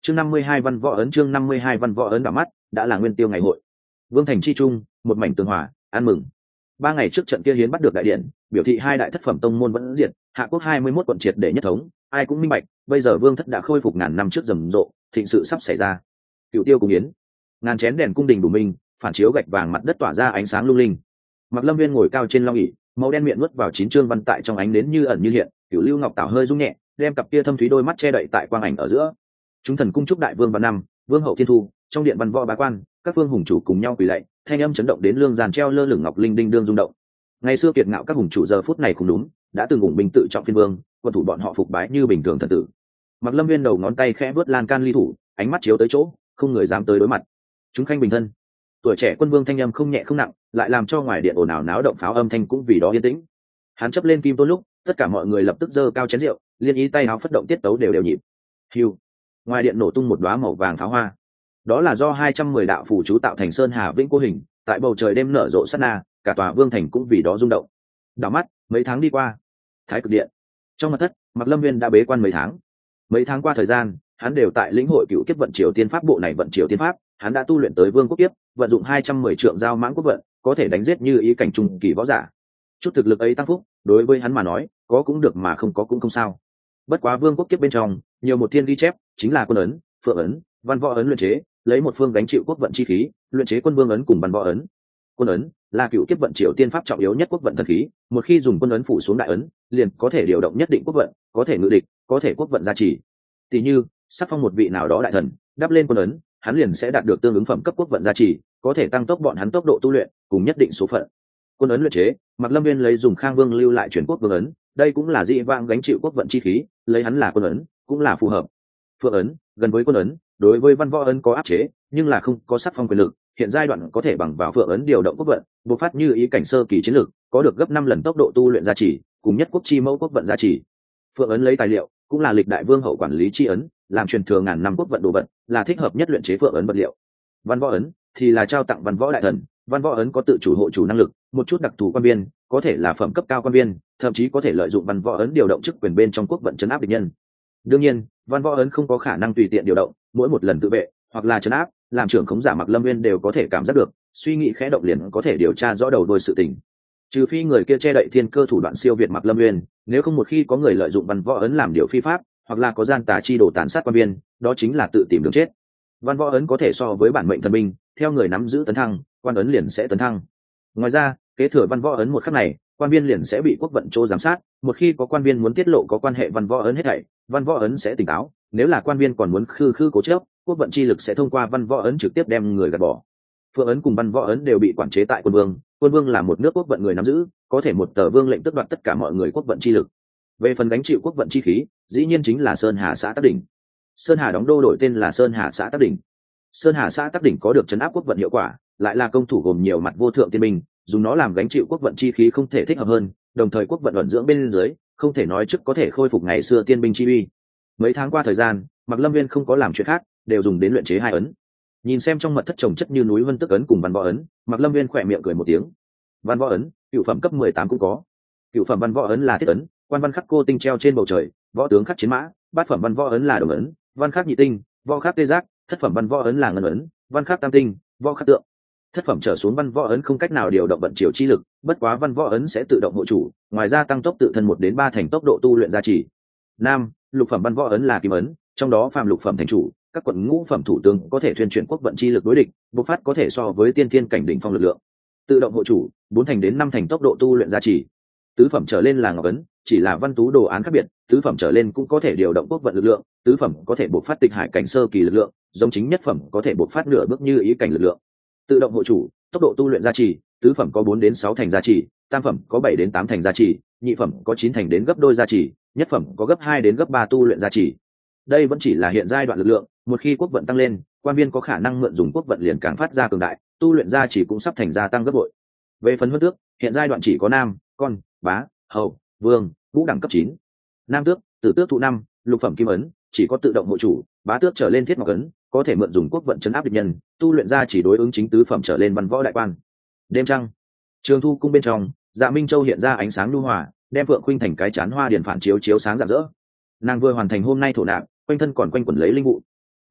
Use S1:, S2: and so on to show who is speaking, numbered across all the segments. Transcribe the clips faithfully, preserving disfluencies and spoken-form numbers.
S1: chương năm mươi hai văn võ ấn chương năm mươi hai văn võ ấn đỏ mắt đã là nguyên tiêu ngày hội. Vương thành chi trung, một mảnh tường hòa ăn mừng. Ba ngày trước trận kia hiến bắt được đại điện, biểu thị hai đại thất phẩm tông môn vẫn diệt, hạ quốc hai mươi mốt quận triệt để nhất thống, ai cũng minh bạch bây giờ vương thất đã khôi phục ngàn năm trước rầm rộ, thịnh sự sắp xảy ra. Cựu tiêu cùng yến, ngàn chén đèn cung đình đủ minh, phản chiếu gạch vàng mặt đất tỏa ra ánh sáng lung linh. Mặc Lâm Viên ngồi cao trên long ỷ, màu đen miệng nuốt vào chín chương văn tại trong ánh nến như ẩn như hiện, Cửu Lưu Ngọc Tảo hơi rung nhẹ, đem cặp kia thâm thúy đôi mắt che đậy tại quang ảnh ở giữa. Chúng thần cung chúc đại vương văn năm, vương hậu thiên thu, trong điện văn võ bá quan, các phương hùng chủ cùng nhau quỳ lạy, thanh âm chấn động đến lương giàn treo lơ lửng ngọc linh đinh đương rung động. Ngày xưa kiệt ngạo các hùng chủ giờ phút này cũng đúng, đã từng ủng binh tự trọng phiên vương, quân thủ bọn họ phục bái như bình thường thần tử. Mặc Lâm Viên đầu ngón tay khẽ vớt lan can ly thủ, ánh mắt chiếu tới chỗ, không người dám tới đối mặt. Chúng khanh bình thân. Tuổi trẻ quân vương thanh âm không nhẹ không nặng, lại làm cho ngoài điện ồn ào náo động pháo âm thanh cũng vì đó yên tĩnh. Hắn chấp lên kim tôn lúc, tất cả mọi người lập tức giơ cao chén rượu, liên ý tay áo phất động tiết tấu đều đều nhịp. Hưu. Ngoài điện nổ tung một đóa màu vàng pháo hoa. Đó là do hai trăm mười đạo phù chú tạo thành sơn hà vĩnh cố hình, tại bầu trời đêm nở rộ sát na, cả tòa vương thành cũng vì đó rung động. Đảo mắt, mấy tháng đi qua. Thái Cực điện. Trong mật thất, Mặc Lâm Viên đã bế quan mấy tháng. Mấy tháng qua thời gian, hắn đều tại lĩnh hội cựu kiếp vận triều tiên pháp bộ này vận triều tiên pháp, hắn đã tu luyện tới vương quốc kiếp, vận dụng hai trăm mười trượng giao mãng quốc vận, có thể đánh giết như ý cảnh trung kỳ võ giả. Chút thực lực ấy tăng phúc, đối với hắn mà nói, có cũng được mà không có cũng không sao. Bất quá vương quốc kiếp bên trong, nhiều một thiên ghi chép, chính là quân ấn, phượng ấn, văn võ ấn luyện chế, lấy một phương gánh chịu quốc vận chi khí, luyện chế quân vương ấn cùng văn võ ấn. Quân ấn là cựu kiếp vận triều tiên pháp trọng yếu nhất quốc vận thần khí, một khi dùng quân ấn phủ xuống đại ấn, liền có thể điều động nhất định quốc vận, có thể ngự địch, có thể quốc vận gia trì. Tỷ như, sắc phong một vị nào đó đại thần, đắp lên quân ấn, hắn liền sẽ đạt được tương ứng phẩm cấp quốc vận gia trì, có thể tăng tốc bọn hắn tốc độ tu luyện, cùng nhất định số phận. Quân ấn luyện chế, Mặc Lâm Viên lấy dùng Khang Vương lưu lại truyền quốc vương ấn, đây cũng là dị vãng gánh chịu quốc vận chi khí, lấy hắn là quân ấn, cũng là phù hợp. Phượng ấn, gần với quân ấn, đối với văn võ ấn có áp chế, nhưng là không có sắc phong quyền lực, hiện giai đoạn có thể bằng vào Phượng ấn điều động quốc vận, bộc phát như ý cảnh sơ kỳ chiến lược, có được gấp năm lần tốc độ tu luyện gia trì, cùng nhất quốc chi mẫu quốc vận gia trì. Phượng ấn lấy tài liệu, cũng là lịch đại vương hậu quản lý chi ấn, làm truyền thừa ngàn năm quốc vận đồ vật, là thích hợp nhất luyện chế Phượng ấn vật liệu. Văn võ ấn thì là trao tặng văn võ đại thần, văn võ ấn có tự chủ hộ chủ năng lực, một chút đặc thù quan viên, có thể là phẩm cấp cao quan viên, thậm chí có thể lợi dụng văn võ ấn điều động chức quyền bên trong quốc vận trấn áp địch nhân. Đương nhiên, văn võ ấn không có khả năng tùy tiện điều động, mỗi một lần tự vệ hoặc là trấn áp, làm trưởng khống giả Mặc Lâm Viên đều có thể cảm giác được, suy nghĩ khẽ động liền có thể điều tra rõ đầu đuôi sự tình. Trừ phi người kia che đậy thiên cơ thủ đoạn siêu việt Mặc Lâm Viên, nếu không một khi có người lợi dụng văn võ ấn làm điều phi pháp, hoặc là có gian tà chi đồ tàn sát quan viên, đó chính là tự tìm đường chết. Văn võ ấn có thể so với bản mệnh thần binh, theo người nắm giữ tấn thăng, quan ấn liền sẽ tấn thăng. Ngoài ra, kế thừa văn võ ấn một khắc này, quan viên liền sẽ bị quốc vận chỗ giám sát, một khi có quan viên muốn tiết lộ có quan hệ văn võ ấn hết thảy, văn võ ấn sẽ tỉnh táo, nếu là quan viên còn muốn khư khư cố chấp, quốc vận chi lực sẽ thông qua văn võ ấn trực tiếp đem người gạt bỏ. Phượng ấn cùng văn võ ấn đều bị quản chế tại quân vương, quân vương là một nước quốc vận người nắm giữ, có thể một tờ vương lệnh tước đoạt tất cả mọi người quốc vận chi lực. Về phần gánh chịu quốc vận chi khí, dĩ nhiên chính là Sơn Hà xã Tắc Đỉnh. Sơn Hà đóng đô đổi tên là Sơn Hà xã Tắc Đỉnh. Sơn Hà xã Tắc Đỉnh có được trấn áp quốc vận hiệu quả, lại là công thủ gồm nhiều mặt vô thượng tiên binh, dùng nó làm gánh chịu quốc vận chi khí không thể thích hợp hơn, đồng thời quốc vận ẩn dưỡng bên dưới, không thể nói trước có thể khôi phục ngày xưa tiên binh chi uy. Mấy tháng qua thời gian, Mặc Lâm Viên không có làm chuyện khác, đều dùng đến luyện chế hai ấn. Nhìn xem trong mật thất trồng chất như núi vân tức ấn cùng văn võ ấn, Mặc Lâm Viên khỏe miệng cười một tiếng. Văn võ ấn, cựu phẩm cấp mười tám cũng có. Cựu phẩm văn võ ấn là thiết ấn, quan văn khắc cô tinh treo trên bầu trời, võ tướng khắc chiến mã. Bát phẩm văn võ ấn là đồng ấn, văn khắc nhị tinh, võ khắc tê giác. Thất phẩm văn võ ấn là ngân ấn, văn khắc tam tinh, võ khắc tượng. Thất phẩm trở xuống văn võ ấn không cách nào điều động vận chiều chi lực, bất quá văn võ ấn sẽ tự động hộ chủ, ngoài ra tăng tốc tự thân một đến ba thành tốc độ tu luyện gia trì. Nam, lục phẩm văn võ ấn là kim ấn, trong đó phàm lục phẩm thành chủ, các quận ngũ phẩm thủ tướng có thể thuyên chuyển quốc vận chi lực đối địch, bộc phát có thể so với tiên thiên cảnh đỉnh phong lực lượng. Tự động hộ chủ, bốn thành đến năm thành tốc độ tu luyện gia trì. Tứ phẩm trở lên là ngọc ấn, chỉ là văn tú đồ án khác biệt, tứ phẩm trở lên cũng có thể điều động quốc vận lực lượng, tứ phẩm có thể bộc phát tịch hải cảnh sơ kỳ lực lượng, giống chính nhất phẩm có thể bộc phát nửa bước như ý cảnh lực lượng. Tự động hộ chủ, tốc độ tu luyện gia trì, tứ phẩm có bốn đến sáu thành gia trì, tam phẩm có bảy đến tám thành gia trì, nhị phẩm có chín thành đến gấp đôi gia trì, nhất phẩm có gấp hai đến gấp ba tu luyện gia trì. Đây vẫn chỉ là hiện giai đoạn lực lượng, một khi quốc vận tăng lên, quan viên có khả năng mượn dùng quốc vận liền càng phát ra cường đại, tu luyện gia trì cũng sắp thành gia tăng gấp bội. Về phần huân tước, hiện giai đoạn chỉ có nam, con, bá, hầu, vương, vũ đẳng cấp chín. Nam tước, tử tước thụ năm, lục phẩm kim ấn, chỉ có tự động hộ chủ, bá tước trở lên thiết ngọc ấn, có thể mượn dùng quốc vận chấn áp địch nhân, tu luyện ra chỉ đối ứng chính tứ phẩm trở lên văn võ đại quan. Đêm trăng, Trường Thu cung bên trong, Dạ Minh Châu hiện ra ánh sáng nhu hòa, đem Phượng Khuynh thành cái chán hoa điển phản chiếu chiếu sáng rạng rỡ. Nàng vừa hoàn thành hôm nay thổ nạp, quanh thân còn quanh quẩn lấy linh vụ.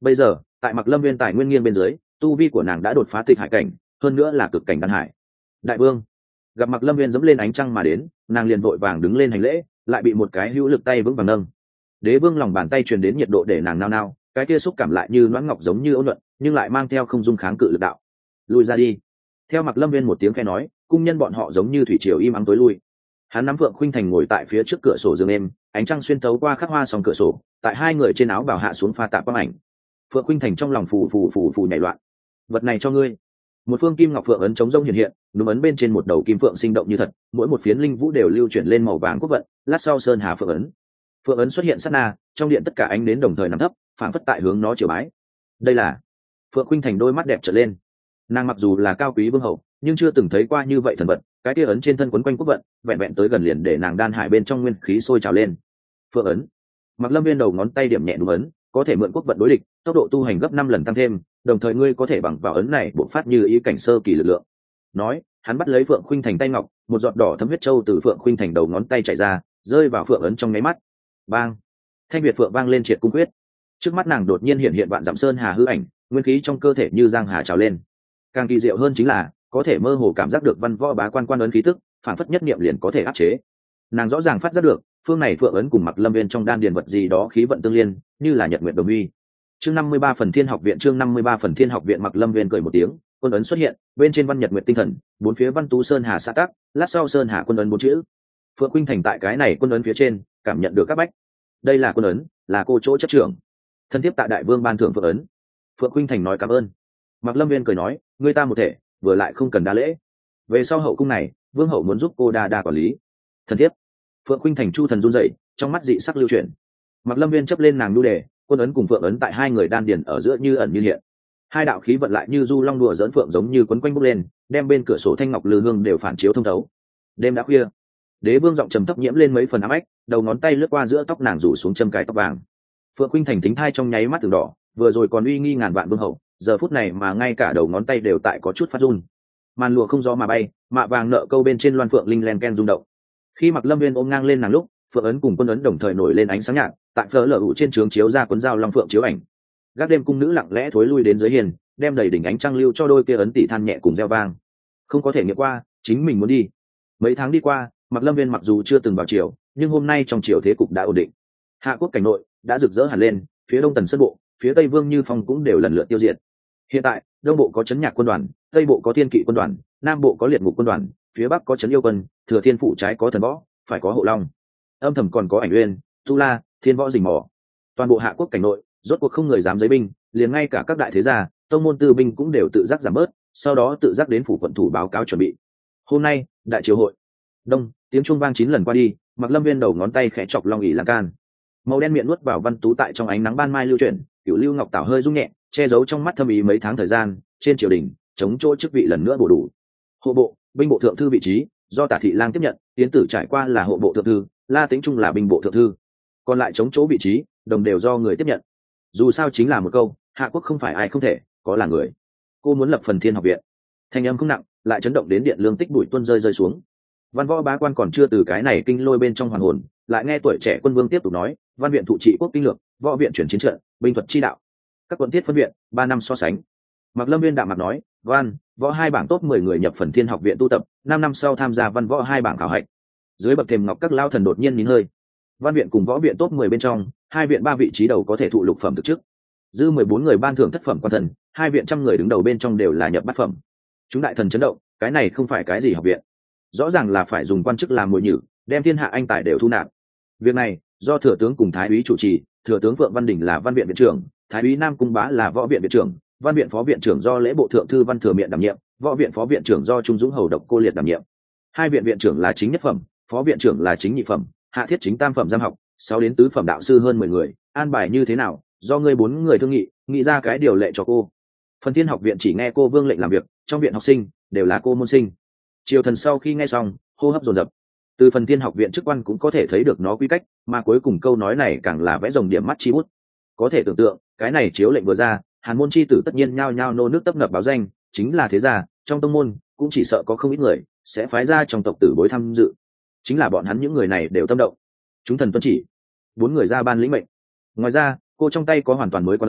S1: Bây giờ tại Mặc Lâm Viên tài nguyên nghiêng bên dưới, tu vi của nàng đã đột phá tịch hải cảnh, hơn nữa là cực cảnh đan hải. Đại vương gặp Mặc Lâm Viên dẫm lên ánh trăng mà đến, nàng liền vội vàng đứng lên hành lễ, lại bị một cái hữu lực tay vững vàng nâng. Đế vương lòng bàn tay truyền đến nhiệt độ để nàng nao nao, cái kia xúc cảm lại như loãng ngọc giống như ôn nhuận, nhưng lại mang theo không dung kháng cự lực đạo. Lui ra đi. Theo Mặc Lâm Viên một tiếng khẽ nói, cung nhân bọn họ giống như thủy triều im ắng tối lui. Hắn nắm Phượng Khuynh Thành ngồi tại phía trước cửa sổ giường êm, ánh trăng xuyên thấu qua khắc hoa song cửa sổ, tại hai người trên áo bào hạ xuống pha tạp quang ảnh. Phượng Khuynh Thành trong lòng phù phù phù phù nhảy loạn. Vật này cho ngươi. Một phương kim ngọc phượng ấn chống rông hiện hiện, núm ấn bên trên một đầu kim phượng sinh động như thật, mỗi một phiến linh vũ đều lưu chuyển lên màu vàng quốc vận, lát sau sơn hà phượng ấn. Phượng ấn xuất hiện sát na, trong điện tất cả ánh đến đồng thời nằm thấp, phản phất tại hướng nó chiều bái. Đây là Phượng Khuynh Thành đôi mắt đẹp trở lên. Nàng mặc dù là cao quý vương hậu, nhưng chưa từng thấy qua như vậy thần vật, cái kia ấn trên thân quấn quanh quốc vận, vẹn vẹn tới gần liền để nàng đan hải bên trong nguyên khí sôi trào lên. Phượng ấn. Mặc Lâm Viên đầu ngón tay điểm nhẹ đúng ấn, có thể mượn quốc vận đối địch, tốc độ tu hành gấp năm lần tăng thêm, đồng thời ngươi có thể bằng vào ấn này bộc phát như ý cảnh sơ kỳ lực lượng. Nói, hắn bắt lấy Phượng Khuynh Thành tay ngọc, một giọt đỏ thấm huyết châu từ Phượng Khuynh Thành đầu ngón tay chảy ra, rơi vào phượng ấn trong nháy mắt. Bang! Thanh Việt Phượng vang lên triệt cung quyết. Trước mắt nàng đột nhiên hiện hiện vạn dặm sơn hà hư ảnh, nguyên khí trong cơ thể như giang hà trào lên. Càng kỳ diệu hơn chính là, có thể mơ hồ cảm giác được văn võ bá quan quan ấn khí tức, phản phất nhất niệm liền có thể áp chế. Nàng rõ ràng phát giác được, phương này phượng ấn cùng Mặc Lâm Viên trong đan điền vật gì đó khí vận tương liên, như là nhật nguyệt đồng uy. Chương năm mươi ba phần Thiên Học viện, chương năm mươi ba phần Thiên Học viện. Mặc Lâm Viên cười một tiếng, quân ấn xuất hiện, bên trên văn nhật nguyệt tinh thần, bốn phía văn tú sơn hà xã tắc, lát sau sơn hà quân ấn bốn chữ. Phượng Khuynh Thành tại cái này quân ấn phía trên, cảm nhận được các bách. Đây là quân ấn, là cô chỗ chấp trưởng. Thân tiếp tại đại vương ban thưởng phượng ấn. Phượng Khuynh Thành nói cảm ơn. Mặc Lâm Viên cười nói, người ta một thể, vừa lại không cần đa lễ. Về sau hậu cung này, vương hậu muốn giúp cô đa đa quản lý. Thân tiếp. Phượng Khuynh Thành chu thần run rẩy, trong mắt dị sắc lưu chuyển. Mặc Lâm Viên chấp lên nàng nhu đề, quân ấn cùng phượng ấn tại hai người đan điền ở giữa như ẩn như hiện. Hai đạo khí vận lại như du long đùa dẫn phượng giống như quấn quanh bốc lên, đem bên cửa sổ thanh ngọc lư hương đều phản chiếu thông thấu. Đêm đã khuya, Đế vương giọng trầm thấp nhiễm lên mấy phần ám ách, đầu ngón tay lướt qua giữa tóc nàng rủ xuống châm cài tóc vàng. Phượng Khuynh Thành thính thai trong nháy mắt từng đỏ, vừa rồi còn uy nghi ngàn vạn vương hậu, giờ phút này mà ngay cả đầu ngón tay đều tại có chút phát run. Màn lụa không gió mà bay, mạ vàng nợ câu bên trên loan phượng linh len ken rung động. Khi Mặc Lâm Viên ôm ngang lên nàng lúc, phượng ấn cùng quân ấn đồng thời nổi lên ánh sáng nhạt, tại phở lở ụ trên trướng chiếu ra cuốn dao long phượng chiếu ảnh. Gác đêm cung nữ lặng lẽ thối lui đến dưới hiền, đem đầy đỉnh ánh trăng lưu cho đôi kia ấn tỷ than nhẹ cùng reo vang. Không có thể nghiệm qua, chính mình muốn đi. Mấy tháng đi qua, Mặc Lâm Viên mặc dù chưa từng vào triều, nhưng hôm nay trong triều thế cục đã ổn định. Hạ quốc cảnh nội đã rực rỡ hẳn lên, phía đông Tần Sơn bộ, phía tây Vương Như Phong cũng đều lần lượt tiêu diệt. Hiện tại, đông bộ có trấn nhạc quân đoàn, tây bộ có thiên kỵ quân đoàn, nam bộ có liệt ngục quân đoàn, phía bắc có trấn yêu quân, thừa thiên phụ trái có thần võ, phải có hộ long, âm thầm còn có ảnh uyên, tu la, thiên võ rình mò. Toàn bộ Hạ quốc cảnh nội, rốt cuộc không người dám giấy binh, liền ngay cả các đại thế gia, tông môn tư binh cũng đều tự giác giảm bớt, sau đó tự giác đến phủ quận thủ báo cáo chuẩn bị. Hôm nay, đại triều hội. Đông, tiếng trung vang chín lần qua đi, Mặc Lâm Viên đầu ngón tay khẽ chọc long ỉ lan can. Màu đen miệng nuốt vào văn tú tại trong ánh nắng ban mai lưu chuyển, cửu lưu ngọc tảo hơi rung nhẹ, che giấu trong mắt thâm ý mấy tháng thời gian, trên triều đình, chống chỗ chức vị lần nữa bổ đủ. Hộ bộ, binh bộ thượng thư vị trí, do Tả thị lang tiếp nhận, tiến tử trải qua là hộ bộ thượng thư, La Tĩnh Trung là binh bộ thượng thư. Còn lại chống chỗ vị trí, đồng đều do người tiếp nhận. Dù sao chính là một câu, Hạ quốc không phải ai không thể, có là người. Cô muốn lập phần Thiên Học viện. Thanh âm không nặng, lại chấn động đến điện lương tích bụi tuôn rơi rơi xuống. Văn võ bá quan còn chưa từ cái này kinh lôi bên trong hoàn hồn, lại nghe tuổi trẻ quân vương tiếp tục nói, văn viện thụ trị quốc kinh lược, võ viện chuyển chiến trận, binh thuật chi đạo. Các quận thiết phân viện, ba năm so sánh. Mặc Lâm Viên đạm mặt nói, văn, võ hai bảng top mười người nhập phần Thiên Học viện tu tập, năm năm sau tham gia văn võ hai bảng khảo hạch. Dưới bậc thềm ngọc các lao thần đột nhiên nín hơi. Văn viện cùng võ viện top mười bên trong, hai viện ba vị trí đầu có thể thụ lục phẩm thực chức. Dư mười bốn người ban thưởng thất phẩm quan thần, hai viện trăm người đứng đầu bên trong đều là nhập bát phẩm. Chúng đại thần chấn động, cái này không phải cái gì học viện, rõ ràng là phải dùng quan chức làm mồi nhử, đem thiên hạ anh tài đều thu nạp. Việc này do thừa tướng cùng thái úy chủ trì, thừa tướng Vượng Văn Đình là văn viện viện trưởng, thái úy Nam Cung Bá là võ viện viện trưởng, văn viện phó viện trưởng do lễ bộ thượng thư Văn Thừa Miện đảm nhiệm, võ viện phó viện trưởng do Trung Dũng Hầu Độc Cô Liệt đảm nhiệm. Hai viện viện trưởng là chính nhất phẩm, phó viện trưởng là chính nhị phẩm, hạ thiết chính tam phẩm giam học, sáu đến tứ phẩm đạo sư hơn mười người, an bài như thế nào, do ngươi bốn người thương nghị, nghĩ ra cái điều lệ cho cô. Phần Thiên Học viện chỉ nghe cô vương lệnh làm việc, trong viện học sinh đều là cô môn sinh. Triều thần sau khi nghe xong, hô hấp dồn dập. Từ Phần Thiên Học viện chức quan cũng có thể thấy được nó quy cách, mà cuối cùng câu nói này càng là vẽ rồng điểm mắt chi bút. Có thể tưởng tượng, cái này chiếu lệnh vừa ra, Hàn môn chi tử tất nhiên nhao nhao nô nước tấp nập báo danh, chính là thế gia, trong tông môn cũng chỉ sợ có không ít người sẽ phái ra trong tộc tử bối tham dự. Chính là bọn hắn những người này đều tâm động. Chúng thần tuân chỉ, bốn người ra ban lĩnh mệnh. Ngoài ra, cô trong tay có hoàn toàn mới quan ấn,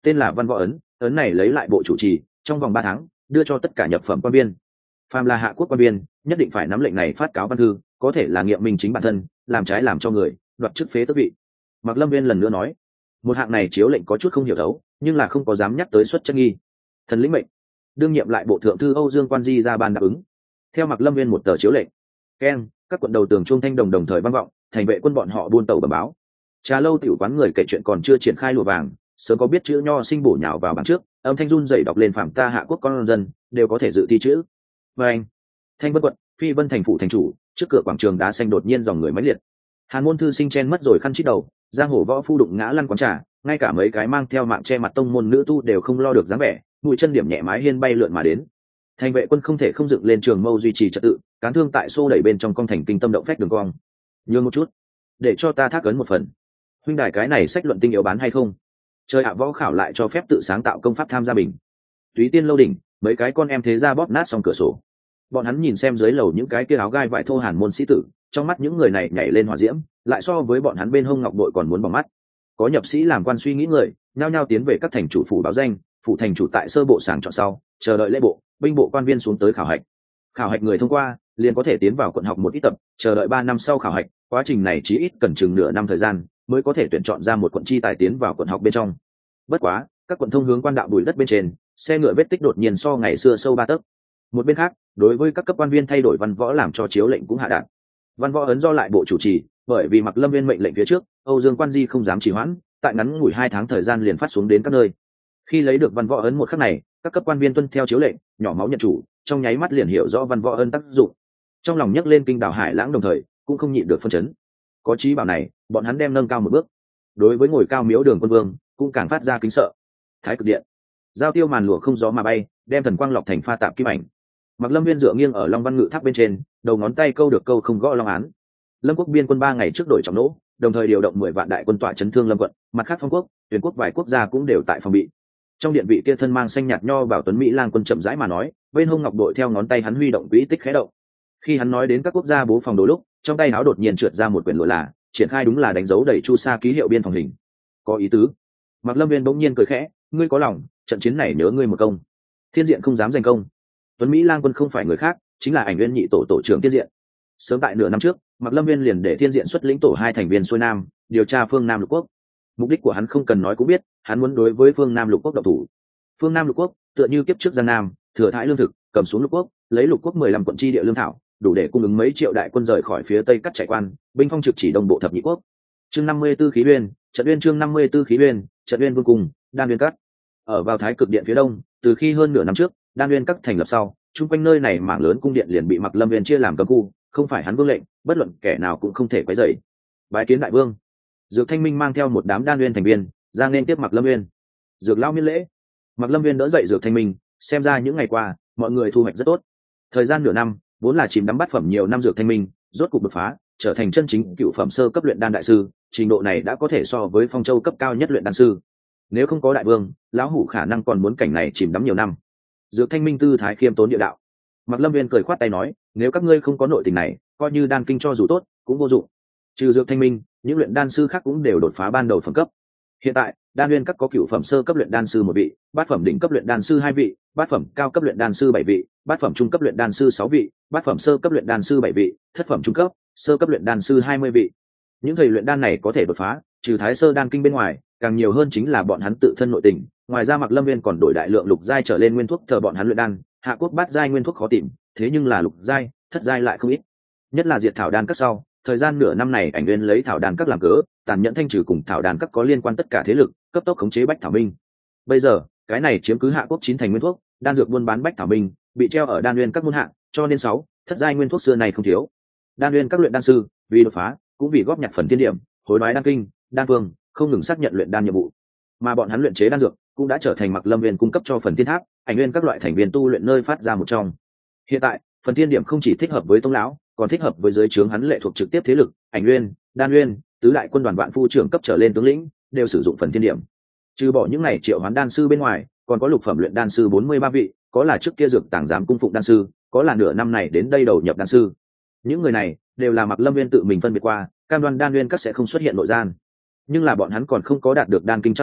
S1: tên là văn võ ấn. Ấn này lấy lại bộ chủ trì, trong vòng ba tháng đưa cho tất cả nhập phẩm quan viên. Phàm là hạ quốc quan viên nhất định phải nắm lệnh này phát cáo văn thư, có thể là nghiệm minh chính bản thân, làm trái làm cho người, đoạt chức phế tước vị. Mạc Lâm Viên lần nữa nói, một hạng này chiếu lệnh có chút không hiểu thấu, nhưng là không có dám nhắc tới xuất chân nghi. Thần lĩnh mệnh, đương nhiệm lại bộ thượng thư Âu Dương Quan Di ra ban đáp ứng. Theo Mạc Lâm Viên một tờ chiếu lệnh, keng, các quận đầu tường chuông thanh đồng đồng thời vang vọng, thành vệ quân bọn họ buôn tàu bẩm báo. Trà lâu tiểu quán người kể chuyện còn chưa triển khai lụa vàng, sớm có biết chữ nho sinh bổ nhào vào bảng trước, âm thanh run rẩy đọc lên phạm ta hạ quốc con dân đều có thể dự thi chữ. Và anh, Thanh Vân quận, Phi Vân thành phủ thành chủ, trước cửa quảng trường đá xanh đột nhiên dòng người mãnh liệt. Hàn môn thư sinh chen mất rồi khăn chít đầu, giang hồ võ phu đụng ngã lăn quán trà, ngay cả mấy cái mang theo mạng che mặt tông môn nữ tu đều không lo được dáng vẻ, mũi chân điểm nhẹ mái hiên bay lượn mà đến. Thành vệ quân không thể không dựng lên trường mâu duy trì trật tự, cán thương tại xô đẩy bên trong công thành kinh tâm động phách đường cong. Nhường một chút, để cho ta thác ấn một phần. Huynh đài cái này sách luận tinh yếu bán hay không? Trời ạ, võ khảo lại cho phép tự sáng tạo công pháp tham gia bình. Túy Tiên lâu đỉnh, mấy cái con em thế ra bóp nát xong cửa sổ. Bọn hắn nhìn xem dưới lầu những cái kia áo gai vải thô hàn môn sĩ tử, trong mắt những người này nhảy lên hỏa diễm, lại so với bọn hắn bên hông ngọc bội còn muốn bằng mắt. Có nhập sĩ làm quan suy nghĩ người, nhao nhao tiến về các thành chủ phủ báo danh, phủ thành chủ tại sơ bộ sàng chọn sau, chờ đợi lễ bộ, binh bộ quan viên xuống tới khảo hạch. Khảo hạch người thông qua, liền có thể tiến vào quận học một ít tập, chờ đợi ba năm sau khảo hạch, quá trình này chỉ ít cần chừng nửa năm thời gian, mới có thể tuyển chọn ra một quận chi tài tiến vào quận học bên trong. Bất quá, các quận thông hướng quan đạo bùi đất bên trên, xe ngựa vết tích đột nhiên so ngày xưa sâu ba tấc. Một bên khác, đối với các cấp quan viên thay đổi văn võ làm cho chiếu lệnh cũng hạ đạt. Văn võ ấn do lại bộ chủ trì, bởi vì Mạc Lâm Viên mệnh lệnh phía trước, Âu Dương Quan Di không dám trì hoãn, tại ngắn ngủi hai tháng thời gian liền phát xuống đến các nơi. Khi lấy được văn võ ấn một khắc này, các cấp quan viên tuân theo chiếu lệnh, nhỏ máu nhận chủ, trong nháy mắt liền hiểu rõ văn võ ấn tác dụng. Trong lòng nhấc lên kinh đảo hải lãng, đồng thời cũng không nhịn được phân chấn. Có chí bảo này, bọn hắn đem nâng cao một bước. Đối với ngồi cao miếu đường quân vương, cũng càng phát ra kính sợ. Thái cực điện, giao tiêu màn lụa không gió mà bay, đem thần quang lọc thành pha tạp kim ảnh. Mạc Lâm Viên dựa nghiêng ở Long Văn Ngự Tháp bên trên, đầu ngón tay câu được câu không gõ long án. Lâm quốc biên quân ba ngày trước đổi trọng nỗ, đồng thời điều động mười vạn đại quân tọa chấn Thương Lâm quận, mặt khác Phong quốc, Tuyền quốc vài quốc gia cũng đều tại phòng bị. Trong điện vị kia thân mang xanh nhạt nho bảo tuấn mỹ lang quân chậm rãi mà nói, bên hông ngọc đội theo ngón tay hắn huy động quỹ tích khẽ động. Khi hắn nói đến các quốc gia bố phòng đồ lúc, trong tay áo đột nhiên trượt ra một quyển lụa là, triển khai đúng là đánh dấu đầy chu sa ký hiệu biên phòng hình. Có ý tứ. Mạc Lâm Viên bỗng nhiên cười khẽ, ngươi có lòng, trận chiến này nhớ ngươi một công. Thiên Diện không dám giành công. Tuấn Mỹ lang quân không phải người khác, chính là Ảnh Nguyên nhị tổ tổ trưởng Thiên Diện. Sớm tại nửa năm trước, Mạc Lâm Viên liền để Thiên Diện xuất lĩnh tổ hai thành viên xuôi nam, điều tra phương Nam lục quốc. Mục đích của hắn không cần nói cũng biết, hắn muốn đối với phương Nam lục quốc độc thủ. Phương Nam lục quốc tựa như kiếp trước Giang Nam, thừa thãi lương thực, cầm xuống lục quốc, lấy lục quốc mười lăm quận chi địa lương thảo, đủ để cung ứng mấy triệu đại quân rời khỏi phía tây cắt chạy quan, binh phong trực chỉ đông bộ thập nhị quốc. Chương năm mươi 54 khí uyên, trận uyên chương năm mươi 54 khí uyên, trận uyên vương cùng, đan uyên cắt. Ở vào Thái Cực điện phía đông, từ khi hơn nửa năm trước, đan uyên cắt thành lập sau, chung quanh nơi này mảng lớn cung điện liền bị Mạc Lâm Viên chia làm cấm khu, không phải hắn vương lệnh, bất luận kẻ nào cũng không thể quấy rầy. Bái kiến đại vương. Dược Thanh Minh mang theo một đám đan uyên thành viên, ra nên tiếp Mạc Lâm Viên. Dược lao miễn lễ. Mạc Lâm Viên đỡ dậy Dược Thanh Minh, xem ra những ngày qua, mọi người thu hoạch rất tốt. Thời gian nửa năm, vốn là chìm đắm bát phẩm nhiều năm Dược Thanh Minh, rốt cục đột phá, trở thành chân chính cựu phẩm sơ cấp luyện đan đại sư, trình độ này đã có thể so với Phong Châu cấp cao nhất luyện đan sư. Nếu không có đại vương, lão hủ khả năng còn muốn cảnh này chìm đắm nhiều năm. Dược Thanh Minh tư thái khiêm tốn địa đạo. Mạc Lâm Viên cười khoát tay nói, nếu các ngươi không có nội tình này, coi như đan kinh cho dù tốt, cũng vô dụng. Trừ Dược Thanh Minh, những luyện đan sư khác cũng đều đột phá ban đầu phẩm cấp. Hiện tại, đan nguyên các có cựu phẩm sơ cấp luyện đan sư một vị, bát phẩm đỉnh cấp luyện đan sư hai vị, bát phẩm cao cấp luyện đan sư bảy vị, bát phẩm trung cấp luyện đan sư sáu vị, bát phẩm sơ cấp luyện đan sư bảy vị, thất phẩm trung cấp, sơ cấp luyện đan sư hai mươi vị. Những thầy luyện đan này có thể đột phá, trừ Thái Sơ đan kinh bên ngoài, càng nhiều hơn chính là bọn hắn tự thân nội tình. Ngoài ra Mạc Lâm Viên còn đổi đại lượng lục giai trở lên nguyên thuốc chờ bọn hắn luyện đan, hạ quốc bát giai nguyên thuốc khó tìm, thế nhưng là lục giai, thất giai lại không ít. Nhất là diệt thảo đan các sau, thời gian nửa năm này Ảnh Nguyên lấy thảo đan các làm cớ, tàn nhẫn thanh trừ cùng thảo đan các có liên quan tất cả thế lực, cấp tốc khống chế bách thảo minh. Bây giờ, cái này chiếm cứ hạ quốc chín thành nguyên thuốc, đan dược buôn bán bách thảo minh, bị treo ở đan nguyên các môn hạng, cho nên sáu, thất giai nguyên thuốc xưa này không thiếu. Đan nguyên các luyện đan sư, vì đột phá, cũng vì góp nhặt phần thiên điểm, hối đoái đan kinh, đan phương, không ngừng xác nhận luyện đan nhiệm vụ. Mà bọn hắn luyện chế đan dược, cũng đã trở thành Mạc Lâm Viên cung cấp cho phần thiên tháp, Ảnh Nguyên các loại thành viên tu luyện nơi phát ra một trong. Hiện tại, phần thiên điểm không chỉ thích hợp với tông lão, còn thích hợp với giới trướng hắn lệ thuộc trực tiếp thế lực, Ảnh Nguyên, Đan Nguyên, tứ đại quân đoàn vạn phu trưởng cấp trở lên tướng lĩnh đều sử dụng phần thiên điểm. Trừ bỏ những này triệu hoán đan sư bên ngoài, còn có lục phẩm luyện đan sư bốn mươi ba vị, có là trước kia dược tàng giám cung phụng đan sư, có là nửa năm này đến đây đầu nhập đan sư. Những người này đều là Mạc Lâm Viên tự mình phân biệt qua, cam đoan đan nguyên các sẽ không xuất hiện nội gian. Nhưng là bọn hắn còn không có đạt được đan kinh trao tặng,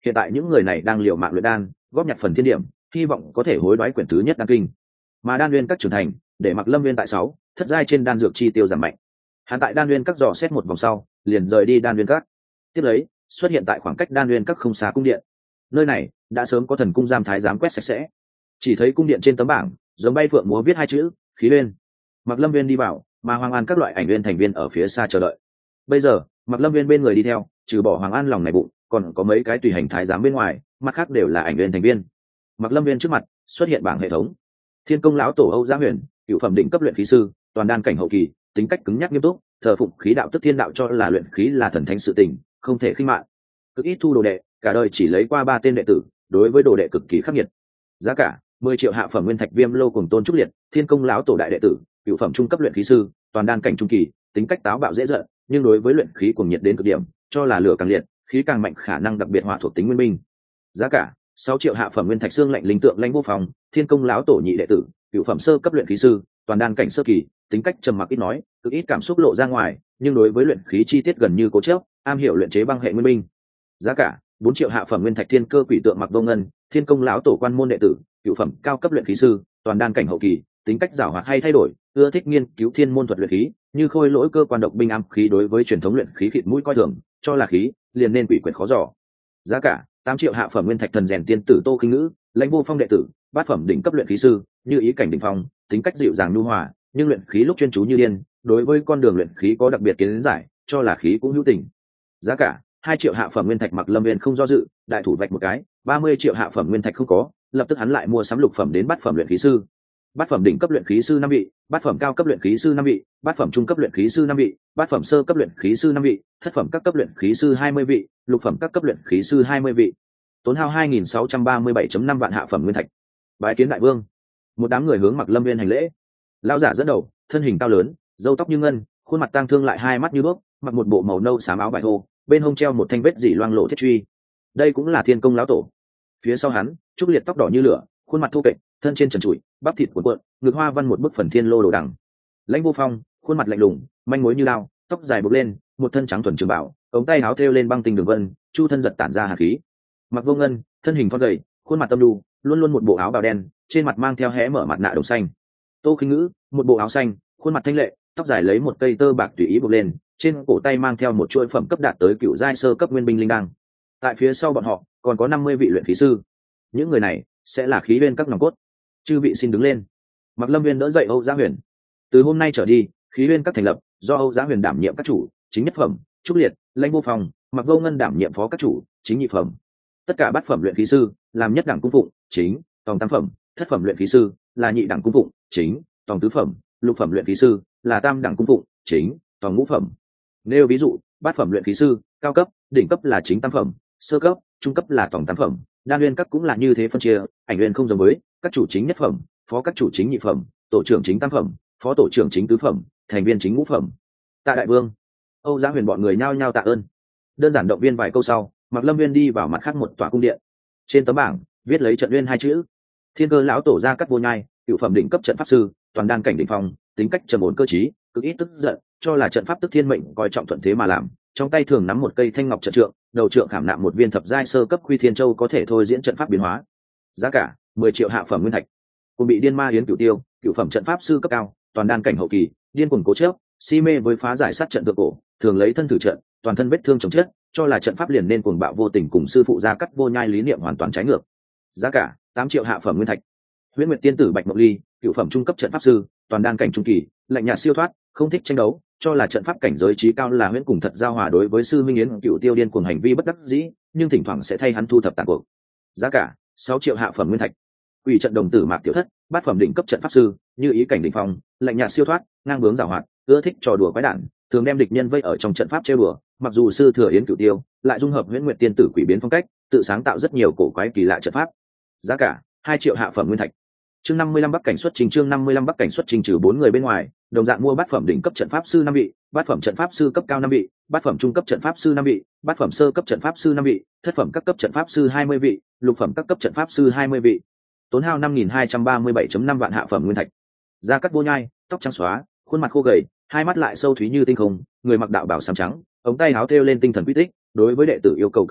S1: hiện tại những người này đang liều mạng luyện đan góp nhặt phần thiên điểm, hy vọng có thể hối đoái quyển thứ nhất đan kinh. Mà đan nguyên các trưởng thành để Mặc Lâm Nguyên tại sáu thất giai trên đan dược chi tiêu giảm mạnh. Hắn tại đan nguyên các dò xét một vòng sau liền rời đi đan nguyên các, tiếp lấy xuất hiện tại khoảng cách đan nguyên các không xa cung điện. Nơi này đã sớm có thần cung giam thái giám quét sạch sẽ, chỉ thấy cung điện trên tấm bảng giống bay phượng múa viết hai chữ khí uyên. Mặc Lâm Nguyên đi vào, mà Hoàng An các loại ảnh viên thành viên ở phía xa chờ đợi. Bây giờ Mặc Lâm Nguyên bên người đi theo, trừ bỏ Hoàng An lòng này bụng, còn có mấy cái tùy hành thái giám bên ngoài, mặt khác đều là ảnh viên thành viên. Mặc Lâm Nguyên trước mặt xuất hiện bảng hệ thống. Thiên công lão tổ Âu Giá Huyền, cựu phẩm định cấp luyện khí sư, toàn đan cảnh hậu kỳ, tính cách cứng nhắc nghiêm túc, thờ phụng khí đạo tức thiên đạo, cho là luyện khí là thần thánh sự tình, không thể khinh mạn. Cực ít thu đồ đệ, cả đời chỉ lấy qua ba tên đệ tử, đối với đồ đệ cực kỳ khắc nghiệt. Giá cả mười triệu hạ phẩm nguyên thạch. Viêm Lô cùng Tôn Trúc Liệt, thiên công lão tổ đại đệ tử, cựu phẩm trung cấp luyện khí sư, toàn đan cảnh trung kỳ, tính cách táo bạo dễ giận, nhưng đối với luyện khí cuồng nhiệt đến cực điểm, cho là lửa càng liệt, khí càng mạnh, khả năng đặc biệt hỏa thuộc tính nguyên minh. Giá cả sáu triệu hạ phẩm nguyên thạch. Xương lạnh linh tượng lãnh vô phòng, thiên công lão tổ nhị đệ tử, cựu phẩm sơ cấp luyện khí sư, toàn đan cảnh sơ kỳ, tính cách trầm mặc ít nói, cực ít cảm xúc lộ ra ngoài, nhưng đối với luyện khí chi tiết gần như cố chấp, am hiểu luyện chế băng hệ nguyên minh. Giá cả bốn triệu hạ phẩm nguyên thạch. Thiên cơ quỷ tượng Mặc Vô Ngân, thiên công lão tổ quan môn đệ tử, cựu phẩm cao cấp luyện khí sư, toàn đan cảnh hậu kỳ, tính cách giảo hoạt hay thay đổi, ưa thích nghiên cứu thiên môn thuật luyện khí, như khôi lỗi cơ quan độc binh ám khí, đối với truyền thống luyện khí khịt mũi coi thường, cho là khí liền nên quỷ quyệt khó dò. Giá cả tám triệu hạ phẩm nguyên thạch. Thần rèn tiên tử Tô Khinh Ngữ, lãnh vô phong đệ tử, bát phẩm đỉnh cấp luyện khí sư, như ý cảnh đỉnh phong, tính cách dịu dàng nhu hòa, nhưng luyện khí lúc chuyên chú như điên, đối với con đường luyện khí có đặc biệt kiến giải, cho là khí cũng hữu tình. Giá cả hai triệu hạ phẩm nguyên thạch. Mặc Lâm Nguyên không do dự, đại thủ vạch một cái, ba mươi triệu hạ phẩm nguyên thạch không có, lập tức hắn lại mua sắm lục phẩm đến bát phẩm luyện khí sư. Bát phẩm đỉnh cấp luyện khí sư năm vị, bát phẩm cao cấp luyện khí sư năm vị, bát phẩm trung cấp luyện khí sư năm vị, bát phẩm sơ cấp luyện khí sư năm vị, thất phẩm các cấp luyện khí sư hai mươi vị, lục phẩm các cấp luyện khí sư hai mươi vị. Tốn hao hai nghìn sáu trăm ba mươi bảy phẩy năm vạn hạ phẩm nguyên thạch. Bái kiến đại vương. Một đám người hướng Mặc Lâm Nguyên hành lễ. Lão giả dẫn đầu, thân hình cao lớn, râu tóc như ngân, khuôn mặt tang thương lại hai mắt như đuốc, mặc một bộ màu nâu xám áo vải thô, bên hông treo một thanh vết dỉ loang lổ thiết truy. Đây cũng là thiên công lão tổ. Phía sau hắn, Trúc Liệt tóc đỏ như lửa, khuôn mặt thô kệch, thân trên trần trụi, bắp thịt cuộn cuộn, ngực hoa văn một bức phần thiên lô đồ đằng. Lãnh Vô Phong, khuôn mặt lạnh lùng, manh mối như lao, tóc dài buộc lên, một thân trắng thuần trường bảo, ống tay áo thêu lên băng tinh đường vân, chu thân giật tản ra hàn khí. Mặc Vô Ngân, thân hình thon gầy, khuôn mặt tâm đu, luôn luôn một bộ áo bào đen, trên mặt mang theo hé mở mặt nạ đồng xanh. Tô Khinh Ngữ, một bộ áo xanh, khuôn mặt thanh lệ, tóc dài lấy một cây tơ bạc tùy ý buộc lên, trên cổ tay mang theo một chuỗi phẩm cấp đạt tới cựu giai sơ cấp nguyên binh linh đăng. Tại phía sau bọn họ còn có năm mươi vị luyện khí sư. Những người này sẽ là khí uyên các nòng cốt. Chư vị xin đứng lên. Mặc Lâm Nguyên đỡ dậy Âu Giá Huyền. Từ hôm nay trở đi, khí uyên các thành lập, do Âu Giá Huyền đảm nhiệm các chủ, chính nhất phẩm, Trúc Liệt, Lãnh Vô Phong, Mặc Vô Ngân đảm nhiệm phó các chủ, chính nhị phẩm. Tất cả bát phẩm luyện khí sư làm nhất đẳng cung phụng, chính, tòng tam phẩm, thất phẩm luyện khí sư là nhị đẳng cung phụng, chính, tòng tứ phẩm, lục phẩm luyện khí sư là tam đẳng cung phụng, chính, tòng ngũ phẩm. Nêu ví dụ, bát phẩm luyện khí sư, cao cấp, đỉnh cấp là chính tam phẩm, sơ cấp, trung cấp là tòng tam phẩm, đan nguyên các cũng là như thế phân chia, ảnh nguyên không giống với, các chủ chính nhất phẩm, phó các chủ chính nhị phẩm, tổ trưởng chính tam phẩm, phó tổ trưởng chính tứ phẩm, thành viên chính ngũ phẩm. Tạ đại vương. Âu Giá Huyền bọn người nhao nhao tạ ơn. Đơn giản động viên vài câu sau, Mặc Lâm Nguyên đi vào mặt khác một tòa cung điện. Trên tấm bảng viết lấy trận nguyên hai chữ. Thiên cơ lão tổ Gia Cát Vô Nhai, cựu phẩm đỉnh cấp trận pháp sư, toàn đan cảnh đỉnh phong, tính cách trầm ổn cơ trí, cực ít tức giận, cho là trận pháp tức thiên mệnh, coi trọng thuận thế mà làm, trong tay thường nắm một cây thanh ngọc trận trượng, đầu trượng khảm nạm một viên thập giai sơ cấp Quy Thiên Châu, có thể thôi diễn trận pháp biến hóa. Giá cả mười triệu hạ phẩm nguyên thạch. Cùng bị điên ma yến cửu tiêu, cựu phẩm trận pháp sư cấp cao, toàn đan cảnh hậu kỳ, điên cuồng cố chấp, si mê với phá giải sát trận thượng cổ, thường lấy thân thử trận, toàn thân vết thương chồng chết, cho là trận pháp liền nên cuồng bạo vô tình, cùng sư phụ Gia Cát Vô Nhai lý niệm hoàn toàn trái ngược. Giá cả tám triệu hạ phẩm nguyên thạch. Huyễn Nguyệt tiên tử Bạch Mộc Ly, cựu phẩm trung cấp trận pháp sư, toàn đan cảnh trung kỳ, lạnh nhạt siêu thoát, không thích tranh đấu, cho là trận pháp cảnh giới trí cao là huyễn cùng thật giao hòa, đối với sư minh yến cựu tiêu điên cuồng hành vi bất đắc dĩ, nhưng thỉnh thoảng sẽ thay hắn thu thập tàn cuộc. Giá cả sáu triệu hạ phẩm nguyên thạch. Quỷ trận đồng tử Mạc Tiểu Thất, bát phẩm đỉnh cấp trận pháp sư, như ý cảnh đỉnh phong, lạnh nhạt siêu thoát, ngang bướng giàu hoạt, ưa thích trò đùa quái đản, thường đem địch nhân vây ở trong trận pháp trêu đùa, mặc dù sư thừa yến cửu tiêu, lại dung hợp huyễn nguyệt tiên tử quỷ biến phong cách, tự sáng tạo rất nhiều cổ quái kỳ lạ trận pháp. Giá cả hai triệu hạ phẩm nguyên thạch. Chương năm mươi lăm Bắc cảnh xuất trình. Chương năm mươi lăm Bắc cảnh xuất trình trừ bốn người bên ngoài, đồng dạng mua bát phẩm đỉnh cấp trận pháp sư năm vị, bát phẩm trận pháp sư cấp cao năm vị, bát phẩm trung cấp trận pháp sư năm vị, bát phẩm sơ cấp trận pháp sư năm vị, thất phẩm các cấp trận pháp sư hai mươi vị, lục phẩm các cấp trận pháp sư hai mươi vị. Tốn hao năm nghìn hai trăm ba mươi bảy phẩy năm vạn hạ phẩm nguyên thạch. Gia Cát Vô Nhai, tóc trắng xóa, khuôn mặt khô gầy, hai mắt lại sâu thúy như tinh không, người mặc đạo bào xám trắng, ống tay áo thêu lên tinh thần quy tích, đối với đệ tử yêu cầu cực cao,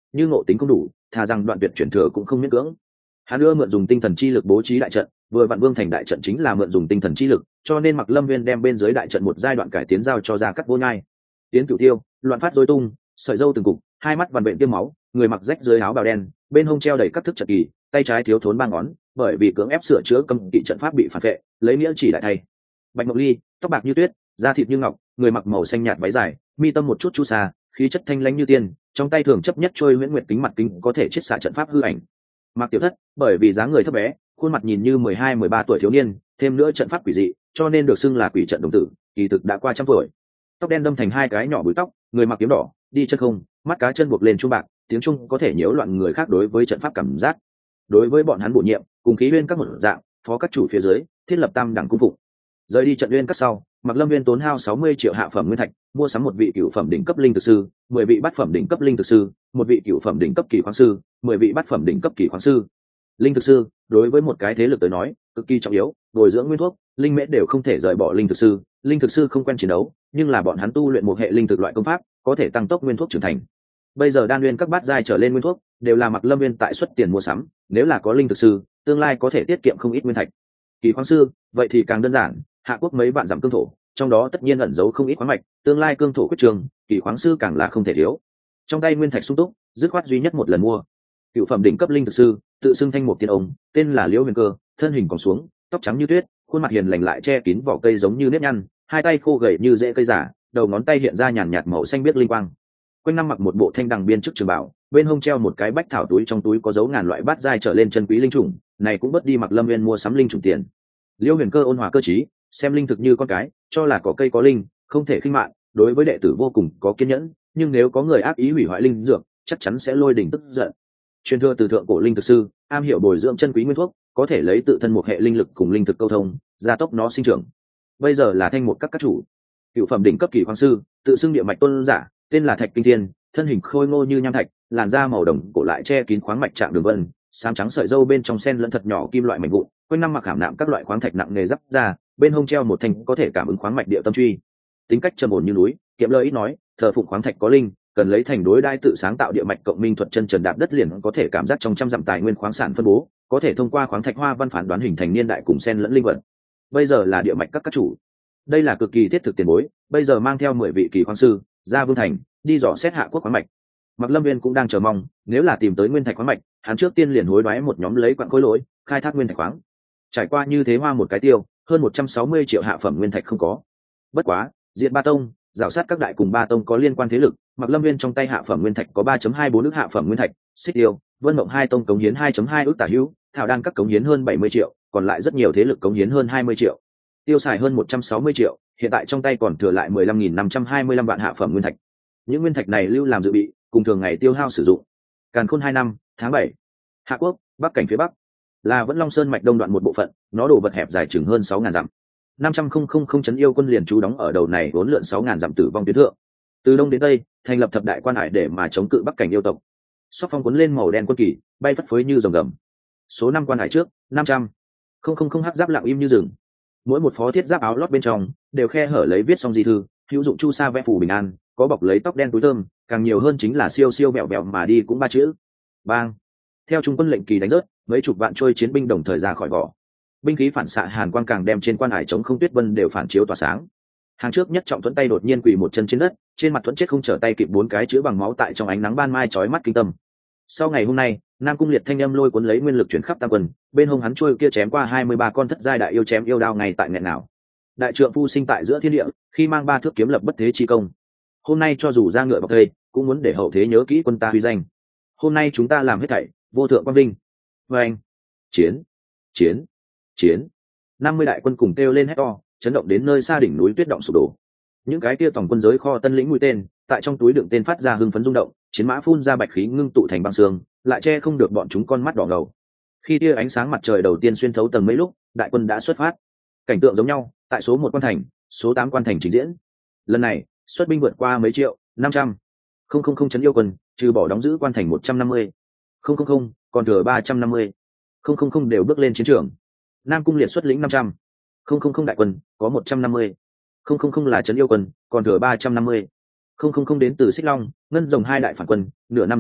S1: như ngộ tính không đủ thà rằng đoạn tuyệt chuyển thừa cũng không miễn cưỡng. Hắn ưa mượn dùng tinh thần chi lực bố trí đại trận, vừa vạn vương thành đại trận chính là mượn dùng tinh thần chi lực, cho nên Mặc Lâm Nguyên đem bên dưới đại trận một giai đoạn cải tiến giao cho Gia Cát Vô Nhai. Tiến Cửu Tiêu, loạn phát rối tung, sợi râu từng cục, hai mắt vằn vện tiêm máu, người mặc rách dưới áo bào đen, bên hông treo đầy các thức trận kỳ, tay trái thiếu thốn ba ngón, bởi vì cưỡng ép sửa chữa cấm kỵ trận pháp bị phản vệ, lấy nghĩa chỉ đại thay. Bạch Mộc Ly, tóc bạc như tuyết, da thịt như ngọc, người mặc màu xanh nhạt váy dài, mi tâm một chút chu sa, khí chất thanh lãnh như tiên, trong tay thường chấp nhất trôi huyễn nguyệt kính mặt kính có thể chiết xạ trận pháp hư ảnh. Mạc Tiểu Thất, bởi vì dáng người thấp bé, khuôn mặt nhìn như mười hai mười ba tuổi thiếu niên, thêm nữa trận pháp quỷ dị, cho nên được xưng là quỷ trận đồng tử, kỳ thực đã qua trăm tuổi. Tóc đen đâm thành hai cái nhỏ búi tóc, người mặc kiếm đỏ, đi chân không, mắt cá chân buộc lên chuông bạc, tiếng trung có thể nhiễu loạn người khác đối với trận pháp cảm giác. Đối với bọn hắn bổ nhiệm, cùng khí uyên các một dạng, phó các chủ phía dưới, thiết lập tam đẳng cung phục. Rời đi trận uyên các sau, Mạc Lâm Nguyên tốn hao sáu mươi triệu hạ phẩm nguyên thạch, mua sắm một vị cửu phẩm đỉnh cấp linh thực sư, mười vị bát phẩm đỉnh cấp linh thực sư, một vị cửu phẩm đỉnh cấp kỳ khoáng sư, mười vị bát phẩm đỉnh cấp kỳ khoáng sư. Linh thực sư, đối với một cái thế lực tới nói, cực kỳ trọng yếu, bồi dưỡng nguyên thuốc, linh mễ đều không thể rời bỏ linh thực sư. Linh thực sư không quen chiến đấu, nhưng là bọn hắn tu luyện một hệ linh thực loại công pháp, có thể tăng tốc nguyên thuốc trưởng thành. Bây giờ đan nguyên các bát giai trở lên nguyên thuốc, đều là Mạc Lâm Nguyên tại xuất tiền mua sắm, nếu là có linh thực sư, tương lai có thể tiết kiệm không ít nguyên thạch. Kỳ khoáng sư, vậy thì càng đơn giản, hạ quốc mấy vạn dặm cương thổ, trong đó tất nhiên ẩn giấu không ít khoáng mạch, tương lai cương thổ quyết trường, kỳ khoáng sư càng là không thể thiếu. Trong tay nguyên thạch sung túc, dứt khoát duy nhất một lần mua. Cựu phẩm đỉnh cấp linh thực sư, tự xưng thanh một tiên ông, tên là Liễu Huyền Cơ, thân hình còn xuống, tóc trắng như tuyết, khuôn mặt hiền lành lại che kín vỏ cây giống như nếp nhăn, hai tay khô gầy như rễ cây giả, đầu ngón tay hiện ra nhàn nhạt màu xanh biếc linh quang. Quanh năm mặc một bộ thanh đằng biên chức trường bảo, bên hông treo một cái bách thảo túi, trong túi có dấu ngàn loại bát giai trở lên chân quý linh trùng, này cũng bất đi Mạc Lâm Nguyên mua sắm linh trùng tiền. Liễu Huyền Cơ ôn hòa cơ trí, xem linh thực như con cái, cho là có cây có linh, không thể khinh mạn, đối với đệ tử vô cùng có kiên nhẫn, nhưng nếu có người ác ý hủy hoại linh dược, chắc chắn sẽ lôi đình tức giận. Truyền thừa từ thượng cổ linh thực sư, am hiểu bồi dưỡng chân quý nguyên thuốc, có thể lấy tự thân một hệ linh lực cùng linh thực câu thông, gia tốc nó sinh trưởng. Bây giờ là thanh một các các chủ, cựu phẩm đỉnh cấp kỳ khoáng sư, tự xưng địa mạch tôn giả, tên là Thạch Kinh Thiên, thân hình khôi ngô như nham thạch, làn da màu đồng cổ lại che kín khoáng mạch trạng đường vân, xám trắng sợi râu bên trong sen lẫn thật nhỏ kim loại mảnh vụn, quanh năm mặc khảm nạm các loại khoáng thạch nặng nề giáp ra, bên hông treo một thanh có thể cảm ứng khoáng mạch địa tâm truy. Tính cách trầm ổn như núi, kiệm lời ít nói, thờ phụng khoáng thạch có linh, cần lấy thành đối đai tự sáng tạo địa mạch cộng minh thuật chân trần đạp đất liền có thể cảm giác trong trăm dặm tài nguyên khoáng sản phân bố, có thể thông qua khoáng thạch hoa văn phán đoán hình thành niên đại cùng sen lẫn linh vật. Bây giờ là địa mạch các các chủ, đây là cực kỳ thiết thực tiền bối, bây giờ mang theo mười vị kỳ khoáng sư ra vương thành đi dò xét hạ quốc khoáng mạch. Mạc Lâm Nguyên cũng đang chờ mong, nếu là tìm tới nguyên thạch khoáng mạch, hắn trước tiên liền hối đoái một nhóm lấy quặng khối lỗi khai thác nguyên thạch khoáng. Trải qua như thế hoa một cái tiêu, hơn một trăm sáu mươi triệu hạ phẩm nguyên thạch không có. Bất quá, diện ba tông, rào sát các đại cùng ba tông có liên quan thế lực, Mạc Lâm Nguyên trong tay hạ phẩm nguyên thạch có ba phẩy hai bốn ức hạ phẩm nguyên thạch, Xích Tiêu, Vân Mộng hai tông cống hiến hai phẩy hai ức tả hữu, Thảo Đan các cống hiến hơn bảy mươi triệu, còn lại rất nhiều thế lực cống hiến hơn hai mươi triệu. Tiêu xài hơn một trăm sáu mươi triệu, hiện tại trong tay còn thừa lại mười lăm nghìn năm trăm hai mươi lăm vạn hạ phẩm nguyên thạch. Những nguyên thạch này lưu làm dự bị, cùng thường ngày tiêu hao sử dụng. Càn Khôn hai năm, tháng bảy. Hạ quốc, bắc cảnh phía bắc, là Vẫn Long Sơn mạch đông đoạn một bộ phận, nó đồ vật hẹp dài chừng hơn sáu ngàn dặm. năm trăm không chấn yêu quân liền trú đóng ở đầu này vốn lượn sáu ngàn dặm tử vong tuyến thượng. Từ đông đến tây, thành lập thập đại quan hải để mà chống cự bắc cảnh yêu tộc. Sóc phong cuốn lên màu đen quân kỳ, bay phất phới như rồng gầm. Số năm quan hải trước, năm trăm không hắc giáp lặng im như rừng. Mỗi một phó thiết giáp áo lót bên trong đều khe hở lấy viết xong di thư, hữu dụng chu sa vẽ phù bình an, có bọc lấy tóc đen túi thơm, càng nhiều hơn chính là siêu siêu bẹo bẹo mà đi cũng ba chữ. Bang. Theo trung quân lệnh kỳ đánh rớt, mấy chục vạn trôi chiến binh đồng thời ra khỏi vỏ. Binh khí phản xạ hàn quang càng đem trên quan hải chống không tuyết vân đều phản chiếu tỏa sáng. Hàng trước nhất trọng thuẫn tay đột nhiên quỳ một chân trên đất, trên mặt thuẫn chết không trở tay kịp bốn cái chữ bằng máu tại trong ánh nắng ban mai chói mắt kinh tâm. Sau ngày hôm nay, Nam Cung Liệt thanh âm lôi cuốn lấy nguyên lực chuyển khắp tam quân, bên hông hắn trôi kia chém qua hai mươi ba con thất giai đại yêu chém yêu đao ngay tại nghẹn nào. Đại trượng phu sinh tại giữa thiên địa, khi mang ba thước kiếm lập bất thế chi công. Hôm nay cho dù ra ngựa bọc thây, cũng muốn để hậu thế nhớ kỹ quân ta huy danh. Hôm nay chúng ta làm hết thảy, vô thượng quang vinh. Và anh, chiến, chiến, chiến. năm mươi đại quân cùng kêu lên hét to, chấn động đến nơi xa đỉnh núi tuyết động sụp đổ. Những cái kia tổng quân giới kho tân lĩnh mũi tên, tại trong túi đựng tên phát ra hưng phấn rung động, chiến mã phun ra bạch khí ngưng tụ thành băng sương, lại che không được bọn chúng con mắt đỏ ngầu. Khi tia ánh sáng mặt trời đầu tiên xuyên thấu tầng mấy lúc, đại quân đã xuất phát. Cảnh tượng giống nhau, tại số một quan thành, số tám quan thành trình diễn. Lần này, xuất binh vượt qua mấy triệu, năm trăm. Không không không chấn yêu quân, trừ bỏ đóng giữ quan thành một trăm năm mươi. Không không không, còn thừa ba trăm năm mươi. Không không không đều bước lên chiến trường. Nam Cung Liệt xuất lĩnh năm trăm. Không không không đại quân, có một trăm năm mươi. Không không không là chấn yêu quân, còn thừa ba trăm năm mươi. Không không không đến từ Xích Long, Ngân Rồng hai đại phản quân, nửa năm rèn luyện,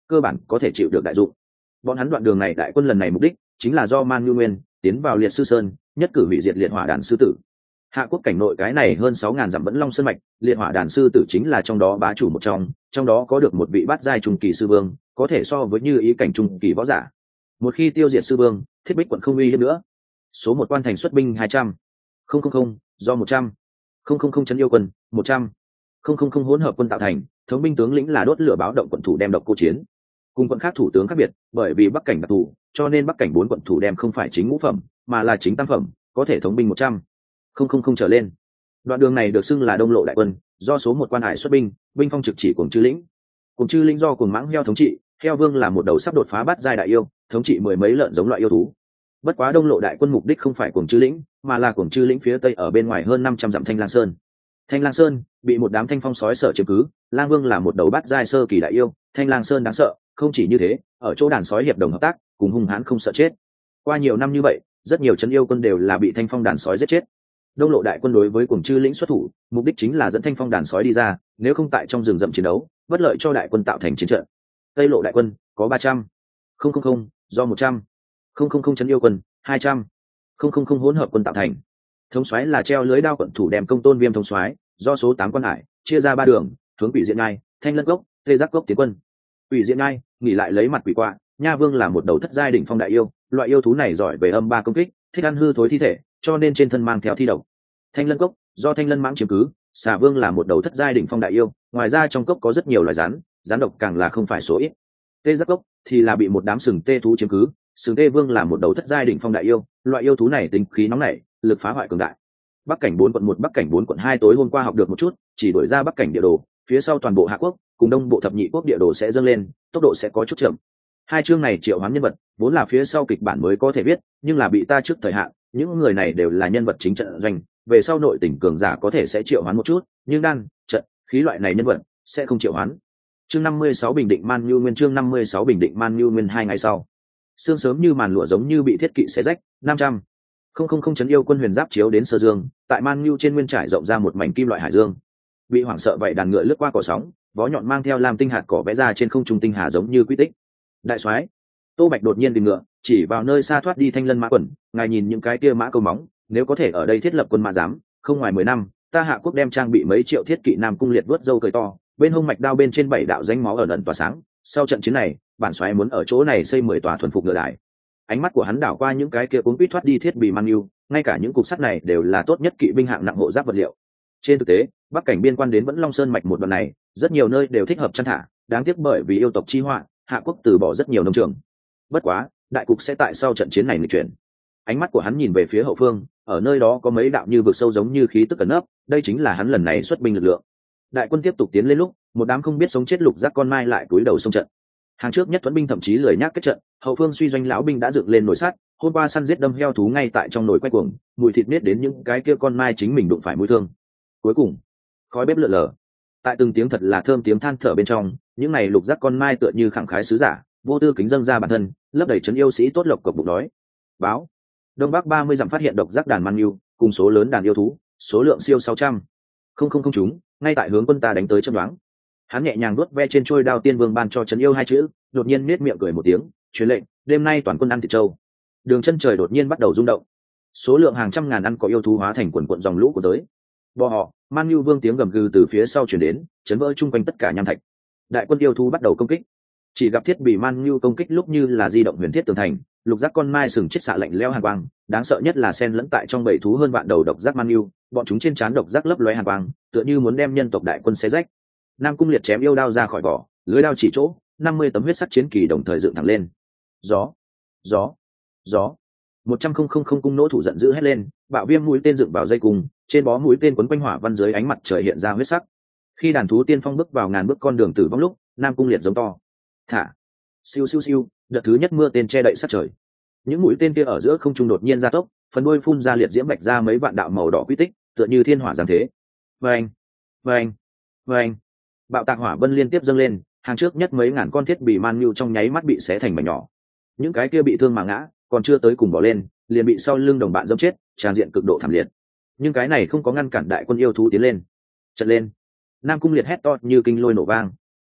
S1: cơ bản có thể chịu được đại dụng. Bọn hắn đoạn đường này đại quân lần này mục đích chính là do Man Nhu Nguyên tiến vào Liệt Sư Sơn, nhất cử hủy diệt liệt hỏa đàn sư tử. Hạ quốc cảnh nội cái này hơn sáu ngàn dặm vẫn long sơn mạch, liệt hỏa đàn sư tử chính là trong đó bá chủ một trong, trong đó có được một vị bát giai trung kỳ sư vương, có thể so với như ý cảnh trung kỳ võ giả. Một khi tiêu diệt sư vương, Thiết Bích quận không uy hiếp nữa. Số một quan thành xuất binh hai trăm, không không không do một trăm, không không không trấn yêu quân một trăm, không không không hỗn hợp quân tạo thành, thống binh tướng lĩnh là đốt lửa báo động quận thủ đem độc cô chiến. Cùng quận khác thủ tướng khác biệt, bởi vì Bắc cảnh đặc thù, cho nên Bắc cảnh bốn quận thủ đem không phải chính ngũ phẩm, mà là chính tam phẩm, có thể thống binh một trăm, không không không trở lên. Đoạn đường này được xưng là Đông Lộ đại quân, do số một quan hải xuất binh, binh phong trực chỉ Cuồng Chư lĩnh. Cuồng Chư lĩnh do Cuồng Mãng heo thống trị, heo vương là một đầu sắp đột phá bát giai đại yêu, thống trị mười mấy lợn giống loại yêu thú. Bất quá Đông Lộ đại quân mục đích không phải Cuồng Chư lĩnh, mà là Cuồng Chư lĩnh phía tây ở bên ngoài hơn năm trăm dặm Thanh Lang Sơn. Thanh Lang Sơn bị một đám thanh phong sói sở chiếm cứ, Lang Vương là một đầu bát giai sơ kỳ đại yêu, Thanh Lang Sơn đáng sợ, không chỉ như thế, ở chỗ đàn sói hiệp đồng hợp tác, cùng hung hãn không sợ chết. Qua nhiều năm như vậy, rất nhiều trấn yêu quân đều là bị thanh phong đàn sói giết chết. Đông Lộ đại quân đối với Cuồng Chư lĩnh xuất thủ, mục đích chính là dẫn thanh phong đàn sói đi ra, nếu không tại trong rừng rậm chiến đấu, bất lợi cho đại quân tạo thành chiến trận. Tây Lộ đại quân có ba trăm, không không không do một trăm, không không không trấn yêu quân hai trăm, không không không hỗn hợp quân tạo thành. Thống soái là treo lưới đao quận thủ đem công tôn viêm thống soái, do số tám quan hải chia ra ba đường, hướng Quỷ Diện Nhai, Thanh Lân Cốc, Tê Giác Cốc tiến quân. Quỷ Diện Nhai nghỉ lại lấy mặt quỷ quạ, Nha Vương là một đầu thất giai đỉnh phong đại yêu, loại yêu thú này giỏi về âm ba công kích, thích ăn hư thối thi thể, cho nên trên thân mang theo thi độc. Thanh Lân Cốc do Thanh Lân Mãng chiếm cứ, Xà Vương là một đầu thất giai đỉnh phong đại yêu, ngoài ra trong cốc có rất nhiều loài rắn, rắn độc càng là không phải số ít. Tê Giác Cốc thì là bị một đám sừng tê thú chiếm cứ, sừng tê vương là một đầu thất giai đỉnh phong đại yêu, loại yêu thú này tính khí nóng nảy, lực phá hoại cường đại. Bắc cảnh bốn quận một Bắc cảnh bốn quận hai tối hôm qua học được một chút, chỉ đổi ra Bắc cảnh địa đồ, phía sau toàn bộ Hạ quốc cùng Đông bộ thập nhị quốc địa đồ sẽ dâng lên, tốc độ sẽ có chút chậm. Hai chương này triệu hoán nhân vật, vốn là phía sau kịch bản mới có thể biết, nhưng là bị ta trước thời hạn, những người này đều là nhân vật chính trận doanh, về sau nội tỉnh cường giả có thể sẽ triệu hoán một chút, nhưng đan, trận, khí loại này nhân vật sẽ không triệu hoán. Chương năm mươi sáu Bình Định Man Nhu Nguyên chương năm mươi sáu Bình Định Man Nhu Nguyên hai ngày sau. Sương sớm như màn lụa giống như bị thiết kỵ xé rách, năm trăm, không không không trấn yêu quân huyền giáp chiếu đến Sơ Dương, tại Man Nhu trên nguyên trải rộng ra một mảnh kim loại hải dương. Bị hoảng sợ vậy đàn ngựa lướt qua cỏ sóng, vó nhọn mang theo làm tinh hạt cỏ vẽ ra trên không trung tinh hà giống như quy tích. Đại soái, Tô Bạch đột nhiên tìm ngựa, chỉ vào nơi xa thoát đi Thanh Lân Mã quần, ngài nhìn những cái kia mã câu móng, nếu có thể ở đây thiết lập quân mã giám, không ngoài mười năm, ta Hạ quốc đem trang bị mấy triệu thiết kỵ Nam cung liệt vớt dâu cười to, bên hông mạch đao bên trên bảy đạo danh máu ở ẩn tỏa sáng. Sau trận chiến này, bản soái muốn ở chỗ này xây mười tòa thuần phục ngựa đài. Ánh mắt của hắn đảo qua những cái kia cuốn quýt thoát đi thiết bị Man Nhu, ngay cả những cục sắt này đều là tốt nhất kỵ binh hạng nặng hộ giáp vật liệu. Trên thực tế, Bắc cảnh biên quan đến Vẫn Long Sơn mạch một đoạn này, rất nhiều nơi đều thích hợp chăn thả, đáng tiếc bởi vì yêu tộc chi họa, Hạ quốc từ bỏ rất nhiều nông trường. Bất quá, đại cục sẽ tại sau trận chiến này nghịch chuyển. Ánh mắt của hắn nhìn về phía hậu phương, ở nơi đó có mấy đạo như vực sâu giống như khí tức ẩn nấp, đây chính là hắn lần này xuất binh lực lượng. Đại quân tiếp tục tiến lên lúc, một đám không biết sống chết lục giác con mai lại cúi đầu xông trận. Hàng trước nhất thuẫn binh thậm chí lười nhác kết trận, hậu phương suy doanh lão binh đã dựng lên nồi sắt, hôm qua săn giết đâm heo thú ngay tại trong nồi quay cuồng, mùi thịt nết đến những cái kia con mai chính mình đụng phải mũi thương. Cuối cùng, khói bếp lượn lờ, tại từng tiếng thật là thơm tiếng than thở bên trong, những này lục giác con mai tựa như khẳng khái sứ giả, vô tư kính dâng ra bản thân, lấp đầy trấn yêu sĩ tốt lộc cộc bụng đói. Báo, Đông Bắc ba mươi dặm phát hiện độc giác đàn Man Nhu, cùng số lớn đàn yêu thú, số lượng siêu sáu trăm. Không không không chúng, ngay tại hướng quân ta đánh tới chớp nhoáng. Hắn nhẹ nhàng nuốt ve trên trôi đao tiên vương ban cho trấn yêu hai chữ, đột nhiên nết miệng cười một tiếng, truyền lệnh, đêm nay toàn quân ăn thịt trâu. Đường chân trời đột nhiên bắt đầu rung động. Số lượng hàng trăm ngàn ăn có yêu thú hóa thành quần quần dòng lũ của tới. Bò họ, Man Nhu vương tiếng gầm gừ từ phía sau truyền đến, chấn vỡ chung quanh tất cả nham thạch. Đại quân yêu thú bắt đầu công kích. Chỉ gặp thiết bị Man Nhu công kích lúc như là di động huyền thiết tường thành, lục giác con mai sừng chết xạ lạnh leo hàn quang, đáng sợ nhất là sen lẫn tại trong bầy thú hơn vạn đầu độc giác Man Nhu, bọn chúng trên trán độc giác lấp lóe hàn quang, tựa như muốn đem nhân tộc đại quân xé rách. Nam cung liệt chém yêu đao ra khỏi vỏ, lưới đao chỉ chỗ, năm mươi tấm huyết sắc chiến kỳ đồng thời dựng thẳng lên. Gió, gió, gió. Một trăm không không không cung nỗ thủ giận dữ hét lên, bạo viêm mũi tên dựng vào dây cung, trên bó mũi tên quấn quanh hỏa văn dưới ánh mặt trời hiện ra huyết sắc. Khi đàn thú tiên phong bước vào ngàn bước con đường tử vong lúc, Nam cung liệt giống to, thả, siêu siêu siêu, đợt thứ nhất mưa tên che đậy sát trời. Những mũi tên kia ở giữa không trung đột nhiên gia tốc, phần đuôi phun ra liệt diễm bạch ra mấy vạn đạo màu đỏ quy tích, tựa như thiên hỏa giáng thế. Vâng, vâng, vâng. Bạo tạc hỏa vân liên tiếp dâng lên, hàng trước nhất mấy ngàn con thiết bị Man Nhu trong nháy mắt bị xé thành mảnh nhỏ. Những cái kia bị thương mà ngã, còn chưa tới cùng bỏ lên, liền bị sau lưng đồng bạn giẫm chết, tràn diện cực độ thảm liệt. Nhưng cái này không có ngăn cản đại quân yêu thú tiến lên. Trận lên. Nam cung liệt hét to như kinh lôi nổ vang.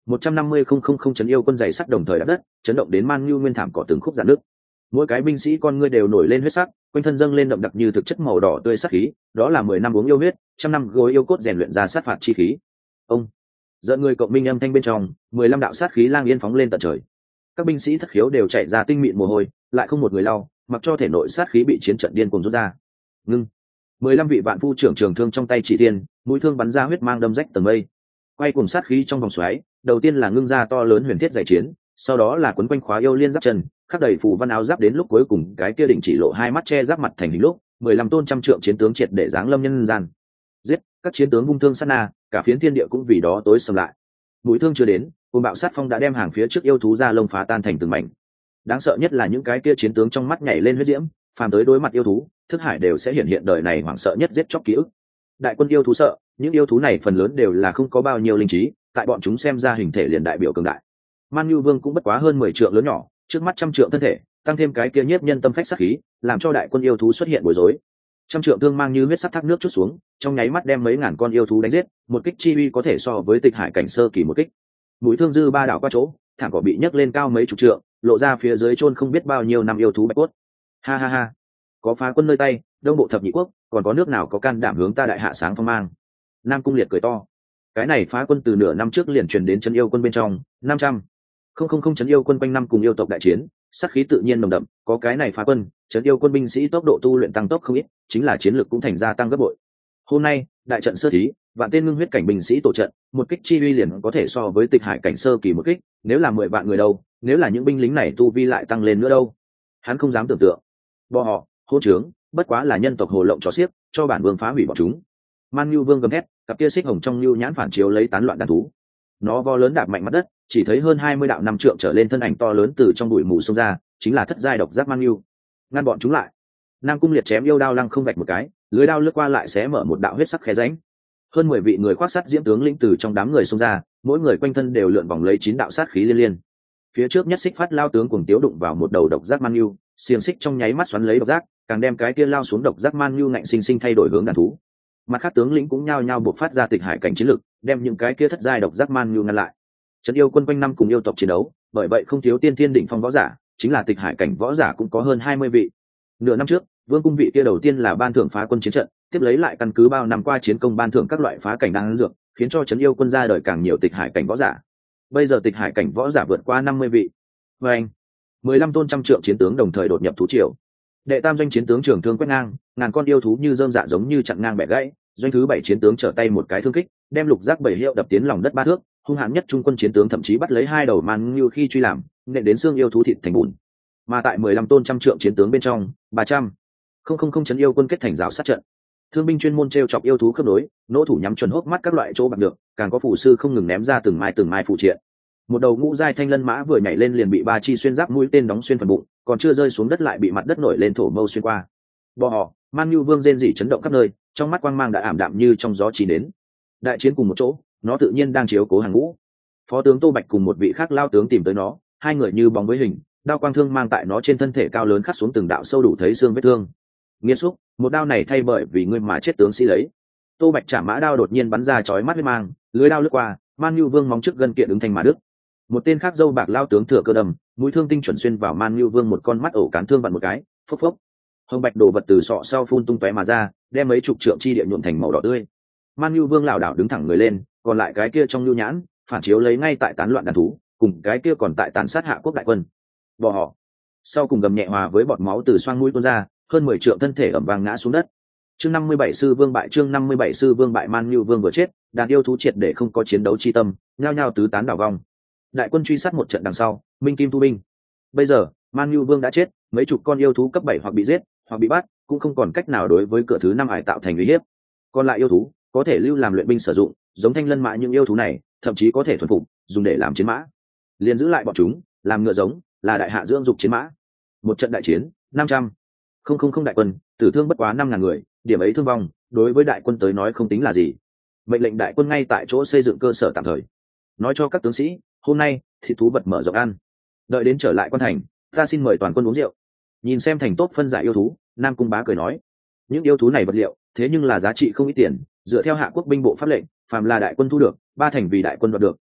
S1: một trăm năm mươi không không không chấn yêu quân dày sắt đồng thời đạp đất, chấn động đến Man Nhu nguyên thảm cỏ từng khúc rạn nước. Mỗi cái binh sĩ con ngươi đều nổi lên huyết sắc, quanh thân dâng lên đậm đặc như thực chất màu đỏ tươi sát khí, đó là mười năm uống yêu huyết, trăm năm gối yêu cốt rèn luyện ra sát phạt chi khí. Ông dẫn người cộng minh âm thanh bên trong, mười lăm đạo sát khí lang yên phóng lên tận trời. Các binh sĩ thất khiếu đều chạy ra tinh mịn mồ hôi, lại không một người lau, mặc cho thể nội sát khí bị chiến trận điên cuồng rút ra. Ngưng. mười lăm vị vạn phu trưởng trường thương trong tay chỉ tiên, mũi thương bắn ra huyết mang đâm rách tầng mây. Quay cùng sát khí trong vòng xoáy, đầu tiên là ngưng ra to lớn huyền thiết giải chiến, sau đó là quấn quanh khóa yêu liên giáp chân, khắc đầy phù văn áo giáp đến lúc cuối cùng cái kia đỉnh chỉ lộ hai mắt che giáp mặt thành hình lúc, mười lăm tôn trăm trượng chiến tướng triệt để giáng lâm nhân gian. Giết, các chiến tướng vung thương sát na, cả phiến thiên địa cũng vì đó tối sầm lại. Mũi thương chưa đến, côn bạo sát phong đã đem hàng phía trước yêu thú ra lông phá tan thành từng mảnh. Đáng sợ nhất là những cái kia chiến tướng trong mắt nhảy lên huyết diễm, phàm tới đối mặt yêu thú, thức hải đều sẽ hiện hiện đời này hoảng sợ nhất giết chóc ký ức. Đại quân yêu thú sợ, những yêu thú này phần lớn đều là không có bao nhiêu linh trí, tại bọn chúng xem ra hình thể liền đại biểu cường đại. Man Nhu Vương cũng bất quá hơn mười trượng lớn nhỏ, trước mắt trăm trượng thân thể, tăng thêm cái kia nhiếp nhân tâm phách sát khí, làm cho đại quân yêu thú xuất hiện bối rối. Trăm trượng thương mang như huyết sắc thác nước chút xuống, trong nháy mắt đem mấy ngàn con yêu thú đánh giết, một kích chi uy có thể so với Tịch Hải cảnh sơ kỳ một kích. Mũi thương dư ba đảo qua chỗ, thảm cỏ bị nhấc lên cao mấy chục trượng, lộ ra phía dưới chôn không biết bao nhiêu năm yêu thú bạch cốt. Ha ha ha, có phá quân nơi tay, đông bộ thập nhị quốc, còn có nước nào có can đảm hướng ta đại hạ sáng phong mang? Nam Cung Liệt cười to. Cái này phá quân từ nửa năm trước liền truyền đến trấn yêu quân bên trong, năm trăm không không không trấn yêu quân quanh năm cùng yêu tộc đại chiến, sát khí tự nhiên nồng đậm, có cái này phá quân, trấn yêu quân binh sĩ tốc độ tu luyện tăng tốc không ít, chính là chiến lược cũng thành gia tăng gấp bội. Hôm nay, đại trận sơ thí, vạn tên ngưng huyết cảnh binh sĩ tổ trận, một kích chi uy liền có thể so với Tịch Hải cảnh sơ kỳ một kích, nếu là mười vạn người đâu, nếu là những binh lính này tu vi lại tăng lên nữa đâu. Hắn không dám tưởng tượng. Bọn họ, hô trướng, bất quá là nhân tộc hồ lộng chó xiếc, cho bản vương phá hủy bọn chúng. Man Nhu Vương gầm thét, cặp kia xích hồng trong nhu nhãn phản chiếu lấy tán loạn đàn thú. Nó vo lớn đạp mạnh mặt đất, chỉ thấy hơn hai mươi đạo năm trượng trở lên thân ảnh to lớn từ trong bụi mù xông ra, chính là thất giai độc giác Man Nhu. Ngăn bọn chúng lại. Nam Cung Liệt chém yêu đao lăng không vạch một cái, lưới đao lướt qua lại xé mở một đạo huyết sắc khe rãnh. Hơn mười vị người khoác sắt diễm tướng lĩnh từ trong đám người xông ra, mỗi người quanh thân đều lượn vòng lấy chín đạo sát khí liên liên. Phía trước nhất xích phát lao tướng cuồng tiếu đụng vào một đầu độc giác Man Nhu, xiềng xích trong nháy mắt xoắn lấy độc giác, càng đem cái kia lao xuống độc giác Man Nhu ngạnh sinh sinh thay đổi hướng đàn thú. Mặt khác tướng lĩnh cũng nhao nhao buộc phát ra Tịch Hải cảnh chiến lực, đem những cái kia thất giai độc giác Man Nhu ngăn lại. Trấn yêu quân quanh năm cùng yêu tộc chiến đấu, bởi vậy không thiếu tiên thiên đỉnh phong võ giả, chính là Tịch Hải cảnh võ giả cũng có hơn hai mươi vị. Nửa năm trước, Vương cung vị kia đầu tiên là ban thưởng phá quân chiến trận, tiếp lấy lại căn cứ bao năm qua chiến công ban thưởng các loại phá cảnh đang dược, khiến cho trấn yêu quân ra đời càng nhiều Tịch Hải cảnh võ giả. Bây giờ Tịch Hải cảnh võ giả vượt qua năm mươi vị. Và anh, mười lăm tôn trăm trượng chiến tướng đồng thời đột nhập thú triều. Đệ tam doanh chiến tướng trường thương quét ngang, ngàn con yêu thú như rơm dạ giống như chặn ngang bẻ gãy, doanh thứ bảy chiến tướng trở tay một cái thương kích, đem lục giác bảy hiệu đập tiến lòng đất ba thước, hung hãn nhất trung quân chiến tướng thậm chí bắt lấy hai đầu Man Nhu khi truy làm, nện đến xương yêu thú thịt thành bùn. Mà tại mười lăm tôn trăm trượng chiến tướng bên trong, ba trăm không không không trấn yêu quân kết thành rào sát trận. Thương binh chuyên môn treo chọc yêu thú khớp nối, nỗ thủ nhắm chuẩn hốc mắt các loại chỗ bạc được, càng có phù sư không ngừng ném ra từng mai từng mai phụ triện. Một đầu ngũ giai thanh lân mã vừa nhảy lên liền bị ba chi xuyên giáp mũi tên đóng xuyên phần bụng, còn chưa rơi xuống đất lại bị mặt đất nổi lên thổ mâu xuyên qua. Bò họ, Man Nhu Vương rên rỉ chấn động khắp nơi, trong mắt quang mang đã ảm đạm như trong gió chỉ đến. Đại chiến cùng một chỗ, nó tự nhiên đang chiếu cố hàng ngũ. Phó tướng Tô Bạch cùng một vị khác lao tướng tìm tới nó, hai người như bóng với hình, đao quang thương mang tại nó trên thân thể cao lớn khắc xuống từng đạo sâu đủ thấy xương vết thương. Nghiêm xúc, một đao này thay bởi vì ngươi mà chết tướng sĩ lấy. Tô Bạch chả mã đao đột nhiên bắn ra chói mắt huyết mang, lưới đao lướt qua, Man Nhu Vương móng trước gân kiện ứng thành mà đứt. Một tên khác dâu bạc lao tướng thừa cơ đầm, mũi thương tinh chuẩn xuyên vào Man Nhu Vương một con mắt ổ cán thương vặn một cái, phốc phốc. Hồng bạch đồ vật từ sọ sau phun tung tóe mà ra, đem mấy chục trượng chi địa nhuộm thành màu đỏ tươi. Man Nhu Vương lảo đảo đứng thẳng người lên, còn lại cái kia trong nhu nhãn, phản chiếu lấy ngay tại tán loạn đàn thú, cùng cái kia còn tại tàn sát hạ quốc đại quân. Bỏ họ. Sau cùng gầm nhẹ hòa với bọt máu từ xoang mũi tuôn ra, hơn mười trượng thân thể ẩm vang ngã xuống đất. Chương năm mươi bảy sư vương bại, chương năm mươi bảy sư vương bại. Man Nhu Vương vừa chết, đàn yêu thú triệt để không có chiến đấu chi tâm, nhao nhao tứ tán đảo vong. Đại quân truy sát một trận đằng sau, minh kim thu binh. Bây giờ, Man Nhu Vương đã chết, mấy chục con yêu thú cấp bảy hoặc bị giết, hoặc bị bắt, cũng không còn cách nào đối với cửa thứ năm ải tạo thành uy hiếp. Còn lại yêu thú, có thể lưu làm luyện binh sử dụng, giống thanh lân mã những yêu thú này, thậm chí có thể thuần phục, dùng để làm chiến mã. Liền giữ lại bọn chúng, làm ngựa giống, là đại hạ dưỡng dục chiến mã. Một trận đại chiến, năm trăm không không không đại quân, tử thương bất quá năm ngàn người, điểm ấy thương vong, đối với đại quân tới nói không tính là gì. Mệnh lệnh đại quân ngay tại chỗ xây dựng cơ sở tạm thời. Nói cho các tướng sĩ, hôm nay thịt thú vật mở rộng ăn. Đợi đến trở lại quan thành, ta xin mời toàn quân uống rượu. Nhìn xem thành tốt phân giải yêu thú, Nam Cung Bá cười nói, những yêu thú này vật liệu, thế nhưng là giá trị không ít tiền, dựa theo hạ quốc binh bộ pháp lệnh, phàm là đại quân thu được, ba thành vì đại quân đoạt được,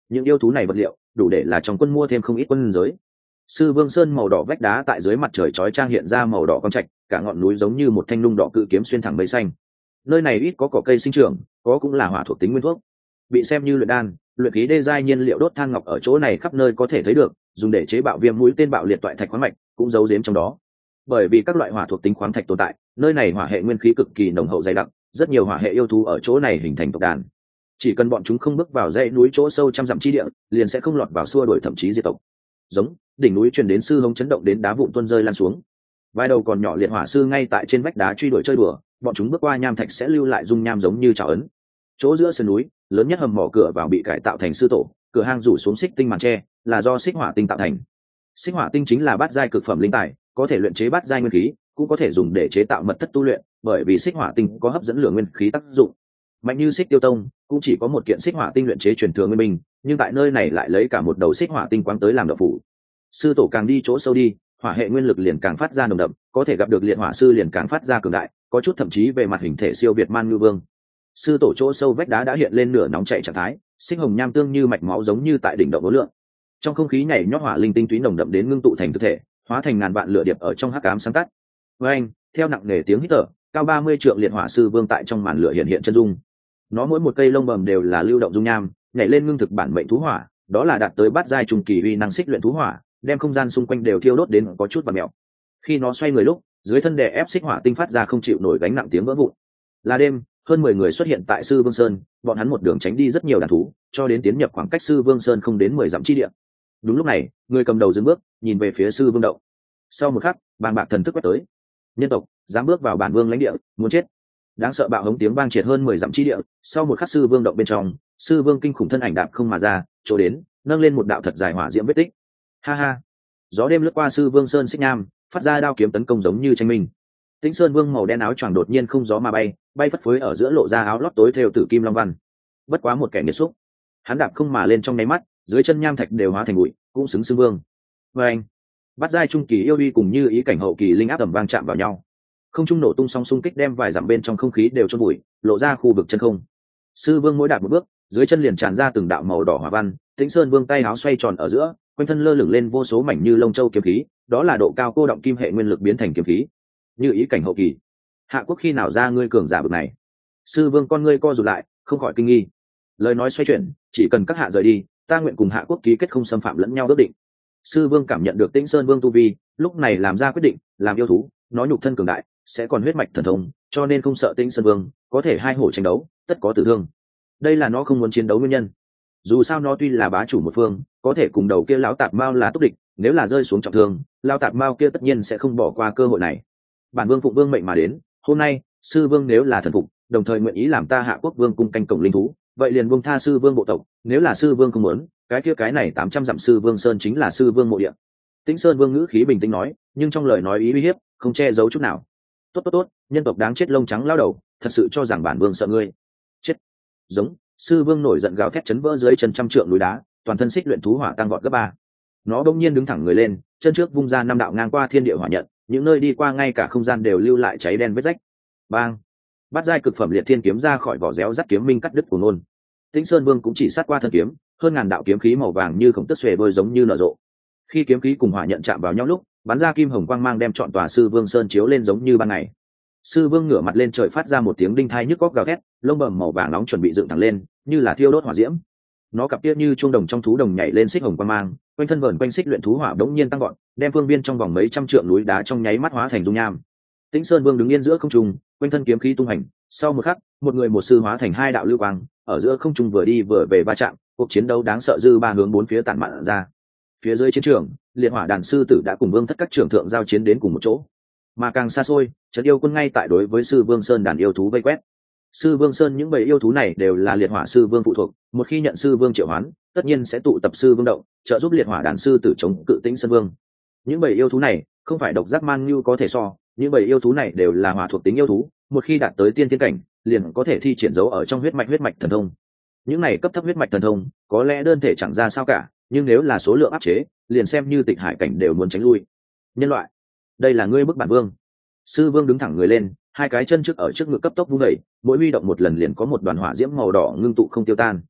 S1: những yêu thú này vật liệu đủ để là trong quân mua thêm không ít quân giới. Sư Vương Sơn màu đỏ vách đá tại dưới mặt trời chói chang hiện ra màu đỏ quang trạch, cả ngọn núi giống như một thanh nung đỏ cự kiếm xuyên thẳng mây xanh. Nơi này ít có cỏ cây sinh trưởng, có cũng là hỏa thuộc tính nguyên thuốc. Bị xem như luyện đan, luyện khí đê giai nhiên liệu đốt than ngọc ở chỗ này khắp nơi có thể thấy được, dùng để chế bạo viêm mũi tên bạo liệt toại thạch khoáng mạch cũng giấu giếm trong đó. Bởi vì các loại hỏa thuộc tính khoáng thạch tồn tại, nơi này hỏa hệ nguyên khí cực kỳ nồng hậu dày đặc, rất nhiều hỏa hệ yêu thú ở chỗ này hình thành tộc đàn. Chỉ cần bọn chúng không bước vào dãy núi chỗ sâu trăm dặm chi địa, liền sẽ không lọt vào xua đuổi thậm chí diệt tộc. Giống, đỉnh núi truyền đến sư hống chấn động đến đá vụn tuôn rơi lan xuống. Vài đầu còn nhỏ liệt hỏa sư ngay tại trên vách đá truy đuổi chơi đùa, bọn chúng bước qua nham thạch sẽ lưu lại dung nham giống như trào ấn. Chỗ giữa sườn núi, lớn nhất hầm mỏ cửa vào bị cải tạo thành sư tổ, cửa hang rủ xuống xích tinh màn tre, là do xích hỏa tinh tạo thành. Xích hỏa tinh chính là bát giai cực phẩm linh tài, có thể luyện chế bát giai nguyên khí, cũng có thể dùng để chế tạo mật thất tu luyện, bởi vì xích hỏa tinh có hấp dẫn lửa nguyên khí tác dụng. Mạnh như xích tiêu tông cũng chỉ có một kiện xích hỏa tinh luyện chế truyền thừa nguyên minh, nhưng tại nơi này lại lấy cả một đầu xích hỏa tinh quáng tới làm đậu phủ. Sư tổ càng đi chỗ sâu đi, hỏa hệ nguyên lực liền càng phát ra nồng đậm, có thể gặp được liệt hỏa sư liền càng phát ra cường đại, có chút thậm chí về mặt hình thể siêu việt Man Ngư Vương. Sư tổ chỗ sâu vách đá đã hiện lên nửa nóng chảy trạng thái, sinh hồng nham tương như mạch máu giống như tại đỉnh động vô lượng. Trong không khí nhảy nhót hỏa linh tinh túy nồng đậm đến ngưng tụ thành thực thể, hóa thành ngàn vạn lửa điệp ở trong hắc ám sáng tắt. Với anh, theo nặng nề tiếng hít thở, cao ba mươi trượng liệt hỏa sư vương tại trong màn lửa hiện hiện chân dung. Nó mỗi một cây lông bầm đều là lưu động dung nham, nhảy lên ngưng thực bản mệnh thú hỏa, đó là đạt tới bát giai trùng kỳ uy năng xích luyện thú hỏa, đem không gian xung quanh đều thiêu đốt đến có chút vặn mèo. Khi nó xoay người lúc, dưới thân đè ép xích hỏa tinh phát ra không chịu nổi gánh nặng tiếng vỡ vụn. Là đêm, hơn mười người xuất hiện tại Sư Vương Sơn, bọn hắn một đường tránh đi rất nhiều đàn thú, cho đến tiến nhập khoảng cách Sư Vương Sơn không đến mười dặm chi địa. Đúng lúc này, người cầm đầu dừng bước, nhìn về phía Sư Vương động. Sau một khắc, bàn bạc thần thức quét tới. Nhân tộc dám bước vào bản vương lãnh địa, muốn chết. Đáng sợ bạo hống tiếng vang triệt hơn mười dặm chi địa, sau một khắc Sư Vương động bên trong, Sư Vương kinh khủng thân ảnh đạp không mà ra, chỗ đến, nâng lên một đạo thật dài hỏa diễm vết tích. Ha ha. Gió đêm lướt qua Sư Vương Sơn xích nham, phát ra đao kiếm tấn công giống như tranh minh. Tĩnh Sơn Vương màu đen áo choàng đột nhiên không gió mà bay, bay phất phới ở giữa lộ ra áo lót tối thêu tử kim long văn. Bất quá một kẻ nghiệt xúc, hắn đạp không mà lên trong nháy mắt, dưới chân nham thạch đều hóa thành bụi, cũng xứng xưng vương. Và anh, bắt giai trung kỳ yêu uy cùng như ý cảnh hậu kỳ linh áp tầm vang chạm vào nhau, không trung nổ tung song xung kích đem vài dặm bên trong không khí đều chôn bụi, lộ ra khu vực chân không. Sư Vương mỗi đạp một bước, dưới chân liền tràn ra từng đạo màu đỏ hỏa văn. Tĩnh Sơn Vương tay áo xoay tròn ở giữa, quanh thân lơ lửng lên vô số mảnh như lông châu kiếm khí, đó là độ cao cô động kim hệ nguyên lực biến thành kiếm khí. Như ý cảnh hậu kỳ, Hạ Quốc khi nào ra ngươi cường giả bực này? Sư Vương con ngươi co rụt lại, không khỏi kinh nghi. Lời nói xoay chuyển, chỉ cần các hạ rời đi, ta nguyện cùng Hạ Quốc ký kết không xâm phạm lẫn nhau ước định. Sư Vương cảm nhận được Tĩnh Sơn Vương tu vi, lúc này làm ra quyết định, làm yêu thú, nó nhục thân cường đại, sẽ còn huyết mạch thần thông, cho nên không sợ Tĩnh Sơn Vương, có thể hai hổ tranh đấu, tất có tử thương. Đây là nó không muốn chiến đấu nguyên nhân. Dù sao nó tuy là bá chủ một phương, có thể cùng đầu kia lão tạp mao là túc địch, nếu là rơi xuống trọng thương, lão tạp mao kia tất nhiên sẽ không bỏ qua cơ hội này. Bản vương phụng vương mệnh mà đến, hôm nay Sư Vương nếu là thần phục, đồng thời nguyện ý làm ta Hạ Quốc vương cung canh cổng linh thú, vậy liền buông tha Sư Vương bộ tộc, nếu là Sư Vương không muốn, cái kia cái này tám trăm dặm Sư Vương Sơn chính là Sư Vương mộ địa. Tĩnh Sơn Vương ngữ khí bình tĩnh nói, nhưng trong lời nói ý uy hiếp không che giấu chút nào. Tốt tốt tốt, nhân tộc đáng chết lông trắng lao đầu, thật sự cho rằng bản vương sợ ngươi? Chết. Giống. Sư Vương nổi giận gào thét chấn vỡ dưới chân trăm trượng núi đá, toàn thân xích luyện thú hỏa tăng vọt gấp ba. Nó bỗng nhiên đứng thẳng người lên, chân trước vung ra năm đạo ngang qua thiên địa hỏa nhận, những nơi đi qua ngay cả không gian đều lưu lại cháy đen vết rách. Bang! Bát giai cực phẩm liệt thiên kiếm ra khỏi vỏ réo rắt kiếm minh cắt đứt của nôn. Tĩnh Sơn Vương cũng chỉ sát qua thân kiếm, hơn ngàn đạo kiếm khí màu vàng như khổng tức xuề bôi giống như nở rộ. Khi kiếm khí cùng hỏa nhận chạm vào nhau lúc, bắn ra kim hồng quang mang đem trọn tòa Sư Vương Sơn chiếu lên giống như ban ngày. Sư Vương ngửa mặt lên trời phát ra một tiếng đinh thai nhức góc gào thét, lông bầm màu vàng nóng chuẩn bị dựng thẳng lên, như là thiêu đốt hỏa diễm. Nó cặp kia như chuông đồng trong thú đồng nhảy lên xích hồng quang mang, quanh thân vờn quanh xích luyện thú hỏa đống nhiên tăng gọn, đem phương viên trong vòng mấy trăm trượng núi đá trong nháy mắt hóa thành dung nham. Tĩnh Sơn Vương đứng yên giữa không trung, quanh thân kiếm khí tung hành, sau một khắc, một người một sư hóa thành hai đạo lưu quang, ở giữa không trung vừa đi vừa về va chạm, cuộc chiến đấu đáng sợ dư ba hướng bốn phía tản mạn ra. Phía dưới chiến trường, liệt hỏa đàn sư tử đã cùng vương thất các trưởng thượng giao chiến đến cùng một chỗ, mà càng xa xôi, trận yêu quân ngay tại đối với Sư Vương Sơn đàn yêu thú vây quét. Sư Vương Sơn những bầy yêu thú này đều là liệt hỏa sư vương phụ thuộc, một khi nhận Sư Vương triệu hoán, tất nhiên sẽ tụ tập Sư Vương động, trợ giúp liệt hỏa đàn sư tử chống cự Tĩnh Sơn Vương. Những bầy yêu thú này không phải độc giác man như có thể so, những bầy yêu thú này đều là hỏa thuộc tính yêu thú, một khi đạt tới tiên thiên cảnh, liền có thể thi triển dấu ở trong huyết mạch huyết mạch thần thông. Những này cấp thấp huyết mạch thần thông, có lẽ đơn thể chẳng ra sao cả, nhưng nếu là số lượng áp chế, liền xem như Tịch Hải cảnh đều muốn tránh lui. Nhân loại, đây là ngươi bức bản vương. Sư Vương đứng thẳng người lên, hai cái chân trước ở trước ngực cấp tốc vung đẩy, mỗi huy động một lần liền có một đoàn hỏa diễm màu đỏ ngưng tụ không tiêu tan.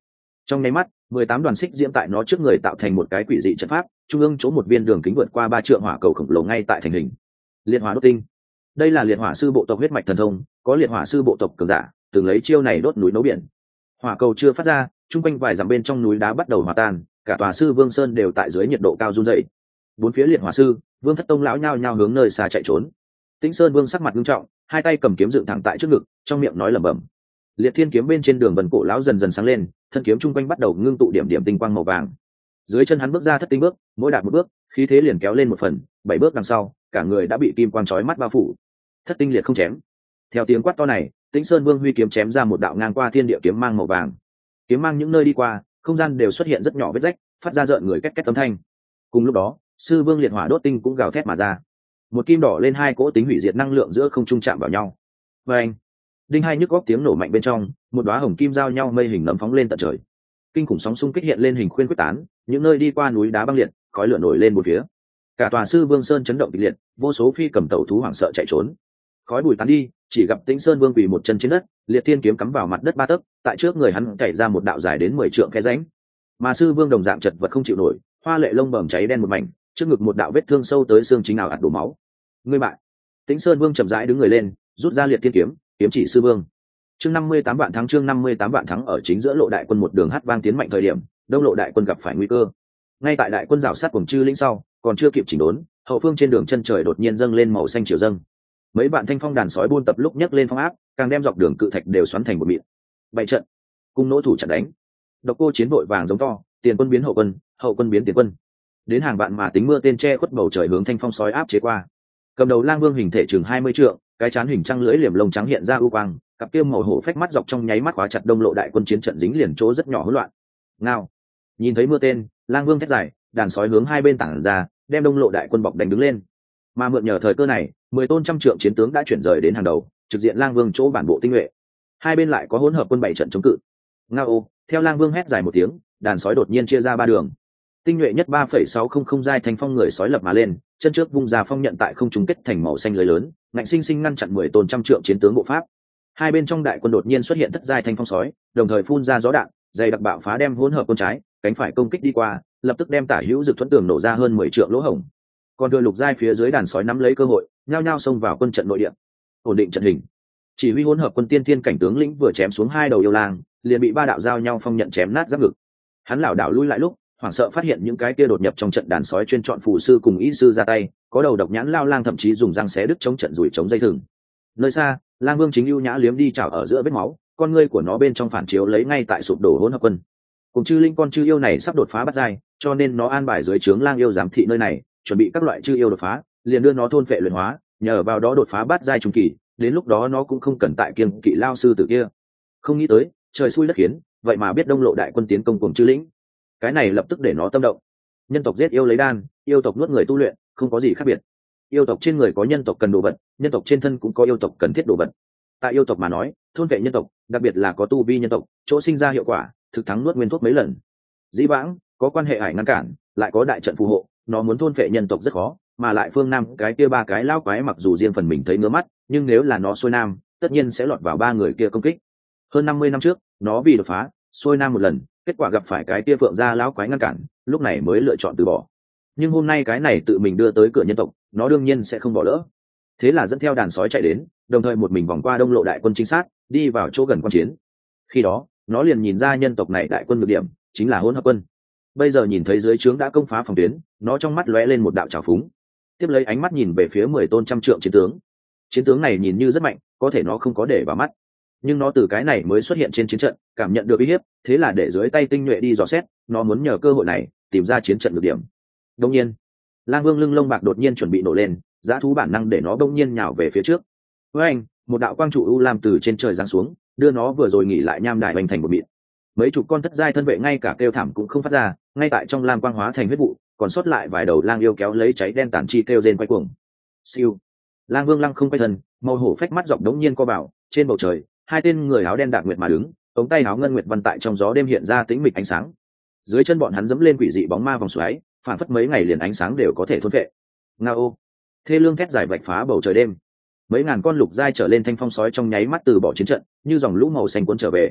S1: Trong nháy mắt, mười tám đoàn xích diễm tại nó trước người tạo thành một cái quỷ dị trận pháp, trung ương chỗ một viên đường kính vượt qua ba trượng hỏa cầu khổng lồ ngay tại thành hình. Liệt hỏa đốt tinh. Đây là liệt hỏa sư bộ tộc huyết mạch thần thông, có liệt hỏa sư bộ tộc cường giả từng lấy chiêu này đốt núi nấu biển. Hỏa cầu chưa phát ra, trung quanh vài dặm bên trong núi đá bắt đầu hòa tan, cả tòa sư vương sơn đều tại dưới nhiệt độ cao run dậy. Bốn phía liệt hỏa sư, vương thất tông lão nhao nhao hướng nơi xa chạy trốn. Tĩnh Sơn Vương sắc mặt nghiêm trọng, hai tay cầm kiếm dựng thẳng tại trước ngực, trong miệng nói lẩm bẩm. Liệt Thiên kiếm bên trên đường vân cổ lão dần dần sáng lên, thân kiếm trung quanh bắt đầu ngưng tụ điểm điểm tinh quang màu vàng. Dưới chân hắn bước ra thất tinh bước, mỗi đạp một bước, khí thế liền kéo lên một phần, bảy bước đằng sau, cả người đã bị kim quang chói mắt bao phủ. Thất tinh liệt không chém. Theo tiếng quát to này, Tĩnh Sơn Vương huy kiếm chém ra một đạo ngang qua thiên địa kiếm mang màu vàng. Kiếm mang những nơi đi qua, không gian đều xuất hiện rất nhỏ vết rách, phát ra rợn người két két âm thanh. Cùng lúc đó, sư vương liệt hỏa đốt tinh cũng gào thét mà ra. Một kim đỏ lên hai cỗ tính hủy diệt năng lượng giữa không trung chạm vào nhau. Và anh, đinh hai nhức góc tiếng nổ mạnh bên trong, một đóa hồng kim giao nhau mây hình nấm phóng lên tận trời. Kinh khủng sóng xung kích hiện lên hình khuyên quyết tán, những nơi đi qua núi đá băng liệt, khói lửa nổi lên bốn phía. Cả tòa sư vương sơn chấn động kịch liệt, vô số phi cầm tẩu thú hoảng sợ chạy trốn. Khói bụi tán đi, chỉ gặp Tĩnh Sơn Vương quỳ một chân trên đất, liệt thiên kiếm cắm vào mặt đất ba tấc, tại trước người hắn cày ra một đạo dài đến mười trượng khe rãnh. Mà sư vương đồng dạng chật vật không chịu nổi, hoa lệ lông bầm cháy đen một mảnh, trước ngực một đạo vết thương sâu tới xương chính nào ạt đổ máu. Ngươi bại. Tĩnh Sơn Vương chậm rãi đứng người lên, rút ra liệt thiên kiếm, kiếm chỉ sư vương. Chương năm mươi tám vạn thắng chương năm mươi tám vạn thắng ở chính giữa lộ đại quân một đường hát vang tiến mạnh thời điểm, đông lộ đại quân gặp phải nguy cơ. Ngay tại đại quân rào sát cuồng chư lĩnh sau, còn chưa kịp chỉnh đốn, hậu phương trên đường chân trời đột nhiên dâng lên màu xanh chiều dâng. Mấy bạn thanh phong đàn sói buôn tập lúc nhấc lên phong áp, càng đem dọc đường cự thạch đều xoắn thành một mịn. Bảy trận, cung nỗ thủ chặn đánh. Độc Cô Chiến vội vàng giống to, tiền quân biến hậu quân, hậu quân biến tiền quân. Đến hàng vạn mà tính mưa tên che khuất bầu trời hướng thanh phong sói áp chế qua. Cầm đầu Lang Vương hình thể chừng hai mươi trượng, cái trán hình trăng lưỡi liềm lông trắng hiện ra ưu quang, cặp kia màu hổ phách mắt dọc trong nháy mắt khóa chặt đông lộ đại quân chiến trận dính liền chỗ rất nhỏ hỗn loạn. Ngao. Nhìn thấy mưa tên, Lang Vương thét dài, đàn sói hướng hai bên tản ra, đem đông lộ đại quân bọc đánh đứng lên. Mà mượn nhờ thời cơ này, mười tôn trăm trượng chiến tướng đã chuyển rời đến hàng đầu, trực diện Lang Vương chỗ bản bộ tinh nhuệ. Hai bên lại có hỗn hợp quân bảy trận chống cự. Ngao. Theo Lang Vương hét dài một tiếng, đàn sói đột nhiên chia ra ba đường. Tinh nhuệ nhất ba phẩy sáu không không giai thanh phong người sói lập mà lên, chân trước vung ra phong nhận tại không trung kết thành màu xanh lưới lớn, ngạnh sinh sinh ngăn chặn mười tôn trăm trượng chiến tướng bộ pháp. Hai bên trong đại quân đột nhiên xuất hiện thất giai thanh phong sói, đồng thời phun ra gió đạn, dày đặc bạo phá đem hỗn hợp quân trái, cánh phải công kích đi qua, lập tức đem tả hữu dực thuẫn tường nổ ra hơn mười trượng lỗ hổng. Còn đưa lục giai phía dưới đàn sói nắm lấy cơ hội, nhao nhao xông vào quân trận nội địa, ổn định trận hình. Chỉ huy hỗn hợp quân tiên thiên cảnh tướng lĩnh vừa chém xuống hai đầu yêu lang, liền bị ba đạo giao nhau phong nhận chém nát giáp ngực. Hắn lảo đảo lui lại lúc, hoảng sợ phát hiện những cái kia đột nhập trong trận đàn sói chuyên chọn phù sư cùng y sư ra tay, có đầu độc nhãn lao lang thậm chí dùng răng xé đứt chống trận rủi chống dây thừng. Nơi xa, Lang Vương chính ưu nhã liếm đi chảo ở giữa vết máu, con ngươi của nó bên trong phản chiếu lấy ngay tại sụp đổ hỗn hợp quân. Cùng chư linh con chư yêu này sắp đột phá bắt giai, cho nên nó an bài dưới trướng lang yêu giám thị nơi này, chuẩn bị các loại chư yêu đột phá, liền đưa nó thôn phệ luyện hóa, nhờ vào đó đột phá bắt giai trung kỳ, đến lúc đó nó cũng không cần tại kiêng kỵ lao sư tử kia. Không nghĩ tới, trời xui đất khiến, vậy mà biết đông lộ đại quân tiến công cùng chư lĩnh. Cái này lập tức để nó tâm động. Nhân tộc giết yêu lấy đan, yêu tộc nuốt người tu luyện, không có gì khác biệt. Yêu tộc trên người có nhân tộc cần đồ vật, nhân tộc trên thân cũng có yêu tộc cần thiết đồ vật. Tại yêu tộc mà nói, thôn vệ nhân tộc, đặc biệt là có tu vi nhân tộc, chỗ sinh ra hiệu quả, thực thắng nuốt nguyên thuốc mấy lần. Dĩ vãng, có quan hệ hải ngăn cản, lại có đại trận phù hộ, nó muốn thôn vệ nhân tộc rất khó, mà lại phương nam cái kia ba cái lao quái mặc dù riêng phần mình thấy ngứa mắt, nhưng nếu là nó xuôi nam, tất nhiên sẽ lọt vào ba người kia công kích. Hơn năm mươi năm trước, nó vì đột phá, xuôi nam một lần, kết quả gặp phải cái kia phượng gia lão quái ngăn cản, lúc này mới lựa chọn từ bỏ. Nhưng hôm nay cái này tự mình đưa tới cửa nhân tộc, nó đương nhiên sẽ không bỏ lỡ. Thế là dẫn theo đàn sói chạy đến, đồng thời một mình vòng qua đông lộ đại quân chính sát, đi vào chỗ gần quan chiến. Khi đó, nó liền nhìn ra nhân tộc này đại quân nhược điểm chính là hỗn hợp quân. Bây giờ nhìn thấy dưới trướng đã công phá phòng tuyến, nó trong mắt lóe lên một đạo trào phúng. Tiếp lấy ánh mắt nhìn về phía mười tôn trăm trượng chiến tướng. Chiến tướng này nhìn như rất mạnh, có thể nó không có để vào mắt. Nhưng nó từ cái này mới xuất hiện trên chiến trận, cảm nhận được uy hiếp, thế là để dưới tay tinh nhuệ đi dò xét, nó muốn nhờ cơ hội này tìm ra chiến trận nhược điểm. Đương nhiên, Lang Vương lưng lông bạc đột nhiên chuẩn bị nổ lên, dã thú bản năng để nó đông nhiên nhào về phía trước. Với anh, một đạo quang trụ u lam từ trên trời giáng xuống, đưa nó vừa rồi nghỉ lại nham đài hoành thành một mịn. Mấy chục con thất giai thân vệ ngay cả kêu thảm cũng không phát ra, ngay tại trong lam quang hóa thành huyết vụ, còn sót lại vài đầu lang yêu kéo lấy cháy đen tản chi kêu rên quay cuồng. Siêu. Lang Vương lăng không quay thân, màu hổ phách mắt dọc đống nhiên co bảo, trên bầu trời, hai tên người áo đen đạp nguyệt mà đứng, ống tay áo ngân nguyệt văn tại trong gió đêm hiện ra tĩnh mịch ánh sáng. Dưới chân bọn hắn dẫm lên quỷ dị bóng ma vòng xoáy, phản phất mấy ngày liền ánh sáng đều có thể thôn vệ. Ngao. Thê lương thét dài vạch phá bầu trời đêm. Mấy ngàn con lục giai trở lên thanh phong sói trong nháy mắt từ bỏ chiến trận, như dòng lũ màu xanh cuốn trở về.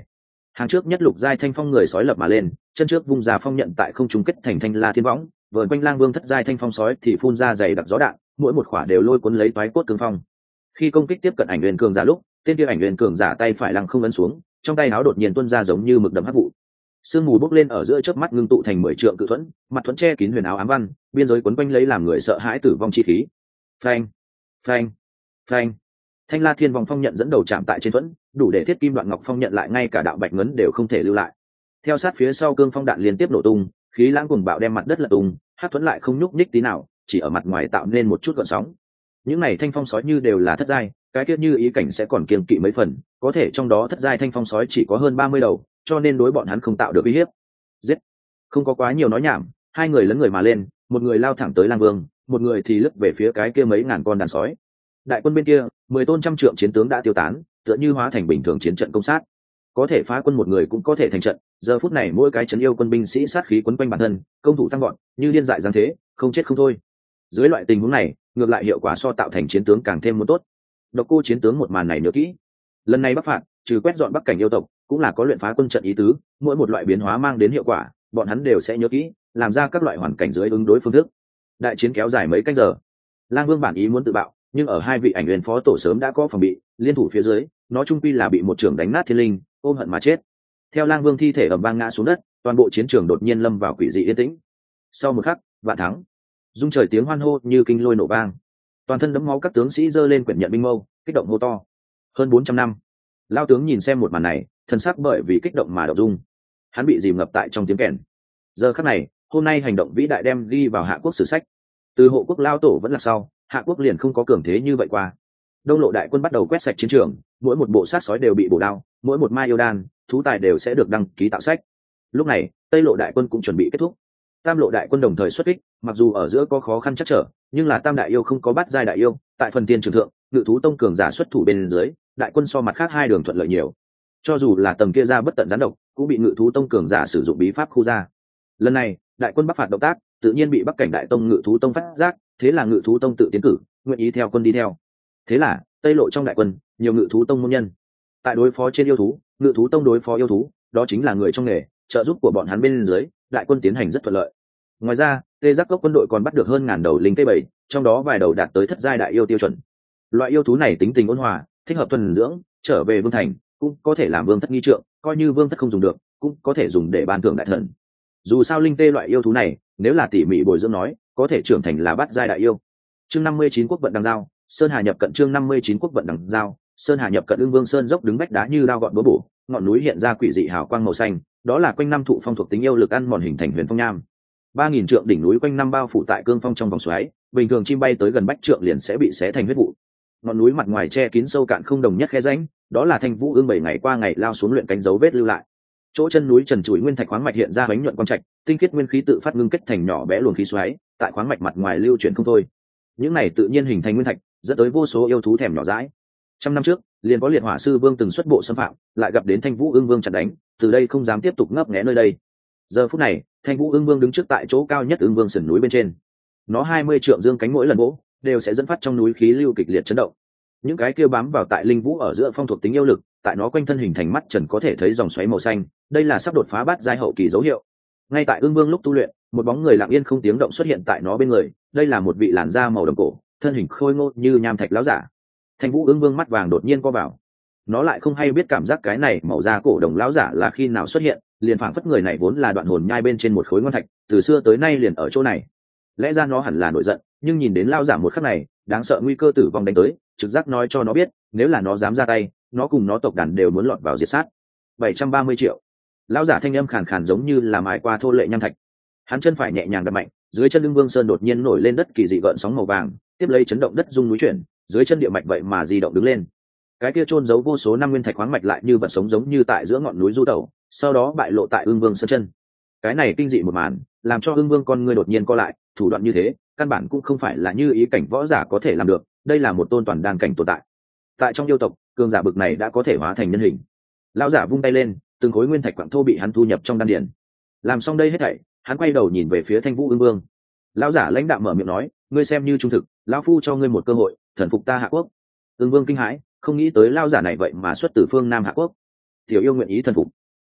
S1: hàng trước nhất lục giai thanh phong người sói lập mà lên, chân trước vung ra phong nhận tại không trung kết thành thanh la thiên võng, vờn quanh lang vương thất giai thanh phong sói thì phun ra dày đặc gió đạn, mỗi một khỏa đều lôi cuốn lấy toái cốt cương phong. Khi công kích tiếp cận ảnh huyền cường giả lúc, tên kia ảnh huyền cường giả tay phải lăng không ấn xuống, trong tay áo đột nhiên tuôn ra giống như mực đậm hắc vụ, sương mù bốc lên ở giữa chớp mắt ngưng tụ thành mười trượng cự thuẫn, mặt thuẫn che kín huyền áo ám văn, biên giới quấn quanh lấy làm người sợ hãi tử vong chi khí. Phanh, phanh, phanh. Thanh la thiên vòng phong nhận dẫn đầu chạm tại trên thuẫn, đủ để thiết kim đoạn ngọc phong nhận lại ngay cả đạo bạch ngấn đều không thể lưu lại. Theo sát phía sau cương phong đạn liên tiếp nổ tung, khí lãng cuồng bạo đem mặt đất lật tung, hát thuẫn lại không nhúc nhích tí nào, chỉ ở mặt ngoài tạo nên một chút gợn sóng. Những này thanh phong sói như đều là thất giai, cái tiết như ý cảnh sẽ còn kiêng kỵ mấy phần, có thể trong đó thất giai thanh phong sói chỉ có hơn ba mươi đầu, cho nên đối bọn hắn không tạo được uy hiếp. Giết! Không có quá nhiều nói nhảm, hai người lấn người mà lên, một người lao thẳng tới lang vương, một người thì lướt về phía cái kia mấy ngàn con đàn sói. Đại quân bên kia, mười tôn trăm trượng chiến tướng đã tiêu tán, tựa như hóa thành bình thường chiến trận công sát. Có thể phá quân một người cũng có thể thành trận, giờ phút này mỗi cái trấn yêu quân binh sĩ sát khí quấn quanh bản thân, công thủ tăng gọn, như điên dại giáng thế, không chết không thôi. Dưới loại tình huống này, ngược lại hiệu quả so tạo thành chiến tướng càng thêm muốn tốt. Độc Cô chiến tướng một màn này nhớ kỹ. Lần này bắc phạt, trừ quét dọn bắc cảnh yêu tộc, cũng là có luyện phá quân trận ý tứ, mỗi một loại biến hóa mang đến hiệu quả, bọn hắn đều sẽ nhớ kỹ, làm ra các loại hoàn cảnh dưới ứng đối phương thức. Đại chiến kéo dài mấy canh giờ. Lang Vương bản ý muốn tự bạo, nhưng ở hai vị ảnh huyền phó tổ sớm đã có phòng bị, liên thủ phía dưới, nó trung quy là bị một trưởng đánh nát thiên linh, ôm hận mà chết. Theo Lang Vương thi thể ầm vang ngã xuống đất, toàn bộ chiến trường đột nhiên lâm vào quỷ dị yên tĩnh. Sau một khắc, vạn thắng, dung trời tiếng hoan hô như kinh lôi nổ vang, toàn thân đẫm máu các tướng sĩ giơ lên quyển nhận binh mâu, kích động hô to. Hơn bốn trăm năm, lao tướng nhìn xem một màn này, thân sắc bởi vì kích động mà động dung, hắn bị dìm ngập tại trong tiếng kèn. Giờ khắc này, hôm nay hành động vĩ đại đem ghi vào hạ quốc sử sách. Từ hộ quốc lao tổ vẫn là sau, hạ quốc liền không có cường thế như vậy qua. Đông lộ đại quân bắt đầu quét sạch chiến trường, mỗi một bộ sát sói đều bị bổ đao, mỗi một mai yêu đan, thú tài đều sẽ được đăng ký tạo sách. Lúc này, tây lộ đại quân cũng chuẩn bị kết thúc. Tam lộ đại quân đồng thời xuất kích, mặc dù ở giữa có khó khăn chắc trở, nhưng là tam đại yêu không có bắt giai đại yêu, tại phần tiên trường thượng, ngự thú tông cường giả xuất thủ bên dưới, đại quân so mặt khác hai đường thuận lợi nhiều. Cho dù là tầm kia ra bất tận gián độc, cũng bị ngự thú tông cường giả sử dụng bí pháp khu ra. Lần này, đại quân bắc phạt động tác, tự nhiên bị bắc cảnh đại tông ngự thú tông phát giác, thế là ngự thú tông tự tiến cử, nguyện ý theo quân đi theo. Thế là, tây lộ trong đại quân, nhiều ngự thú tông môn nhân. Tại đối phó trên yêu thú, ngự thú tông đối phó yêu thú, đó chính là người trong nghề, trợ giúp của bọn hắn bên dưới, đại quân tiến hành rất thuận lợi. Ngoài ra, tê giác cốc quân đội còn bắt được hơn ngàn đầu linh tê bảy, trong đó vài đầu đạt tới thất giai đại yêu tiêu chuẩn. Loại yêu thú này tính tình ôn hòa, thích hợp tuần dưỡng, trở về vương thành cũng có thể làm vương thất nghi trượng, coi như vương thất không dùng được, cũng có thể dùng để ban thưởng đại thần. Dù sao linh tê loại yêu thú này, nếu là tỉ mỉ bồi dưỡng nói, có thể trưởng thành là bát giai đại yêu. Chương năm mươi chín quốc vận đằng giao, sơn hà nhập cận chương năm mươi chín quốc vận đằng giao, sơn hà nhập cận ương vương sơn dốc đứng vách đá như dao gọn búa bổ, ngọn núi hiện ra quỷ dị hào quang màu xanh, đó là quanh năm thụ phong thuộc tính yêu lực ăn mòn hình thành huyền phong nham. Ba nghìn trượng đỉnh núi quanh năm bao phủ tại cương phong trong vòng xoáy, bình thường chim bay tới gần bách trượng liền sẽ bị xé thành huyết vụ. Ngọn núi mặt ngoài che kín sâu cạn không đồng nhất khe rãnh, đó là thanh vũ ương bảy ngày qua ngày lao xuống luyện cánh dấu vết lưu lại. Chỗ chân núi trần trụi nguyên thạch khoáng mạch hiện ra bánh nhuận quang trạch, tinh khiết nguyên khí tự phát ngưng kết thành nhỏ bé luồng khí xoáy, tại khoáng mạch mặt ngoài lưu chuyển không thôi. Những này tự nhiên hình thành nguyên thạch, dẫn tới vô số yêu thú thèm nhỏ dãi. Trăm năm trước, liền có liệt hỏa sư vương từng xuất bộ xâm phạm, lại gặp đến thanh vũ ương vương chặn đánh, từ đây không dám tiếp tục ngấp nghé nơi đây. Giờ phút này, thanh vũ ương vương đứng trước tại chỗ cao nhất ương vương sườn núi bên trên, nó hai mươi trượng dương cánh mỗi lần vỗ đều sẽ dẫn phát trong núi khí lưu kịch liệt chấn động. Những cái kia bám vào tại linh vũ ở giữa phong thuộc tính yêu lực, tại nó quanh thân hình thành mắt trần có thể thấy dòng xoáy màu xanh, đây là sắp đột phá bát giai hậu kỳ dấu hiệu. Ngay tại ương vương lúc tu luyện, một bóng người lặng yên không tiếng động xuất hiện tại nó bên người, đây là một vị làn da màu đồng cổ, thân hình khôi ngô như nham thạch láo giả. Thanh vũ ương vương mắt vàng đột nhiên co vào, nó lại không hay biết cảm giác cái này màu da cổ đồng láo giả là khi nào xuất hiện, liền phảng phất người này vốn là đoạn hồn nhai bên trên một khối ngon thạch, từ xưa tới nay liền ở chỗ này. Lẽ ra nó hẳn là nổi giận, nhưng nhìn đến lao giả một khắc này, đáng sợ nguy cơ tử vong đánh tới, trực giác nói cho nó biết, nếu là nó dám ra tay, nó cùng nó tộc đàn đều muốn lọt vào diệt sát. bảy trăm ba mươi triệu. Lão giả thanh âm khàn khàn giống như là mài qua thô lệ nham thạch. Hắn chân phải nhẹ nhàng đập mạnh, dưới chân lưng vương sơn đột nhiên nổi lên đất kỳ dị gợn sóng màu vàng, tiếp lấy chấn động đất rung núi chuyển, dưới chân địa mạch vậy mà di động đứng lên. Cái kia chôn giấu vô số năm nguyên thạch khoáng mạch lại như vật sống giống như tại giữa ngọn núi du tẩu, sau đó bại lộ tại ương vương sơn chân. Cái này kinh dị một màn, làm cho ương vương con ngươi đột nhiên co lại, thủ đoạn như thế, căn bản cũng không phải là như ý cảnh võ giả có thể làm được, đây là một tôn toàn đan cảnh tồn tại. Tại trong yêu tộc, cường giả bực này đã có thể hóa thành nhân hình. Lão giả vung tay lên, từng khối nguyên thạch quặng thô bị hắn thu nhập trong đan điền. Làm xong đây hết thảy, hắn quay đầu nhìn về phía Thanh Vũ Ương Vương. Lão giả lãnh đạm mở miệng nói, ngươi xem như trung thực, lão phu cho ngươi một cơ hội, thần phục ta Hạ Quốc. Ương Vương kinh hãi, không nghĩ tới lão giả này vậy mà xuất từ phương Nam Hạ Quốc. Tiểu yêu nguyện ý thần phục.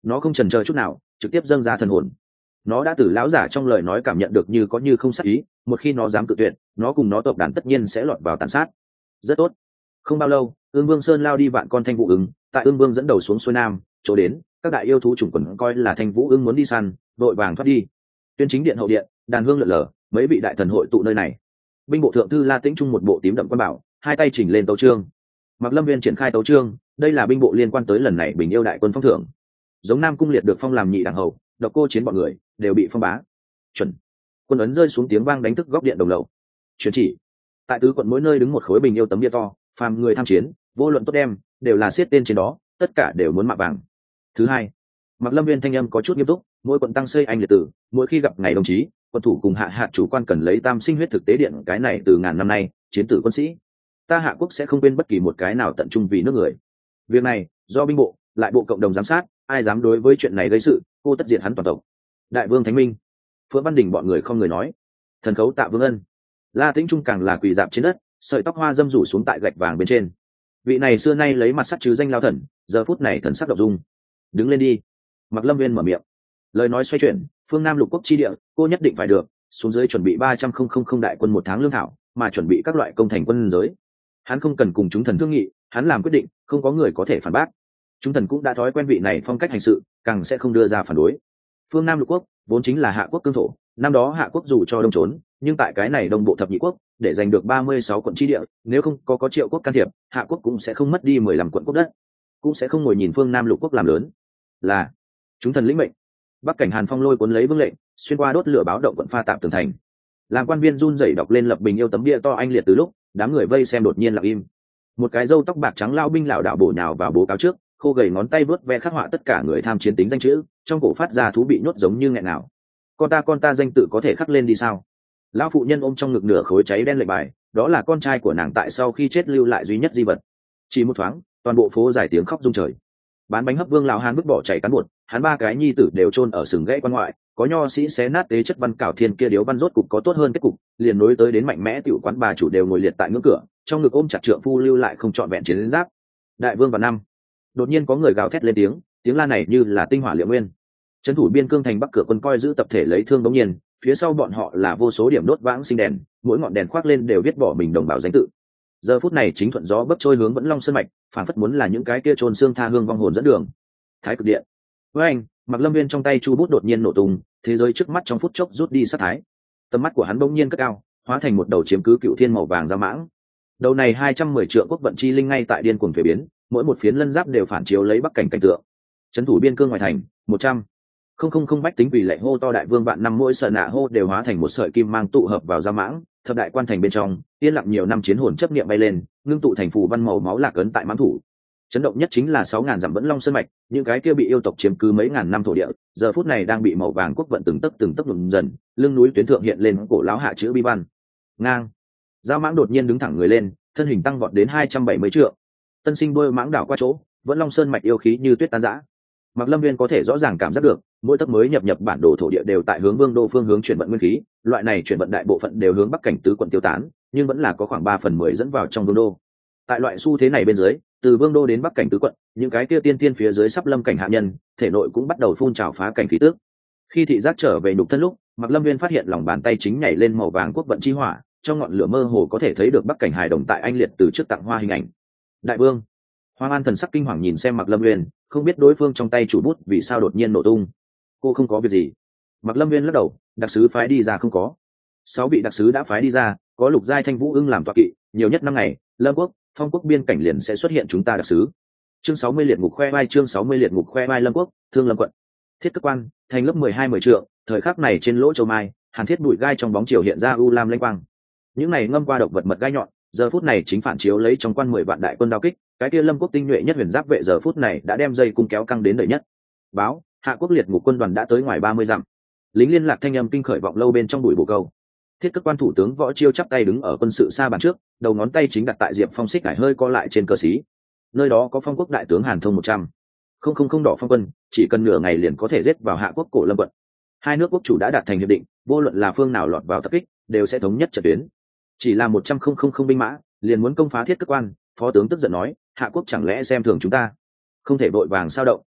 S1: nó không chần chờ chút nào trực tiếp dâng ra thần hồn. Nó đã từ lão giả trong lời nói cảm nhận được như có như không sát ý, một khi nó dám cự tuyệt, nó cùng nó tộc đàn tất nhiên sẽ lọt vào tàn sát. Rất tốt. Không bao lâu, ương vương sơn lao đi vạn con thanh vũ ứng, tại ương vương dẫn đầu xuống xuôi nam chỗ đến, các đại yêu thú chủng quần coi là thanh vũ ương muốn đi săn, vội vàng thoát đi. Tuyên chính điện hậu điện, đàn hương lượn lờ, mấy vị đại thần hội tụ nơi này. Binh bộ thượng thư La Tĩnh Trung một bộ tím đậm quan bảo, hai tay chỉnh lên tấu chương. Mạc Lâm Viên triển khai tấu chương, đây là binh bộ liên quan tới lần này bình yêu đại quân phong thưởng. Giống Nam Cung Liệt được phong làm nhị đảng hầu, Độc Cô Chiến bọn người đều bị phong bá. Chuẩn. Quân ấn rơi xuống tiếng vang đánh thức góc điện đồng lầu. Truyền chỉ. Tại tứ quận mỗi nơi đứng một khối bình yêu tấm bia to, phàm người tham chiến, vô luận tốt đem, đều là xiết tên trên đó, tất cả đều muốn mạ vàng. Thứ hai, Mạc Lâm Viên thanh âm có chút nghiêm túc, mỗi quận tăng xây anh liệt tử, mỗi khi gặp ngày đồng chí, quân thủ cùng hạ hạ chủ quan cần lấy tam sinh huyết thực tế điện cái này từ ngàn năm nay, chiến tử quân sĩ. Ta Hạ quốc sẽ không quên bất kỳ một cái nào tận trung vì nước người. Việc này, do binh bộ, lại bộ cộng đồng giám sát, ai dám đối với chuyện này gây sự, cô tất diệt hắn toàn tộc. Đại vương Thánh Minh, Phượng Văn Đình bọn người không người nói. Thần khấu tạ vương ân. La Tĩnh Trung càng là quỳ dạp trên đất, sợi tóc hoa dâm rủ xuống tại gạch vàng bên trên. Vị này xưa nay lấy mặt sắt chứ danh lao thần, giờ phút này thần sắc độc dung. Đứng lên đi. Mạc Lâm Viên mở miệng. Lời nói xoay chuyển, phương Nam lục quốc chi địa, cô nhất định phải được, xuống dưới chuẩn bị ba trăm không không không đại quân một tháng lương thảo, mà chuẩn bị các loại công thành quân giới. Hắn không cần cùng chúng thần thương nghị, hắn làm quyết định, không có người có thể phản bác. Chúng thần cũng đã thói quen vị này phong cách hành sự, càng sẽ không đưa ra phản đối. Phương Nam lục quốc vốn chính là Hạ quốc cương thổ, năm đó Hạ quốc dù cho đông trốn, nhưng tại cái này đông bộ thập nhị quốc, để giành được ba mươi sáu quận chi địa, nếu không có có Triệu quốc can thiệp, Hạ quốc cũng sẽ không mất đi mười lăm quận quốc đất, cũng sẽ không ngồi nhìn phương Nam lục quốc làm lớn. Là chúng thần lĩnh mệnh. Bắc cảnh Hàn Phong lôi cuốn lấy vương lệnh, xuyên qua đốt lửa báo động quận pha tạm tường thành. Làm quan viên run rẩy đọc lên lập bình yêu tấm bia to anh liệt từ lúc, đám người vây xem đột nhiên lặng im. Một cái râu tóc bạc trắng lao binh lão đạo bổ nhào vào bố cáo trước, khô gầy ngón tay vớt ve khắc họa tất cả người tham chiến tính danh chữ, trong cổ phát ra thú bị nhốt giống như nghẹn nào. Con ta con ta danh tự có thể khắc lên đi sao? Lão phụ nhân ôm trong ngực nửa khối cháy đen lệnh bài, đó là con trai của nàng tại sau khi chết lưu lại duy nhất di vật. Chỉ một thoáng, toàn bộ phố dài tiếng khóc rung trời. Bán bánh hấp vương lão hán vứt bỏ chảy cán bột, hắn ba cái nhi tử đều chôn ở sừng gãy quan ngoại, có nho sĩ xé nát tế chất văn cảo thiên kia điếu văn rốt cục có tốt hơn kết cục, liền nối tới đến mạnh mẽ tiểu quán bà chủ đều ngồi liệt tại ngưỡng cửa, trong ngực ôm chặt trượng phu lưu lại không trọn vẹn chiến giáp. Đại vương và năm. Đột nhiên có người gào thét lên tiếng, tiếng la này như là tinh hỏa liệu nguyên. Trấn thủ biên cương thành Bắc cửa quân coi giữ tập thể lấy thương đống nhiên, phía sau bọn họ là vô số điểm đốt vãng sinh đèn, mỗi ngọn đèn khoác lên đều viết bỏ mình đồng bào danh tự. Giờ phút này chính thuận gió bấc trôi hướng Vẫn Long Sơn mạch, phản phất muốn là những cái kia trôn xương tha hương vong hồn dẫn đường. Thái cực điện. Với anh, Mạc Lâm Viên trong tay chu bút đột nhiên nổ tung, thế giới trước mắt trong phút chốc rút đi sát thái. Tầm mắt của hắn bỗng nhiên cất cao, hóa thành một đầu chiếm cứ cựu thiên màu vàng da mãng. Đầu này hai trăm mười trượng quốc vận chi linh ngay tại điên cuồng thuế biến, mỗi một phiến lân giáp đều phản chiếu lấy bắc cảnh cảnh tượng. Trấn thủ biên cương ngoài thành, một trăm không không không bách tính vì lệ hô to đại vương vạn năm, mỗi sợ nạ hô đều hóa thành một sợi kim mang tụ hợp vào da mãng, thập đại quan thành bên trong, yên lặng nhiều năm chiến hồn chấp niệm bay lên, ngưng tụ thành phù văn màu máu lạc ấn tại mãng thủ. Chấn động nhất chính là sáu ngàn dặm Vẫn Long Sơn mạch, những cái kia bị yêu tộc chiếm cứ mấy ngàn năm thổ địa, giờ phút này đang bị màu vàng quốc vận từng tấc từng tấc lùm dần, lưng núi tuyến thượng hiện lên cổ lão hạ chữ bi văn. Ngang. Giao mãng đột nhiên đứng thẳng người lên, thân hình tăng vọt đến hai trăm bảy mươi trượng. Tân sinh đôi mãng đảo qua chỗ, Vẫn Long Sơn mạch yêu khí như tuyết tan rã. Mạc Lâm Viên có thể rõ ràng cảm giác được, mỗi tấc mới nhập nhập bản đồ thổ địa đều tại hướng Vương đô phương hướng chuyển vận nguyên khí, loại này chuyển vận đại bộ phận đều hướng bắc cảnh tứ quận tiêu tán, nhưng vẫn là có khoảng ba phần mười dẫn vào trong Vương đô. Tại loại xu thế này bên dưới, từ Vương đô đến bắc cảnh tứ quận, những cái kia tiên tiên phía dưới sắp lâm cảnh hạ nhân, thể nội cũng bắt đầu phun trào phá cảnh khí tước. Khi thị giác trở về nhục thân lúc, Mạc Lâm Viên phát hiện lòng bàn tay chính nhảy lên màu vàng quốc vận chi hỏa, trong ngọn lửa mơ hồ có thể thấy được bắc cảnh hài đồng tại anh liệt từ trước tặng hoa hình ảnh. Đại vương. Hoàng An thần sắc kinh hoàng nhìn xem Mạc Lâm Viên, không biết đối phương trong tay chủ bút vì sao đột nhiên nổ tung. Cô không có việc gì. Mạc Lâm Viên lắc đầu, đặc sứ phái đi ra không có. Sáu vị đặc sứ đã phái đi ra, có Lục Giai Thanh Vũ Ưng làm tọa kỵ, nhiều nhất năm ngày, Lâm quốc, Phong quốc biên cảnh liền sẽ xuất hiện chúng ta đặc sứ. Chương sáu mươi liệt ngục khoe vai, chương sáu mươi liệt ngục khoe vai Lâm quốc, Thương Lâm quận. Thiết Cơ quan, thành lớp mười hai mười trượng, thời khắc này trên lỗ châu mai, hàn thiết bụi gai trong bóng chiều hiện ra u lam lanh quang. Những này ngâm qua độc vật mật gai nhọn, giờ phút này chính phản chiếu lấy trong quan mười vạn đại quân đao kích, cái kia Lâm quốc tinh nhuệ nhất huyền giáp vệ giờ phút này đã đem dây cung kéo căng đến đầy nhất. Báo, Hạ quốc liệt ngục quân đoàn đã tới ngoài ba mươi dặm. Lính liên lạc thanh âm kinh khởi vọng lâu bên trong bụi bồ câu. Thiết Cơ quan thủ tướng Võ Chiêu chắp tay đứng ở quân sự xa bàn trước, đầu ngón tay chính đặt tại diệp phong xích cải hơi co lại trên cờ xí. Nơi đó có Phong quốc đại tướng Hàn Thông một trăm không không không đỏ phong quân, chỉ cần nửa ngày liền có thể giết vào Hạ quốc cổ Lâm quận. Hai nước quốc chủ đã đạt thành hiệp định, vô luận là phương nào lọt vào tập kích, đều sẽ thống nhất trận tuyến. Chỉ là một trăm không không không binh mã, liền muốn công phá Thiết Cơ quan, phó tướng tức giận nói, Hạ quốc chẳng lẽ xem thường chúng ta? Không thể vội vàng sao động.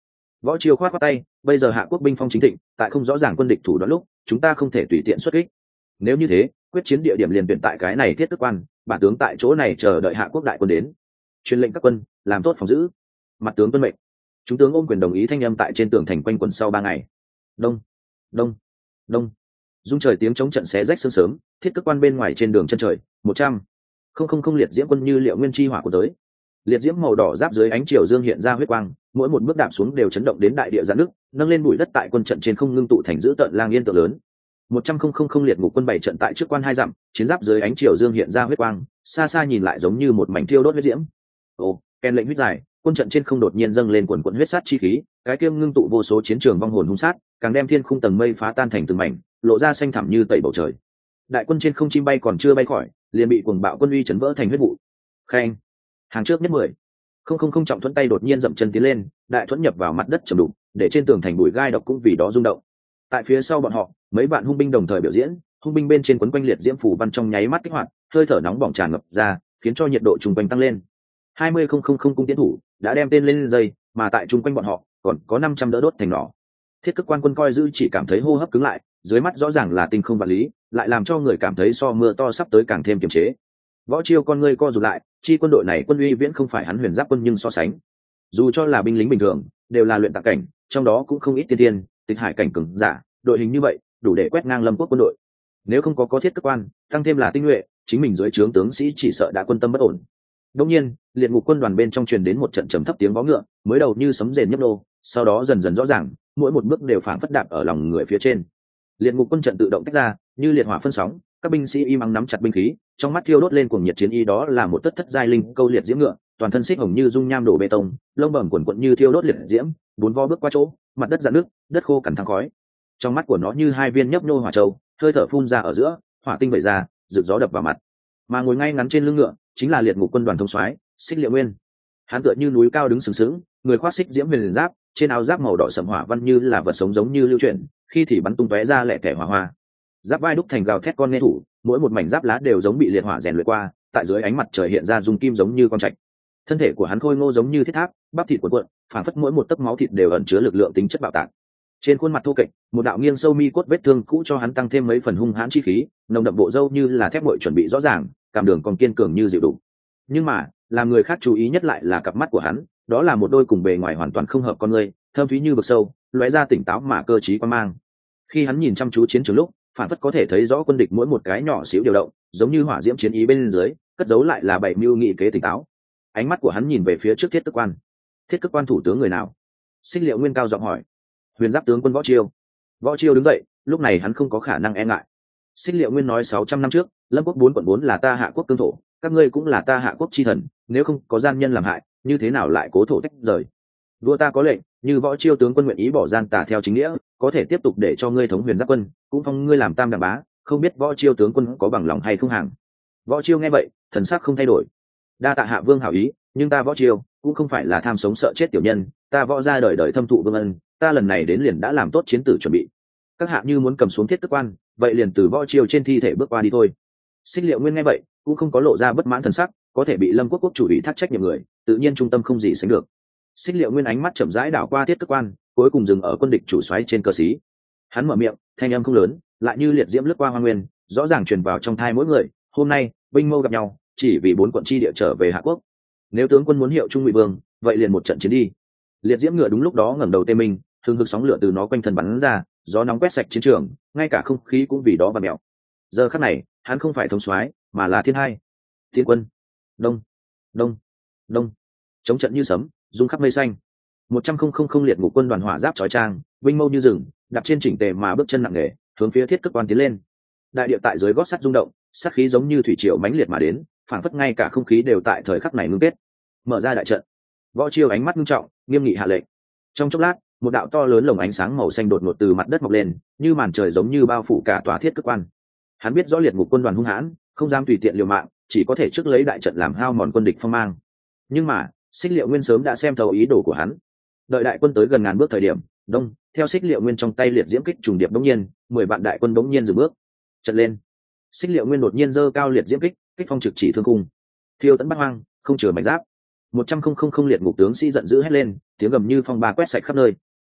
S1: Võ Chiêu khoát khoát tay, bây giờ Hạ Quốc binh phong chính thịnh, tại không rõ ràng quân địch thủ đoạn lúc, chúng ta không thể tùy tiện xuất kích. Nếu như thế, quyết chiến địa điểm liền tuyển tại cái này thiết tức quan, bản tướng tại chỗ này chờ đợi Hạ Quốc đại quân đến, truyền lệnh các quân làm tốt phòng giữ. Mặt tướng tuân mệnh. Chúng tướng ôm quyền đồng ý, thanh âm tại trên tường thành quanh quẩn sau ba ngày. Đông, đông, đông. Dung trời tiếng chống trận xé rách sương sớm, thiết tức quan bên ngoài trên đường chân trời, một trăm không không không liệt diễm quân như liệu nguyên chi hỏa của tới. Liệt diễm màu đỏ giáp dưới ánh chiều dương hiện ra huyết quang, mỗi một bước đạp xuống đều chấn động đến đại địa giãn nước, nâng lên bụi đất tại quân trận trên không ngưng tụ thành dữ tợn lang yên tượng lớn. Một trăm không không không liệt ngục quân bảy trận tại trước quan hai dặm, chiến giáp dưới ánh chiều dương hiện ra huyết quang, xa xa nhìn lại giống như một mảnh thiêu đốt huyết diễm. Ồ, kèn lệnh huyết dài, quân trận trên không đột nhiên dâng lên quần quần huyết sát chi khí, cái kiêm ngưng tụ vô số chiến trường vong hồn hung sát, càng đem thiên khung tầng mây phá tan thành từng mảnh, lộ ra xanh thẳm như tẩy bầu trời. Đại quân trên không chim bay còn chưa bay khỏi, liền bị cuồng bạo quân uy chấn vỡ thành huyết vụ. Khen, hàng trước nhất mười. Không không không trọng thuẫn tay đột nhiên dậm chân tiến lên, đại thuẫn nhập vào mặt đất trầm đục, để trên tường thành bụi gai độc cũng vì đó rung động. Tại phía sau bọn họ, mấy vạn hung binh đồng thời biểu diễn, hung binh bên trên quấn quanh liệt diễm phủ văn trong nháy mắt kích hoạt, hơi thở nóng bỏng tràn ngập ra, khiến cho nhiệt độ trung quanh tăng lên. hai mươi không không không cung tiến thủ đã đem tên lên dây, mà tại trung quanh bọn họ còn có năm trăm đỡ đốt thành nỏ. Thiết Cước quan quân coi giữ chỉ cảm thấy hô hấp cứng lại, dưới mắt rõ ràng là tinh không vật lý, lại làm cho người cảm thấy so mưa to sắp tới càng thêm kiềm chế. Võ Chiêu con ngươi co rụt lại, chi quân đội này quân uy viễn không phải hắn huyền giáp quân nhưng so sánh, dù cho là binh lính bình thường, đều là luyện tạng cảnh, trong đó cũng không ít tiên tiên, tịch hải cảnh cường giả, đội hình như vậy, đủ để quét ngang Lâm Quốc quân đội. Nếu không có có Thiết Cước quan, tăng thêm là tinh nhuệ, chính mình dưới trướng tướng sĩ chỉ sợ đã quân tâm bất ổn. Đương nhiên, liệt ngục quân đoàn bên trong truyền đến một trận trầm thấp tiếng vó ngựa, mới đầu như sấm rền nhấp nô, sau đó dần dần rõ ràng, mỗi một bước đều phảng phất đạp ở lòng người phía trên. Liệt ngục quân trận tự động tách ra, như liệt hỏa phân sóng, các binh sĩ im ắng nắm chặt binh khí, trong mắt thiêu đốt lên cuồng nhiệt chiến ý, đó là một tất thất giai linh câu liệt diễm ngựa, toàn thân xích hồng như dung nham đổ bê tông, lông bẩm quần quận như thiêu đốt liệt diễm, bốn vo bước qua chỗ, mặt đất rạn nước, đất khô cằn thăng khói. Trong mắt của nó như hai viên nhấp nhô hỏa châu, hơi thở phun ra ở giữa, hỏa tinh vẩy ra, rực gió đập vào mặt. Mà ngồi ngay ngắn trên lưng ngựa, chính là liệt ngục quân đoàn thống soái, Xích Liệu Nguyên. Hắn tựa như núi cao đứng sừng sững, người khoác xích diễm huyền giáp, trên áo giáp màu đỏ sẫm hỏa văn như là vật sống giống như lưu chuyển, khi thì bắn tung tóe ra lẻ tẻ hỏa hoa. Giáp vai đúc thành gào thét con nghe thủ, mỗi một mảnh giáp lá đều giống bị liệt hỏa rèn luyện qua, tại dưới ánh mặt trời hiện ra dung kim giống như con trạch. Thân thể của hắn khôi ngô giống như thiết tháp, bắp thịt cuộn cuộn, phản phất mỗi một tấc máu thịt đều ẩn chứa lực lượng tính chất bạo tạc. Trên khuôn mặt thô kệch, một đạo nghiêng sâu mi cốt vết thương cũ cho hắn tăng thêm mấy phần hung hãn chi khí, nồng đậm bộ râu như là thép nguội chuẩn bị rõ ràng, cảm đường còn kiên cường như dịu đủ. Nhưng mà, làm người khác chú ý nhất lại là cặp mắt của hắn, đó là một đôi cùng bề ngoài hoàn toàn không hợp con người, thâm thúy như vực sâu, lóe ra tỉnh táo mà cơ trí quan mang. Khi hắn nhìn chăm chú chiến trường lúc, phản phất có thể thấy rõ quân địch mỗi một cái nhỏ xíu điều động, giống như hỏa diễm chiến ý bên dưới, cất giấu lại là bảy mưu nghị kế tỉnh táo. Ánh mắt của hắn nhìn về phía trước Thiết Cước quan. Thiết Cước quan thủ tướng người nào? Xích Liệu Nguyên cao giọng hỏi. Huyền giáp tướng quân Võ Chiêu. Võ Chiêu đứng dậy, lúc này hắn không có khả năng e ngại. Xích Liệu Nguyên nói sáu trăm năm trước, Lâm Quốc bốn quận bốn là ta Hạ Quốc cương thổ, các ngươi cũng là ta Hạ Quốc chi thần, nếu không có gian nhân làm hại, như thế nào lại cố thổ tách rời? Vua ta có lệnh, như Võ Chiêu tướng quân nguyện ý bỏ gian tà theo chính nghĩa, có thể tiếp tục để cho ngươi thống huyền giáp quân, cũng phong ngươi làm tam đẳng bá, không biết Võ Chiêu tướng quân có bằng lòng hay không hàng. Võ Chiêu nghe vậy, thần sắc không thay đổi. Đa tạ Hạ vương hảo ý, nhưng ta Võ Chiêu cũng không phải là tham sống sợ chết tiểu nhân, ta Võ gia đời đời thâm thụ vương ân, ta lần này đến liền đã làm tốt chiến tử chuẩn bị. Các hạ như muốn cầm xuống Thiết Cước quan, vậy liền từ Võ Chiêu trên thi thể bước qua đi thôi. Xích Liệu Nguyên nghe vậy, cũng không có lộ ra bất mãn thần sắc, có thể bị Lâm Quốc quốc chủ ủy thác trách nhiệm người, tự nhiên trung tâm không gì sánh được. Xích Liệu Nguyên ánh mắt chậm rãi đảo qua Thiết Cước quan, cuối cùng dừng ở quân địch chủ soái trên cơ sĩ. Hắn mở miệng, thanh âm không lớn, lại như liệt diễm lướt qua hoa nguyên, rõ ràng truyền vào trong thai mỗi người. Hôm nay, binh mâu gặp nhau, chỉ vì bốn quận chi địa trở về Hạ Quốc. Nếu tướng quân muốn hiệu trung ngụy vương, vậy liền một trận chiến đi. Liệt diễm ngựa đúng lúc đó ngẩng đầu tê minh, hừng hực sóng lửa từ nó quanh thân bắn ra, gió nóng quét sạch chiến trường, ngay cả không khí cũng vì đó và mèo. Giờ khắc này, hắn không phải thống soái, mà là thiên hai. Thiên quân. Đông, đông, đông. Chống trận như sấm, rung khắp mây xanh. Một trăm không không không liệt ngục quân đoàn hỏa giáp chói trang, vinh mâu như rừng, đạp trên chỉnh tề mà bước chân nặng nề, hướng phía Thiết Cước quan tiến lên. Đại địa tại dưới gót sắt rung động, sát khí giống như thủy triều mãnh liệt mà đến, phảng phất ngay cả không khí đều tại thời khắc này ngưng kết. Mở ra đại trận. Võ Chiêu ánh mắt nghiêm trọng, nghiêm nghị hạ lệnh. Trong chốc lát, một đạo to lớn lồng ánh sáng màu xanh đột ngột từ mặt đất mọc lên, như màn trời giống như bao phủ cả tòa Thiết Cước quan. Hắn biết rõ liệt ngục quân đoàn hung hãn, không dám tùy tiện liều mạng, chỉ có thể trước lấy đại trận làm hao mòn quân địch phong mang. Nhưng mà, Xích Liệu Nguyên sớm đã xem thấu ý đồ của hắn. Đợi đại quân tới gần ngàn bước thời điểm, đông, theo Xích Liệu Nguyên trong tay liệt diễm kích trùng điệp bỗng nhiên, mười vạn đại quân bỗng nhiên dừng bước. Trận lên. Xích Liệu Nguyên đột nhiên giơ cao liệt diễm kích, kích phong trực chỉ thương cung. Thiêu tấn bát hoang, không chừa mảnh giáp. Một trăm không không không liệt ngục tướng sĩ giận dữ hét lên, tiếng gầm như phong ba quét sạch khắp nơi.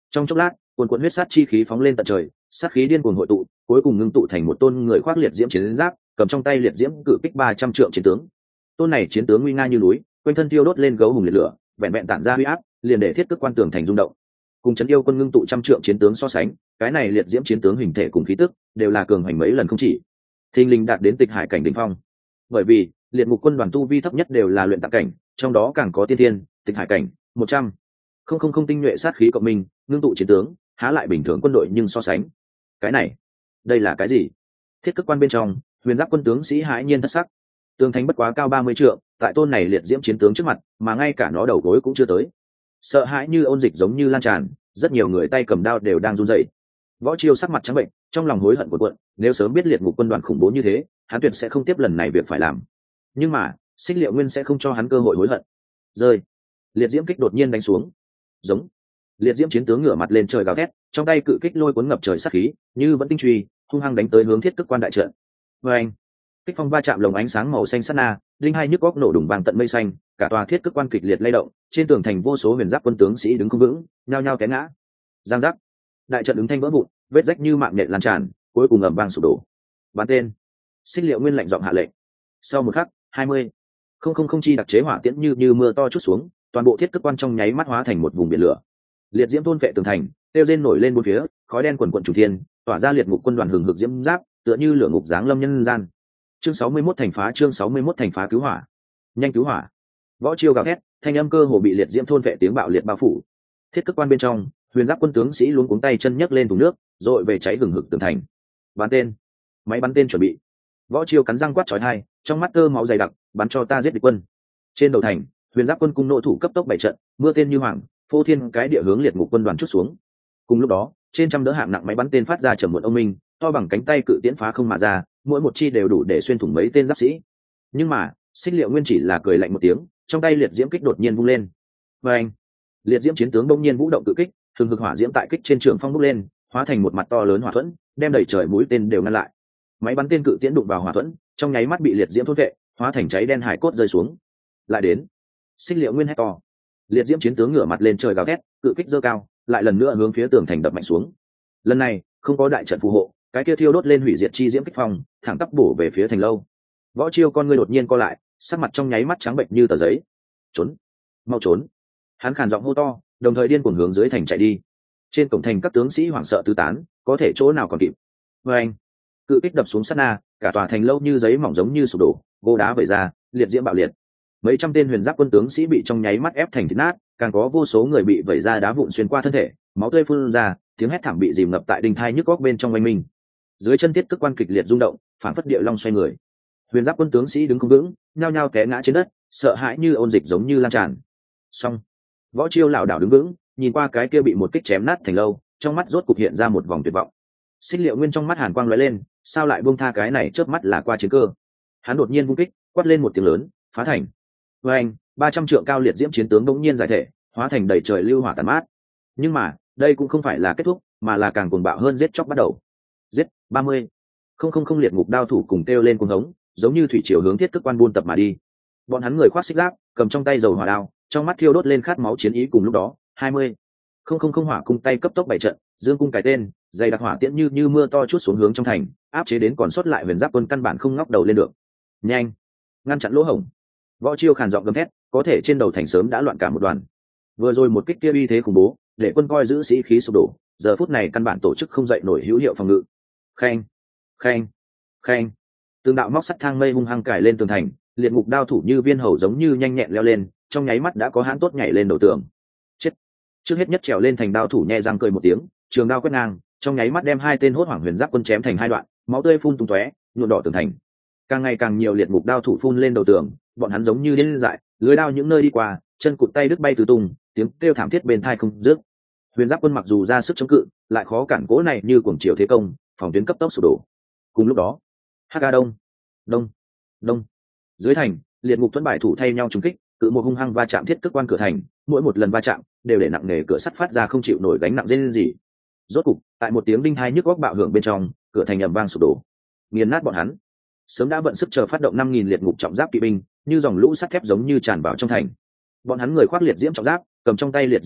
S1: Trong chốc lát, cuồn cuộn huyết sát chi khí phóng lên tận trời, sát khí điên cuồng hội tụ, cuối cùng ngưng tụ thành một tôn người khoác liệt diễm chiến giáp, cầm trong tay liệt diễm cự kích ba trăm trượng chiến tướng. Tôn này chiến tướng nguy nga như núi, quanh thân tiêu đốt lên gấu hùng liệt lửa, vẹn vẹn tản ra huy áp, liền để thiết cước quan tường thành rung động. Cùng chấn yêu quân ngưng tụ trăm trượng chiến tướng so sánh, cái này liệt diễm chiến tướng hình thể cùng khí tức đều là cường hành mấy lần không chỉ. Thình lình đạt đến tịch hải cảnh đỉnh phong. Bởi vì liệt ngục quân đoàn tu vi thấp nhất đều là luyện tạng cảnh, trong đó càng có tiên thiên, tịch hải cảnh, một trăm không không không tinh nhuệ sát khí cộng minh, ngưng tụ chiến tướng, há lại bình thường quân đội nhưng so sánh. Cái này, đây là cái gì? Thiết cước quan bên trong, huyền giáp quân tướng sĩ hãi nhiên thất sắc. Tường thành bất quá cao ba mươi trượng, tại tôn này liệt diễm chiến tướng trước mặt, mà ngay cả nó đầu gối cũng chưa tới. Sợ hãi như ôn dịch giống như lan tràn, rất nhiều người tay cầm đao đều đang run rẩy. Võ Chiêu sắc mặt trắng bệnh, trong lòng hối hận cuộn cuộn, nếu sớm biết liệt ngục quân đoàn khủng bố như thế, hắn tuyệt sẽ không tiếp lần này việc phải làm. Nhưng mà, Xích Liệu Nguyên sẽ không cho hắn cơ hội hối hận. Rơi. Liệt diễm kích đột nhiên đánh xuống. Giống. Liệt diễm chiến tướng ngửa mặt lên trời gào thét, trong tay cự kích lôi cuốn ngập trời sát khí, như vẫn tinh truy, hung hăng đánh tới hướng thiết cước quan đại trận. Oeng. Kích phong va chạm lồng ánh sáng màu xanh sát na, linh hai nhức góc nổ đùng vàng tận mây xanh, cả tòa thiết cước quan kịch liệt lay động, trên tường thành vô số huyền giáp quân tướng sĩ đứng không vững, nhao nhao té ngã. Giang giác. Đại trận ứng thanh vỡ vụn, vết rách như mạng nhện lan tràn, cuối cùng ầm vang sụp đổ. Bắn tên. Xích Liệu Nguyên lạnh giọng hạ lệnh. Sau một khắc, hai mươi không không không chi đặc chế hỏa tiễn như như mưa to chút xuống, toàn bộ thiết cước quan trong nháy mắt hóa thành một vùng biển lửa. Liệt diễm thôn vệ tường thành, tiêu rên nổi lên bốn phía, khói đen quần quần trùng thiên, tỏa ra liệt ngục quân đoàn hừng hực diễm giáp, tựa như lửa ngục giáng lâm nhân gian. Chương sáu mươi mốt thành phá, chương sáu mươi mốt thành phá cứu hỏa. Nhanh cứu hỏa. Võ Chiêu gào thét, thanh âm cơ hồ bị liệt diễm thôn vệ tiếng bạo liệt bao phủ. Thiết cước quan bên trong, huyền giáp quân tướng sĩ luống cuống tay chân nhấc lên thùng nước, rồi về cháy hừng hực tường thành. Bắn tên. Máy bắn tên chuẩn bị. Võ Chiêu cắn răng quát chói tai, trong mắt tơ máu dày đặc, bắn cho ta giết địch quân. Trên đầu thành, huyền giáp quân cung nộ thủ cấp tốc bảy trận, mưa tên như hoàng, phô thiên cái địa hướng liệt ngục quân đoàn chút xuống. Cùng lúc đó, trên trăm đỡ hạng nặng máy bắn tên phát ra trầm một ông minh, to bằng cánh tay cự tiễn phá không mà ra, mỗi một chi đều đủ để xuyên thủng mấy tên giáp sĩ. Nhưng mà, Xích Liệu Nguyên chỉ là cười lạnh một tiếng, trong tay liệt diễm kích đột nhiên vung lên. Và anh, liệt diễm chiến tướng đông nhiên vũ động cự kích, thường hực hỏa diễm tại kích trên trường phong bốc lên, hóa thành một mặt to lớn hỏa thuẫn, đem đẩy trời mũi tên đều ngăn lại. Máy bắn tên cự tiễn đụng vào hỏa thuẫn, trong nháy mắt bị liệt diễm thôn vệ, hóa thành cháy đen hải cốt rơi xuống. Lại đến. Xích Liệu Nguyên hét to. Liệt diễm chiến tướng ngửa mặt lên trời gào thét, cự kích giơ cao, lại lần nữa hướng phía tường thành đập mạnh xuống. Lần này, không có đại trận phù hộ, cái kia thiêu đốt lên hủy diệt chi diễm kích phong, thẳng tắp bổ về phía thành lâu. Võ Chiêu con ngươi đột nhiên co lại, sắc mặt trong nháy mắt trắng bệnh như tờ giấy. Trốn, mau trốn! Hắn khàn giọng hô to, đồng thời điên cuồng hướng dưới thành chạy đi. Trên cổng thành các tướng sĩ hoảng sợ tứ tán, có thể chỗ nào còn kịp. Và anh, cự kích đập xuống sát na, cả tòa thành lâu như giấy mỏng giống như sụp đổ, gỗ đá vẩy ra, liệt diễm bạo liệt. Mấy trăm tên huyền giáp quân tướng sĩ bị trong nháy mắt ép thành thịt nát, càng có vô số người bị vẩy ra đá vụn xuyên qua thân thể, máu tươi phun ra, tiếng hét thảm bị dìm ngập tại đinh thai nhức góc bên trong oanh minh. Dưới chân thiết cước quan kịch liệt rung động, phản phất địa long xoay người. Huyền giáp quân tướng sĩ đứng không vững, nhao nhao té ngã trên đất, sợ hãi như ôn dịch giống như lan tràn. Xong, Võ Chiêu lảo đảo đứng vững, nhìn qua cái kia bị một kích chém nát thành lâu, trong mắt rốt cục hiện ra một vòng tuyệt vọng. Xích Liệu Nguyên trong mắt hàn quang lóe lên, sao lại buông tha cái này chớp mắt là qua chiến cơ. Hắn đột nhiên vung kích, quát lên một tiếng lớn, phá thành. Với anh, ba trăm trượng cao liệt diễm chiến tướng bỗng nhiên giải thể, hóa thành đầy trời lưu hỏa tàn mát. Nhưng mà, đây cũng không phải là kết thúc, mà là càng cuồng bạo hơn giết chóc bắt đầu. Giết, ba mươi không không không liệt ngục đao thủ cùng kêu lên cuồng hống, giống như thủy triều hướng thiết cước quan buôn tập mà đi. Bọn hắn người khoác xích giáp, cầm trong tay dầu hỏa đao, trong mắt thiêu đốt lên khát máu chiến ý cùng lúc đó, hai mươi không không không hỏa cung tay cấp tốc bảy trận, dương cung cái tên, dày đặc hỏa tiễn như như mưa to chút xuống hướng trong thành, áp chế đến còn sót lại huyền giáp quân căn bản không ngóc đầu lên được. Nhanh, ngăn chặn lỗ hổng. Võ Chiêu khàn giọng gầm thét, có thể trên đầu thành sớm đã loạn cả một đoàn. Vừa rồi một kích kia uy thế khủng bố, để quân coi giữ sĩ khí sụp đổ, giờ phút này căn bản tổ chức không dậy nổi hữu hiệu phòng ngự. Khen, khen, khen. Từng đạo móc sắt thang mây hung hăng cài lên tường thành, liệt ngục đao thủ như viên hầu giống như nhanh nhẹn leo lên, trong nháy mắt đã có hãn tốt nhảy lên đầu tường. Chết. Trước hết nhất trèo lên thành đao thủ nhẹ răng cười một tiếng, trường đao quét ngang, trong nháy mắt đem hai tên hốt hoảng huyền giáp quân chém thành hai đoạn, máu tươi phun tung tóe, nhuộm đỏ tường thành. Càng ngày càng nhiều liệt ngục đao thủ phun lên đầu tường, bọn hắn giống như điên dại, lưới đao những nơi đi qua, chân cụt tay đứt bay tứ tung, tiếng kêu thảm thiết bên tai không dứt. Huyền giáp quân mặc dù ra sức chống cự, lại khó cản cố này như cuồng chiều thế công, phòng tuyến cấp tốc sụp đổ. Cùng lúc đó, Hắc Ga Đông, Đông, Đông, dưới thành, liệt ngục tuấn bài thủ thay nhau trúng kích, cự một hung hăng va chạm thiết cước quan cửa thành, mỗi một lần va chạm đều để nặng nề cửa sắt phát ra không chịu nổi gánh nặng rên rỉ. Rốt cục, tại một tiếng đinh hai nhức góc bạo hưởng bên trong, cửa thành ầm vang sụp đổ, nghiền nát bọn hắn. Sớm đã vận sức chờ phát động năm nghìn liệt ngục trọng giáp kỵ binh, như dòng lũ sắt thép giống như tràn vào trong thành. Bọn hắn người khoác liệt diễm trọng giáp, cầm trong tay liệt diễm sóc,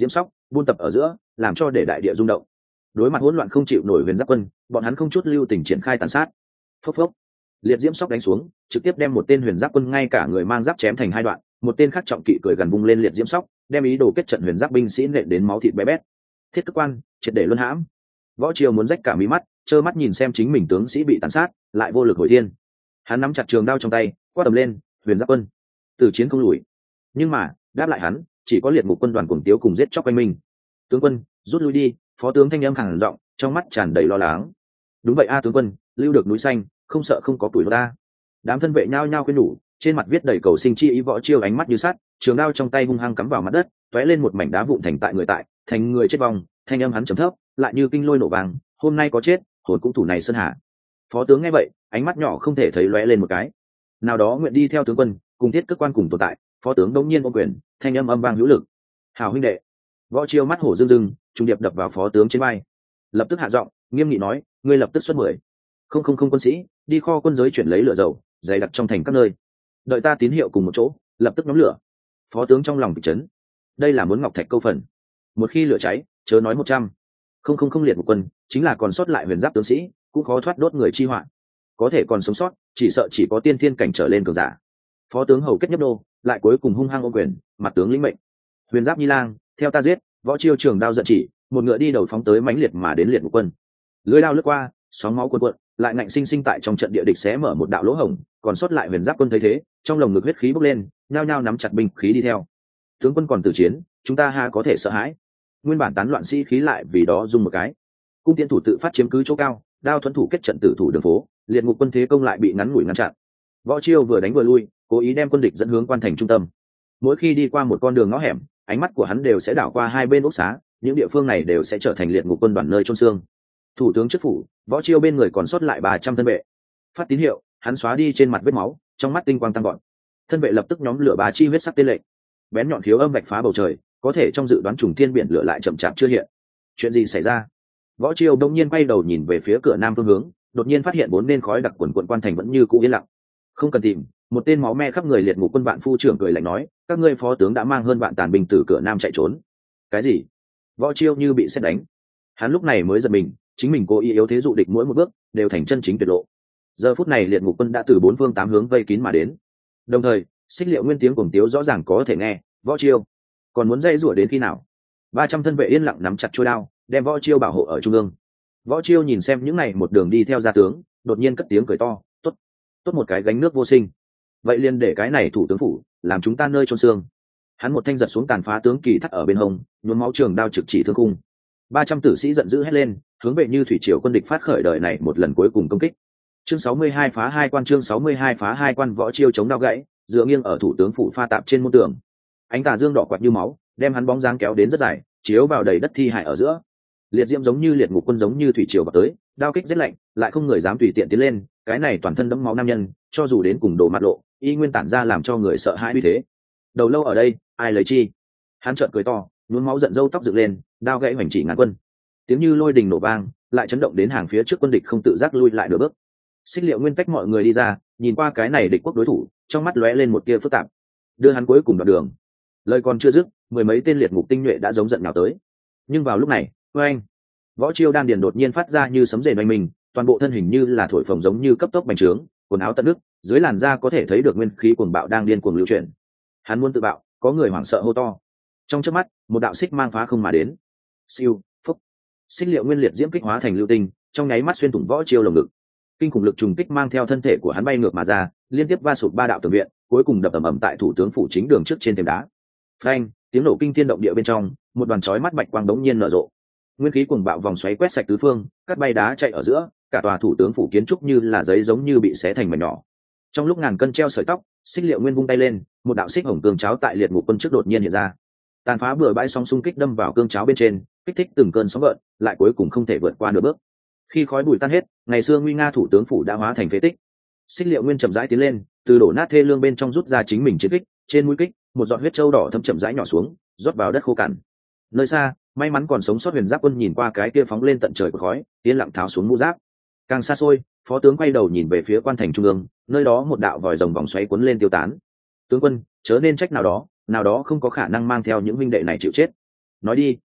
S1: buôn tập ở giữa làm cho để đại địa rung động. Đối mặt hỗn loạn không chịu nổi huyền giáp quân, bọn hắn không chút lưu tình triển khai tàn sát. Phốc phốc, liệt diễm sóc đánh xuống, trực tiếp đem một tên huyền giáp quân ngay cả người mang giáp chém thành hai đoạn, một tên khác trọng kỵ cười gần vung lên liệt diễm sóc, đem ý đồ kết trận huyền giáp binh sĩ nện đến máu thịt bé bét. Thiết Cước Quan triệt để luân hãm. Võ Chiêu muốn rách cả mí mắt, trơ mắt nhìn xem chính mình tướng sĩ bị tàn sát, lại vô lực hồi thiên. Hắn nắm chặt trường đao trong tay, quát tầm lên, huyền giáp quân, từ chiến không lùi. Nhưng mà đáp lại hắn chỉ có liệt ngục quân đoàn cùng tiếu cùng giết chóc quanh mình. Tướng quân rút lui đi. Phó tướng thanh âm khàn giọng, trong mắt tràn đầy lo lắng. Đúng vậy a tướng quân, lưu được núi xanh, không sợ không có tuổi ta. Đám thân vệ nhao nhao khuyên nhủ, trên mặt viết đầy cầu sinh chi ý. Võ Chiêu ánh mắt như sắt, trường đao trong tay hung hăng cắm vào mặt đất, tóe lên một mảnh đá vụn thành tại người tại, thành người chết vong. Thanh âm hắn trầm thấp, lại như kinh lôi nổ vàng, hôm nay có chết, hồn cũng thủ này sơn hà. Phó tướng nghe vậy, ánh mắt nhỏ không thể thấy lóe lên một cái. Nào đó nguyện đi theo tướng quân, cùng Thiết Cước Quan cùng tồn tại. Phó tướng đống nhiên ôm quyền, thanh âm âm vang hữu lực. Hảo huynh đệ. Võ Chiêu mắt hổ rưng rưng, trung điệp đập vào phó tướng trên vai, lập tức hạ giọng nghiêm nghị nói, ngươi lập tức xuất mười không không không quân sĩ đi kho quân giới chuyển lấy lửa dầu dày đặc trong thành các nơi, đợi ta tín hiệu cùng một chỗ, lập tức nhóm lửa. Phó tướng trong lòng bị chấn, đây là muốn ngọc thạch câu phần, một khi lửa cháy chớ nói một trăm không không không liệt một quân, chính là còn sót lại huyền giáp tướng sĩ cũng khó thoát đốt người chi họa, có thể còn sống sót chỉ sợ chỉ có tiên thiên cảnh trở lên cường giả. Phó tướng hầu kết nhấp đô, lại cuối cùng hung hăng ôm quyền, mặt tướng lĩnh mệnh. Huyền giáp Nhi Lang, theo ta giết. Võ Chiêu trường đao giận chỉ, một ngựa đi đầu phóng tới mãnh liệt mà đến liệt một quân. Lưỡi đao lướt qua, sóng máu cuồn cuộn, lại ngạnh sinh sinh tại trong trận địa địch xé mở một đạo lỗ hổng, còn sót lại huyền giáp quân thấy thế, trong lồng ngực huyết khí bốc lên, nhao nhao nắm chặt binh khí đi theo. Tướng quân còn tử chiến, chúng ta ha có thể sợ hãi? Nguyên bản tán loạn sĩ khí lại vì đó rung một cái. Cung tiễn thủ tự phát chiếm cứ chỗ cao, đao thuẫn thủ kết trận tử thủ đường phố, liệt ngục quân thế công lại bị ngắn ngủi ngăn chặn. Võ Chiêu vừa đánh vừa lui, cố ý đem quân địch dẫn hướng quan thành trung tâm. Mỗi khi đi qua một con đường ngõ hẻm, ánh mắt của hắn đều sẽ đảo qua hai bên ốc xá, những địa phương này đều sẽ trở thành liệt ngục quân đoàn nơi chôn xương. Thủ tướng chức phủ, Võ Chiêu bên người còn sót lại ba trăm thân vệ. Phát tín hiệu, hắn xóa đi trên mặt vết máu, trong mắt tinh quang tăng gọn. Thân vệ lập tức nhóm lửa ba chi huyết sắc tên lệnh. Bén nhọn khiếu âm vạch phá bầu trời, có thể trong dự đoán trùng thiên biển lửa lại chậm chạp chưa hiện. Chuyện gì xảy ra? Võ Chiêu đông nhiên quay đầu nhìn về phía cửa nam phương hướng, đột nhiên phát hiện bốn nên khói đặc quần quần quan thành vẫn như cũ yên lặng. Không cần tìm, một tên máu me khắp người liệt ngục quân vạn phu trưởng cười lạnh nói, các ngươi phó tướng đã mang hơn vạn tàn binh từ cửa nam chạy trốn. Cái gì? Võ Chiêu như bị sét đánh. Hắn lúc này mới giật mình, chính mình cố ý yếu thế dụ địch mỗi một bước đều thành chân chính tuyệt lộ. Giờ phút này liệt ngục quân đã từ bốn phương tám hướng vây kín mà đến. Đồng thời, Xích Liệu Nguyên tiếng cuồng tiếu rõ ràng có thể nghe, Võ Chiêu còn muốn dây rủa đến khi nào? ba trăm thân vệ yên lặng nắm chặt chuôi đao, đem Võ Chiêu bảo hộ ở trung ương. Võ Chiêu nhìn xem những này một đường đi theo gia tướng, đột nhiên cất tiếng cười to, tốt, tốt một cái gánh nước vô sinh. Vậy liền để cái này thủ tướng phủ làm chúng ta nơi chôn xương. Hắn một thanh giật xuống tàn phá tướng kỳ thắt ở bên hông, nhuốm máu trường đao trực chỉ thương khung. ba trăm tử sĩ giận dữ hét lên, hướng về như thủy triều quân địch phát khởi đời này một lần cuối cùng công kích. Chương sáu mươi hai phá hai quan, chương sáu mươi hai phá hai quan. Võ Chiêu chống đao gãy, dựa nghiêng ở thủ tướng phủ pha tạp trên môn tường. Ánh tà dương đỏ quạt như máu, đem hắn bóng dáng kéo đến rất dài, chiếu vào đầy đất thi hài ở giữa. Liệt diễm giống như liệt ngục quân giống như thủy triều vào tới, đao kích rất lạnh, lại không người dám tùy tiện tiến lên. Cái này toàn thân đẫm máu nam nhân, cho dù đến cùng đổ mặt lộ, y nguyên tản ra làm cho người sợ hãi như thế. Đầu lâu ở đây, ai lấy chi? Hắn trợn cười to, nhuốm máu giận râu tóc dựng lên, đao gãy hoành chỉ ngàn quân. Tiếng như lôi đình nổ vang, lại chấn động đến hàng phía trước quân địch không tự giác lui lại nửa bước. Xích Liệu Nguyên cách mọi người đi ra, nhìn qua cái này địch quốc đối thủ, trong mắt lóe lên một tia phức tạp. Đưa hắn cuối cùng đoạn đường. Lời còn chưa dứt, mười mấy tên liệt ngục tinh nhuệ đã giống giận nào tới. Nhưng vào lúc này, oeng, Võ Chiêu đan điền đột nhiên phát ra như sấm rền oanh mình, toàn bộ thân hình như là thổi phồng giống như cấp tốc bành trướng, quần áo tận nước, dưới làn da có thể thấy được nguyên khí cuồng bạo đang điên cuồng lưu chuyển. Hắn muốn tự bạo, có người hoảng sợ hô to. Trong chớp mắt, một đạo xích mang phá không mà đến. Siêu, phúc. Xích Liệu Nguyên liệt diễm kích hóa thành lưu tinh, trong nháy mắt xuyên thủng Võ Chiêu lồng ngực. Kinh khủng lực trùng kích mang theo thân thể của hắn bay ngược mà ra, liên tiếp va sụp ba đạo tường viện, cuối cùng đập ầm ầm tại thủ tướng phủ chính đường trước trên thềm đá. Phanh, tiếng nổ kinh thiên động địa bên trong, một đoàn chói mắt bạch quang đống nhiên nở rộ. Nguyên khí cuồng bạo vòng xoáy quét sạch tứ phương, cắt bay đá chạy ở giữa, cả tòa thủ tướng phủ kiến trúc như là giấy giống như bị xé thành mảnh nhỏ. Trong lúc ngàn cân treo sợi tóc, Xích Liệu Nguyên vung tay lên, một đạo xích hồng cương cháo tại liệt ngục quân trước đột nhiên hiện ra. Tàn phá bừa bãi sóng xung kích đâm vào cương cháo bên trên, kích thích từng cơn sóng gợn, lại cuối cùng không thể vượt qua nửa bước. Khi khói bụi tan hết, ngày xưa nguy nga thủ tướng phủ đã hóa thành phế tích. Xích Liệu Nguyên chậm rãi tiến lên, từ đổ nát thê lương bên trong rút ra chính mình chiến kích, trên mũi kích, một giọt huyết châu đỏ thấm chậm rãi nhỏ xuống, rót vào đất khô cằn. Nơi xa, may mắn còn sống sót huyền giáp quân nhìn qua cái kia phóng lên tận trời của khói, yên lặng tháo xuống mũ giáp. Càng xa xôi, phó tướng quay đầu nhìn về phía quan thành trung ương, nơi đó một đạo vòi rồng vòng xoáy cuốn lên tiêu tán. Tướng quân, chớ nên trách nào đó, nào đó không có khả năng mang theo những huynh đệ này chịu chết. Nói đi,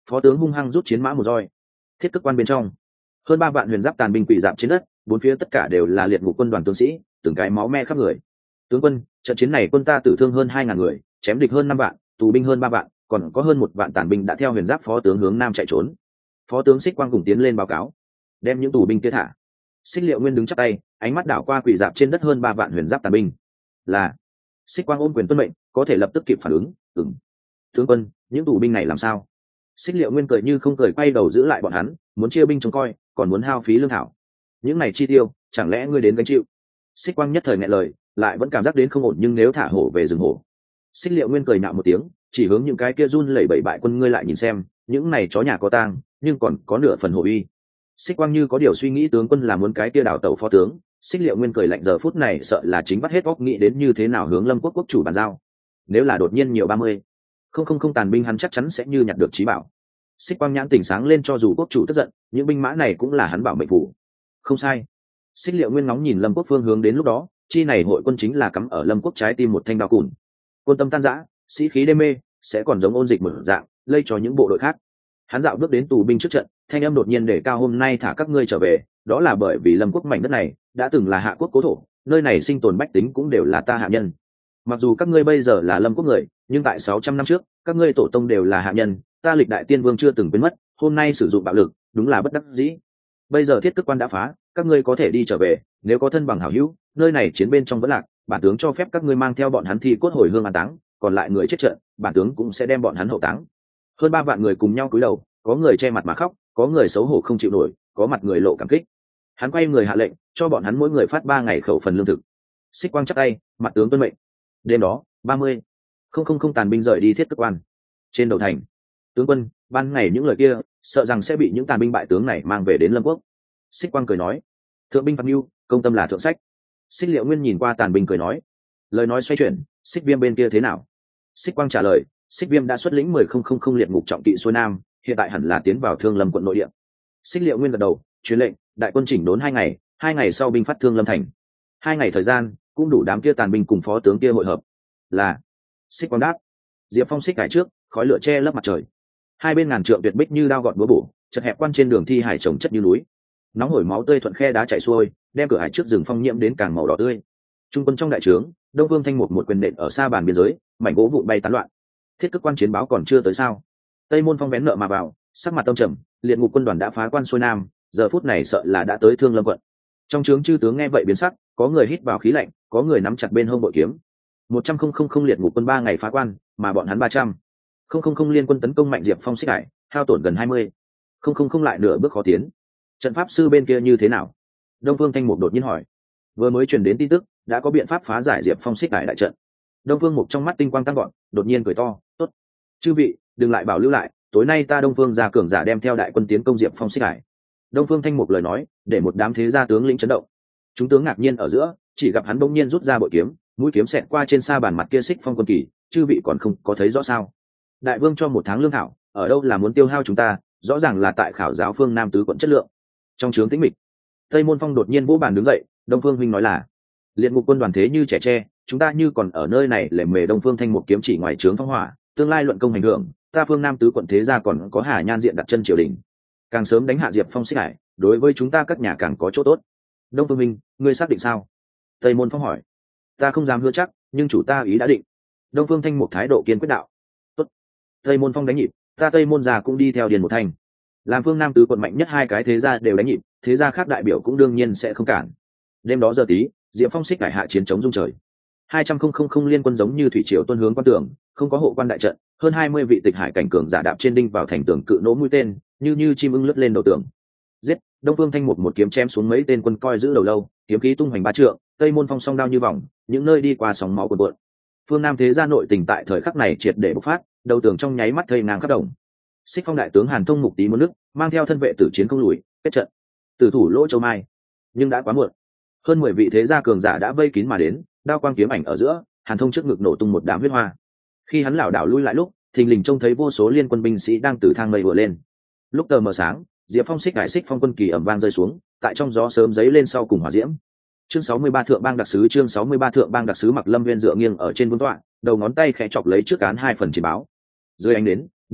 S1: phó tướng hung hăng rút chiến mã một roi. Thiết Cước Quan bên trong, hơn ba vạn huyền giáp tàn binh quỳ dạp trên đất, bốn phía tất cả đều là liệt ngục quân đoàn tướng sĩ, từng cái máu me khắp người. Tướng quân, trận chiến này quân ta tử thương hơn hai ngàn người, chém địch hơn năm vạn, tù binh hơn ba vạn, còn có hơn một vạn tàn binh đã theo huyền giáp phó tướng hướng nam chạy trốn. Phó tướng Xích Quang cùng tiến lên báo cáo, đem những tù binh kia thả. Xích Liệu Nguyên đứng chắp tay, ánh mắt đảo qua quỳ dạp trên đất hơn ba vạn huyền giáp tàn binh. Là. Xích Quang ôm quyền tuân mệnh, có thể lập tức kịp phản ứng. Ừm. Tướng quân, những tù binh này làm sao? Xích Liệu Nguyên cười như không cười, quay đầu giữ lại bọn hắn, muốn chia binh trông coi, còn muốn hao phí lương thảo. Những này chi tiêu, chẳng lẽ ngươi đến gánh chịu? Xích Quang nhất thời nghẹn lời, lại vẫn cảm giác đến không ổn, nhưng nếu thả hổ về rừng hổ. Xích Liệu Nguyên cười nhạo một tiếng, chỉ hướng những cái kia run lẩy bẩy bại quân, ngươi lại nhìn xem, những này chó nhà có tang, nhưng còn có nửa phần hổ uy. Xích Quang như có điều suy nghĩ, tướng quân là muốn cái kia đảo tẩu phó tướng. Xích Liệu Nguyên cười lạnh, giờ phút này sợ là chính bắt hết óc nghĩ đến như thế nào hướng Lâm Quốc quốc chủ bàn giao. Nếu là đột nhiên nhiều ba mươi, không không không tàn binh, hắn chắc chắn sẽ như nhặt được trí bảo. Xích Quang nhãn tỉnh sáng lên, cho dù quốc chủ tức giận, những binh mã này cũng là hắn bảo mệnh phủ. Không sai. Xích Liệu Nguyên ngóng nhìn Lâm Quốc phương hướng, đến lúc đó, chi này hội quân chính là cắm ở Lâm Quốc trái tim một thanh đao cùn. Quân tâm tan rã, sĩ khí đê mê, sẽ còn giống ôn dịch một dạng, lây cho những bộ đội khác. Hắn dạo bước đến tù binh trước trận, thanh âm đột nhiên để cao, hôm nay thả các ngươi trở về, đó là bởi vì Lâm Quốc mảnh đất này đã từng là hạ quốc cố thổ, nơi này sinh tồn bách tính cũng đều là ta hạ nhân. Mặc dù các ngươi bây giờ là Lâm Quốc người, nhưng tại sáu trăm năm trước, các ngươi tổ tông đều là hạ nhân, ta lịch đại tiên vương chưa từng quên mất, hôm nay sử dụng bạo lực, đúng là bất đắc dĩ. Bây giờ Thiết Cước Quan đã phá, các ngươi có thể đi trở về, nếu có thân bằng hảo hữu, nơi này chiến bên trong vẫn lạc, bản tướng cho phép các ngươi mang theo bọn hắn thi cốt hồi hương an táng, còn lại người chết trận, bản tướng cũng sẽ đem bọn hắn hậu táng. Hơn ba vạn người cùng nhau cúi đầu, có người che mặt mà khóc, có người xấu hổ không chịu nổi, có mặt người lộ cảm kích. Hắn quay người hạ lệnh, cho bọn hắn mỗi người phát ba ngày khẩu phần lương thực. Xích Quang chắp tay, mặt tướng tuân mệnh. Đêm đó, ba mươi, không không không tàn binh rời đi Thiết Cước Quan. Trên đầu thành, tướng quân, ban ngày những lời kia, sợ rằng sẽ bị những tàn binh bại tướng này mang về đến Lâm Quốc. Xích Quang cười nói, thượng binh phạt mưu, công tâm là thượng sách. Xích Liệu Nguyên nhìn qua tàn binh cười nói, lời nói xoay chuyển, Xích Viêm bên kia thế nào? Xích Quang trả lời, Xích Viêm đã xuất lĩnh mười không không không liệt ngục trọng kỵ xuôi nam, hiện tại hẳn là tiến vào Thương Lâm quận nội địa. Xích Liệu Nguyên gật đầu, truyền lệnh, đại quân chỉnh đốn hai ngày, hai ngày sau binh phát Thương Lâm thành. Hai ngày thời gian, cũng đủ đám kia tàn binh cùng phó tướng kia hội hợp. Là. Xích Quang đáp. Diệp Phong xích cải trước, khói lửa che lấp mặt trời. Hai bên ngàn trượng tuyệt bích như đao gọt búa bổ, chật hẹp quan trên đường thi hải chồng chất như núi. Nóng hổi máu tươi thuận khe đá chảy xuôi, đem cửa hải trước rừng phong nhiễm đến càng màu đỏ tươi. Trung quân trong đại trướng, Đông Vương Thanh một một quyền nện ở xa bàn biên giới, mảnh gỗ vụn bay tán loạn. Thiết Cước Quan chiến báo còn chưa tới sao? Tây Môn Phong vén nợ mà vào, sắc mặt tâm trầm, liệt ngục quân đoàn đã phá quan xuôi nam, giờ phút này sợ là đã tới Thương Lâm quận. Trong trướng chư tướng nghe vậy biến sắc, có người hít vào khí lạnh, có người nắm chặt bên hông bội kiếm. Một trăm không không không liệt ngục quân ba ngày phá quan, mà bọn hắn ba trăm không không không liên quân tấn công mạnh Diệp Phong xích hải, hao tổn gần hai mươi không không không lại nửa bước khó tiến. Trận pháp sư bên kia như thế nào? Đông Phương Thanh Mục đột nhiên hỏi. Vừa mới truyền đến tin tức, đã có biện pháp phá giải Diệp Phong xích hải đại trận. Đông Phương Mục trong mắt tinh quang tăng gọn, đột nhiên cười to, tốt, chư vị đừng lại bảo lưu lại, tối nay ta Đông Phương gia cường giả đem theo đại quân tiến công Diệp Phong xích hải. Đông Phương Thanh Mục lời nói để một đám thế gia tướng lĩnh chấn động. Chúng tướng ngạc nhiên ở giữa, chỉ gặp hắn bỗng nhiên rút ra bội kiếm, mũi kiếm xẹt qua trên sa bàn mặt kia xích phong quân kỳ, chư vị còn không có thấy rõ sao? Đại vương cho một tháng lương thảo, ở đâu là muốn tiêu hao chúng ta, rõ ràng là tại khảo giáo phương Nam tứ quận chất lượng. Trong trướng tĩnh mịch, Tây Môn Phong đột nhiên vỗ bàn đứng dậy, Đông Phương huynh nói là, liệt ngục quân đoàn thế như trẻ tre, chúng ta như còn ở nơi này lề mề. Đông Phương Thanh một kiếm chỉ ngoài trướng phong hỏa, tương lai luận công hành hưởng, ta phương Nam tứ quận thế gia còn có Hà Nhan diện đặt chân triều đình, càng sớm đánh hạ Diệp Phong xích hải, đối với chúng ta các nhà càng có chỗ tốt. Đông Phương huynh, ngươi xác định sao? Tây Môn Phong hỏi. Ta không dám hứa chắc, nhưng chủ ta ý đã định. Đông Phương Thanh một thái độ kiên quyết đạo. Tốt. Tây Môn Phong đánh nhịp, ta Tây Môn gia cũng đi theo điền một thành. Làm phương Nam tứ quận mạnh nhất hai cái thế gia đều đánh nhịp, thế gia khác đại biểu cũng đương nhiên sẽ không cản. Đêm đó giờ tí, Diệp Phong xích cải hạ chiến chống dung trời. Hai trăm không không không liên quân giống như thủy triều tuôn hướng quan tường, không có hộ quan đại trận, hơn hai mươi vị tịch hải cảnh cường giả đạp trên đinh vào thành tường cự nỗ mũi tên, như như chim ưng lướt lên đầu tường. Giết! Đông Phương Thanh một một kiếm chém xuống mấy tên quân coi giữ đầu lâu, kiếm khí tung hoành ba trượng, Tây Môn Phong song đao như vòng, những nơi đi qua sóng máu cuồn cuộn. Phương Nam thế gia nội tình tại thời khắc này triệt để bộc phát, đầu tường trong nháy mắt thây ngang khắp đồng. Xích Phong đại tướng Hàn Thông mục tí muốn nước, mang theo thân vệ tử chiến không lùi, kết trận. Tử thủ Lỗ Châu Mai, nhưng đã quá muộn. Hơn mười vị thế gia cường giả đã vây kín mà đến, đao quang kiếm ảnh ở giữa, Hàn Thông trước ngực nổ tung một đám huyết hoa. Khi hắn lảo đảo lui lại lúc, thình lình trông thấy vô số liên quân binh sĩ đang từ thang mây vừa lên. Lúc tờ mờ sáng, Diệp Phong xích đại xích phong quân kỳ ầm vang rơi xuống, tại trong gió sớm giấy lên sau cùng hỏa diễm. Chương sáu mươi ba thượng bang đặc sứ chương sáu mươi ba thượng bang đặc sứ Mặc Lâm Viên dựa nghiêng ở trên vương tọa, đầu ngón tay khẽ chọc lấy trước cán hai phần chỉ báo. Dưới ánh đến,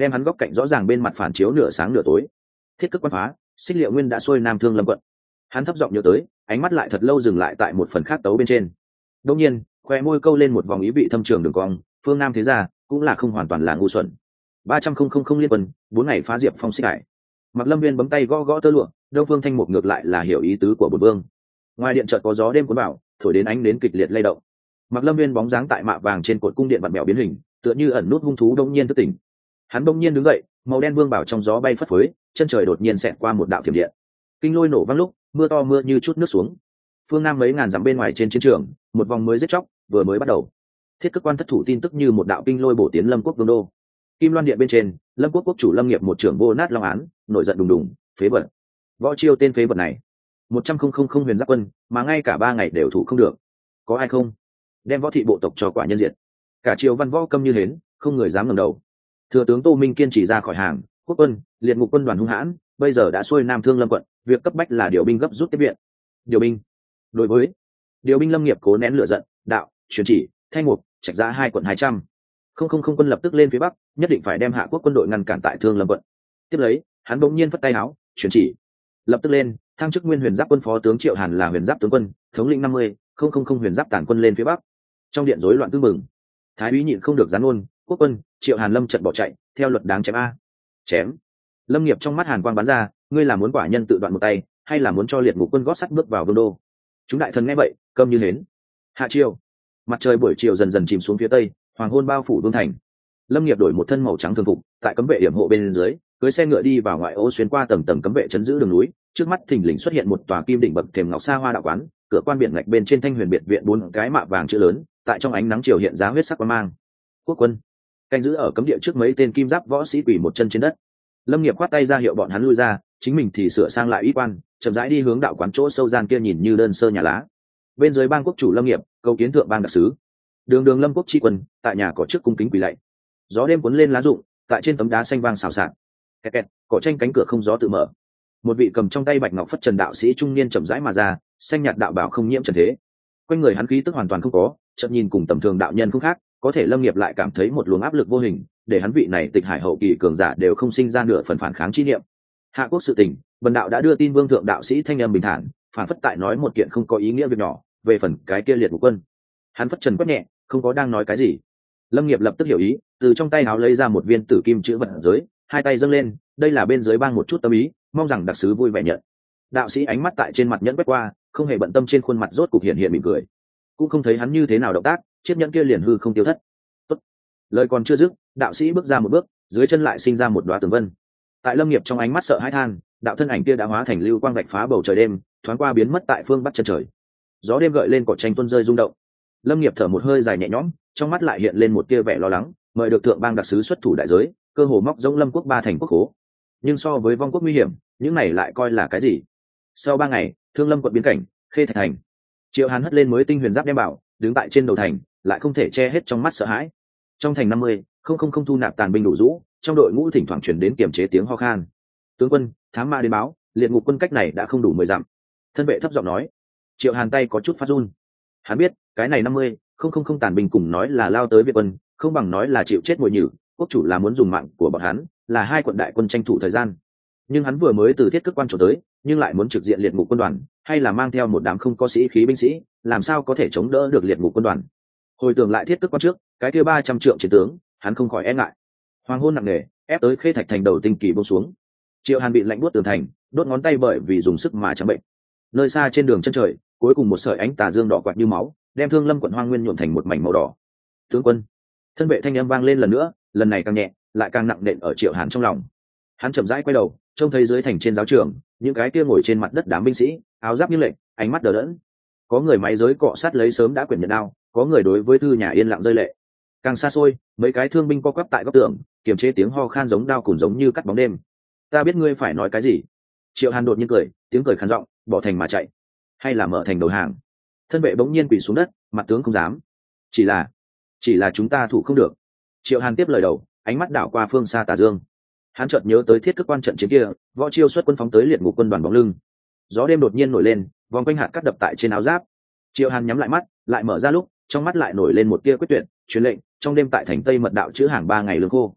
S1: đem hắn góc cạnh rõ ràng bên mặt phản chiếu nửa sáng nửa tối. Thiết cước quan phá, Xích Liệu Nguyên đã xuôi Nam Thương Lâm quận. Hắn thấp giọng nhớ tới, ánh mắt lại thật lâu dừng lại tại một phần khác tấu bên trên. Đương nhiên, khoe môi câu lên một vòng ý vị thâm trường đường cong, phương Nam thế gia cũng là không hoàn toàn là ngu xuẩn. ba trăm không không không liên quân, bốn ngày phá diệp phong xích hải. Mặc Lâm Viên bấm tay gõ gõ tơ lụa, Đông Phương Thanh Mục ngược lại là hiểu ý tứ của bổn vương. Ngoài điện chợt có gió đêm cuốn vào, thổi đến ánh đến kịch liệt lay động. Mặc Lâm Viên bóng dáng tại mạ vàng trên cột cung điện vặn mèo biến hình, tựa như ẩn nút hung thú đông nhiên thức tỉnh. Hắn đông nhiên đứng dậy, màu đen vương bảo trong gió bay phất phới, chân trời đột nhiên xẹt qua một đạo thiểm điện. Kinh lôi nổ vang lúc, mưa to mưa như chút nước xuống. Phương Nam mấy ngàn dặm bên ngoài trên chiến trường, một vòng mới giết chóc vừa mới bắt đầu. Thiết cước quan thất thủ tin tức như một đạo kinh lôi bổ tiến Lâm Quốc vương đô. Kim Loan điện bên trên, Lâm Quốc quốc chủ Lâm Nghiệp một trưởng vô nát long án, nổi giận đùng đùng, phế vật. Võ Chiêu tên phế vật này, một trăm không không không huyền giáp quân, mà ngay cả ba ngày đều thủ không được. Có ai không? Đem võ thị bộ tộc cho quả nhân diệt. Cả triều văn võ câm như hến, không người dám ngẩng đầu. Thừa tướng Tô Minh kiên trì ra khỏi hàng, quốc quân, liệt ngục quân đoàn hung hãn, bây giờ đã xuôi Nam Thương Lâm quận, việc cấp bách là điều binh gấp rút tiếp viện. Điều binh. Đối với điều binh Lâm Nghiệp cố nén lửa giận, đạo, truyền chỉ, Thanh Mục, Trạch Giã hai quận hai trăm. Không không không quân lập tức lên phía bắc, nhất định phải đem Hạ Quốc quân đội ngăn cản tại Thương Lâm quận. Tiếp lấy, hắn bỗng nhiên phất tay áo, truyền chỉ, lập tức lên, thăng chức Nguyên Huyền Giáp quân phó tướng Triệu Hàn là Huyền Giáp tướng quân, thống lĩnh năm mươi, không không không Huyền Giáp tản quân lên phía bắc. Trong điện rối loạn tương mừng. Thái úy nhịn không được gián ôn, quốc quân, Triệu Hàn lâm trận bỏ chạy, theo luật đáng chém a. Chém. Lâm Nghiệp trong mắt hàn quang bắn ra, ngươi là muốn quả nhân tự đoạn một tay, hay là muốn cho liệt ngục quân gót sắt bước vào vương đô? Chúng đại thần nghe vậy, câm như hến. Hạ triều, mặt trời buổi chiều dần dần chìm xuống phía tây, hoàng hôn bao phủ vương thành. Lâm Nghiệp đổi một thân màu trắng thường phục, tại cấm vệ điểm hộ bên dưới, cưỡi xe ngựa đi vào ngoại ô xuyên qua tầng tầng cấm vệ chấn giữ đường núi, trước mắt thình lình xuất hiện một tòa kim đỉnh bậc thềm ngọc xa hoa đạo quán, cửa quan biển ngạch bên trên thanh huyền biệt viện bốn cái mạ vàng chữ lớn, tại trong ánh nắng chiều hiện giá huyết sắc quang mang. Quốc quân canh giữ ở cấm địa trước mấy tên kim giáp võ sĩ quỳ một chân trên đất. Lâm Nghiệp khoát tay ra hiệu bọn hắn lui ra, chính mình thì sửa sang lại y quan, chậm rãi đi hướng đạo quán chỗ sâu gian kia nhìn như đơn sơ nhà lá. Bên dưới bang quốc chủ Lâm Nghiệp cầu kiến thượng bang đặc sứ. Đường đường Lâm Quốc tri quân tại nhà cỏ trước cung kính quỳ lạy. Gió đêm cuốn lên lá rụng, tại trên tấm đá xanh vang xào xạc. Kẹt kẹt, cỏ tranh cánh cửa không gió tự mở. Một vị cầm trong tay bạch ngọc phất trần đạo sĩ trung niên chậm rãi mà ra, xanh nhạt đạo bảo không nhiễm trần thế. Quanh người hắn khí tức hoàn toàn không có, chợt nhìn cùng tầm thường đạo nhân không khác, có thể Lâm Nghiệp lại cảm thấy một luồng áp lực vô hình, để hắn vị này tịch hải hậu kỳ cường giả đều không sinh ra nửa phần phản kháng chi niệm. Hạ quốc sự tình, bần đạo đã đưa tin vương thượng đạo sĩ thanh âm bình thản, phản phất tại nói một kiện không có ý nghĩa việc nhỏ, về phần cái kia liệt ngục quân. Hắn phất trần quát nhẹ, không có đang nói cái gì. Lâm Nghiệp lập tức hiểu ý, từ trong tay áo lấy ra một viên tử kim chữ vật giới, hai tay dâng lên, đây là bên dưới bang một chút tâm ý, mong rằng đặc sứ vui vẻ nhận. Đạo sĩ ánh mắt tại trên mặt nhẫn quét qua, không hề bận tâm trên khuôn mặt rốt cục hiện hiện mỉm cười, cũng không thấy hắn như thế nào động tác, chiếc nhẫn kia liền hư không tiêu thất. Tốt. Lời còn chưa dứt, đạo sĩ bước ra một bước, dưới chân lại sinh ra một đóa tường vân. Tại Lâm Nghiệp trong ánh mắt sợ hãi than, đạo thân ảnh kia đã hóa thành lưu quang vạch phá bầu trời đêm, thoáng qua biến mất tại phương bắc chân trời. Gió đêm gợi lên cỏ tranh tuôn rơi rung động. Lâm Nghiệp thở một hơi dài nhẹ nhõm, trong mắt lại hiện lên một tia vẻ lo lắng, mời được thượng bang đặc sứ xuất thủ đại giới, cơ hồ móc rỗng Lâm Quốc ba thành quốc khố. Nhưng so với vong quốc nguy hiểm, những này lại coi là cái gì? Sau ba ngày, Thương Lâm quận biến cảnh, Khê Thạch thành. Triệu Hàn hất lên mới tinh huyền giáp đem bảo, đứng tại trên đầu thành, lại không thể che hết trong mắt sợ hãi. Trong thành năm mươi, không không không thu nạp tàn binh đủ rũ, trong đội ngũ thỉnh thoảng truyền đến kiềm chế tiếng ho khan. Tướng quân, thám ma đến báo, liệt ngục quân cách này đã không đủ mười dặm. Thân vệ thấp giọng nói. Triệu Hàn tay có chút phát run. Hắn biết, cái này năm mươi, không không không tàn binh cùng nói là lao tới Việt quân, không bằng nói là chịu chết mùi nhử, quốc chủ là muốn dùng mạng của bọn hắn, là hai quận đại quân tranh thủ thời gian. Nhưng hắn vừa mới từ thiết cước quan trổ tới, nhưng lại muốn trực diện liệt ngục quân đoàn, hay là mang theo một đám không có sĩ khí binh sĩ, làm sao có thể chống đỡ được liệt ngục quân đoàn? Hồi tưởng lại thiết cước quan trước, cái kia ba trăm trượng chiến tướng, hắn không khỏi e ngại. Hoàng hôn nặng nề, ép tới Khê Thạch thành đầu tinh kỳ buông xuống. Triệu Hàn bị lạnh buốt tường thành, đốt ngón tay bởi vì dùng sức mà trắng bệnh. Nơi xa trên đường chân trời, cuối cùng một sợi ánh tà dương đỏ quạt như máu, đem Thương Lâm quận Hoang Nguyên nhuộm thành một mảnh màu đỏ. Tướng quân, thân vệ thanh âm vang lên lần nữa, lần này càng nhẹ, lại càng nặng nện ở Triệu Hàn trong lòng. Hắn chậm rãi quay đầu, trông thấy dưới thành trên giáo trường, những cái kia ngồi trên mặt đất đám binh sĩ, áo giáp như lệnh, ánh mắt đờ đẫn. Có người máy giới cọ sát lấy sớm đã quyển nhận đao, có người đối với thư nhà yên lặng rơi lệ. Càng xa xôi, mấy cái thương binh co quắp tại góc tường, kiềm chế tiếng ho khan giống đao cùng giống như cắt bóng đêm. Ta biết ngươi phải nói cái gì. Triệu Hàn đột nhiên cười, tiếng cười khàn giọng, bỏ thành mà chạy, hay là mở thành đầu hàng? Thân vệ bỗng nhiên quỳ xuống đất, mặt tướng không dám. Chỉ là, chỉ là chúng ta thủ không được. Triệu Hàn tiếp lời đầu, ánh mắt đảo qua phương xa tà dương. Hắn chợt nhớ tới thiết cước quan trận chiến kia, Võ Chiêu xuất quân phóng tới liệt ngục quân đoàn bóng lưng. Gió đêm đột nhiên nổi lên, vòng quanh hạt cắt đập tại trên áo giáp. Triệu Hàn nhắm lại mắt, lại mở ra lúc, trong mắt lại nổi lên một tia quyết tuyệt, truyền lệnh, trong đêm tại thành Tây mật đạo chữ hàng ba ngày lương khô.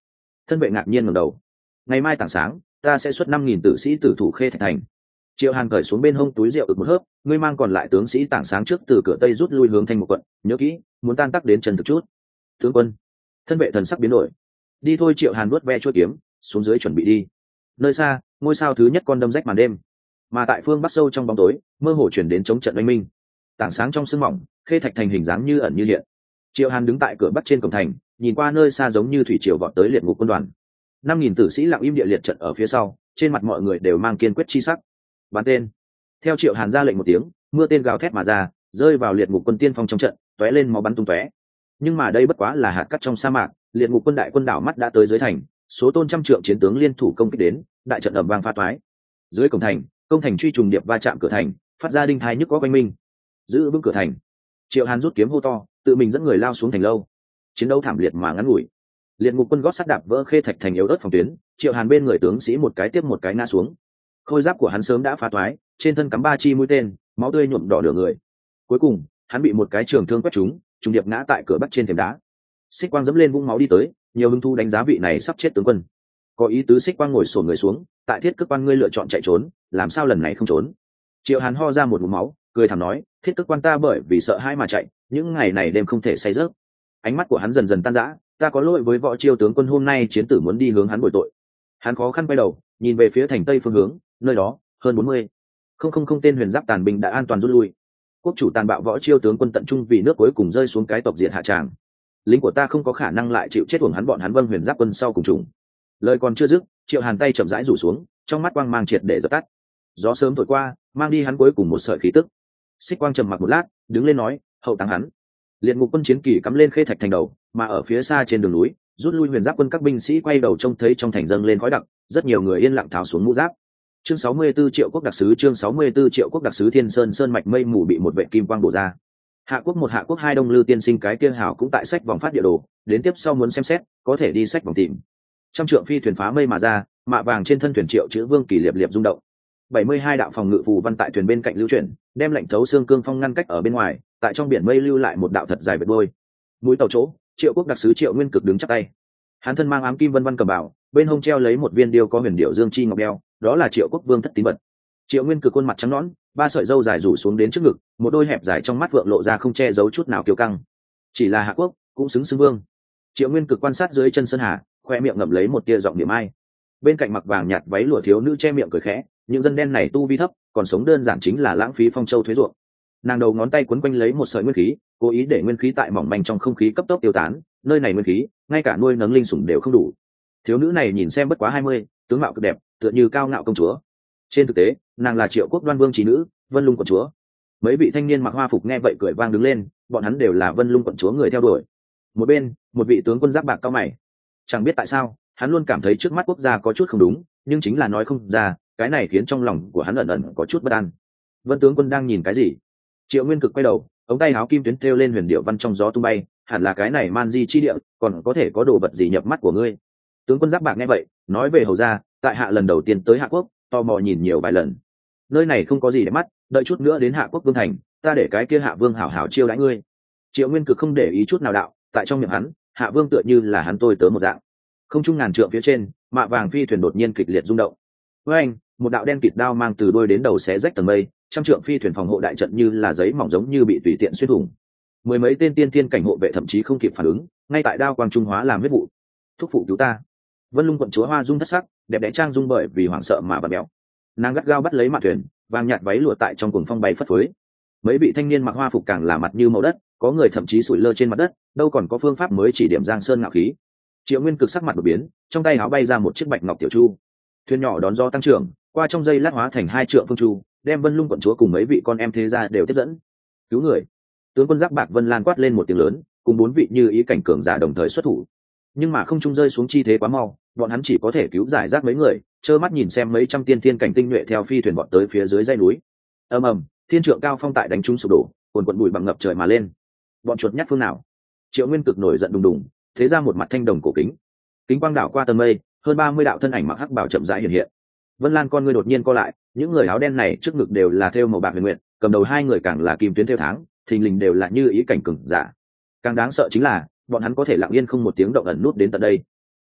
S1: Thân vệ ngạc nhiên ngẩng đầu. Ngày mai tảng sáng ta sẽ xuất năm nghìn tử sĩ tử thủ Khê Thạch thành. Triệu Hàn cởi xuống bên hông túi rượu ực một hớp, ngươi mang còn lại tướng sĩ tảng sáng trước từ cửa tây rút lui hướng Thanh một quận, nhớ kỹ muốn tan tác đến chân thực chút. Tướng quân. Thân vệ thần sắc biến đổi. Đi thôi. Triệu Hàn vuốt ve chuôi kiếm, xuống dưới chuẩn bị đi. Nơi xa, ngôi sao thứ nhất con đâm rách màn đêm, mà tại phương bắc sâu trong bóng tối mơ hồ chuyển đến chống trận oanh minh. Tảng sáng trong sương mỏng, Khê Thạch thành hình dáng như ẩn như hiện. Triệu Hàn đứng tại cửa bắc trên cổng thành, nhìn qua nơi xa giống như thủy triều vọt tới liệt ngục quân đoàn. Năm nghìn tử sĩ lặng im địa liệt trận ở phía sau, trên mặt mọi người đều mang kiên quyết chi sắc. Bắn tên. Theo Triệu Hàn ra lệnh một tiếng, mưa tên gào thét mà ra, rơi vào liệt ngục quân tiên phong trong trận, tóe lên máu bắn tung tóe. Nhưng mà đây bất quá là hạt cát trong sa mạc, liệt ngục quân đại quân đảo mắt đã tới dưới thành, số tôn trăm trượng chiến tướng liên thủ công kích đến, đại trận ầm vang pha toái. Dưới cổng thành, công thành truy trùng điệp va chạm cửa thành, phát ra đinh thái nhức có quanh minh. Giữ vững cửa thành. Triệu Hàn rút kiếm hô to, tự mình dẫn người lao xuống thành lâu. Chiến đấu thảm liệt mà ngắn ngủi. Liệt ngục quân gót sắt đạp vỡ Khê Thạch thành yếu ớt phòng tuyến, Triệu Hàn bên người tướng sĩ một cái tiếp một cái ngã xuống. Khôi giáp của hắn sớm đã phá toái, trên thân cắm ba chi mũi tên, máu tươi nhuộm đỏ nửa người. Cuối cùng, hắn bị một cái trường thương quét trúng, trùng điệp ngã tại cửa bắc trên thềm đá. Xích Quang dẫm lên vũng máu đi tới, nhiều hứng thú đánh giá vị này sắp chết tướng quân. Có ý tứ. Xích Quang ngồi xổm người xuống, tại thiết cước quan ngươi lựa chọn chạy trốn, làm sao lần này không trốn? Triệu Hàn ho ra một ngụm máu, cười thầm nói, thiết cước quan ta bởi vì sợ hãi mà chạy, những ngày này đêm không thể say giấc. Ánh mắt của hắn dần dần tan rã, ta có lỗi với Võ Chiêu tướng quân, hôm nay chiến tử muốn đi hướng hắn bồi tội. Hắn khó khăn quay đầu, nhìn về phía thành tây phương hướng, nơi đó hơn bốn mươi không không không tên huyền giáp tàn binh đã an toàn rút lui. Quốc chủ tàn bạo Võ Chiêu tướng quân tận trung vì nước cuối cùng rơi xuống cái tộc diện hạ tràng. Lính của ta không có khả năng lại chịu chết uổng hắn, bọn hắn vâng huyền giáp quân sau cùng trùng. Lời còn chưa dứt, Triệu Hàn tay chậm rãi rủ xuống, trong mắt quang mang triệt để dập tắt. Gió sớm thổi qua, mang đi hắn cuối cùng một sợi khí tức. Xích Quang trầm mặc một lát, đứng lên nói, hậu táng hắn. Liệt ngục quân chiến kỳ cắm lên Khê Thạch thành đầu, mà ở phía xa trên đường núi, rút lui huyền giáp quân các binh sĩ quay đầu trông thấy trong thành dâng lên khói đặc, rất nhiều người yên lặng tháo xuống mũ giáp. Chương sáu mươi 64 triệu quốc đặc sứ, chương sáu mươi 64 triệu quốc đặc sứ Thiên Sơn sơn mạch mây mù bị một vệ kim quang bổ ra. Hạ quốc một, Hạ quốc hai, Đông Lư tiên sinh cái kia hảo cũng tại sách vòng phát địa đồ, đến tiếp sau muốn xem xét, có thể đi sách vòng tìm. Trăm trượng phi thuyền phá mây mà ra, mạ vàng trên thân thuyền triệu chữ vương kỳ liệp liệp rung động. bảy mươi hai đạo phòng ngự phù văn tại thuyền bên cạnh lưu chuyển, đem lạnh thấu xương cương phong ngăn cách ở bên ngoài, tại trong biển mây lưu lại một đạo thật dài vệt đôi. Mũi tàu chỗ, Triệu quốc đặc sứ Triệu Nguyên Cực đứng chắp tay. Hắn thân mang ám kim vân vân cầm bảo, bên hông treo lấy một viên điêu có huyền điệu dương chi ngọc đeo, đó là Triệu quốc vương thất tín vật. Triệu Nguyên Cực khuôn mặt trắng nõn, ba sợi râu dài rủ xuống đến trước ngực, một đôi hẹp dài trong mắt vượng lộ ra không che giấu chút nào kiêu căng. Chỉ là Hạ quốc, cũng xứng xứng vương. Triệu Nguyên Cực quan sát dưới chân sơn hà, khoe miệng ngậm lấy một tia giọng niệm ai. Bên cạnh mặc vàng nhạt váy lụa thiếu nữ che miệng cười khẽ, những dân đen này tu vi thấp, còn sống đơn giản chính là lãng phí phong châu thuế ruộng. Nàng đầu ngón tay quấn quanh lấy một sợi nguyên khí, cố ý để nguyên khí tại mỏng manh trong không khí cấp tốc tiêu tán, nơi này nguyên khí ngay cả nuôi nấng linh sủng đều không đủ. Thiếu nữ này nhìn xem bất quá hai mươi, tướng mạo cực đẹp, tựa như cao ngạo công chúa. Trên thực tế, nàng là Triệu quốc Đoan Vương trí nữ, Vân Lung quận chúa. Mấy vị thanh niên mặc hoa phục nghe vậy cười vang đứng lên, bọn hắn đều là Vân Lung quận chúa người theo đuổi. Một bên, một vị tướng quân giáp bạc cao mày, chẳng biết tại sao, hắn luôn cảm thấy trước mắt quốc gia có chút không đúng, nhưng chính là nói không ra, cái này khiến trong lòng của hắn ẩn ẩn có chút bất an. Vân tướng quân đang nhìn cái gì? Triệu Nguyên Cực quay đầu, ống tay áo kim tuyến thêu lên huyền điệu văn trong gió tung bay, hẳn là cái này man di chi địa, còn có thể có đồ vật gì nhập mắt của ngươi? Tướng quân giáp bạc nghe vậy, nói về hầu gia, tại hạ lần đầu tiên tới Hạ quốc, tò mò nhìn nhiều vài lần. Nơi này không có gì để mắt, đợi chút nữa đến Hạ quốc vương thành, ta để cái kia Hạ vương hảo hảo chiêu đãi ngươi. Triệu Nguyên Cực không để ý chút nào đạo, tại trong miệng hắn, Hạ vương tựa như là hắn tôi tớ một dạng. Không trung ngàn trượng phía trên, mạ vàng phi thuyền đột nhiên kịch liệt rung động. Với anh, một đạo đen kịt đao mang từ đuôi đến đầu xé rách tầng mây, trăm trượng phi thuyền phòng hộ đại trận như là giấy mỏng giống như bị tùy tiện xuyên thủng. Mười mấy tên tiên tiên cảnh hộ vệ thậm chí không kịp phản ứng, ngay tại đao quang trung hóa làm huyết vụ. Thúc phụ cứu ta! Vân Lung quận chúa hoa dung thất sắc, đẹp đẽ trang dung bởi vì hoảng sợ mà bật béo. Nàng gắt gao bắt lấy mạn thuyền, vàng nhạt váy lụa tại trong cuồng phong bay phất phới. Mấy vị thanh niên mặc hoa phục càng là mặt như màu đất, có người thậm chí sủi lơ trên mặt đất, đâu còn có phương pháp mới chỉ điểm Giang Sơn ngạo khí. Triệu Nguyên Cực sắc mặt đột biến, trong tay áo bay ra một chiếc bạch ngọc tiểu chu. Thuyền nhỏ đón gió tăng trưởng, qua trong giây lát hóa thành hai trượng phương chu, đem Vân Lung quận chúa cùng mấy vị con em thế gia đều tiếp dẫn. Cứu người! Tướng quân giáp bạc Vân Lan quát lên một tiếng lớn, cùng bốn vị như ý cảnh cường giả đồng thời xuất thủ. Nhưng mà không trung rơi xuống chi thế quá mau, bọn hắn chỉ có thể cứu giải rác mấy người, trơ mắt nhìn xem mấy trăm tiên thiên cảnh tinh nhuệ theo phi thuyền bọn tới phía dưới dãy núi. Ầm ầm, thiên trượng cao phong tại đánh trúng sụp đổ, cuồn cuộn bụi bằng ngập trời mà lên. Bọn chuột nhát phương nào? Triệu Nguyên Cực nổi giận đùng đùng, thế ra một mặt thanh đồng cổ kính. Kính quang đảo qua tầng mây, hơn ba mươi đạo thân ảnh mặc hắc bào chậm rãi hiện hiện. Vân Lan con ngươi đột nhiên co lại, những người áo đen này trước ngực đều là thêu màu bạc huyền nguyện, cầm đầu hai người càng là kim tuyến thêu tháng, thình lình đều là như ý cảnh cường giả. Càng đáng sợ chính là, bọn hắn có thể lặng yên không một tiếng động ẩn nút đến tận đây.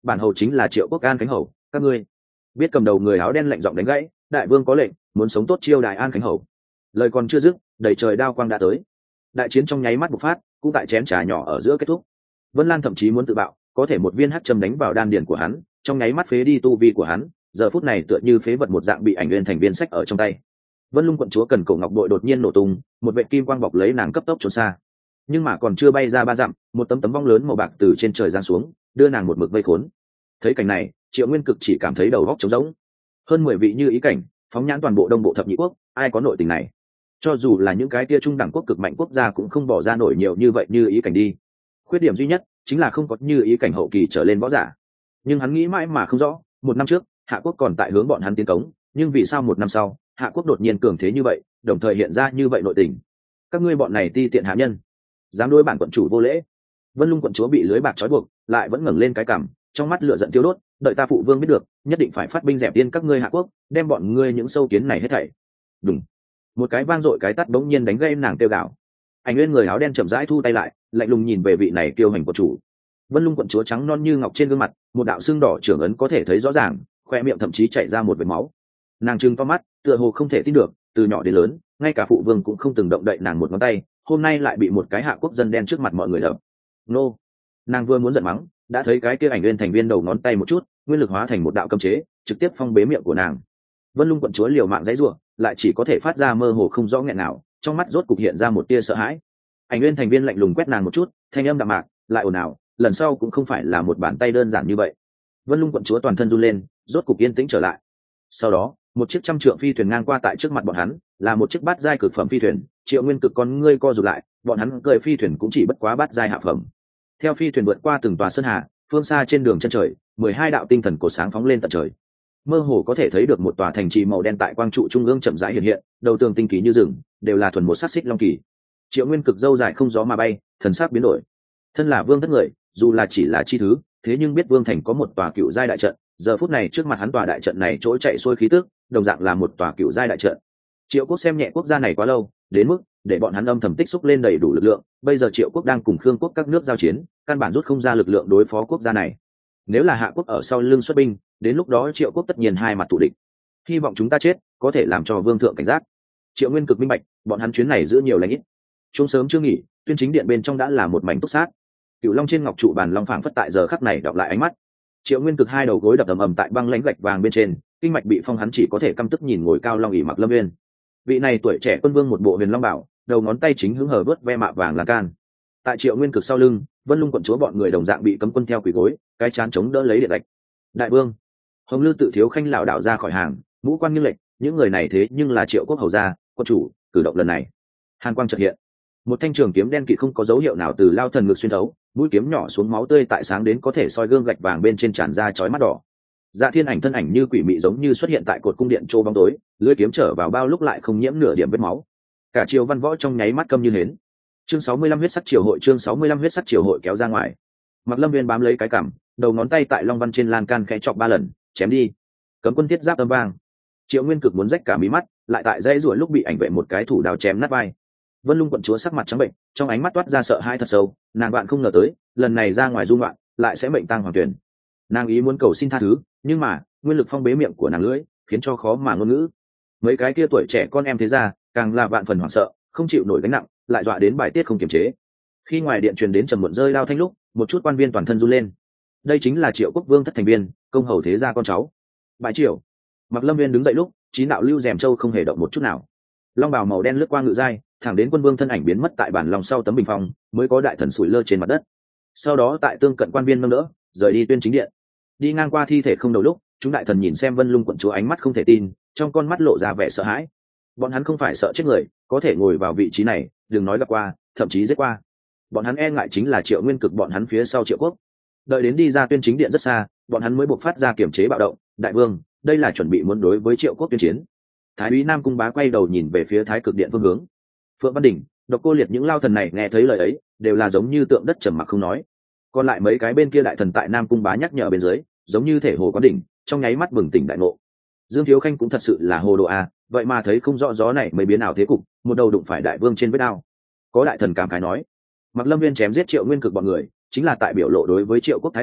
S1: bản hầu chính là Triệu Quốc An Khánh hầu, các ngươi biết. Cầm đầu người áo đen lạnh giọng đánh gãy, đại vương có lệnh, muốn sống tốt chiêu đại An Khánh hầu. Lời còn chưa dứt, đầy trời đao quang đã tới. Đại chiến trong nháy mắt bộc phát, cũng tại chén trà nhỏ ở giữa kết thúc. Vân Lan thậm chí muốn tự bạo, có thể một viên hắc châm đánh vào đan điền của hắn, trong nháy mắt phế đi tu vi của hắn, giờ phút này tựa như phế vật một dạng bị ảnh nguyên thành viên sách ở trong tay. Vân Lung quận chúa Cần Cổ Ngọc bội đột nhiên nổ tung, một vệt kim quang bọc lấy nàng cấp tốc trốn xa. Nhưng mà còn chưa bay ra ba dặm, một tấm tấm vong lớn màu bạc từ trên trời giáng xuống, đưa nàng một mực vây khốn. Thấy cảnh này, Triệu Nguyên Cực chỉ cảm thấy đầu óc trống rỗng. Hơn mười vị như ý cảnh, phóng nhãn toàn bộ Đông Bộ thập nhị quốc, ai có nội tình này? Cho dù là những cái tia trung đẳng quốc cực mạnh quốc gia cũng không bỏ ra nổi nhiều như vậy như ý cảnh đi. Khuyết điểm duy nhất chính là không có như ý cảnh hậu kỳ trở lên võ giả. Nhưng hắn nghĩ mãi mà không rõ, một năm trước Hạ Quốc còn tại hướng bọn hắn tiến cống, nhưng vì sao một năm sau Hạ Quốc đột nhiên cường thế như vậy, đồng thời hiện ra như vậy nội tình? Các ngươi bọn này ti tiện hạ nhân, dám đối bản quận chủ vô lễ! Vân Lung quận chúa bị lưới bạc trói buộc, lại vẫn ngẩng lên cái cằm, trong mắt lửa giận tiêu đốt, đợi ta phụ vương biết được, nhất định phải phát binh dẹp yên các ngươi Hạ Quốc, đem bọn ngươi những sâu kiến này hết thảy. Đúng. Một cái vang dội cái tát bỗng nhiên đánh gây nàng tiêu gạo. Ảnh Nguyên người áo đen chậm rãi thu tay lại, lạnh lùng nhìn về vị này kiêu hành của chủ. Vân Lung quận chúa trắng non như ngọc trên gương mặt, một đạo xương đỏ trưởng ấn có thể thấy rõ ràng, khoe miệng thậm chí chảy ra một vệt máu. Nàng trừng to mắt, tựa hồ không thể tin được, từ nhỏ đến lớn, ngay cả phụ vương cũng không từng động đậy nàng một ngón tay, hôm nay lại bị một cái Hạ Quốc dân đen trước mặt mọi người đập. Nô! Nàng vừa muốn giận mắng, đã thấy cái kia Ảnh Nguyên thành viên đầu ngón tay một chút, nguyên lực hóa thành một đạo cấm chế, trực tiếp phong bế miệng của nàng. Vân Lung quận chúa liều mạng giãy giụa, lại chỉ có thể phát ra mơ hồ không rõ nghẹn nào, trong mắt rốt cục hiện ra một tia sợ hãi. Ảnh Nguyên thành viên lạnh lùng quét nàng một chút, thanh âm đạm mạc, lại ồn ào, lần sau cũng không phải là một bàn tay đơn giản như vậy. Vân Lung quận chúa toàn thân run lên, rốt cục yên tĩnh trở lại. Sau đó, một chiếc trăm trượng phi thuyền ngang qua tại trước mặt bọn hắn, là một chiếc bát giai cực phẩm phi thuyền. Triệu Nguyên Cực con ngươi co rụt lại, bọn hắn cười phi thuyền cũng chỉ bất quá bát giai hạ phẩm. Theo phi thuyền vượt qua từng tòa sơn hà, phương xa trên đường chân trời, mười hai đạo tinh thần cổ sáng phóng lên tận trời. Mơ hồ có thể thấy được một tòa thành trì màu đen tại quang trụ trung ương chậm rãi hiện hiện, đầu tường tinh kỳ như rừng, đều là thuần một sắc xích long kỳ. Triệu Nguyên Cực dâu dài không gió mà bay, thần sắc biến đổi. Thân là vương thất người, dù là chỉ là chi thứ, thế nhưng biết vương thành có một tòa cựu giai đại trận, giờ phút này trước mặt hắn tòa đại trận này trỗi chạy xuôi khí tức, đồng dạng là một tòa cựu giai đại trận. Triệu Quốc xem nhẹ quốc gia này quá lâu, đến mức để bọn hắn âm thầm tích xúc lên đầy đủ lực lượng, bây giờ Triệu Quốc đang cùng Khương Quốc các nước giao chiến, căn bản rút không ra lực lượng đối phó quốc gia này. Nếu là Hạ Quốc ở sau lưng xuất binh, đến lúc đó Triệu Quốc tất nhiên hai mặt thù địch. Hy vọng chúng ta chết, có thể làm cho vương thượng cảnh giác. Triệu Nguyên Cực minh bạch, bọn hắn chuyến này giữ nhiều lãnh ít. Trung sớm chưa nghỉ, tuyên chính điện bên trong đã là một mảnh túc sát. Cửu Long trên ngọc trụ bàn long phảng phất tại giờ khắc này đọc lại ánh mắt. Triệu Nguyên Cực hai đầu gối đập ầm ầm tại băng lãnh gạch vàng bên trên, kinh mạch bị phong, hắn chỉ có thể căm tức nhìn ngồi cao long ỉ Mặc Lâm Nguyên. Vị này tuổi trẻ quân vương một bộ huyền long bảo, đầu ngón tay chính hứng hờ vớt ve mạ vàng lan can. Tại Triệu Nguyên Cực sau lưng, Vân Lung quận chúa bọn người đồng dạng bị cấm quân theo quỳ gối, cái chán chống đỡ lấy điện gạch. Đại vương, Hồng Lư tự thiếu khanh lão đạo ra khỏi hàng, mũ quan nghiêng lệch, những người này thế nhưng là Triệu Quốc hầu gia, quân chủ, cử động lần này. Hàn quang chợt hiện, một thanh trường kiếm đen kịt không có dấu hiệu nào từ lao thần ngực xuyên thấu, mũi kiếm nhỏ xuống, máu tươi tại sáng đến có thể soi gương gạch vàng bên trên tràn ra chói mắt đỏ. Dạ Thiên Ảnh thân ảnh như quỷ mị giống như xuất hiện tại cột cung điện trô bóng tối, lưỡi kiếm trở vào bao lúc lại không nhiễm nửa điểm vết máu. Cả Triều văn võ trong nháy mắt câm như hến. Chương sáu mươi lăm huyết sắc triều hội, chương sáu mươi lăm huyết sắc triều hội kéo ra ngoài. Mặc Lâm Viên bám lấy cái cằm, đầu ngón tay tại long văn trên lan can khẽ chọc ba lần, chém đi. Cấm quân thiết giáp âm vang. Triệu Nguyên Cực muốn rách cả mí mắt, lại tại dãy ruồi lúc bị ảnh vệ một cái thủ đao chém nát vai. Vân Lung quận chúa sắc mặt trắng bệnh, trong ánh mắt toát ra sợ hãi thật sâu, nàng bạn không ngờ tới, lần này ra ngoài du ngoạn, lại sẽ mệnh tang hoàng tuyển. Nàng ý muốn cầu xin tha thứ, nhưng mà, nguyên lực phong bế miệng của nàng lưỡi, khiến cho khó mà ngôn ngữ. Mấy cái kia tuổi trẻ con em thế ra, càng là vạn phần hoảng sợ, không chịu nổi gánh nặng, lại dọa đến bài tiết không kiềm chế. Khi ngoài điện truyền đến trầm muộn rơi lao thanh lúc, một chút quan viên toàn thân run lên. Đây chính là Triệu Quốc vương thất thành viên, công hầu thế gia con cháu. Bái triều. Mặc Lâm Viên đứng dậy lúc, chín đạo lưu rèm châu không hề động một chút nào. Long bào màu đen lướt qua ngự giai, thẳng đến quân vương thân ảnh biến mất tại bản lòng sau tấm bình phong, mới có đại thần sủi lơ trên mặt đất. Sau đó tại tương cận quan viên nâng đỡ, rời đi tuyên chính điện. Đi ngang qua thi thể không đầu lúc, chúng đại thần nhìn xem Vân Lung quận chúa ánh mắt không thể tin, trong con mắt lộ ra vẻ sợ hãi. Bọn hắn không phải sợ chết người, có thể ngồi vào vị trí này, đừng nói gặp qua, thậm chí giết qua. Bọn hắn e ngại chính là Triệu Nguyên Cực bọn hắn phía sau Triệu Quốc. Đợi đến đi ra tuyên chính điện rất xa, bọn hắn mới buộc phát ra kiểm chế bạo động. Đại vương, đây là chuẩn bị muốn đối với Triệu Quốc tuyên chiến. Thái úy Nam Cung Bá quay đầu nhìn về phía Thái Cực điện phương hướng. Phượng Văn Đỉnh, Độc Cô Liệt những lao thần này nghe thấy lời ấy, đều là giống như tượng đất trầm mặc không nói. Còn lại mấy cái bên kia đại thần tại Nam Cung Bá nhắc nhở bên dưới, giống như thể hồ quán đỉnh, trong nháy mắt bừng tỉnh đại ngộ. Dương Thiếu Khanh cũng thật sự là hồ đồ a, vậy mà thấy không rõ gió này mới biến ảo thế cục, một đầu đụng phải đại vương trên vết đao. Có đại thần cảm khái nói, Mặc Lâm Viên chém giết Triệu Nguyên Cực bọn người, chính là tại biểu lộ đối với Triệu Quốc thái độ,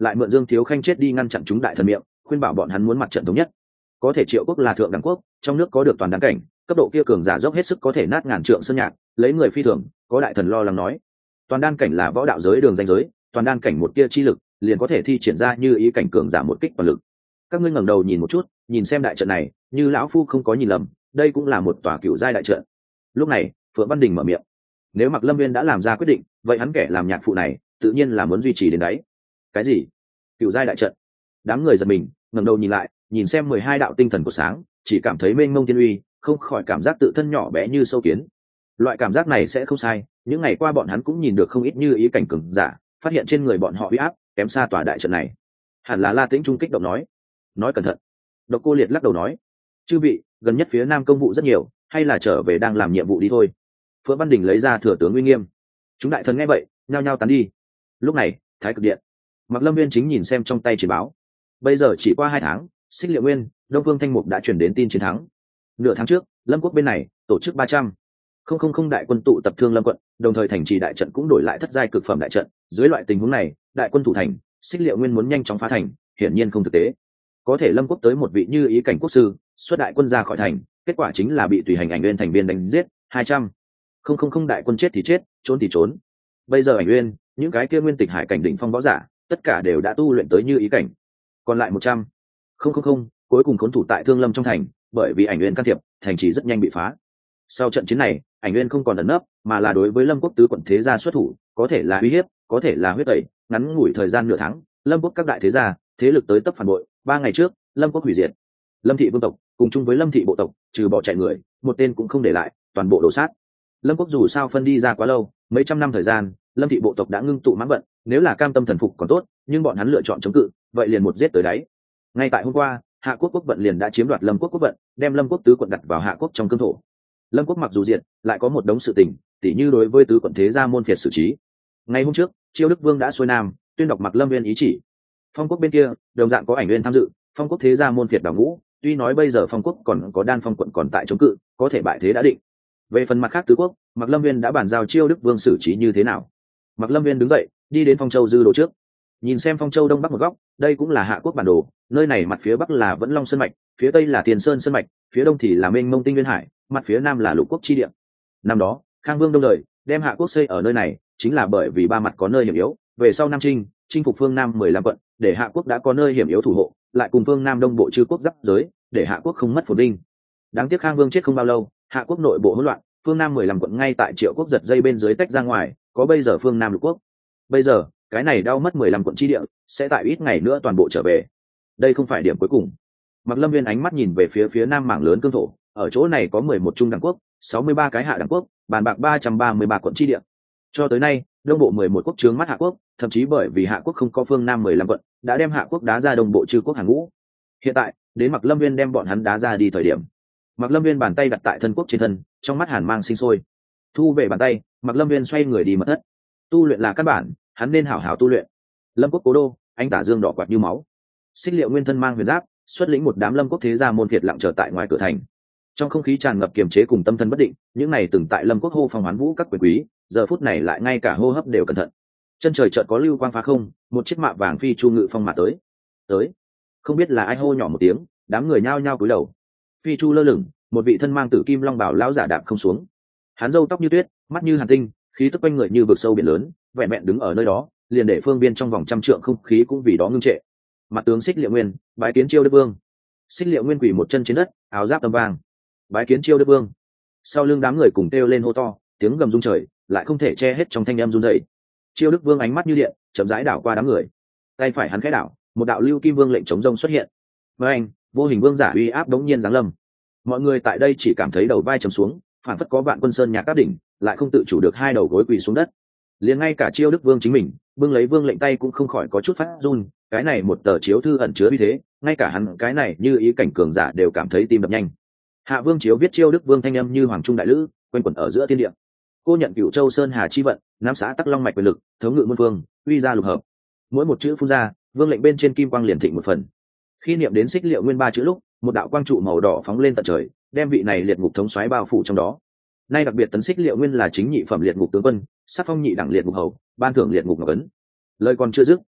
S1: lại mượn Dương Thiếu Khanh chết đi ngăn chặn chúng đại thần miệng, khuyên bảo bọn hắn muốn mặt trận thống nhất. Có thể Triệu Quốc là thượng đẳng quốc, trong nước có được toàn đan cảnh, cấp độ kia cường giả dốc hết sức có thể nát ngàn trượng sơn nhạc, lấy người phi thường, có đại thần lo lắng nói, toàn đan cảnh là võ đạo giới đường danh giới, toàn đan cảnh một tia chi lực, liền có thể thi triển ra như ý cảnh cường giả một kích toàn lực. Các ngươi ngẩng đầu nhìn một chút, nhìn xem đại trận này, như lão phu không có nhìn lầm, đây cũng là một tòa cựu giai đại trận. Lúc này, Phượng Văn Đình mở miệng, nếu Mặc Lâm Viên đã làm ra quyết định, vậy hắn kẻ làm nhạc phụ này, tự nhiên là muốn duy trì đến đấy. Cái gì? Cựu giai đại trận? Đám người giật mình, ngẩng đầu nhìn lại, nhìn xem mười hai đạo tinh thần của sáng, chỉ cảm thấy mênh mông thiên uy, không khỏi cảm giác tự thân nhỏ bé như sâu kiến. Loại cảm giác này sẽ không sai, những ngày qua bọn hắn cũng nhìn được không ít như ý cảnh cường giả, phát hiện trên người bọn họ uy áp kém xa tòa đại trận này. Hẳn là La Tĩnh Trung kích động nói, nói cẩn thận. Độc Cô Liệt lắc đầu nói, chư vị, gần nhất phía nam công vụ rất nhiều, hay là trở về đang làm nhiệm vụ đi thôi. Phượng Văn Đình lấy ra thừa tướng uy nghiêm. Chúng đại thần nghe vậy, nhao nhao tán đi. Lúc này, Thái Cực Điện, Mặc Lâm Viên chính nhìn xem trong tay chỉ báo. Bây giờ chỉ qua hai tháng, Xích Liệu Nguyên, Đông Vương Thanh Mục đã chuyển đến tin chiến thắng. Nửa tháng trước, Lâm Quốc bên này tổ chức ba trăm không không không đại quân tụ tập Thương Lâm quận, đồng thời thành trì đại trận cũng đổi lại thất giai cực phẩm đại trận. Dưới loại tình huống này, đại quân thủ thành, Xích Liệu Nguyên muốn nhanh chóng phá thành, hiển nhiên không thực tế. Có thể Lâm Quốc tới một vị như ý cảnh quốc sư, xuất đại quân ra khỏi thành, kết quả chính là bị tùy hành Ảnh Nguyên thành viên đánh giết, hai trăm không không không đại quân chết thì chết, trốn thì trốn. Bây giờ Ảnh Nguyên, những cái kia nguyên tịch hải cảnh đỉnh phong võ giả, tất cả đều đã tu luyện tới như ý cảnh. Còn lại một trăm không không không cuối cùng khốn thủ tại Thương Lâm trong thành, bởi vì Ảnh Nguyên can thiệp, thành trì rất nhanh bị phá. Sau trận chiến này, Ảnh Nguyên không còn ẩn nấp, mà là đối với Lâm Quốc tứ quận thế gia xuất thủ, có thể là uy hiếp, có thể là huyết tẩy. Ngắn ngủi thời gian nửa tháng, Lâm Quốc các đại thế gia, thế lực tới tấp phản bội. Ba ngày trước, Lâm Quốc hủy diệt Lâm thị vương tộc, cùng chung với Lâm thị bộ tộc, trừ bỏ chạy người, một tên cũng không để lại, toàn bộ đổ sát. Lâm Quốc dù sao phân đi ra quá lâu, mấy trăm năm thời gian, Lâm thị bộ tộc đã ngưng tụ mãn vận, nếu là cam tâm thần phục còn tốt, nhưng bọn hắn lựa chọn chống cự, vậy liền một giết tới đáy. Ngay tại hôm qua, Hạ Quốc quốc vận liền đã chiếm đoạt Lâm Quốc quốc vận, đem Lâm Quốc tứ quận đặt vào Hạ Quốc trong cương thổ. Lâm Quốc mặc dù diệt, lại có một đống sự tình, tỉ như đối với tứ quận thế gia môn phiệt xử trí. Ngày hôm trước, Chiêu Đức Vương đã xuôi nam, tuyên đọc Mặc Lâm Viên ý chỉ. Phong Quốc bên kia, đồng dạng có Ảnh Nguyên tham dự, Phong Quốc thế gia môn phiệt đào ngũ, tuy nói bây giờ Phong Quốc còn có Đan Phong quận còn tại chống cự, có thể bại thế đã định. Về phần mặt khác tứ quốc, Mặc Lâm Viên đã bàn giao Chiêu Đức Vương xử trí như thế nào. Mặc Lâm Viên đứng dậy, đi đến Phong Châu dư đồ trước, nhìn xem Phong Châu đông bắc một góc, đây cũng là Hạ Quốc bản đồ, nơi này mặt phía bắc là Vẫn Long sơn mạch, phía tây là Tiền Sơn sơn mạch, phía đông thì là Mênh Mông Tinh Nguyên hải, mặt phía nam là Lục Quốc chi địa. Năm đó, Khang Vương đông đời đem Hạ Quốc xây ở nơi này, chính là bởi vì ba mặt có nơi hiểm yếu, về sau Nam Trinh, chinh phục phương Nam mười lăm quận, để Hạ Quốc đã có nơi hiểm yếu thủ hộ, lại cùng phương Nam đông bộ chư quốc giáp giới, để Hạ Quốc không mất phồn vinh. Đáng tiếc Khang Vương chết không bao lâu, Hạ Quốc nội bộ hỗn loạn, phương Nam mười lăm quận ngay tại Triệu Quốc giật dây bên dưới tách ra ngoài, có bây giờ phương Nam Lục Quốc. Bây giờ, cái này đau mất mười lăm quận chi địa, sẽ tại ít ngày nữa toàn bộ trở về. Đây không phải điểm cuối cùng. Mặc Lâm Viên ánh mắt nhìn về phía phía nam mảng lớn cương thổ, ở chỗ này có mười một trung đẳng quốc, sáu mươi ba cái hạ đẳng quốc, bàn bạc ba trăm ba mươi ba quận chi địa. Cho tới nay, đông bộ mười một quốc chướng mắt Hạ Quốc, thậm chí bởi vì Hạ Quốc không có phương Nam mười lăm quận, đã đem Hạ Quốc đá ra đông bộ chư quốc hàng ngũ. Hiện tại, đến Mặc Lâm Viên đem bọn hắn đá ra đi thời điểm. Mặc Lâm Viên bàn tay đặt tại thân quốc trên thân, trong mắt hàn mang sinh sôi. Thu về bàn tay, Mặc Lâm Viên xoay người đi mật thất. Tu luyện là căn bản, hắn nên hảo hảo tu luyện. Lâm Quốc cố đô, anh tả dương đỏ quạt như máu. Xích Liệu Nguyên thân mang huyền giáp, xuất lĩnh một đám Lâm Quốc thế gia môn phiệt lặng chờ tại ngoài cửa thành. Trong không khí tràn ngập kiềm chế cùng tâm thần bất định, những này từng tại Lâm Quốc hô phong hoán vũ các quyền quý, giờ phút này lại ngay cả hô hấp đều cẩn thận. Chân trời chợt có lưu quang phá không, một chiếc mạ vàng phi chu ngự phong mà tới. Tới. Không biết là ai hô nhỏ một tiếng, đám người nhao nhao cúi đầu. Phi chu lơ lửng, một vị thân mang tử kim long bào lão giả đạp không xuống. Hắn râu tóc như tuyết, mắt như hàn tinh, khí tức quanh người như vực sâu biển lớn, vẹn vẹn đứng ở nơi đó, liền để phương biên trong vòng trăm trượng không khí cũng vì đó ngưng trệ. Mặt tướng Xích Liệu Nguyên, bái kiến Chiêu Đức Vương. Xích Liệu Nguyên quỳ một chân trên đất, áo giáp tầm vàng. Bái kiến Chiêu Đức Vương. Sau lưng đám người cùng kêu lên hô to, tiếng gầm rung trời, lại không thể che hết trong thanh âm run rẩy. Chiêu Đức Vương ánh mắt như điện, chậm rãi đảo qua đám người. Tay phải hắn khẽ đảo, một đạo lưu kim vương lệnh chống rông xuất hiện. Với anh, vô hình vương giả uy áp đống nhiên giáng lâm. Mọi người tại đây chỉ cảm thấy đầu vai trầm xuống, phản phất có vạn quân sơn nhạc các đỉnh, lại không tự chủ được hai đầu gối quỳ xuống đất. Liền ngay cả Chiêu Đức Vương chính mình, bưng lấy vương lệnh tay cũng không khỏi có chút phát run. Cái này một tờ chiếu thư ẩn chứa uy thế, ngay cả hắn cái này như ý cảnh cường giả đều cảm thấy tim đập nhanh. Hạ Vương chiếu viết Chiêu Đức Vương thanh âm như hoàng trung đại lữ, quanh quẩn ở giữa thiên địa. Cô nhận Cửu Châu Sơn Hà chi vận, nắm xã Tắc Long mạch quyền lực, thống ngự muôn phương, uy ra lục hợp. Mỗi một chữ phun ra, vương lệnh bên trên kim quang liền thịnh một phần. Khi niệm đến Xích Liệu Nguyên ba chữ lúc, một đạo quang trụ màu đỏ phóng lên tận trời, đem vị này liệt ngục thống soái bao phủ trong đó. Nay đặc biệt tấn Xích Liệu Nguyên là chính nhị phẩm liệt ngục tướng quân, sắc phong nhị đẳng liệt ngục hầu, ban thưởng liệt ngục ngọc ấn. Lời còn chưa dứt,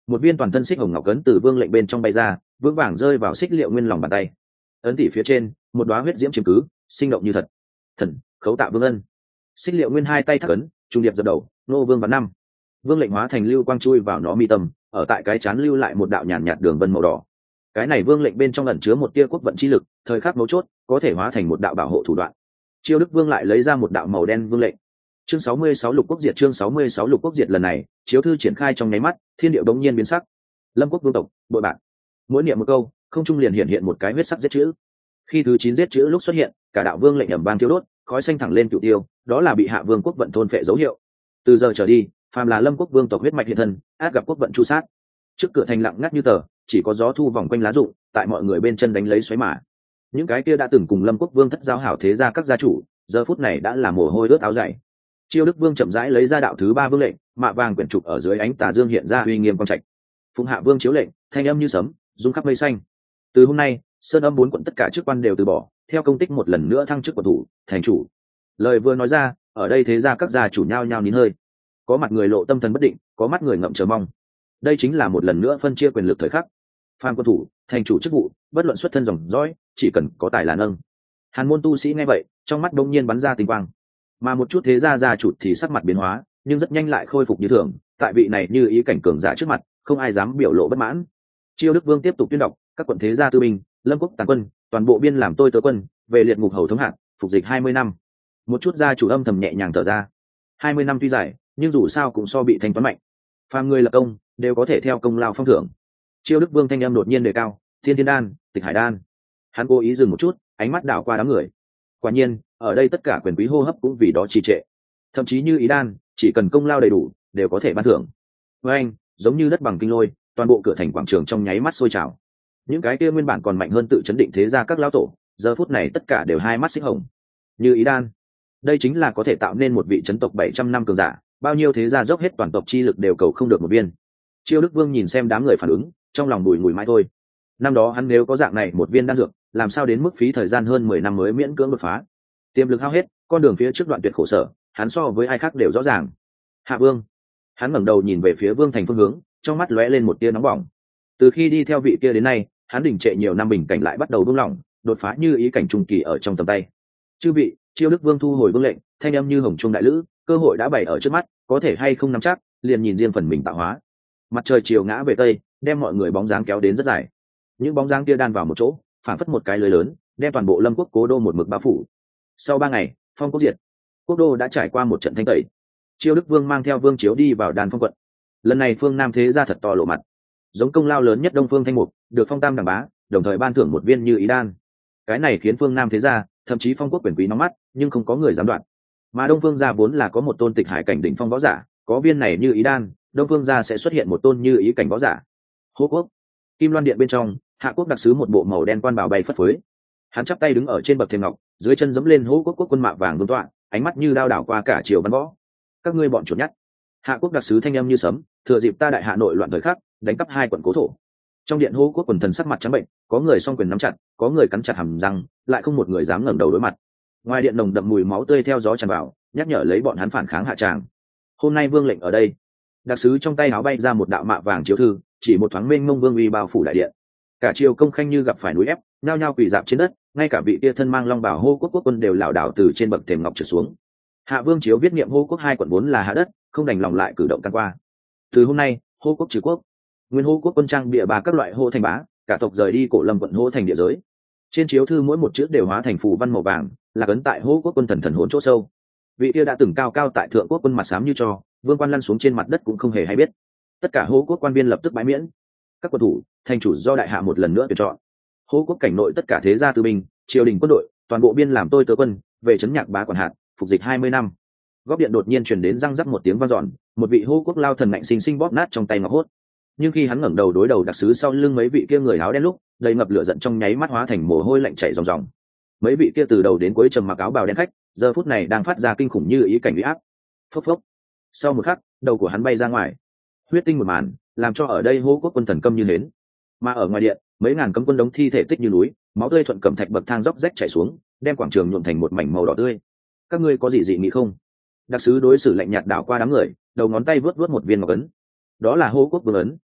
S1: một viên toàn thân xích hồng ngọc ấn từ vương lệnh bên trong bay ra, vững vàng rơi vào xích liệu nguyên lòng bàn tay. Ấn tỷ phía trên một đoá huyết diễm chiếm cứ, sinh động như thật. Thần khấu tạo vương ân. Xích liệu nguyên hai tay thắt ấn, trung điệp dập đầu, nô vương và năm. Vương lệnh hóa thành lưu quang chui vào nó mi tâm, ở tại cái chán lưu lại một đạo nhàn nhạt đường vân màu đỏ. Cái này vương lệnh bên trong ẩn chứa một tia quốc vận chi lực, thời khắc mấu chốt có thể hóa thành một đạo bảo hộ thủ đoạn. Chiêu Đức Vương lại lấy ra một đạo màu đen vương lệnh. Chương sáu mươi sáu lục quốc diệt chương sáu mươi sáu lục quốc diệt lần này, chiếu thư triển khai trong nháy mắt, thiên điệu đống nhiên biến sắc. Lâm quốc vương tộc, bội bạn. Mỗi niệm một câu, không trung liền hiện hiện một cái huyết sắc giết chữ. Khi thứ chín giết chữ lúc xuất hiện, cả đạo vương lệnh ầm vang thiêu đốt, khói xanh thẳng lên cửu tiêu, đó là bị hạ vương quốc vận thôn phệ dấu hiệu. Từ giờ trở đi, phàm là Lâm quốc vương tộc huyết mạch hiện thân, át gặp quốc vận chu sát. Trước cửa thành lặng ngắt như tờ, chỉ có gió thu vòng quanh lá rụng, tại mọi người bên chân đánh lấy xoáy mã. Những cái kia đã từng cùng Lâm quốc vương thất giao hảo thế gia các gia chủ, giờ phút này đã là mồ hôi ướt áo dày. Chiêu Đức Vương chậm rãi lấy ra đạo thứ ba vương lệnh, mạ vàng quyển trục ở dưới ánh tà dương hiện ra uy nghiêm quang trạch. Phụng Hạ Vương chiếu lệnh, thanh âm như sấm, rung khắp mây xanh. Từ hôm nay, sơn âm bốn quận tất cả chức quan đều từ bỏ, theo công tích một lần nữa thăng chức quận thủ, thành chủ. Lời vừa nói ra, ở đây thế gia các gia chủ nhao nhao nín hơi. Có mặt người lộ tâm thần bất định, có mắt người ngậm chờ mong. Đây chính là một lần nữa phân chia quyền lực thời khắc. Phan quận thủ, thành chủ chức vụ, bất luận xuất thân dòng dõi, chỉ cần có tài là nâng. Hàn môn tu sĩ nghe vậy, trong mắt đông nhiên bắn ra tinh quang. Mà một chút thế gia gia chủ thì sắc mặt biến hóa, nhưng rất nhanh lại khôi phục như thường. Tại vị này như ý cảnh cường giả trước mặt, không ai dám biểu lộ bất mãn. Chiêu Đức Vương tiếp tục tuyên đọc, các quận thế gia tư binh, Lâm quốc tàn quân, toàn bộ biên làm tôi tớ quân, về liệt ngục hầu thống hạt, phục dịch hai mươi năm. Một chút gia chủ âm thầm nhẹ nhàng thở ra. hai mươi năm tuy dài, nhưng dù sao cũng so bị thanh toán mạnh. Phàm người lập công, đều có thể theo công lao phong thưởng. Chiêu Đức Vương thanh âm đột nhiên đề cao, Thiên Thiên đan, Tịch Hải đan. Hắn cố ý dừng một chút, ánh mắt đảo qua đám người. Quả nhiên, ở đây tất cả quyền quý hô hấp cũng vì đó trì trệ. Thậm chí như ý đan, chỉ cần công lao đầy đủ, đều có thể ban thưởng. Với anh, giống như đất bằng kinh lôi, toàn bộ cửa thành quảng trường trong nháy mắt sôi trào. Những cái kia nguyên bản còn mạnh hơn tự chấn định thế gia các lão tổ, giờ phút này tất cả đều hai mắt xích hồng. Như ý đan, đây chính là có thể tạo nên một vị chấn tộc bảy trăm năm cường giả, bao nhiêu thế gia dốc hết toàn tộc chi lực đều cầu không được một viên. Chiêu Đức Vương nhìn xem đám người phản ứng, trong lòng bùi ngùi mãi thôi. Năm đó hắn nếu có dạng này một viên đan dược, làm sao đến mức phí thời gian hơn mười năm mới miễn cưỡng đột phá. Tiềm lực hao hết, con đường phía trước đoạn tuyệt khổ sở, hắn so với ai khác đều rõ ràng. Hạ Vương, hắn ngẩng đầu nhìn về phía Vương thành phương hướng, trong mắt lóe lên một tia nóng bỏng. Từ khi đi theo vị kia đến nay, hắn đình trệ nhiều năm bình cảnh lại bắt đầu buông lỏng, đột phá như ý cảnh trung kỳ ở trong tầm tay. Chư vị, Chiêu Đức Vương thu hồi vương lệnh, thanh âm như hồng trung đại lữ, cơ hội đã bày ở trước mắt, có thể hay không nắm chắc, liền nhìn riêng phần mình tạo hóa. Mặt trời chiều ngã về tây, đem mọi người bóng dáng kéo đến rất dài. Những bóng dáng kia đan vào một chỗ, phản phất một cái lưới lớn, đem toàn bộ Lâm quốc cố đô một mực bao phủ. Sau ba ngày, phong quốc diệt, quốc đô đã trải qua một trận thanh tẩy. Chiêu Đức Vương mang theo vương chiếu đi vào Đan Phong quận. Lần này phương Nam thế gia thật to lộ mặt, giống công lao lớn nhất Đông Phương Thanh Mục, được phong tam đẳng bá, đồng thời ban thưởng một viên như ý đan. Cái này khiến phương Nam thế gia, thậm chí phong quốc quyền quý nóng mắt, nhưng không có người dám đoạn. Mà Đông Phương gia vốn là có một tôn tịch hải cảnh đỉnh phong võ giả, có viên này như ý đan, Đông Phương gia sẽ xuất hiện một tôn như ý cảnh võ giả. Hô quốc, Kim Loan điện bên trong, Hạ quốc đặc sứ một bộ màu đen quan bào bay phất phới. Hắn chắp tay đứng ở trên bậc thềm ngọc, dưới chân giẫm lên Hô quốc quốc quân mạ vàng vương tọa, ánh mắt như đao đảo qua cả triều văn võ. Các ngươi bọn chuột nhắt. Hạ quốc đặc sứ thanh âm như sấm, thừa dịp ta đại hạ nội loạn thời khắc, đánh cắp hai quận cố thổ. Trong điện Hô quốc quần thần sắc mặt trắng bệnh, có người song quyền nắm chặt, có người cắn chặt hàm răng, lại không một người dám ngẩng đầu đối mặt. Ngoài điện nồng đậm mùi máu tươi theo gió tràn vào, nhắc nhở lấy bọn hắn phản kháng hạ tràng. Hôm nay vương lệnh ở đây. Đặc sứ trong tay áo bay ra một đạo mạ vàng chiếu thư, chỉ một thoáng mênh mông vương uy bao phủ đại điện. Cả triều công khanh như gặp phải núi ép, nhao nhao quỳ dạp trên đất, ngay cả vị kia thân mang long bào Hô quốc quốc quân đều lảo đảo từ trên bậc thềm ngọc trượt xuống. Hạ vương chiếu viết niệm Hô quốc hai quận vốn là hạ đất, không đành lòng lại cử động can qua. Từ hôm nay, Hô quốc trừ quốc. Nguyên Hô quốc quân trang bịa bà các loại hô thành bá, cả tộc rời đi cổ Lâm quận Hô thành địa giới. Trên chiếu thư mỗi một chữ đều hóa thành phù văn màu vàng, là ấn tại Hô quốc quân thần thần hồn chỗ sâu. Vị kia đã từng cao cao tại thượng quốc quân mặt xám như cho, vương quan lăn xuống trên mặt đất cũng không hề hay biết. Tất cả Hô quốc quan viên lập tức bãi miễn. Các quân thủ, thành chủ do đại hạ một lần nữa tuyển chọn. Hô quốc cảnh nội tất cả thế gia tư binh, triều đình quân đội, toàn bộ biên làm tôi tớ quân, về trấn nhạc bá quản hạt, phục dịch hai mươi năm. Góc điện đột nhiên truyền đến răng rắc một tiếng vang dọn, một vị Hô quốc lao thần ngạnh sinh sinh bóp nát trong tay ngọc hốt. Nhưng khi hắn ngẩng đầu đối đầu đặc sứ sau lưng mấy vị kia người áo đen lúc, đầy ngập lửa giận trong nháy mắt hóa thành mồ hôi lạnh chảy ròng ròng. Mấy vị kia từ đầu đến cuối trầm mặc áo bào đen khách, giờ phút này đang phát ra kinh khủng như ý cảnh uy áp. Phốc phốc. Sau một khắc, đầu của hắn bay ra ngoài. Huyết tinh một màn, làm cho ở đây Hô quốc quân thần câm như nến. Mà ở ngoài điện, mấy ngàn cấm quân đống thi thể tích như núi, máu tươi thuận cẩm thạch bậc thang róc rách chảy xuống, đem quảng trường nhuộm thành một mảnh màu đỏ tươi. Các ngươi có gì dị nghị không? Đặc sứ đối xử lạnh nhạt đảo qua đám người, đầu ngón tay vớt vớt một viên ngọc ấn. Đó là Hô quốc vương ấn,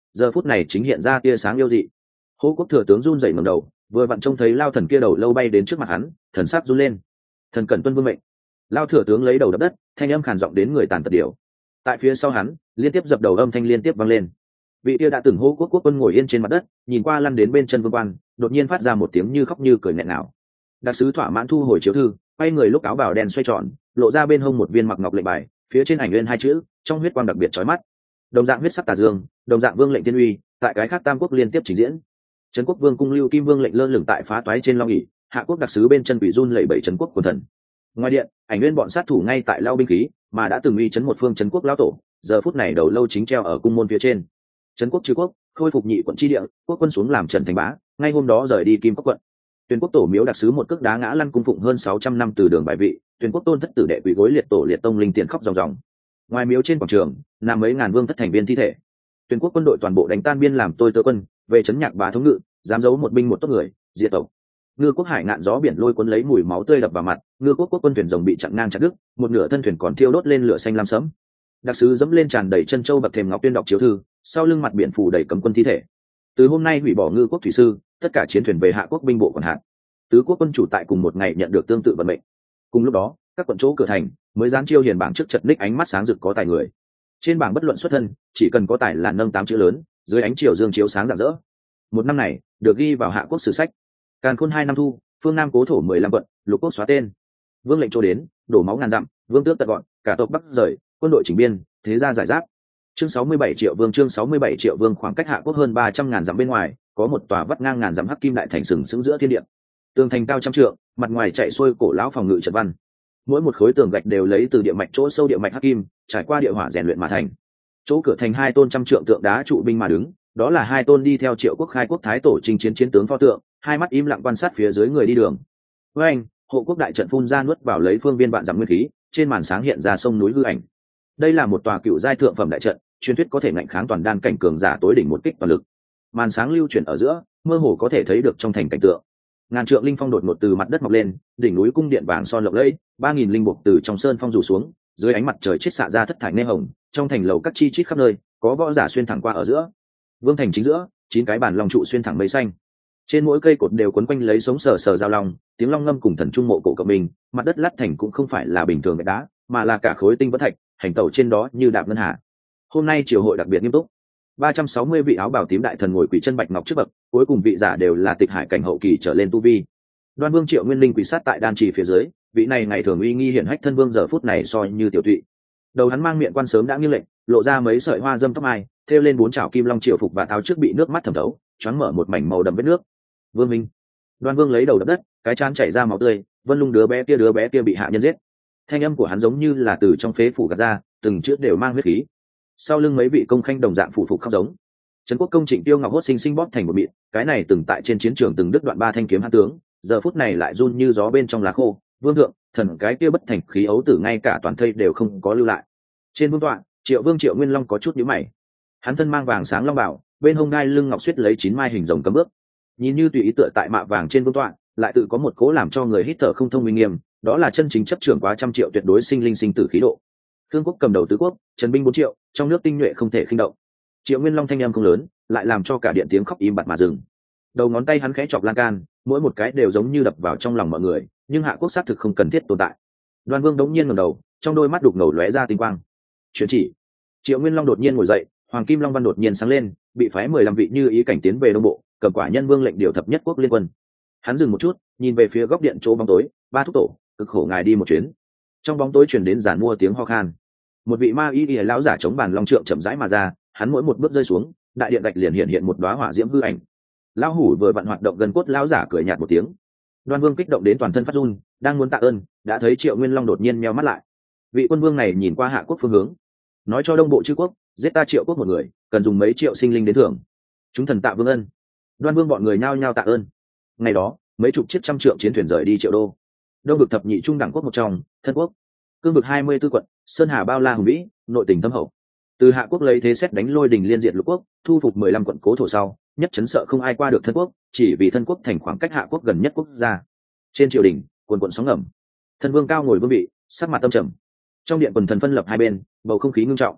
S1: giờ phút này chính hiện ra tia sáng yêu dị. Hô Quốc thừa tướng run rẩy ngẩng đầu, vừa vặn trông thấy Lao Thần kia đầu lâu bay đến trước mặt hắn, thần sắc run lên. Thần cẩn tuân vương mệnh. Lao thừa tướng lấy đầu đập đất, thanh âm khàn giọng đến người tàn tật điều. Tại phía sau hắn, liên tiếp dập đầu âm thanh liên tiếp vang lên. Vị kia đã từng Hô Quốc quốc quân ngồi yên trên mặt đất, nhìn qua lăn đến bên chân vương quan, đột nhiên phát ra một tiếng như khóc như cười nghẹn ngào. Đặc sứ thỏa mãn thu hồi chiếu thư, quay người lúc áo bào đen xoay tròn, lộ ra bên hông một viên mặc ngọc lệnh bài, phía trên ảnh lên hai chữ, trong huyết quang đặc biệt chói mắt. Đồng dạng huyết sắc tà dương, đồng dạng vương lệnh tiên uy, tại cái khác tam quốc liên tiếp trình diễn. Trấn quốc vương cung Lưu Kim Vương lệnh lơ lửng tại phá toái trên long ỷ, hạ quốc đặc sứ bên chân quỷ run lẩy bẩy trấn quốc quần thần. Ngoài điện, ảnh nguyên bọn sát thủ ngay tại lao binh khí, mà đã từng uy trấn một phương trấn quốc lão tổ, giờ phút này đầu lâu chính treo ở cung môn phía trên. Trấn quốc trừ quốc, khôi phục nhị quận chi địa, quốc quân xuống làm trần thành bá, ngay hôm đó rời đi Kim Cốc quận. Tuyên quốc tổ miếu đặc sứ một cước đá ngã lăn cung phụng hơn sáu trăm năm từ đường bại vị, Tuyên quốc tôn thất tử đệ quỷ gối liệt tổ liệt tông linh tiền khóc ròng ròng. Ngoài miếu trên quảng trường, nằm mấy ngàn vương thất thành viên thi thể. Tuyên quốc quân đội toàn bộ đánh tan biên làm tôi tớ quân, về trấn nhạc bá thống ngự, dám giấu một binh một tốt người, diệt tộc. Ngư quốc hải ngạn gió biển lôi cuốn lấy mùi máu tươi đập vào mặt, ngư quốc quốc quân thuyền rồng bị chặn ngang chặt đứt, một nửa thân thuyền còn thiêu đốt lên lửa xanh lam sẫm. Đặc sứ dẫm lên tràn đầy chân châu bậc thềm ngọc tuyên đọc chiếu thư, sau lưng mặt biển phủ đầy cấm quân thi thể. Từ hôm nay hủy bỏ ngư quốc thủy sư, tất cả chiến thuyền về hạ quốc binh bộ quản hạt. Tứ quốc quân chủ tại cùng một ngày nhận được tương tự vận mệnh. Cùng lúc đó, các quận chỗ cửa thành mới dán chiêu hiền bảng trước chật ních ánh mắt sáng rực có tài người. Trên bảng bất luận xuất thân, chỉ cần có tài là nâng tám chữ lớn, dưới ánh chiều dương chiếu sáng rạng rỡ. Một năm này được ghi vào hạ quốc sử sách. Càn Khôn hai năm thu, phương Nam cố thổ mười lăm quận, lục quốc xóa tên. Vương lệnh cho đến, đổ máu ngàn dặm, vương tước tận gọn, cả tộc bắc rời, quân đội chỉnh biên, thế gia giải giáp. Chương sáu mươi bảy triệu vương chương sáu mươi bảy triệu vương khoảng cách hạ quốc hơn ba trăm ngàn dặm bên ngoài, có một tòa vắt ngang ngàn dặm hắc kim đại thành sừng sững giữa thiên địa. Tường thành cao trăm trượng, mặt ngoài chạy xuôi cổ lão phòng ngự trận văn. Mỗi một khối tường gạch đều lấy từ địa mạch chỗ sâu địa mạch hắc kim, trải qua địa hỏa rèn luyện mà thành. Chỗ cửa thành hai tôn trăm trượng tượng đá trụ binh mà đứng, đó là hai tôn đi theo Triệu Quốc khai quốc thái tổ chinh chiến chiến tướng pho tượng, hai mắt im lặng quan sát phía dưới người đi đường. Với anh, hộ quốc đại trận phun ra nuốt vào lấy phương viên vạn dặm nguyên khí, trên màn sáng hiện ra sông núi hư ảnh. Đây là một tòa cựu giai thượng phẩm đại trận, truyền thuyết có thể ngạnh kháng toàn đan cảnh cường giả tối đỉnh một kích toàn lực. Màn sáng lưu chuyển ở giữa, mơ hồ có thể thấy được trong thành cảnh tượng. Ngàn trượng linh phong đột ngột từ mặt đất mọc lên, đỉnh núi cung điện vàng son lộng lẫy, ba nghìn linh buộc từ trong sơn phong rủ xuống, dưới ánh mặt trời chiết xạ ra thất thải nê hồng, trong thành lầu các chi chít khắp nơi, có võ giả xuyên thẳng qua ở giữa. Vương thành chính giữa, chín cái bàn long trụ xuyên thẳng mây xanh. Trên mỗi cây cột đều quấn quanh lấy sống sờ sờ giao long, tiếng long ngâm cùng thần trung mộ cổ cộng mình, mặt đất lát thành cũng không phải là bình thường gạch đá, mà là cả khối tinh bất thạch, hành tẩu trên đó như đạp ngân hà. Hôm nay triều hội đặc biệt nghiêm túc. ba trăm sáu mươi vị áo bào tím đại thần ngồi quỳ chân bạch ngọc trước bậc, cuối cùng vị giả đều là tịch hải cảnh hậu kỳ trở lên tu vi. Đoan Vương Triệu Nguyên Linh quỳ sát tại đan trì phía dưới, vị này ngày thường uy nghi hiển hách thân vương giờ phút này soi như tiểu tụy. Đầu hắn mang miệng quan sớm đã nghiêng lệnh, lộ ra mấy sợi hoa dâm tóc mai, thêu lên bốn chảo kim long triều phục và áo trước bị nước mắt thẩm thấu, choáng mở một mảnh màu đậm vết nước. Vương Minh. Đoan Vương lấy đầu đập đất, cái trán chảy ra máu tươi, Vân Lung đứa bé kia đứa bé kia bị hạ nhân giết. Thanh âm của hắn giống như là từ trong phế phủ gạt ra, từng chữ đều mang huyết khí. Sau lưng mấy vị công khanh đồng dạng phủ phục khóc giống. Trấn quốc công Trịnh Tiêu Ngọc hốt sinh sinh bóp thành một mịn, cái này từng tại trên chiến trường từng đứt đoạn ba thanh kiếm hãn tướng, giờ phút này lại run như gió bên trong lá khô. Vương thượng, thần cái kia bất thành khí ấu tử ngay cả toàn thây đều không có lưu lại. Trên vương tọa, Triệu Vương Triệu Nguyên Long có chút nhíu mày. Hắn thân mang vàng sáng long bảo, bên hông đai lưng ngọc xuyết lấy chín mai hình rồng cấm bước, nhìn như tùy ý tựa tại mạ vàng trên vương tọa, lại tự có một cố làm cho người hít thở không thông uy nghiêm, đó là chân chính chấp trưởng quá trăm triệu tuyệt đối sinh linh sinh tử khí độ. Thương quốc cầm đầu tứ quốc, trần binh bốn triệu, trong nước tinh nhuệ không thể khinh động. Triệu Nguyên Long thanh âm không lớn, lại làm cho cả điện tiếng khóc im bặt mà dừng. Đầu ngón tay hắn khẽ chọc lan can, mỗi một cái đều giống như đập vào trong lòng mọi người, nhưng hạ quốc xác thực không cần thiết tồn tại. Đoan Vương đống nhiên ngẩng đầu, trong đôi mắt đục ngầu lóe ra tinh quang. Chuyển chỉ. Triệu Nguyên Long đột nhiên ngồi dậy, Hoàng Kim Long Văn đột nhiên sáng lên, bị phái mười lăm vị như ý cảnh tiến về đông bộ, cầm quả nhân vương lệnh điều thập nhất quốc liên quân. Hắn dừng một chút, nhìn về phía góc điện chỗ bóng tối, ba thúc tổ, cực khổ ngài đi một chuyến. Trong bóng tối truyền đến giản mua tiếng ho khan. Một vị ma y y lão giả chống bàn long trượng chậm rãi mà ra, hắn mỗi một bước rơi xuống, đại điện gạch liền hiện hiện một đóa hỏa diễm hư ảnh. Lão hủ vừa vặn hoạt động gần cốt lão giả cười nhạt một tiếng. Đoan Vương kích động đến toàn thân phát run, đang muốn tạ ơn, đã thấy Triệu Nguyên Long đột nhiên meo mắt lại. Vị quân vương này nhìn qua hạ quốc phương hướng, nói cho đông bộ chư quốc, giết ta Triệu quốc một người, cần dùng mấy triệu sinh linh đến thưởng. Chúng thần tạ vương ân. Đoan Vương bọn người nhao nhao tạ ơn. Ngày đó, mấy chục chiếc trăm trượng chiến thuyền rời đi Triệu đô. Đông vực thập nhị trung đẳng quốc một trong, Thân quốc. Cương vực hai mươi tư quận, sơn hà bao la hùng vĩ, nội tình thâm hậu. Từ hạ quốc lấy thế xét đánh lôi đình liên diệt lục quốc, thu phục mười lăm quận cố thổ sau, nhất chấn sợ không ai qua được Thân quốc, chỉ vì Thân quốc thành khoảng cách hạ quốc gần nhất quốc gia. Trên triều đình, quần quận sóng ngầm. Thân vương cao ngồi vương vị, sắc mặt tâm trầm. Trong điện quần thần phân lập hai bên, bầu không khí ngưng trọng.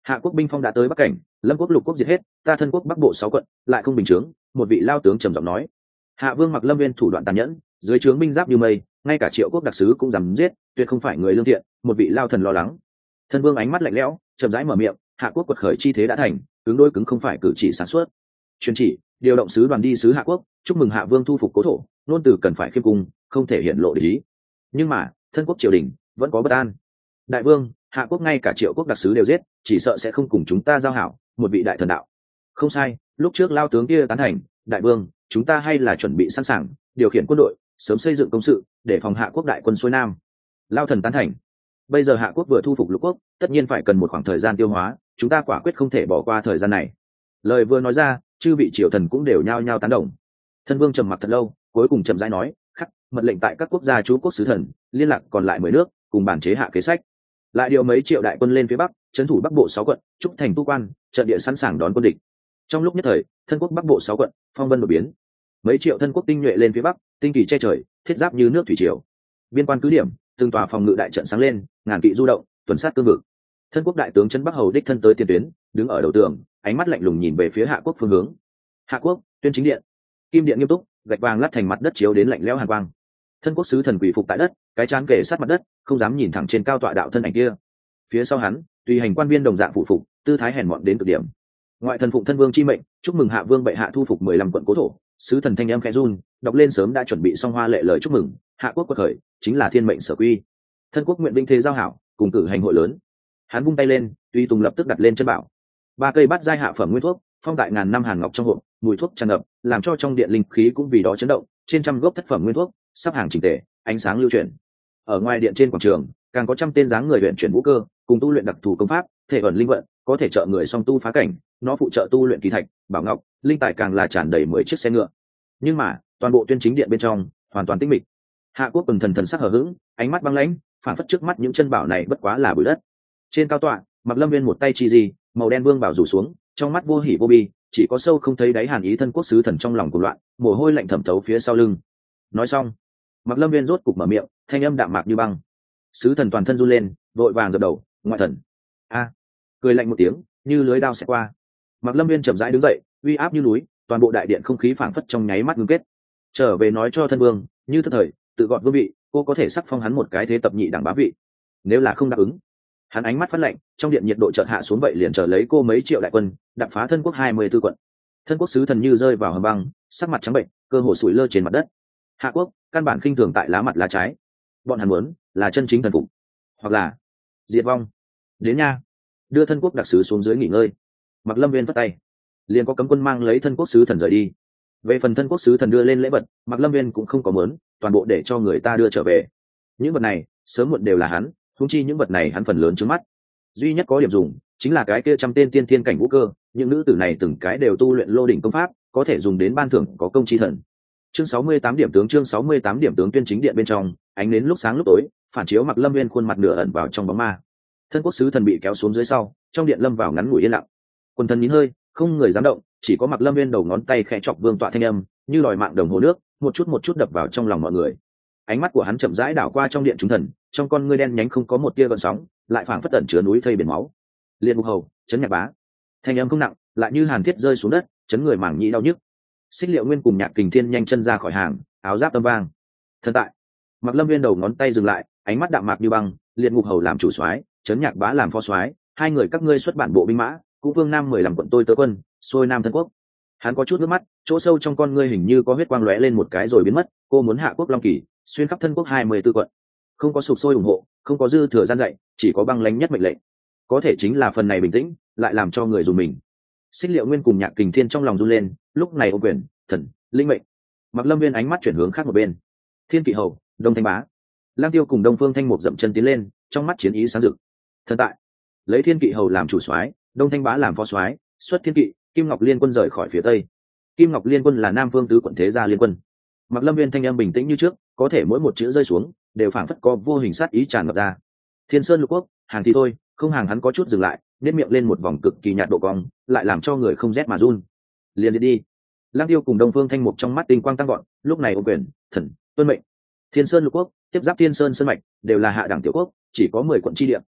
S1: Hạ quốc binh phong đã tới Bắc Cảnh, Lâm quốc lục quốc diệt hết, ta thân quốc Bắc Bộ sáu quận lại không bình chướng. Một vị lao tướng trầm giọng nói. Hạ vương Mặc Lâm Viên thủ đoạn tàn nhẫn, dưới trướng binh giáp như mây, ngay cả Triệu quốc đặc sứ cũng dám giết, tuyệt không phải người lương thiện. Một vị lao thần lo lắng. Thân vương ánh mắt lạnh lẽo, chậm rãi mở miệng. Hạ quốc quật khởi chi thế đã thành, cứng đôi cứng không phải cử chỉ sáng suốt. Truyền chỉ điều động sứ đoàn đi sứ Hạ quốc, chúc mừng Hạ vương thu phục cố thổ, nôn từ cần phải khiêm cung, không thể hiện lộ ý. Nhưng mà thân quốc triều đình vẫn có bất an. Đại vương, Hạ quốc ngay cả Triệu quốc đặc sứ đều giết, chỉ sợ sẽ không cùng chúng ta giao hảo. Một vị đại thần đạo. Không sai, lúc trước lao tướng kia tán thành. Đại vương, chúng ta hay là chuẩn bị sẵn sàng điều khiển quân đội, sớm xây dựng công sự để phòng Hạ quốc đại quân xuôi nam. Lao thần tán thành. Bây giờ Hạ quốc vừa thu phục lục quốc, tất nhiên phải cần một khoảng thời gian tiêu hóa, chúng ta quả quyết không thể bỏ qua thời gian này. Lời vừa nói ra, chư vị triều thần cũng đều nhao nhao tán đồng. Thân vương trầm mặc thật lâu, cuối cùng chậm rãi nói, khắc mật lệnh tại các quốc gia chú quốc sứ thần liên lạc còn lại mười nước, cùng bản chế hạ kế sách, lại điều mấy triệu đại quân lên phía bắc, trấn thủ bắc bộ sáu quận, trúc thành tu quan, trận địa sẵn sàng đón quân địch. Trong lúc nhất thời, thân quốc bắc bộ sáu quận phong vân đột biến, mấy triệu thân quốc tinh nhuệ lên phía bắc, tinh kỳ che trời, thiết giáp như nước thủy triều. Biên quan cứ điểm, từng tòa phòng ngự đại trận sáng lên, ngàn kỵ du động, tuần sát cương vực. Thân quốc đại tướng trấn Bắc Hầu đích thân tới tiền tuyến, đứng ở đầu tường, ánh mắt lạnh lùng nhìn về phía Hạ quốc phương hướng. Hạ quốc, Tuyên chính điện. Kim điện nghiêm túc, gạch vàng lát thành mặt đất chiếu đến lạnh lẽo hàn quang. Thân quốc sứ thần quỳ phục tại đất, cái trán kề sát mặt đất, không dám nhìn thẳng trên cao tọa đạo thân ảnh kia. Phía sau hắn, tùy hành quan viên đồng dạng phụ phục, tư thái hèn mọn đến cực điểm. Ngoại thần phụng thân vương chi mệnh, chúc mừng Hạ vương bệ hạ thu phục mười lăm quận cố thổ. Sứ thần thanh âm khẽ run, đọc lên sớm đã chuẩn bị xong hoa lệ lời chúc mừng. Hạ quốc quật khởi, chính là thiên mệnh sở quy. Thân quốc nguyện binh thế giao hảo, cùng cử hành hội lớn. Hắn vung tay lên, tùy tùng lập tức đặt lên chân bảo. Ba cây bát giai hạ phẩm nguyên thuốc, phong tại ngàn năm hàn ngọc trong hộp, mùi thuốc tràn ngập, làm cho trong điện linh khí cũng vì đó chấn động. Trên trăm gốc thất phẩm nguyên thuốc, sắp hàng chỉnh tề, ánh sáng lưu chuyển. Ở ngoài điện trên quảng trường, càng có trăm tên dáng người luyện chuyển vũ cơ, cùng tu luyện đặc thù công pháp, thể ẩn linh vận, có thể trợ người song tu phá cảnh, nó phụ trợ tu luyện kỳ thạch, bảo ngọc, linh tài càng là tràn đầy mười chiếc xe ngựa. Nhưng mà, toàn bộ Tuyên chính điện bên trong, hoàn toàn tĩnh mịch. Hạ quốc quần thần thần sắc hờ hững, ánh mắt băng lãnh, phản phất trước mắt những chân bảo này bất quá là bụi đất. Trên cao tọa, Mặc Lâm Viên một tay chi gì, màu đen vương bảo rủ xuống, trong mắt vô hỉ vô bi, chỉ có sâu không thấy đáy hàn ý thân quốc sứ thần trong lòng cuồng loạn, mồ hôi lạnh thẩm thấu phía sau lưng. Nói xong, Mặc Lâm Viên rốt cục mở miệng, thanh âm đạm mạc như băng. Sứ thần toàn thân run lên, vội vàng dập đầu, ngoại thần. A, cười lạnh một tiếng, như lưới đao xẹt qua. Mặc Lâm Viên chậm rãi đứng dậy, uy áp như núi, toàn bộ đại điện không khí phảng phất trong nháy mắt ngưng kết. Trở về nói cho thân vương, như thất thời, tự gọn vương vị, cô có thể sắc phong hắn một cái thế tập nhị đẳng bá vị. Nếu là không đáp ứng, hắn ánh mắt phát lạnh, trong điện nhiệt độ chợt hạ xuống, vậy liền chờ lấy cô mấy triệu đại quân đập phá thân quốc hai mươi tư quận. Thân quốc sứ thần như rơi vào hầm băng, sắc mặt trắng bệnh, cơ hồ sủi lơ trên mặt đất. Hạ quốc căn bản khinh thường tại lá mặt lá trái, bọn hắn muốn là chân chính thần phục, hoặc là diệt vong. Đến nha, đưa thân quốc đặc sứ xuống dưới nghỉ ngơi. Mặc Lâm Viên phất tay, liền có cấm quân mang lấy thân quốc sứ thần rời đi. Về phần thân quốc sứ thần đưa lên lễ vật, Mặc Lâm Viên cũng không có mớn, toàn bộ để cho người ta đưa trở về. Những vật này sớm muộn đều là hắn, huống chi những vật này hắn phần lớn trước mắt, duy nhất có điểm dùng chính là cái kia trăm tên tiên thiên cảnh vũ cơ. Những nữ tử này từng cái đều tu luyện lô đỉnh công pháp, có thể dùng đến ban thưởng có công chi thần. Chương sáu mươi tám điểm tướng chương sáu mươi tám điểm tướng Tuyên chính điện bên trong, ánh đến lúc sáng lúc tối, phản chiếu Mặc Lâm Viên khuôn mặt nửa ẩn vào trong bóng ma. Thân quốc sứ thần bị kéo xuống dưới sau, trong điện lâm vào ngắn ngủi yên lặng. Quân thần nín hơi, không người dám động, chỉ có Mặc Lâm Viên đầu ngón tay khẽ chọc vương tọa thanh âm, như lòi mạng đồng hồ nước, một chút một chút đập vào trong lòng mọi người. Ánh mắt của hắn chậm rãi đảo qua trong điện chúng thần, trong con ngươi đen nhánh không có một tia gợn sóng, lại phảng phất tẩn chứa núi thây biển máu. Liệt Mục Hầu, chấn Nhạc Bá. Thanh âm không nặng, lại như hàn thiết rơi xuống đất, chấn người màng nhĩ đau nhức. Xích Liệu Nguyên cùng Nhạc Kình Thiên nhanh chân ra khỏi hàng, áo giáp âm vang. Thần tại. Mặc Lâm Viên đầu ngón tay dừng lại, ánh mắt đạm mạc như băng. Liệt Mục Hầu làm chủ soái, chấn Nhạc Bá làm phó soái, hai người các ngươi xuất bản bộ binh mã, cũng vương nam mười làm quận tôi tớ quân, xuôi nam thân quốc. Hắn có chút nước mắt, chỗ sâu trong con ngươi hình như có huyết quang lóe lên một cái rồi biến mất. Cô muốn hạ quốc long kỳ, xuyên khắp thân quốc hai mươi tư quận, không có sụp sôi ủng hộ, không có dư thừa gian dạy, chỉ có băng lãnh nhất mệnh lệnh. Có thể chính là phần này bình tĩnh, lại làm cho người dùng mình. Xích Liệu Nguyên cùng Nhạc Kình Thiên trong lòng run lên, lúc này ô quyền, thần, linh mệnh. Mặc Lâm Viên ánh mắt chuyển hướng khác một bên. Thiên Kỵ Hầu, Đông Thanh Bá, Lang Tiêu cùng Đông Phương Thanh Mục dậm chân tiến lên, trong mắt chiến ý sáng rực. Thần tại, lấy Thiên Kỵ Hầu làm chủ soái, Đông Thanh Bá làm phó soái, xuất Thiên Kỵ, Kim Ngọc Liên quân rời khỏi phía tây. Kim Ngọc Liên quân là Nam Phương tứ quận thế gia liên quân. Mặc Lâm Viên thanh âm bình tĩnh như trước, có thể mỗi một chữ rơi xuống đều phảng phất có vô hình sát ý tràn ngập ra. Thiên Sơn Lục Quốc, hàng thì thôi, không hàng hắn có chút dừng lại, nếp miệng lên một vòng cực kỳ nhạt độ cong, lại làm cho người không rét mà run. Liền đi. Lang Tiêu cùng Đông Phương Thanh Mục trong mắt tinh quang tăng gọn, lúc này ô quyền, thần, tuân mệnh. Thiên Sơn Lục Quốc, tiếp giáp Thiên Sơn sơn mạch, đều là hạ đẳng tiểu quốc, chỉ có mười quận chi địa.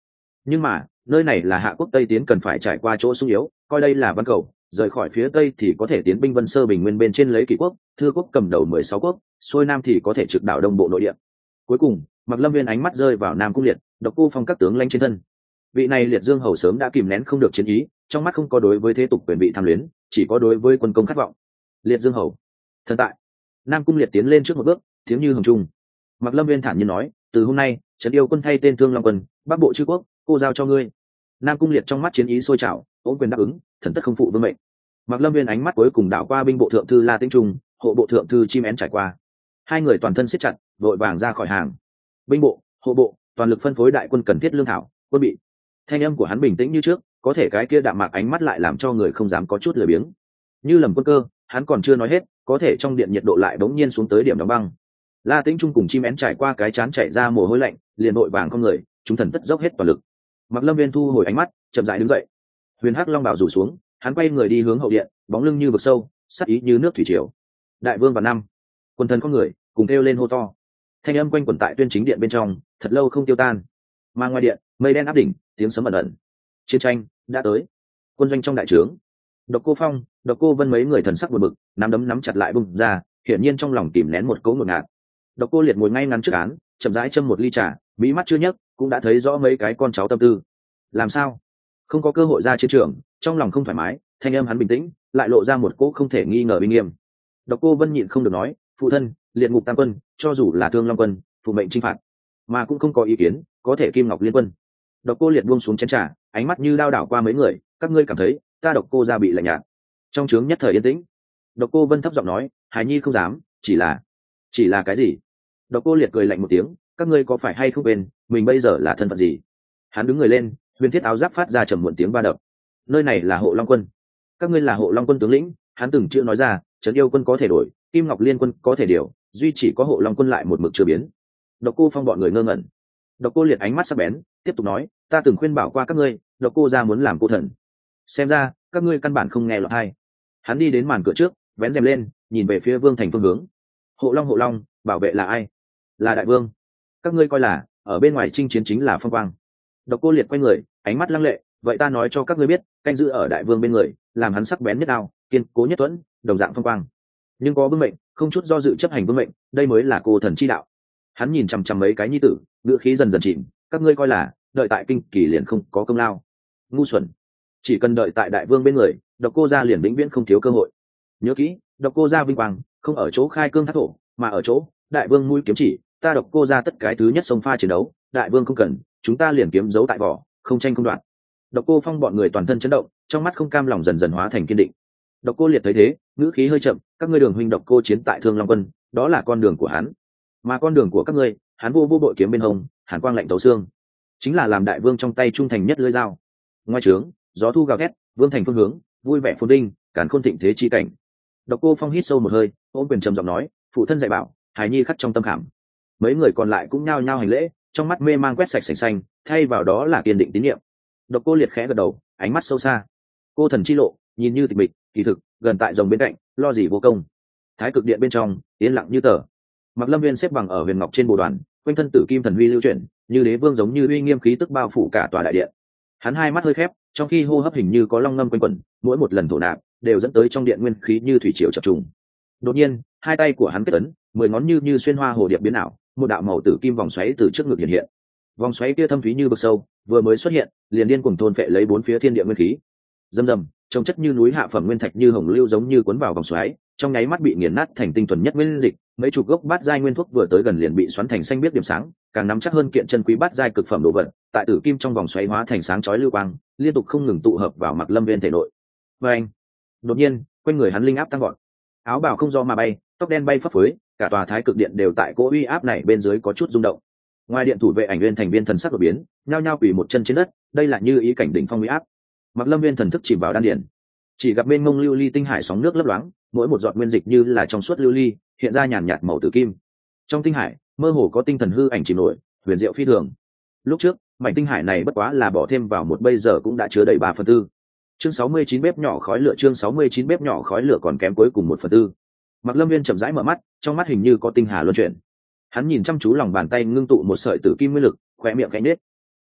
S1: nhưng mà nơi này là hạ quốc tây tiến cần phải trải qua chỗ sung yếu, coi đây là văn cầu, rời khỏi phía tây thì có thể tiến binh Vân Sơ Bình Nguyên bên trên lấy Kỷ quốc, Thư quốc cầm đầu mười sáu quốc, xuôi nam thì có thể trực đảo đông bộ nội địa. Cuối cùng, Mặc Lâm Viên ánh mắt rơi vào Nam Cung Liệt, Độc Cô Phong các tướng lãnh trên thân. Vị này Liệt Dương hầu sớm đã kìm nén không được chiến ý, trong mắt không có đối với thế tục quyền vị tham luyến, chỉ có đối với quân công khát vọng. Liệt Dương hầu, thần tại. Nam Cung Liệt tiến lên trước một bước, tiếng như hồng trung. Mặc Lâm Viên thản nhiên nói, từ hôm nay, trấn yêu quân thay tên Thương Long quân, Bắc bộ chư quốc, cô giao cho ngươi. Nam Cung Liệt trong mắt chiến ý sôi trào, ôm quyền đáp ứng, thần tất không phụ vương mệnh. Mặc Lâm Viên ánh mắt cuối cùng đảo qua binh bộ thượng thư La Tĩnh Trung, hộ bộ thượng thư Chim Én trải qua. Hai người toàn thân siết chặt, vội vàng ra khỏi hàng. Binh bộ, hộ bộ, toàn lực phân phối đại quân cần thiết lương thảo, quân bị. Thanh âm của hắn bình tĩnh như trước, có thể cái kia đạm mạc ánh mắt lại làm cho người không dám có chút lười biếng. Như lầm quân cơ, hắn còn chưa nói hết, có thể trong điện nhiệt độ lại bỗng nhiên xuống tới điểm đóng băng. La Tĩnh Trung cùng Chim Én trải qua cái chán chạy ra mồ hôi lạnh, liền vội vàng con người, chúng thần tất dốc hết toàn lực. Mặc Lâm Viên thu hồi ánh mắt, chậm rãi đứng dậy. Huyền Hắc Long bảo rủ xuống, hắn quay người đi hướng hậu điện, bóng lưng như vực sâu, sắc ý như nước thủy triều. Đại vương và năm, quân thần con người cùng kêu lên hô to. Thanh âm quanh quẩn tại tuyên chính điện bên trong, thật lâu không tiêu tan. Mà ngoài điện, mây đen áp đỉnh, tiếng sấm ẩn ẩn. Chiến tranh đã tới. Quân doanh trong đại trướng, Độc Cô Phong, Độc Cô Vân mấy người thần sắc buồn bực, nắm đấm nắm chặt lại bung ra, hiển nhiên trong lòng kìm nén một cỗ ngột ngạt. Độc Cô Liệt ngồi ngay ngắn trước án, chậm rãi châm một ly trà, mỹ mắt chưa nhấc, cũng đã thấy rõ mấy cái con cháu tâm tư. Làm sao? Không có cơ hội ra chiến trường, trong lòng không thoải mái, thanh âm hắn bình tĩnh, lại lộ ra một cỗ không thể nghi ngờ uy nghiêm. Độc Cô Vân nhịn không được nói, phụ thân, liệt ngục tam quân, cho dù là Thương Long quân, phụ mệnh chinh phạt, mà cũng không có ý kiến, có thể Kim Ngọc liên quân. Độc Cô Liệt buông xuống chén trà, ánh mắt như đao đảo qua mấy người, các ngươi cảm thấy ta Độc Cô gia bị lạnh nhạt. Trong trướng nhất thời yên tĩnh. Độc Cô Vân thấp giọng nói, Hải Nhi không dám, chỉ là, chỉ là cái gì? Độc Cô Liệt cười lạnh một tiếng, các ngươi có phải hay không quên, mình bây giờ là thân phận gì? Hắn đứng người lên, huyền thiết áo giáp phát ra trầm muộn tiếng ba đập. Nơi này là Hộ Long quân, các ngươi là Hộ Long quân tướng lĩnh. Hắn từng chữ nói ra, trấn yêu quân có thể đổi, Kim Ngọc liên quân có thể điều, duy chỉ có Hộ Long quân lại một mực chưa biến. Độc Cô Phong bọn người ngơ ngẩn. Độc Cô Liệt ánh mắt sắc bén, tiếp tục nói, ta từng khuyên bảo qua các ngươi, Độc Cô gia muốn làm cô thần, xem ra các ngươi căn bản không nghe lọt hay. Hắn đi đến màn cửa trước, vén rèm lên, nhìn về phía Vương thành phương hướng. Hộ Long, Hộ Long, bảo vệ là ai? Là đại vương. Các ngươi coi là ở bên ngoài chinh chiến chính là phong quang. Độc Cô Liệt quay người, ánh mắt lăng lệ, vậy ta nói cho các ngươi biết, canh giữ ở đại vương bên người, làm hắn sắc bén nhất đao, kiên cố nhất tuẫn, đồng dạng phong quang. Nhưng có vương mệnh, không chút do dự chấp hành vương mệnh, đây mới là cô thần chi đạo. Hắn nhìn chằm chằm mấy cái nhi tử, ngữ khí dần dần chìm, các ngươi coi là đợi tại kinh kỳ liền không có công lao. Ngu xuẩn, chỉ cần đợi tại đại vương bên người, Độc Cô gia liền vĩnh viễn không thiếu cơ hội. Nhớ kỹ, Độc Cô gia vinh quang không ở chỗ khai cương thác thổ, mà ở chỗ đại vương mũi kiếm chỉ, ta Độc Cô gia tất cái thứ nhất sông pha chiến đấu, đại vương không cần, chúng ta liền kiếm giấu tại vỏ, không tranh không đoạt. Độc Cô Phong bọn người toàn thân chấn động, trong mắt không cam lòng dần dần hóa thành kiên định. Độc Cô Liệt thấy thế, ngữ khí hơi chậm, các ngươi Đường huynh Độc Cô chiến tại Thương Long quân, đó là con đường của hắn, mà con đường của các ngươi, hắn vô vô bội kiếm bên hông, hàn quang lạnh tấu xương, chính là làm đại vương trong tay trung thành nhất lưỡi dao. Ngoài trướng, gió thu gào thét, vương thành phương hướng, vui vẻ phồn vinh, càn khôn thịnh thế chi cảnh. Độc Cô Phong hít sâu một hơi, ôm quyền trầm giọng nói, phụ thân dạy bảo, hài nhi khắc trong tâm khảm. Mấy người còn lại cũng nhao nhao hành lễ, trong mắt mê mang quét sạch sành xanh, thay vào đó là kiên định tín nhiệm. Độc Cô Liệt khẽ gật đầu, ánh mắt sâu xa. Cô thần chi lộ, nhìn như tịch mịch, kỳ thực gần tại rồng bên cạnh, lo gì vô công. Thái cực điện bên trong, yên lặng như tờ. Mặc Lâm Viên xếp bằng ở huyền ngọc trên bồ đoàn, quanh thân tử kim thần huy lưu chuyển, như đế vương giống như uy nghiêm khí tức bao phủ cả tòa đại điện. Hắn hai mắt hơi khép, trong khi hô hấp hình như có long ngâm quanh quẩn, mỗi một lần thổ nạp đều dẫn tới trong điện nguyên khí như thủy triều chập trùng. Đột nhiên, hai tay của hắn kết ấn, mười ngón như như xuyên hoa hồ điệp biến ảo, một đạo màu tử kim vòng xoáy từ trước ngực hiện hiện. Vòng xoáy kia thâm thúy như vực sâu, vừa mới xuất hiện, liền điên cuồng thôn phệ lấy bốn phía thiên địa nguyên khí. Rầm rầm, trông chất như núi hạ phẩm nguyên thạch như hồng lưu giống như cuốn vào vòng xoáy, trong nháy mắt bị nghiền nát thành tinh thuần nhất nguyên dịch, mấy chục gốc bát giai nguyên thuốc vừa tới gần liền bị xoắn thành xanh biếc điểm sáng, càng nắm chắc hơn kiện chân quý bát giai cực phẩm đồ vật, tại tử kim trong vòng xoáy hóa thành sáng chói lưu quang, liên tục không ngừng tụ hợp vào Mặc Lâm Viên thể nội. Và anh, đột nhiên, quanh người hắn linh áp tăng vọt, áo bào không do mà bay, tóc đen bay phấp phới, cả tòa Thái Cực điện đều tại cỗ uy áp này bên dưới có chút rung động. Ngoài điện thủ vệ ảnh nguyên thành viên thần sắc đột biến, nhao nhao quỳ một chân trên đất, đây là như ý cảnh đỉnh phong uy áp. Mặc Lâm Viên thần thức chìm vào đan điển, chỉ gặp bên mông lưu ly tinh hải sóng nước lấp loáng, mỗi một giọt nguyên dịch như là trong suốt lưu ly, hiện ra nhàn nhạt màu tử kim. Trong tinh hải, mơ hồ có tinh thần hư ảnh chìm nổi, huyền diệu phi thường. Lúc trước, mảnh tinh hải này bất quá là bỏ thêm vào một bây giờ cũng đã chứa đầy ba phần tư. Chương sáu mươi chín bếp nhỏ khói lửa, chương sáu mươi chín bếp nhỏ khói lửa còn kém cuối cùng một phần tư. Mặc Lâm Viên chậm rãi mở mắt, trong mắt hình như có tinh hà luân chuyển. Hắn nhìn chăm chú lòng bàn tay ngưng tụ một sợi tử kim nguyên lực, khóe miệng khẽ nhếch.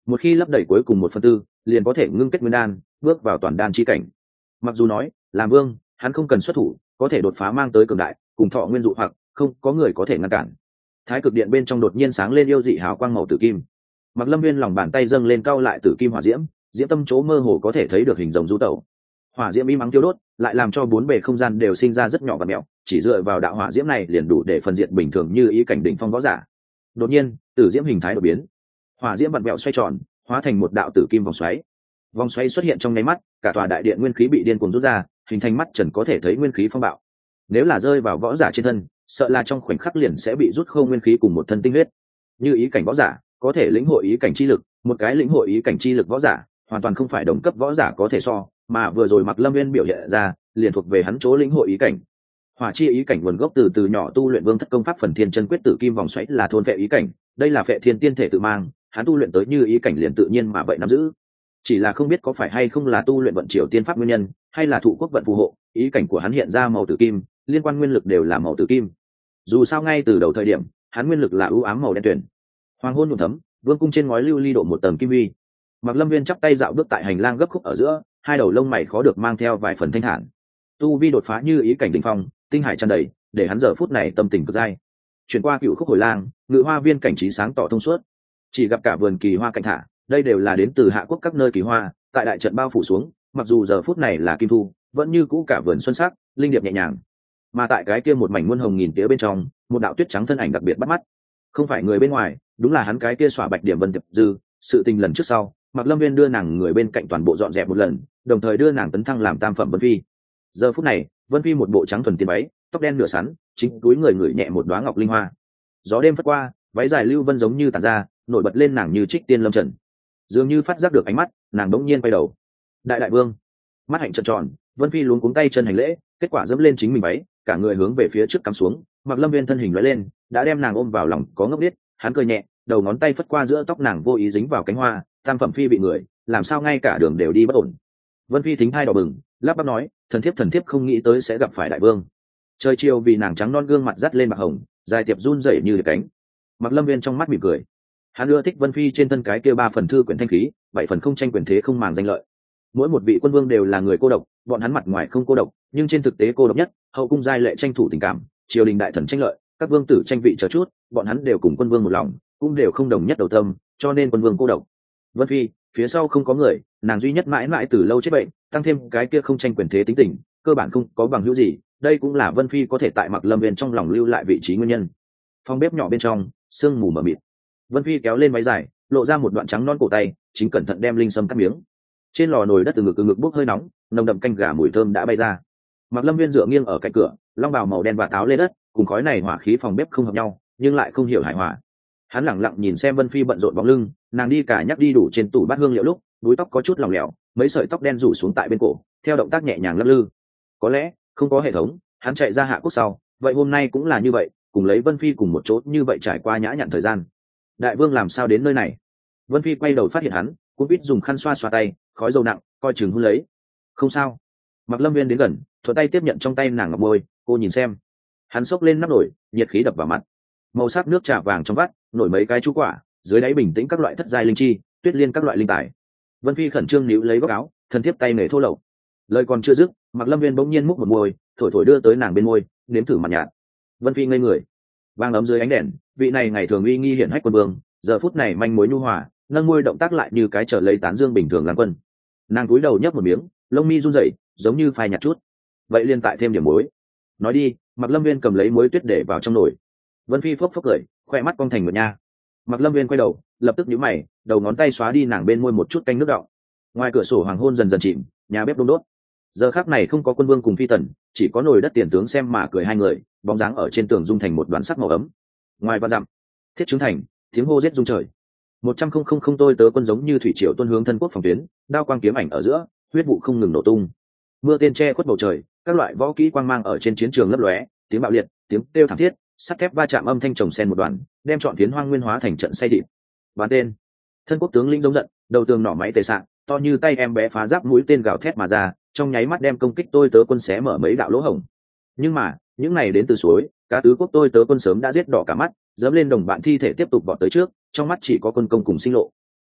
S1: một khi lấp đầy cuối cùng một phần tư liền có thể ngưng kết nguyên đan, bước vào toàn đan chi cảnh. Mặc dù nói làm vương hắn không cần xuất thủ, có thể đột phá mang tới cường đại cùng thọ nguyên dụ hoặc không có người có thể ngăn cản. Thái cực điện bên trong đột nhiên sáng lên yêu dị hào quang màu tử kim. Mặc Lâm Viên lòng bàn tay dâng lên cao lại tử kim hỏa diễm, diễm tâm chỗ mơ hồ có thể thấy được hình rồng du tẩu. Hỏa diễm im mắng tiêu đốt, lại làm cho bốn bề không gian đều sinh ra rất nhỏ và mèo, chỉ dựa vào đạo hỏa diễm này liền đủ để phân diện bình thường như ý cảnh đỉnh phong võ giả. Đột nhiên, tử diễm hình thái đột biến, hỏa diễm vặn vẹo xoay tròn, hóa thành một đạo tử kim vòng xoáy. Vòng xoáy xuất hiện trong nháy mắt, cả tòa đại điện nguyên khí bị điên cuồng rút ra, hình thành mắt trần có thể thấy nguyên khí phong bạo. Nếu là rơi vào võ giả trên thân, sợ là trong khoảnh khắc liền sẽ bị rút khô nguyên khí cùng một thân tinh huyết. Như ý cảnh võ giả có thể lĩnh hội ý cảnh chi lực, một cái lĩnh hội ý cảnh chi lực võ giả hoàn toàn không phải đồng cấp võ giả có thể so, mà vừa rồi Mạc Lâm Viên biểu hiện ra liền thuộc về hắn chỗ lĩnh hội ý cảnh. Hỏa chi ý cảnh nguồn gốc từ từ nhỏ tu luyện vương thất công pháp phần thiên chân quyết tử kim vòng xoáy là thôn phệ ý cảnh, đây là phệ thiên tiên thể tự mang, hắn tu luyện tới như ý cảnh liền tự nhiên mà vậy nắm giữ. Chỉ là không biết có phải hay không là tu luyện vận triều tiên pháp nguyên nhân, hay là thụ quốc vận phù hộ, ý cảnh của hắn hiện ra màu tử kim, liên quan nguyên lực đều là màu tử kim. Dù sao ngay từ đầu thời điểm, hắn nguyên lực là ưu ám màu đen tuyền. Hoàng hôn nhuộm thấm, vương cung trên ngói lưu ly độ một tầng kim uy. Mạc Lâm Viên chắp tay dạo bước tại hành lang gấp khúc ở giữa, hai đầu lông mày khó được mang theo vài phần thanh thản. Tu vi đột phá như ý cảnh đỉnh phong, tinh hải tràn đầy, để hắn giờ phút này tâm tình cực dai. Chuyển qua cựu khúc hồi lang, ngự hoa viên cảnh trí sáng tỏ thông suốt. Chỉ gặp cả vườn kỳ hoa cảnh thả, đây đều là đến từ hạ quốc các nơi kỳ hoa, tại đại trận bao phủ xuống, mặc dù giờ phút này là kim thu, vẫn như cũ cả vườn xuân sắc, linh điệp nhẹ nhàng. Mà tại cái kia một mảnh muôn hồng nghìn tía bên trong, một đạo tuyết trắng thân ảnh đặc biệt bắt mắt. Không phải người bên ngoài, đúng là hắn cái kia xỏa bạch điểm Vân Tiệp Dư. Sự tình lần trước sau, Mạc Lâm Viên đưa nàng người bên cạnh toàn bộ dọn dẹp một lần, đồng thời đưa nàng tấn thăng làm tam phẩm Vân Phi. Giờ phút này, Vân Phi một bộ trắng thuần tiên váy, tóc đen nửa sắn, chính túi người người nhẹ một đóa ngọc linh hoa. Gió đêm phất qua, váy dài lưu vân giống như tản ra, nổi bật lên nàng như trích tiên lâm trần. Dường như phát giác được ánh mắt, nàng đống nhiên quay đầu. Đại đại vương, mắt hạnh trợn tròn, Vân Phi luống cuống tay chân hành lễ, kết quả dẫm lên chính mình váy, cả người hướng về phía trước cắm xuống. Mạc Lâm Viên thân hình lóe lên, đã đem nàng ôm vào lòng, có ngốc biết, hắn cười nhẹ, đầu ngón tay phất qua giữa tóc nàng vô ý dính vào cánh hoa, tam phẩm phi bị người, làm sao ngay cả đường đều đi bất ổn. Vân Phi thính thai đỏ bừng, lắp bắp nói, thần thiếp thần thiếp không nghĩ tới sẽ gặp phải đại vương. Trời chiều vì nàng trắng non gương mặt dắt lên bạc hồng, dài tiệp run rẩy như cánh. Mạc Lâm Viên trong mắt mỉm cười, hắn ưa thích Vân Phi trên thân cái kia ba phần thư quyển thanh khí, bảy phần không tranh quyền thế không màng danh lợi. Mỗi một vị quân vương đều là người cô độc, bọn hắn mặt ngoài không cô độc, nhưng trên thực tế cô độc nhất. Hậu cung giai lệ tranh thủ tình cảm, triều đình đại thần tranh lợi, các vương tử tranh vị chờ chút, bọn hắn đều cùng quân vương một lòng, cũng đều không đồng nhất đầu tâm, cho nên quân vương cô độc. Vân Phi phía sau không có người, nàng duy nhất mãi mãi từ lâu chết bệnh, tăng thêm cái kia không tranh quyền thế tính tình, cơ bản không có bằng hữu gì, đây cũng là Vân Phi có thể tại Mạc Lâm Viên trong lòng lưu lại vị trí nguyên nhân. Phòng bếp nhỏ bên trong, sương mù mờ mịt. Vân Phi kéo lên váy dài, lộ ra một đoạn trắng non cổ tay, chính cẩn thận đem linh sâm cắt miếng. Trên lò nồi đất từ ngực từ ngực bốc hơi nóng, nồng đậm canh gà mùi thơm đã bay ra. Mạc Lâm Viên dựa nghiêng ở cạnh cửa, long bào màu đen và áo lê đất, cùng khói này hỏa khí phòng bếp không hợp nhau, nhưng lại không hiểu hài hòa. Hắn lẳng lặng nhìn xem Vân Phi bận rộn bóng lưng, nàng đi cả nhắc đi đủ trên tủ bát hương liệu lúc, búi tóc có chút lỏng lẻo, mấy sợi tóc đen rủ xuống tại bên cổ, theo động tác nhẹ nhàng lắc lư. Có lẽ không có hệ thống, hắn chạy ra hạ quốc sau, vậy hôm nay cũng là như vậy, cùng lấy Vân Phi cùng một chỗ như vậy trải qua nhã nhặn thời gian. Đại vương làm sao đến nơi này? Vân Phi quay đầu phát hiện hắn, cũng biết dùng khăn xoa xoa tay, khói dầu nặng, coi chừng hôn lấy. Không sao. Mạc Lâm Viên đến gần, thuận tay tiếp nhận trong tay nàng ngọc môi, cô nhìn xem. Hắn xốc lên nắp nồi, nhiệt khí đập vào mặt. Màu sắc nước trà vàng trong vắt, nổi mấy cái chú quả, dưới đáy bình tĩnh các loại thất giai linh chi, tuyết liên các loại linh tài. Vân Phi khẩn trương níu lấy góc áo, thân thiếp tay nghề thô lậu. Lời còn chưa dứt, Mạc Lâm Viên bỗng nhiên múc một môi, thổi thổi đưa tới nàng bên môi, nếm thử mặt nhạt. Vân Phi ngây người. Vang ấm dưới ánh đèn, vị này ngày thường uy nghi hiển hách quân vương, giờ phút này manh mối nhu hòa, nâng môi động tác lại như cái trở lấy tán dương bình thường làm quân. Nàng cúi đầu nhấp một miếng, lông mi run rẩy, giống như phai nhạt chút. Vậy liên tại thêm điểm muối. Nói đi. Mạc Lâm Viên cầm lấy muối tuyết để vào trong nồi. Vân Phi phốc phốc cười, khoe mắt cong thành một nha. Mạc Lâm Viên quay đầu, lập tức nhíu mày, đầu ngón tay xóa đi nàng bên môi một chút canh nước đọng. Ngoài cửa sổ hoàng hôn dần dần chìm, nhà bếp đun đốt. Giờ khắc này không có quân vương cùng phi tần, chỉ có nồi đất tiền tướng xem mà cười hai người, bóng dáng ở trên tường dung thành một đoạn sắc màu ấm. Ngoài vạn dặm, thiết trướng thành, tiếng hô giết rung trời. Một trăm không không không tôi tớ quân giống như thủy triều tuôn hướng thân quốc phòng tuyến, đao quang kiếm ảnh ở giữa, huyết vụ không ngừng nổ tung. Mưa tên che khuất bầu trời, các loại võ kỹ quang mang ở trên chiến trường lấp lóe, tiếng bạo liệt, tiếng kêu thảm thiết, sắt thép va chạm âm thanh chồng sen một đoàn, đem trọn phiến hoang nguyên hóa thành trận say thịt. Bắn tên, thân quốc tướng lĩnh giống giận, đầu tường nỏ máy tề sạng, to như tay em bé phá giáp mũi tên gào thét mà ra, trong nháy mắt đem công kích tôi tớ quân xé mở mấy đạo lỗ hổng. Nhưng mà những này đến từ suối, cá tứ quốc tôi tớ quân sớm đã giết đỏ cả mắt, dẫm lên đồng bạn thi thể tiếp tục vọt tới trước, trong mắt chỉ có quân công cùng sinh lộ.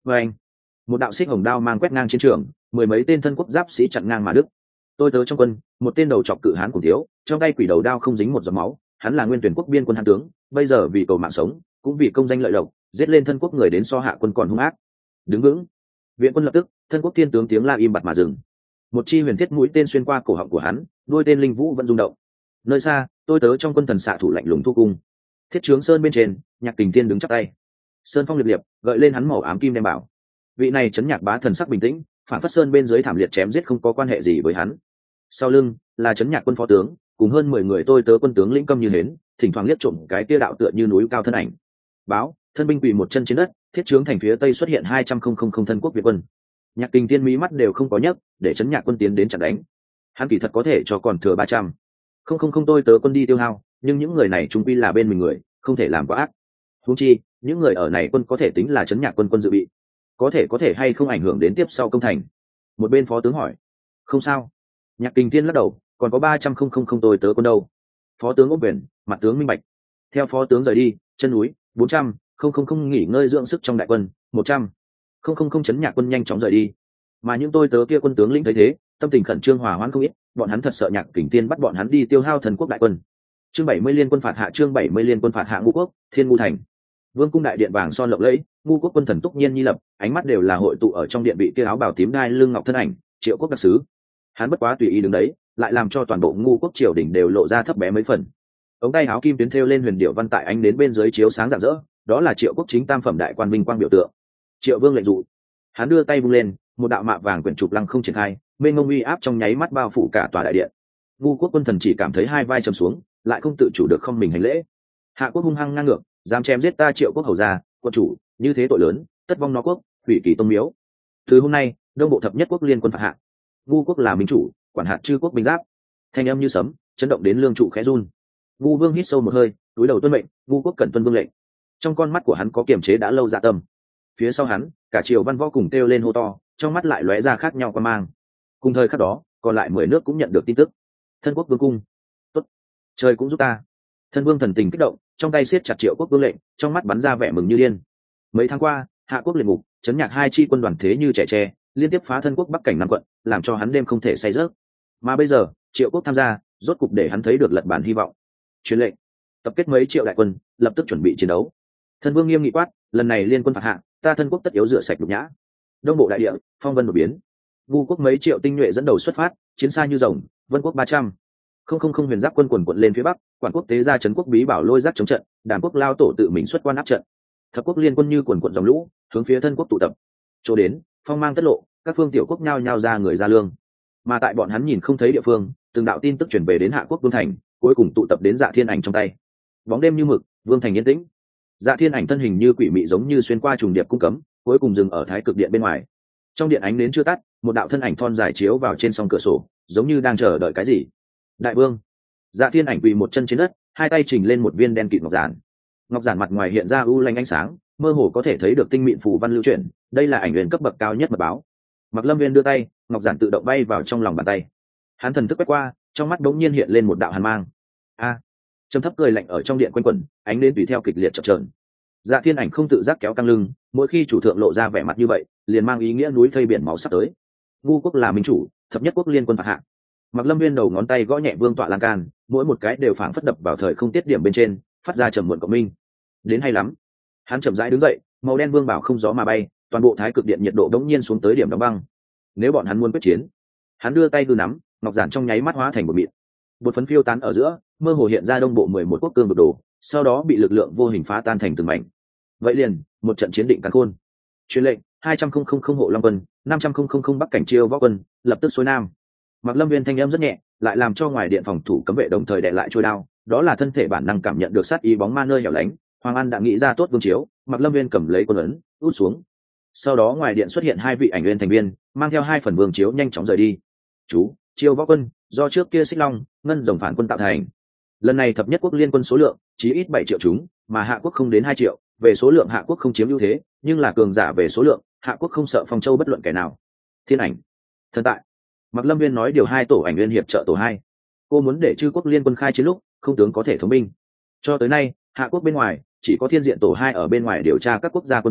S1: Và anh, một đạo xích hồng đao mang quét ngang chiến trường, mười mấy tên thân quốc giáp sĩ chặn ngang mà đức. Tôi tớ trong quân, một tên đầu chọc cự hán cùng thiếu, trong tay quỷ đầu đao không dính một giọt máu, hắn là nguyên tuyển quốc biên quân hán tướng, bây giờ vì cầu mạng sống, cũng vì công danh lợi lộc, giết lên thân quốc người đến so hạ quân còn hung ác. Đứng vững. Viện quân lập tức, thân quốc thiên tướng tiếng la im bặt mà dừng. Một chi huyền thiết mũi tên xuyên qua cổ họng của hắn, đôi tên linh vũ vẫn rung động. Nơi xa, tôi tớ trong quân thần xạ thủ lạnh lùng thu cung. Thiết trướng sơn bên trên, Nhạc Kình Thiên đứng chắp tay. Sơn phong liệt liệt, gợi lên hắn màu ám kim đem bảo. Vị này chấn nhạc bá thần sắc bình tĩnh, phản phất sơn bên dưới thảm liệt chém giết không có quan hệ gì với hắn. Sau lưng là chấn nhạc quân phó tướng, cùng hơn mười người tôi tớ quân tướng lĩnh câm như hến, thỉnh thoảng liếc trộm cái tia đạo tựa như núi cao thân ảnh. Báo, thân binh quỳ một chân trên đất, thiết trướng thành phía tây xuất hiện hai trăm không không không thân quốc việt quân. Nhạc Kình Thiên mí mắt đều không có nhấc, để chấn nhạc quân tiến đến chặn đánh. Hắn kỳ thật có thể cho còn thừa ba trăm không không không tôi tớ quân đi tiêu hao, nhưng những người này trung quy là bên mình người, không thể làm quá ác. Huống chi, những người ở này quân có thể tính là chấn nhạc quân quân dự bị, có thể có thể hay không ảnh hưởng đến tiếp sau công thành. Một bên phó tướng hỏi. Không sao. Nhạc Kình Thiên lắc đầu, còn có ba trăm không không không tôi tớ quân đâu. Phó tướng ốp quyền, mặt tướng minh bạch. Theo phó tướng rời đi, chân núi bốn trăm không không không nghỉ ngơi dưỡng sức trong đại quân, một trăm không không không chấn nhạc quân nhanh chóng rời đi. Mà những tôi tớ kia quân tướng lĩnh thấy thế, tâm tình khẩn trương hòa hoãn không ít, bọn hắn thật sợ Nhạc Kình Thiên bắt bọn hắn đi tiêu hao thần quốc đại quân. Chương bảy mươi liên quân phạt hạ chương bảy mươi liên quân phạt hạ Ngũ quốc, Thiên Ngu thành. Vương cung đại điện vàng son lộng lẫy, Ngu quốc quân thần túc nhiên nhi lập, ánh mắt đều là hội tụ ở trong điện bị kia áo bào tím đai lưng ngọc thân ảnh, Triệu quốc đặc sứ. Hắn bất quá tùy ý đứng đấy, lại làm cho toàn bộ Ngu quốc triều đình đều lộ ra thấp bé mấy phần. Ống tay áo kim tuyến thêu lên huyền điệu văn tại ánh đến bên dưới chiếu sáng rạng rỡ, đó là Triệu quốc chính tam phẩm đại quan vinh quang biểu tượng. Triệu Vương lệnh dụ. Hắn đưa tay vung lên, một đạo mạ vàng quyển trục lăng không triển khai, mênh mông uy áp trong nháy mắt bao phủ cả tòa đại điện. Ngu quốc quân thần chỉ cảm thấy hai vai trầm xuống, lại không tự chủ được không mình hành lễ. Hạ quốc hung hăng ngang ngược, dám chém giết ta Triệu quốc hầu gia, quân chủ, như thế tội lớn, tất vong nó quốc, hủy kỳ tông miếu. Từ hôm nay, đông bộ thập nhất quốc liên quân phạt hạ. Ngu quốc là minh chủ, quản hạt chư quốc binh giáp. Thanh âm như sấm, chấn động đến lương trụ khẽ run. Ngu Vương hít sâu một hơi, cúi đầu tuân mệnh, Ngu quốc cẩn tuân vương lệnh. Trong con mắt của hắn có kiềm chế đã lâu dạ tâm. Phía sau hắn, cả triều văn võ cùng kêu lên hô to, trong mắt lại lóe ra khác nhau quan mang. Cùng thời khắc đó, còn lại mười nước cũng nhận được tin tức. Thân quốc vương cung. Tốt, trời cũng giúp ta. Thân vương thần tình kích động, trong tay siết chặt Triệu quốc vương lệnh, trong mắt bắn ra vẻ mừng như điên. Mấy tháng qua, Hạ quốc liệt ngục, chấn nhạc hai chi quân đoàn thế như trẻ tre, liên tiếp phá thân quốc bắc cảnh năm quận, làm cho hắn đêm không thể say giấc. Mà bây giờ, Triệu quốc tham gia, rốt cục để hắn thấy được lật bản hy vọng. Truyền lệnh, tập kết mấy triệu đại quân, lập tức chuẩn bị chiến đấu. Thân vương nghiêm nghị quát, lần này liên quân phạt hạ, ta thân quốc tất yếu rửa sạch nhục nhã. Đông bộ đại địa, phong vân đột biến. Vu quốc mấy triệu tinh nhuệ dẫn đầu xuất phát, chiến xa như rồng, Vân quốc ba trăm không không không huyền giáp quân quần quận lên phía bắc, quản quốc tế ra trấn quốc bí bảo lôi giác chống trận, đàm quốc lao tổ tự mình xuất quan áp trận. Thập quốc liên quân như quần quận dòng lũ, hướng phía thân quốc tụ tập. Chỗ đến, phong mang tất lộ, các phương tiểu quốc nhao nhao ra người ra lương. Mà tại bọn hắn nhìn không thấy địa phương, từng đạo tin tức truyền về đến Hạ quốc Vương thành, cuối cùng tụ tập đến Dạ Thiên Ảnh trong tay. Bóng đêm như mực, Vương thành yên tĩnh. Dạ Thiên Ảnh thân hình như quỷ mị giống như xuyên qua trùng điệp cung cấm, cuối cùng dừng ở thái cực điện bên ngoài. Trong điện ánh nến chưa tắt, một đạo thân ảnh thon dài chiếu vào trên song cửa sổ, giống như đang chờ đợi cái gì. Đại vương. Dạ Thiên Ảnh quỳ một chân trên đất, hai tay chỉnh lên một viên đen kịt ngọc giản. Ngọc giản mặt ngoài hiện ra u lanh ánh sáng, mơ hồ có thể thấy được tinh mịn phù văn lưu chuyển, đây là ảnh huyền cấp bậc cao nhất mật báo. Mặc Lâm Viên đưa tay, ngọc giản tự động bay vào trong lòng bàn tay. Hắn thần thức quét qua, trong mắt đống nhiên hiện lên một đạo hàn mang. A, trầm thấp cười lạnh ở trong điện quanh quẩn, ánh đến tùy theo kịch liệt chập chờn. Dạ Thiên Ảnh không tự giác kéo căng lưng, mỗi khi chủ thượng lộ ra vẻ mặt như vậy, liền mang ý nghĩa núi thây biển máu sắp tới. Ngu quốc là minh chủ, thập nhất quốc liên quân phạt hạ. Mặc Lâm Viên đầu ngón tay gõ nhẹ vương tọa lan can, mỗi một cái đều phảng phất đập vào thời không tiết điểm bên trên, phát ra trầm muộn cộng minh. Đến hay lắm. Hắn chậm rãi đứng dậy, màu đen vương bảo không gió mà bay, toàn bộ thái cực điện nhiệt độ đống nhiên xuống tới điểm đóng băng. Nếu bọn hắn muốn quyết chiến, hắn đưa tay đưa nắm, ngọc giản trong nháy mắt hóa thành một mịn. Bột phấn phiêu tán ở giữa, mơ hồ hiện ra đông bộ mười một quốc cương vực đồ, sau đó bị lực lượng vô hình phá tan thành từng mảnh. Vậy liền, một trận chiến định càn khôn. Truyền lệnh, hai trăm không không không hộ long quân, năm trăm không không không bắc cảnh chiêu võ quân, lập tức xuôi nam. Mặc Lâm Viên thanh âm rất nhẹ, lại làm cho ngoài điện phòng thủ cấm vệ đồng thời đè lại trôi đao, đó là thân thể bản năng cảm nhận được sát ý bóng ma nơi hẻo lánh. Hoàng An đã nghĩ ra tốt vương chiếu, Mặc Lâm Viên cầm lấy quân ấn, út xuống. Sau đó ngoài điện xuất hiện hai vị ảnh nguyên thành viên, mang theo hai phần vương chiếu nhanh chóng rời đi. Chú, chiêu võ quân, do trước kia Xích Long, ngân rồng phản quân tạo thành. Lần này thập nhất quốc liên quân số lượng chỉ ít bảy triệu chúng, mà Hạ quốc không đến hai triệu, về số lượng Hạ quốc không chiếm ưu thế, nhưng là cường giả về số lượng, Hạ quốc không sợ Phong Châu bất luận kẻ nào. Thiên Ảnh, thần tại. Mặc Lâm Viên nói điều hai tổ ảnh nguyên hiệp trợ tổ hai. Cô muốn để chư quốc liên quân khai chiến lúc, không tướng có thể thống binh. Cho tới nay, Hạ quốc bên ngoài, chỉ có Thiên Diện tổ hai ở bên ngoài điều tra các quốc gia quân tỉnh,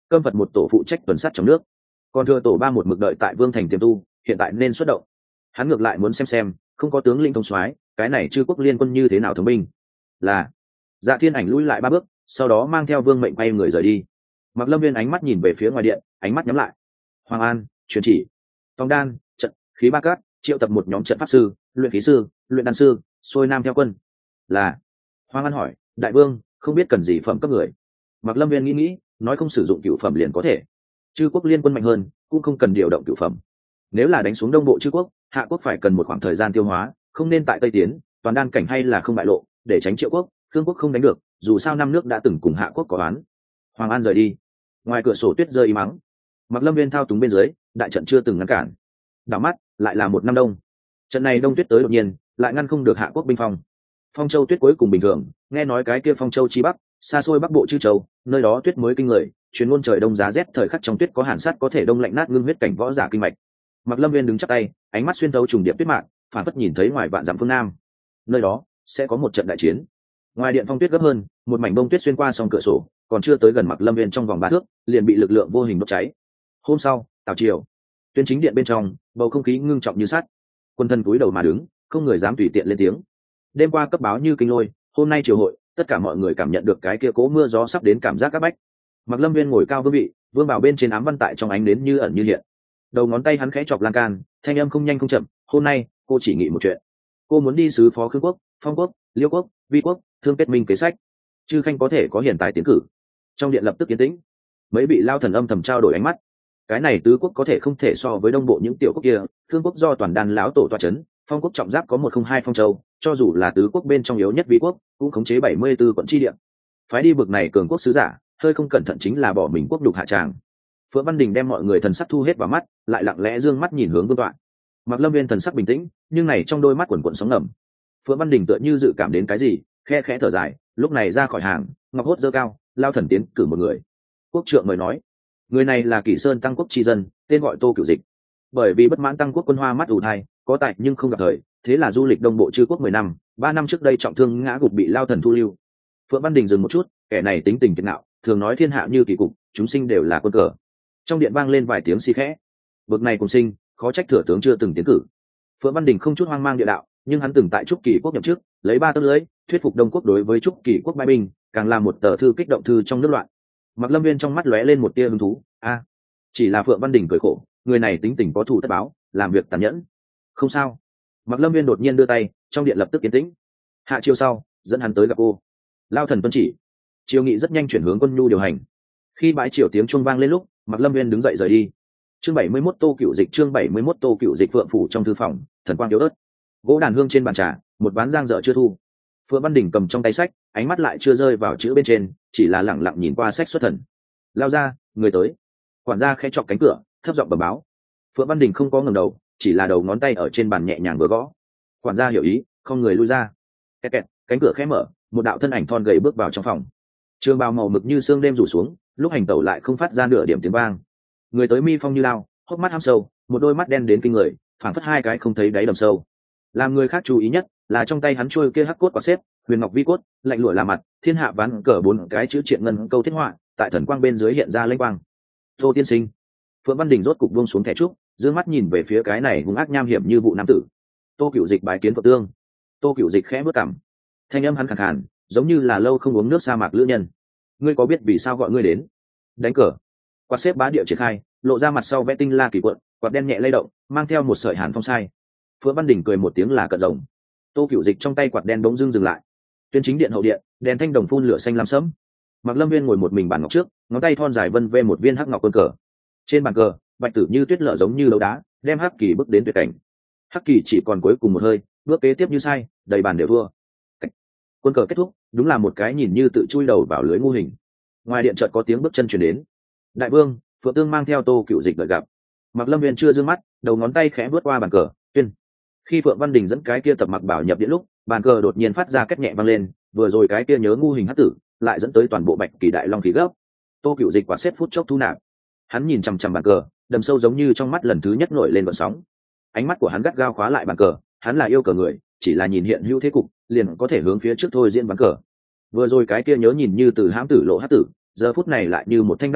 S1: cơm phật một tổ phụ trách tuần sát trong nước, còn thừa tổ ba một mực đợi tại vương thành tiềm tu, hiện tại nên xuất động. Hắn ngược lại muốn xem xem không có tướng lĩnh thống soái, cái này chư quốc liên quân như thế nào thống binh. Là Dạ Thiên Ảnh lui lại ba bước, sau đó mang theo vương mệnh quay người rời đi. Mặc Lâm Viên ánh mắt nhìn về phía ngoài điện, ánh mắt nhắm lại. Hoàng An truyền chỉ Tòng Đan trận khí ba cát triệu tập một nhóm trận pháp sư, luyện khí sư, luyện đan sư, xuôi nam theo quân. Là Hoàng An hỏi, đại vương không biết cần gì phẩm cấp người. Mặc Lâm Viên nghĩ nghĩ, nói không sử dụng cựu phẩm liền có thể. Chư quốc liên quân mạnh hơn, cũng không cần điều động cựu phẩm. Nếu là đánh xuống đông bộ chư quốc, hạ quốc phải cần một khoảng thời gian tiêu hóa, không nên tại tây tiến toàn đan cảnh hay là không bại lộ, để tránh triệu quốc thương quốc không đánh được, dù sao năm nước đã từng cùng hạ quốc có oán. Hoàng An rời đi. Ngoài cửa sổ tuyết rơi im mắng. Mặc Lâm Viên thao túng bên dưới, đại trận chưa từng ngăn cản. Đảo mắt lại là một năm đông. Trận này đông tuyết tới đột nhiên, lại ngăn không được hạ quốc binh phong. Phong Châu tuyết cuối cùng bình thường, nghe nói cái kia Phong Châu chi bắc, xa xôi bắc bộ chư châu, nơi đó tuyết mới kinh người, chuyên môn trời đông giá rét thời khắc trong tuyết có hàn sát có thể đông lạnh nát ngưng huyết cảnh võ giả kinh mạch. Mặc Lâm Viên đứng chắp tay, ánh mắt xuyên thấu trùng điệp tuyết mạng, phản phất nhìn thấy ngoài vạn dặm phương nam. Nơi đó sẽ có một trận đại chiến. Ngoài điện phong tuyết gấp hơn, một mảnh bông tuyết xuyên qua song cửa sổ, còn chưa tới gần Mặc Lâm Viên trong vòng ba thước, liền bị lực lượng vô hình đốt cháy. Hôm sau, tào triều, tuyên chính điện bên trong, bầu không khí ngưng trọng như sắt. Quân thân cúi đầu mà đứng, không người dám tùy tiện lên tiếng. Đêm qua cấp báo như kinh lôi, hôm nay triều hội, tất cả mọi người cảm nhận được cái kia cố mưa gió sắp đến cảm giác các bách. Mặc Lâm Viên ngồi cao vương vị, vương bảo bên trên ám văn tại trong ánh đến như ẩn như hiện. Đầu ngón tay hắn khẽ chọc lan can, thanh âm không nhanh không chậm. Hôm nay cô chỉ nghĩ một chuyện, cô muốn đi sứ phó Khương quốc, Phong quốc, Liêu quốc, Vi quốc, thương kết minh kế sách. Chư khanh có thể có hiện tại tiến cử. Trong điện lập tức yên tĩnh. Mấy vị lao thần âm thầm trao đổi ánh mắt. Cái này tứ quốc có thể không thể so với đông bộ những tiểu quốc kia. Thương quốc do toàn đàn lão tổ toa chấn, Phong quốc trọng giáp có một không hai Phong Châu, cho dù là tứ quốc bên trong yếu nhất Vi quốc, cũng khống chế bảy mươi tư quận chi địa. Phái đi bực này cường quốc sứ giả, hơi không cẩn thận chính là bỏ mình quốc đục hạ tràng. Phượng Văn Đình đem mọi người thần sắc thu hết vào mắt, lại lặng lẽ dương mắt nhìn hướng vương tọa. Mặc Lâm Viên thần sắc bình tĩnh, nhưng này trong đôi mắt quần quần sóng ngầm. Phượng Văn Đình tựa như dự cảm đến cái gì, khe khẽ thở dài, lúc này ra khỏi hàng, ngọc hốt dơ cao, lao thần tiến cử một người. Quốc trượng mời nói, người này là Kỷ Sơn Tăng quốc tri dân, tên gọi Tô Cửu Dịch. Bởi vì bất mãn Tăng quốc quân hoa mắt ủ thai, có tài nhưng không gặp thời, thế là du lịch đông bộ chư quốc mười năm, ba năm trước đây trọng thương ngã gục bị lao thần thu lưu. Phượng Văn Đình dừng một chút, kẻ này tính tình kiệt ngạo, thường nói thiên hạ như kỳ cục, chúng sinh đều là quân cờ. Trong điện vang lên vài tiếng xì khẽ. Bực này cùng sinh, khó trách thừa tướng chưa từng tiến cử. Phượng Văn Đình không chút hoang mang địa đạo, nhưng hắn từng tại Trúc Kỳ quốc nhậm chức, lấy ba tấc lưỡi thuyết phục Đông quốc đối với Trúc Kỳ quốc bãi binh, càng là một tờ thư kích động thư trong nước loạn. Mặc Lâm Viên trong mắt lóe lên một tia hứng thú. A, chỉ là Phượng Văn Đình cười khổ, người này tính tình có thù tất báo, làm việc tàn nhẫn. Không sao. Mặc Lâm Viên đột nhiên đưa tay, trong điện lập tức yên tĩnh. Hạ chiêu sau, dẫn hắn tới gặp cô. Lao thần tuân chỉ. Triều nghị rất nhanh chuyển hướng quân nhu điều hành. Khi bãi triều tiếng chuông vang lên lúc, Mặc Lâm Viên đứng dậy rời đi. Chương bảy mươi mốt Tô Cửu Dịch, chương bảy mươi mốt Tô Cửu Dịch phượng phủ trong thư phòng, thần quang yếu ớt. Gỗ đàn hương trên bàn trà, một ván giang dở chưa thu. Phượng Văn Đình cầm trong tay sách, ánh mắt lại chưa rơi vào chữ bên trên, chỉ là lẳng lặng nhìn qua sách xuất thần. Lao ra, người tới. Quản gia khẽ chọc cánh cửa, thấp giọng bẩm báo. Phượng Văn Đình không có ngẩng đầu, chỉ là đầu ngón tay ở trên bàn nhẹ nhàng vừa gõ. Quản gia hiểu ý, không người lui ra. Kẹt kẹt, cánh cửa khẽ mở, một đạo thân ảnh thon gầy bước vào trong phòng. Trường bào màu mực như sương đêm rủ xuống, lúc hành tẩu lại không phát ra nửa điểm tiếng vang. Người tới mi phong như lao, hốc mắt hăm sâu, một đôi mắt đen đến kinh người, phảng phất hai cái không thấy đáy đầm sâu. Làm người khác chú ý nhất là trong tay hắn trôi kia hắc cốt quả xếp, huyền ngọc vi cốt, lạnh lụa là mặt, thiên hạ ván cờ bốn cái chữ triện ngân câu thiết họa, tại thần quang bên dưới hiện ra lênh quang. Tô tiên sinh. Phượng Văn Đình rốt cục buông xuống thẻ trúc, dương mắt nhìn về phía cái này hung ác nham hiểm như vụ nam tử. Tô Cửu Dịch bái kiến Phượng tương. Tô Cửu Dịch khẽ bước cằm, thanh âm hắn khàn khàn, giống như là lâu không uống nước sa mạc lữ nhân. Ngươi có biết vì sao gọi ngươi đến? Đánh cờ. Quạt xếp bá địa triển khai, lộ ra mặt sau vẽ tinh la kỳ quận, quạt đen nhẹ lay động, mang theo một sợi hàn phong sai. Phượng Văn Đình cười một tiếng là cận rồng. Tô Cửu Dịch trong tay quạt đen bỗng dưng dừng lại. Tuyên chính điện hậu điện, đèn thanh đồng phun lửa xanh lam sẫm. Mặc Lâm Viên ngồi một mình bàn ngọc trước, ngón tay thon dài vân vê một viên hắc ngọc quân cờ. Trên bàn cờ, bạch tử như tuyết lở giống như đấu đá, đem hắc kỳ bước đến tuyệt cảnh. Hắc kỳ chỉ còn cuối cùng một hơi, bước kế tiếp như sai, đầy bàn đều thua. Quân cờ kết thúc, đúng là một cái nhìn như tự chui đầu vào lưới ngu hình. Ngoài điện chợt có tiếng bước chân truyền đến. Đại vương, Phượng tương mang theo Tô Cửu Dịch đợi gặp. Mặc Lâm Viên chưa dương mắt, đầu ngón tay khẽ vớt qua bàn cờ, tuyên. Khi Phượng Văn Đình dẫn cái kia tập mặc bảo nhập điện lúc, bàn cờ đột nhiên phát ra két nhẹ vang lên, vừa rồi cái kia nhớ ngu hình hắc tử, lại dẫn tới toàn bộ bạch kỳ đại long khí gấp. Tô Cửu Dịch quả xếp phút chốc thu nạp. Hắn nhìn chằm chằm bàn cờ, đầm sâu giống như trong mắt lần thứ nhất nổi lên gợn sóng. Ánh mắt của hắn gắt gao khóa lại bàn cờ, hắn là yêu cờ người, chỉ là nhìn hiện hữu thế cục, liền có thể hướng phía trước thôi diễn ván cờ. Vừa rồi cái kia nhớ nhìn như từ hãm tử lộ hắc tử, giờ phút này lại như một thanh đao nhọn,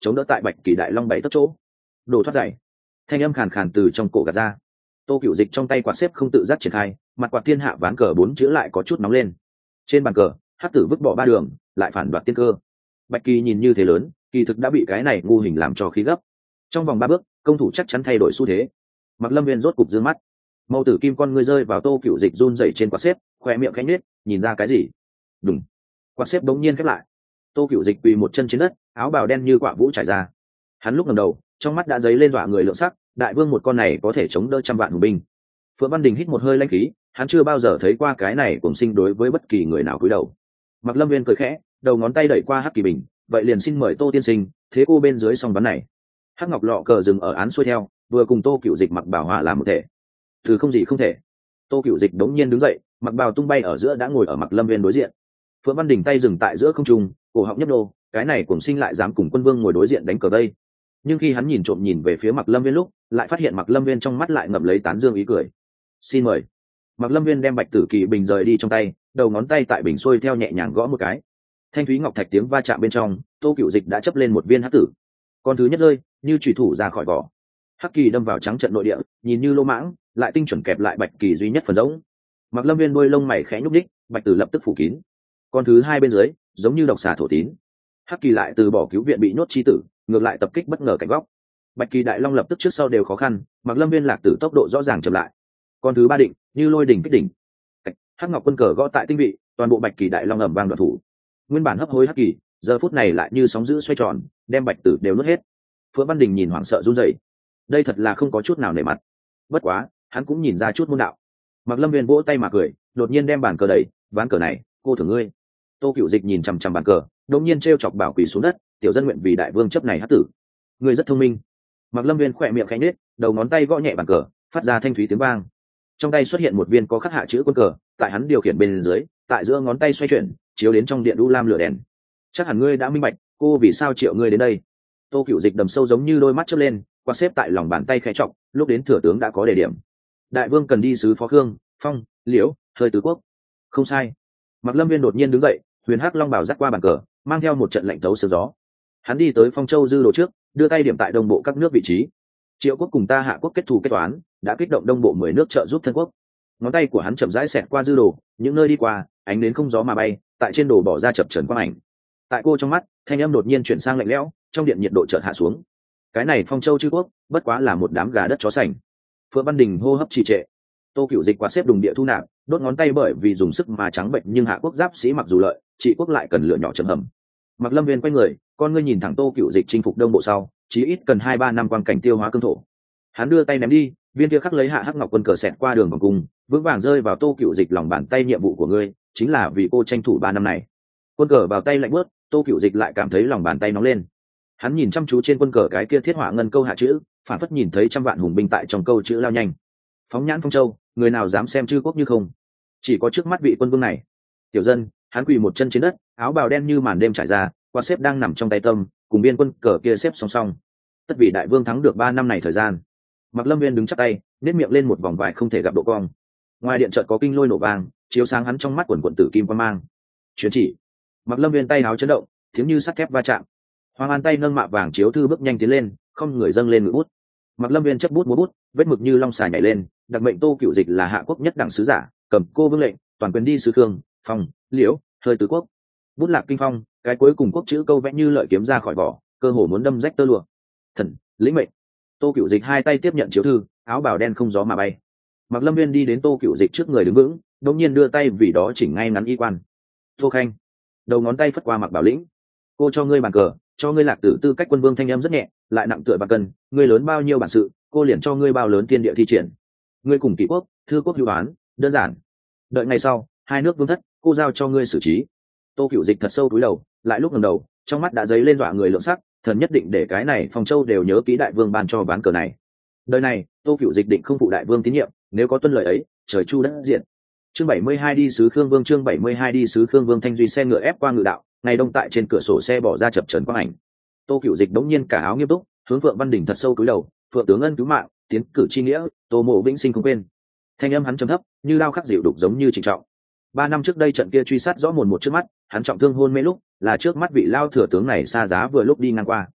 S1: chống đỡ tại bạch kỳ đại long bảy tấc chỗ. Đồ thoát dày, thanh âm khàn khàn từ trong cổ gạt ra. Tô Cựu Dịch trong tay quạt xếp không tự giác triển khai, mặt quạt thiên hạ ván cờ bốn chữ lại có chút nóng lên. Trên bàn cờ hắc tử vứt bỏ ba đường, lại phản đoạt tiên cơ. Bạch kỳ nhìn như thế lớn, kỳ thực đã bị cái này ngu hình làm cho khí gấp. Trong vòng ba bước công thủ chắc chắn thay đổi xu thế. Mặc Lâm Viên rốt cục dương mắt, màu tử kim con ngươi rơi vào Tô Cựu Dịch run rẩy trên quạt xếp, khoe miệng khẽ nhếch, nhìn ra cái gì. Đùng, quạt xếp bỗng nhiên khép lại. Tô Cựu Dịch quỳ một chân trên đất, áo bào đen như quạ vũ trải ra. Hắn lúc ngẩng đầu, trong mắt đã dấy lên dọa người lượng sắc, đại vương một con này có thể chống đỡ trăm vạn hùng binh. Phượng Văn Đình hít một hơi lãnh khí, hắn chưa bao giờ thấy qua cái này cùng sinh đối với bất kỳ người nào cúi đầu. Mặc Lâm Viên cười khẽ, đầu ngón tay đẩy qua hắc kỳ bình, vậy liền xin mời Tô tiên sinh, thế cô bên dưới song bắn này. Hắc ngọc lọ cờ dừng ở án xuôi theo, vừa cùng Tô Cựu Dịch mặc bảo hòa làm một thể. Từ không gì không thể. Tô Cựu Dịch đống nhiên đứng dậy, mặc bào tung bay ở giữa đã ngồi ở Mặc Lâm Viên đối diện. Phượng Văn Đình tay dừng tại giữa không trung, cổ họng nhấp nô, cái này cùng sinh lại dám cùng quân vương ngồi đối diện đánh cờ vây. Nhưng khi hắn nhìn trộm nhìn về phía Mặc Lâm Viên lúc, lại phát hiện Mặc Lâm Viên trong mắt lại ngậm lấy tán dương ý cười. Xin mời. Mặc Lâm Viên đem bạch tử kỳ bình rời đi trong tay, đầu ngón tay tại bình xuôi theo nhẹ nhàng gõ một cái. Thanh thúy ngọc thạch tiếng va chạm bên trong, Tô Cựu Dịch đã chấp lên một viên hắc tử. Con thứ nhất rơi, như chủy thủ ra khỏi vỏ. Hắc kỳ đâm vào trắng trận nội địa, nhìn như lô mãng, lại tinh chuẩn kẹp lại bạch kỳ duy nhất phần rỗng. Mặc Lâm Viên đôi lông mày khẽ nhúc nhích, bạch tử lập tức phủ kín. Con thứ hai bên dưới, giống như độc xà thổ tín. Hắc kỳ lại từ bỏ cứu viện bị nhốt chi tử, ngược lại tập kích bất ngờ cạnh góc. Bạch kỳ đại long lập tức trước sau đều khó khăn, Mặc Lâm Viên lạc tử tốc độ rõ ràng chậm lại. Con thứ ba định, như lôi đỉnh kích đỉnh. Hắc ngọc quân cờ gõ tại tinh vị, toàn bộ bạch kỳ đại long ầm vang đoạt thủ. Nguyên bản hấp hối hắc kỳ, giờ phút này lại như sóng dữ xoay tròn, đem bạch tử đều nuốt hết. Phượng Văn Đình nhìn hoảng sợ run rẩy, đây thật là không có chút nào nể mặt. Bất quá hắn cũng nhìn ra chút môn đạo. Mặc Lâm Viên vỗ tay mà cười, đột nhiên đem bàn cờ đẩy, ván cờ này cô thưởng ngươi. Tô Cựu Dịch nhìn chằm chằm bàn cờ, đột nhiên trêu chọc bảo quỳ xuống đất, tiểu dân nguyện vì đại vương chấp này hắc tử. Ngươi rất thông minh. Mặc Lâm Viên khỏe miệng khẽ nhếch, đầu ngón tay gõ nhẹ bàn cờ, phát ra thanh thúy tiếng vang. Trong tay xuất hiện một viên có khắc hạ chữ quân cờ, tại hắn điều khiển bên dưới, tại giữa ngón tay xoay chuyển, chiếu đến trong điện đu lam lửa đèn. Chắc hẳn ngươi đã minh bạch, cô vì sao triệu ngươi đến đây. Tô Cựu Dịch đầm sâu giống như đôi mắt chớp lên, qua xếp tại lòng bàn tay khẽ trọng, lúc đến thừa tướng đã có đề điểm. Đại vương cần đi sứ phó khương, phong, liễu, hơi tứ quốc. Không sai. Mặc Lâm Viên đột nhiên đứng dậy, huyền hắc long bảo dắt qua bàn cờ, mang theo một trận lạnh tấu sương gió. Hắn đi tới Phong Châu dư đồ trước, đưa tay điểm tại đông bộ các nước vị trí. Triệu quốc cùng ta Hạ quốc kết thù kết toán, đã kích động đông bộ mười nước trợ giúp thân quốc. Ngón tay của hắn chậm rãi xẹt qua dư đồ, những nơi đi qua, ánh đến không gió mà bay, tại trên đồ bỏ ra chập chờn quang ảnh. Tại cô trong mắt, thanh âm đột nhiên chuyển sang lạnh lẽo, trong điện nhiệt độ chợt hạ xuống. Cái này Phong Châu chư quốc, bất quá là một đám gà đất chó sành. Phượng Văn Đình hô hấp trì trệ. Tô Cựu Dịch quạt xếp đùng địa thu nạp, đốt ngón tay bởi vì dùng sức mà trắng bệnh, nhưng Hạ quốc giáp sĩ mặc dù lợi, trị quốc lại cần lựa nhỏ chậm hầm. Mặc Lâm Viên quay người, con ngươi nhìn thẳng Tô Cựu Dịch chinh phục đông bộ sau, chí ít cần hai ba năm quan cảnh tiêu hóa cương thổ. Hắn đưa tay ném đi, viên kia khắc lấy hạ hắc ngọc quân cờ xẹt qua đường vòng cung, vững vàng rơi vào Tô Cựu Dịch lòng bàn tay. Nhiệm vụ của ngươi chính là vì cô tranh thủ ba năm này. Quân cờ vào tay lạnh bớt, Tô Cựu Dịch lại cảm thấy lòng bàn tay nóng lên. Hắn nhìn chăm chú trên quân cờ cái kia thiết hỏa ngân câu hạ chữ, phản phất nhìn thấy trăm vạn hùng binh tại trong câu chữ lao nhanh. Phóng nhãn Phong Châu, người nào dám xem chư quốc như không? Chỉ có trước mắt vị quân vương này. Tiểu dân, hắn quỳ một chân trên đất, áo bào đen như màn đêm trải ra, quạt xếp đang nằm trong tay tâm, cùng biên quân cờ kia xếp song song. Tất vì đại vương thắng được ba năm này thời gian. Mặc Lâm Viên đứng chắp tay, nét miệng lên một vòng vải không thể gặp độ cong. Ngoài điện chợt có kinh lôi nổ vang, chiếu sáng hắn trong mắt quần quần tử kim quan mang. Chuyến chỉ. Mặc Lâm Viên tay áo chấn động, tiếng như sắt thép va chạm. Hoàng An tay nâng mạ vàng chiếu thư bước nhanh tiến lên, không người dâng lên ngự bút. Mặc Lâm Viên chấp bút múa bút, vết mực như long xà nhảy lên, đặc mệnh Tô Cựu Dịch là hạ quốc nhất đẳng sứ giả, cầm cô vương lệnh, toàn quyền đi sứ khương, phong, liễu, hơi tứ quốc. Bút lạc kinh phong, cái cuối cùng quốc chữ câu vẽ như lợi kiếm ra khỏi vỏ, cơ hồ muốn đâm rách tơ lụa. Thần, lĩnh mệnh. Tô Cựu Dịch hai tay tiếp nhận chiếu thư, áo bào đen không gió mà bay. Mặc Lâm Viên đi đến Tô Cựu Dịch trước người đứng vững, đột nhiên đưa tay vì đó chỉnh ngay ngắn y quan. Tô Khanh, đầu ngón tay phất qua Mặc Bảo Lĩnh. Cô cho ngươi bàn cờ, cho ngươi lạc tử tư cách quân vương, thanh em rất nhẹ, lại nặng tựa bạc cân. Ngươi lớn bao nhiêu bản sự, cô liền cho ngươi bao lớn thiên địa thi triển. Ngươi cùng kỷ quốc, thư quốc hữu án, đơn giản. Đợi ngày sau, hai nước vương thất, cô giao cho ngươi xử trí. Tô Cựu Dịch thật sâu cúi đầu, lại lúc ngẩng đầu, trong mắt đã dấy lên dọa người lượng sắc, thần nhất định để cái này Phong Châu đều nhớ kỹ đại vương ban cho ván cờ này. Đời này, Tô Cựu Dịch định không phụ đại vương tín nhiệm, nếu có tuân lời ấy, trời chu đất diện. Chương bảy mươi hai đi sứ Khương Vương, chương bảy mươi hai đi sứ Khương Vương. Thanh duy xe ngựa ép qua ngự đạo, ngày đông tại trên cửa sổ xe bỏ ra chập chờn quang ảnh. Tô Cựu Dịch đống nhiên cả áo nghiêm túc, hướng Phượng Văn Đình thật sâu cúi đầu, Phượng tướng ân cứu mạng, tiến cử chi nghĩa, Tô Mộ vĩnh sinh không quên. Thanh âm hắn trầm thấp, như lao khắc dịu đục giống như trịnh trọng. Ba năm trước đây trận kia truy sát rõ mồn một trước mắt, hắn trọng thương hôn mê lúc, là trước mắt vị lao thừa tướng này xa giá vừa lúc đi ngang qua.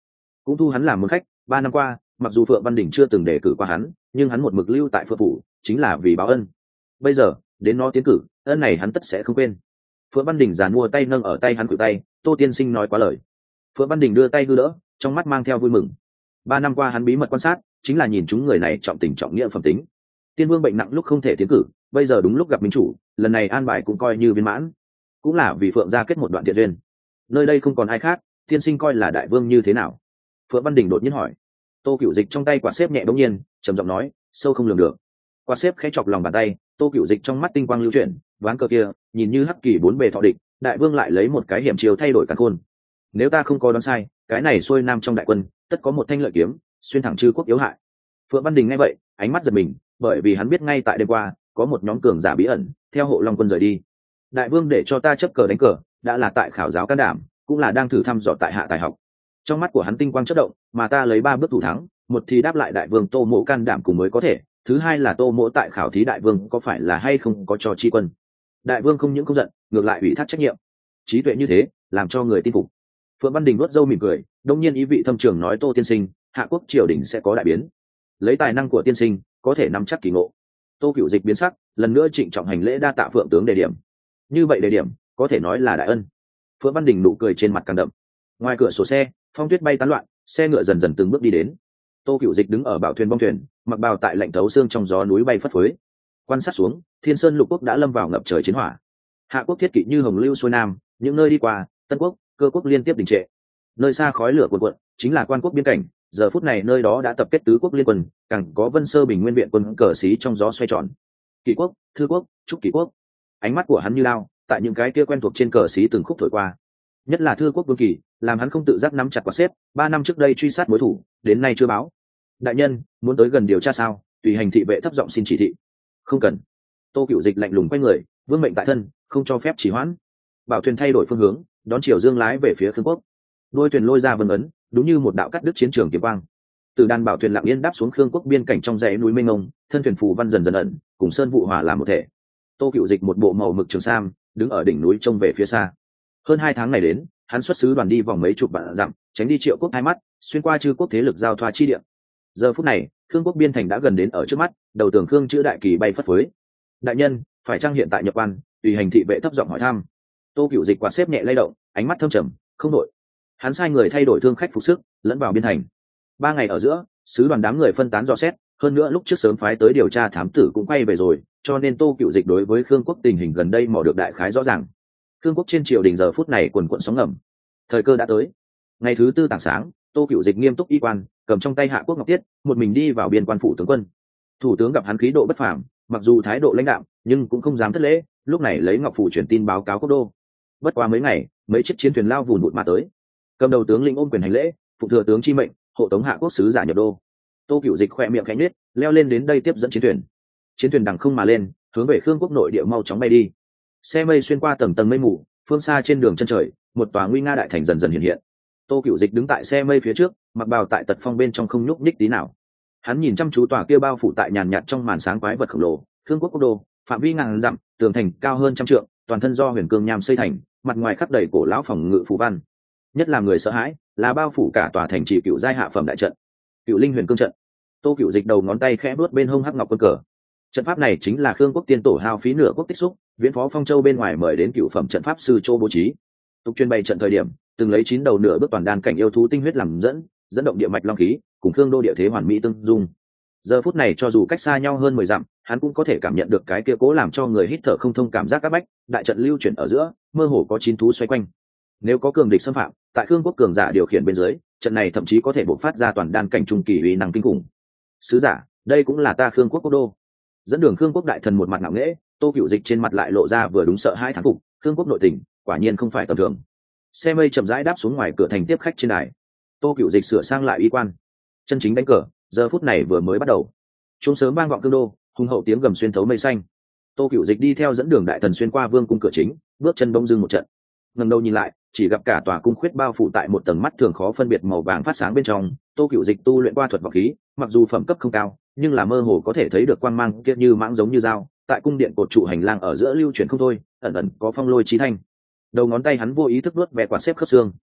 S1: cũng thu hắn làm môn khách. Ba năm qua mặc dù Phượng Văn Đình chưa từng đề cử qua hắn, nhưng hắn một mực lưu tại Phượng phủ chính là vì báo ân. Bây giờ đến nó tiến cử, ân này hắn tất sẽ không quên. Phượng Văn Đình giàn mua tay nâng ở tay hắn cử tay, Tô tiên sinh nói quá lời. Phượng Văn Đình đưa tay hư đỡ, trong mắt mang theo vui mừng. Ba năm qua hắn bí mật quan sát, chính là nhìn chúng người này trọng tình trọng nghĩa phẩm tính. Tiên Vương bệnh nặng lúc không thể tiến cử, bây giờ đúng lúc gặp minh chủ, lần này an bài cũng coi như viên mãn, cũng là vì Phượng gia kết một đoạn thiện duyên. Nơi đây không còn ai khác, tiên sinh coi là đại vương như thế nào? Phượng Văn Đình đột nhiên hỏi. Tô Cửu Dịch trong tay quạt xếp nhẹ bỗng nhiên, trầm giọng nói, sâu không lường được. Quạt xếp khẽ chọc lòng bàn tay, Tô Cửu Dịch trong mắt tinh quang lưu chuyển, ván cờ kia nhìn như hắc kỳ bốn bề thọ địch, đại vương lại lấy một cái hiểm chiều thay đổi cả khôn. Nếu ta không có đoán sai, cái này xuôi nam trong đại quân tất có một thanh lợi kiếm xuyên thẳng chư quốc yếu hại. Phượng Văn Đình nghe vậy, ánh mắt giật mình, bởi vì hắn biết ngay tại đêm qua có một nhóm cường giả bí ẩn theo hộ long quân rời đi. Đại vương để cho ta chấp cờ đánh cờ, đã là tại khảo giáo can đảm, cũng là đang thử thăm dò tại hạ tài học. Trong mắt của hắn tinh quang chớp động, mà ta lấy ba bước thủ thắng, một thì đáp lại đại vương Tô Mỗ can đảm cùng mới có thể, thứ hai là Tô Mỗ tại khảo thí đại vương có phải là hay không có cho chi quân. Đại vương không những không giận, ngược lại ủy thác trách nhiệm. Trí tuệ như thế, làm cho người tin phục. Phượng Văn Đình nuốt râu mỉm cười, đông nhiên ý vị thâm trường nói, Tô tiên sinh, hạ quốc triều đình sẽ có đại biến, lấy tài năng của tiên sinh có thể nắm chắc kỳ ngộ. Tô Cửu Dịch biến sắc, lần nữa trịnh trọng hành lễ đa tạ Phượng tướng đề điểm. Như vậy đề điểm có thể nói là đại ân. Phượng Văn Đình nụ cười trên mặt càng đậm. Ngoài cửa sổ xe, phong tuyết bay tán loạn, xe ngựa dần dần từng bước đi đến. Tô Cửu Dịch đứng ở bảo thuyền bong thuyền, mặc bào tại lạnh thấu xương trong gió núi bay phất phới. Quan sát xuống, Thiên Sơn lục quốc đã lâm vào ngập trời chiến hỏa. Hạ quốc thiết kỵ như hồng lưu xuôi nam, những nơi đi qua, Tân quốc, Cơ quốc liên tiếp đình trệ. Nơi xa khói lửa cuồn cuộn, chính là Quan quốc biên cảnh, giờ phút này nơi đó đã tập kết tứ quốc liên quân, càng có Vân Sơ Bình Nguyên viện quân cờ xí trong gió xoay tròn. Kỷ quốc, Thư quốc, Trúc Kỷ quốc. Ánh mắt của hắn như lao, tại những cái kia quen thuộc trên cờ xí từng khúc thổi qua. Nhất là Thư quốc Vương Kỳ, làm hắn không tự giác nắm chặt quạt xếp, ba năm trước đây truy sát mối thủ, đến nay chưa báo. Đại nhân, muốn tới gần điều tra sao? Tùy hành thị vệ thấp giọng xin chỉ thị. Không cần. Tô Cửu Dịch lạnh lùng quay người, vương mệnh tại thân, không cho phép trì hoãn. Bảo thuyền thay đổi phương hướng, đón chiều dương lái về phía Khương quốc. Đôi thuyền lôi ra vân ấn, đúng như một đạo cắt đứt chiến trường kiếm quang. Từ đàn bảo thuyền lặng yên đáp xuống Khương quốc biên cảnh trong dãy núi mênh mông, thân thuyền phù văn dần dần ẩn, cùng sơn vụ hòa làm một thể. Tô Cửu Dịch một bộ màu mực trường sam, đứng ở đỉnh núi trông về phía xa. Hơn hai tháng này đến, hắn xuất sứ đoàn đi vòng mấy chục vạn dặm, tránh đi Triệu quốc hai mắt, xuyên qua chư quốc thế lực giao thoa chi địa. Giờ phút này, Khương quốc biên thành đã gần đến ở trước mắt, đầu tường Khương chữ đại kỳ bay phất phới. Đại nhân, phải chăng hiện tại nhập quan? Tùy hành thị vệ thấp giọng hỏi thăm. Tô Cửu Dịch quạt xếp nhẹ lay động, ánh mắt thâm trầm, không đổi. Hắn sai người thay đổi thương khách phục sức, lẫn vào biên thành. Ba ngày ở giữa, sứ đoàn đám người phân tán dò xét, hơn nữa lúc trước sớm phái tới điều tra thám tử cũng quay về rồi, cho nên Tô Cửu Dịch đối với Khương quốc tình hình gần đây mò được đại khái rõ ràng. Khương quốc trên triều đình giờ phút này quần quận sóng ngầm. Thời cơ đã tới. Ngày thứ tư tảng sáng, Tô Cửu Dịch nghiêm túc y quan, cầm trong tay Hạ quốc ngọc tiết, một mình đi vào biên quan phủ tướng quân. Thủ tướng gặp hắn khí độ bất phàm, mặc dù thái độ lãnh đạm, nhưng cũng không dám thất lễ, lúc này lấy ngọc phủ truyền tin báo cáo quốc đô. Bất quá mấy ngày, mấy chiếc chiến thuyền lao vùn vụt mà tới. Cầm đầu tướng lĩnh ôm quyền hành lễ, phụ thừa tướng chi mệnh, hộ tống Hạ quốc sứ giả nhập đô. Tô Cửu Dịch khỏe miệng khẽ nhếch, leo lên đến đây tiếp dẫn chiến thuyền. Chiến thuyền đằng không mà lên, hướng về Khương quốc nội địa mau chóng bay đi. Xe mây xuyên qua tầng tầng mây mù, phương xa trên đường chân trời, một tòa nguy nga đại thành dần dần hiện hiện. Tô Cửu Dịch đứng tại xe mây phía trước, mặc bào tại tật phong bên trong không nhúc nhích tí nào. Hắn nhìn chăm chú tòa kia bao phủ tại nhàn nhạt trong màn sáng quái vật khổng lồ, Khương quốc quốc đô, phạm vi ngàn dặm, tường thành cao hơn trăm trượng, toàn thân do huyền cương nham xây thành, mặt ngoài khắc đầy cổ lão phòng ngự phù văn. Nhất là người sợ hãi, là bao phủ cả tòa thành trì cựu giai hạ phẩm đại trận, Cựu Linh Huyền Cương trận. Tô Cửu Dịch đầu ngón tay khẽ bước bên hông hắc ngọc quân cờ. Trận pháp này chính là Khương quốc tiên tổ hao phí nửa quốc tích xúc, viễn phó Phong Châu bên ngoài mời đến cựu phẩm trận pháp sư Châu bố trí. Tục chuyên bày trận thời điểm, từng lấy chín đầu nửa bước toàn đan cảnh yêu thú tinh huyết làm dẫn, dẫn động địa mạch long khí, cùng Khương đô địa thế hoàn mỹ tương dung. Giờ phút này cho dù cách xa nhau hơn mười dặm, hắn cũng có thể cảm nhận được cái kia cố làm cho người hít thở không thông cảm giác áp bách. Đại trận lưu chuyển ở giữa, mơ hồ có chín thú xoay quanh. Nếu có cường địch xâm phạm, tại Khương quốc cường giả điều khiển bên dưới, trận này thậm chí có thể bộc phát ra toàn đan cảnh trung kỳ uy năng kinh khủng. Sứ giả, đây cũng là ta Khương quốc quốc đô. Dẫn đường Khương quốc đại thần một mặt ngạo nghễ, Tô Cửu Dịch trên mặt lại lộ ra vừa đúng sợ hai thán phục. Khương quốc nội tình, quả nhiên không phải tầm thường. Xe mây chậm rãi đáp xuống ngoài cửa thành tiếp khách trên đài. Tô Cửu Dịch sửa sang lại y quan, chân chính đánh cờ, giờ phút này vừa mới bắt đầu. Chúng sớm vang vọng Cương đô, hùng hậu tiếng gầm xuyên thấu mây xanh. Tô Cửu Dịch đi theo dẫn đường đại thần xuyên qua vương cung cửa chính, bước chân bỗng dưng một trận. Ngẩng đầu nhìn lại, chỉ gặp cả tòa cung khuyết bao phủ tại một tầng mắt thường khó phân biệt màu vàng phát sáng bên trong. Tô Cửu Dịch tu luyện qua thuật vọng khí, mặc dù phẩm cấp không cao, nhưng là mơ hồ có thể thấy được quang mang kia như mãng giống như dao, tại cung điện cột trụ hành lang ở giữa lưu chuyển không thôi, ẩn ẩn có phong lôi chí thanh. Đầu ngón tay hắn vô ý thức vuốt ve quạt xếp khớp xương.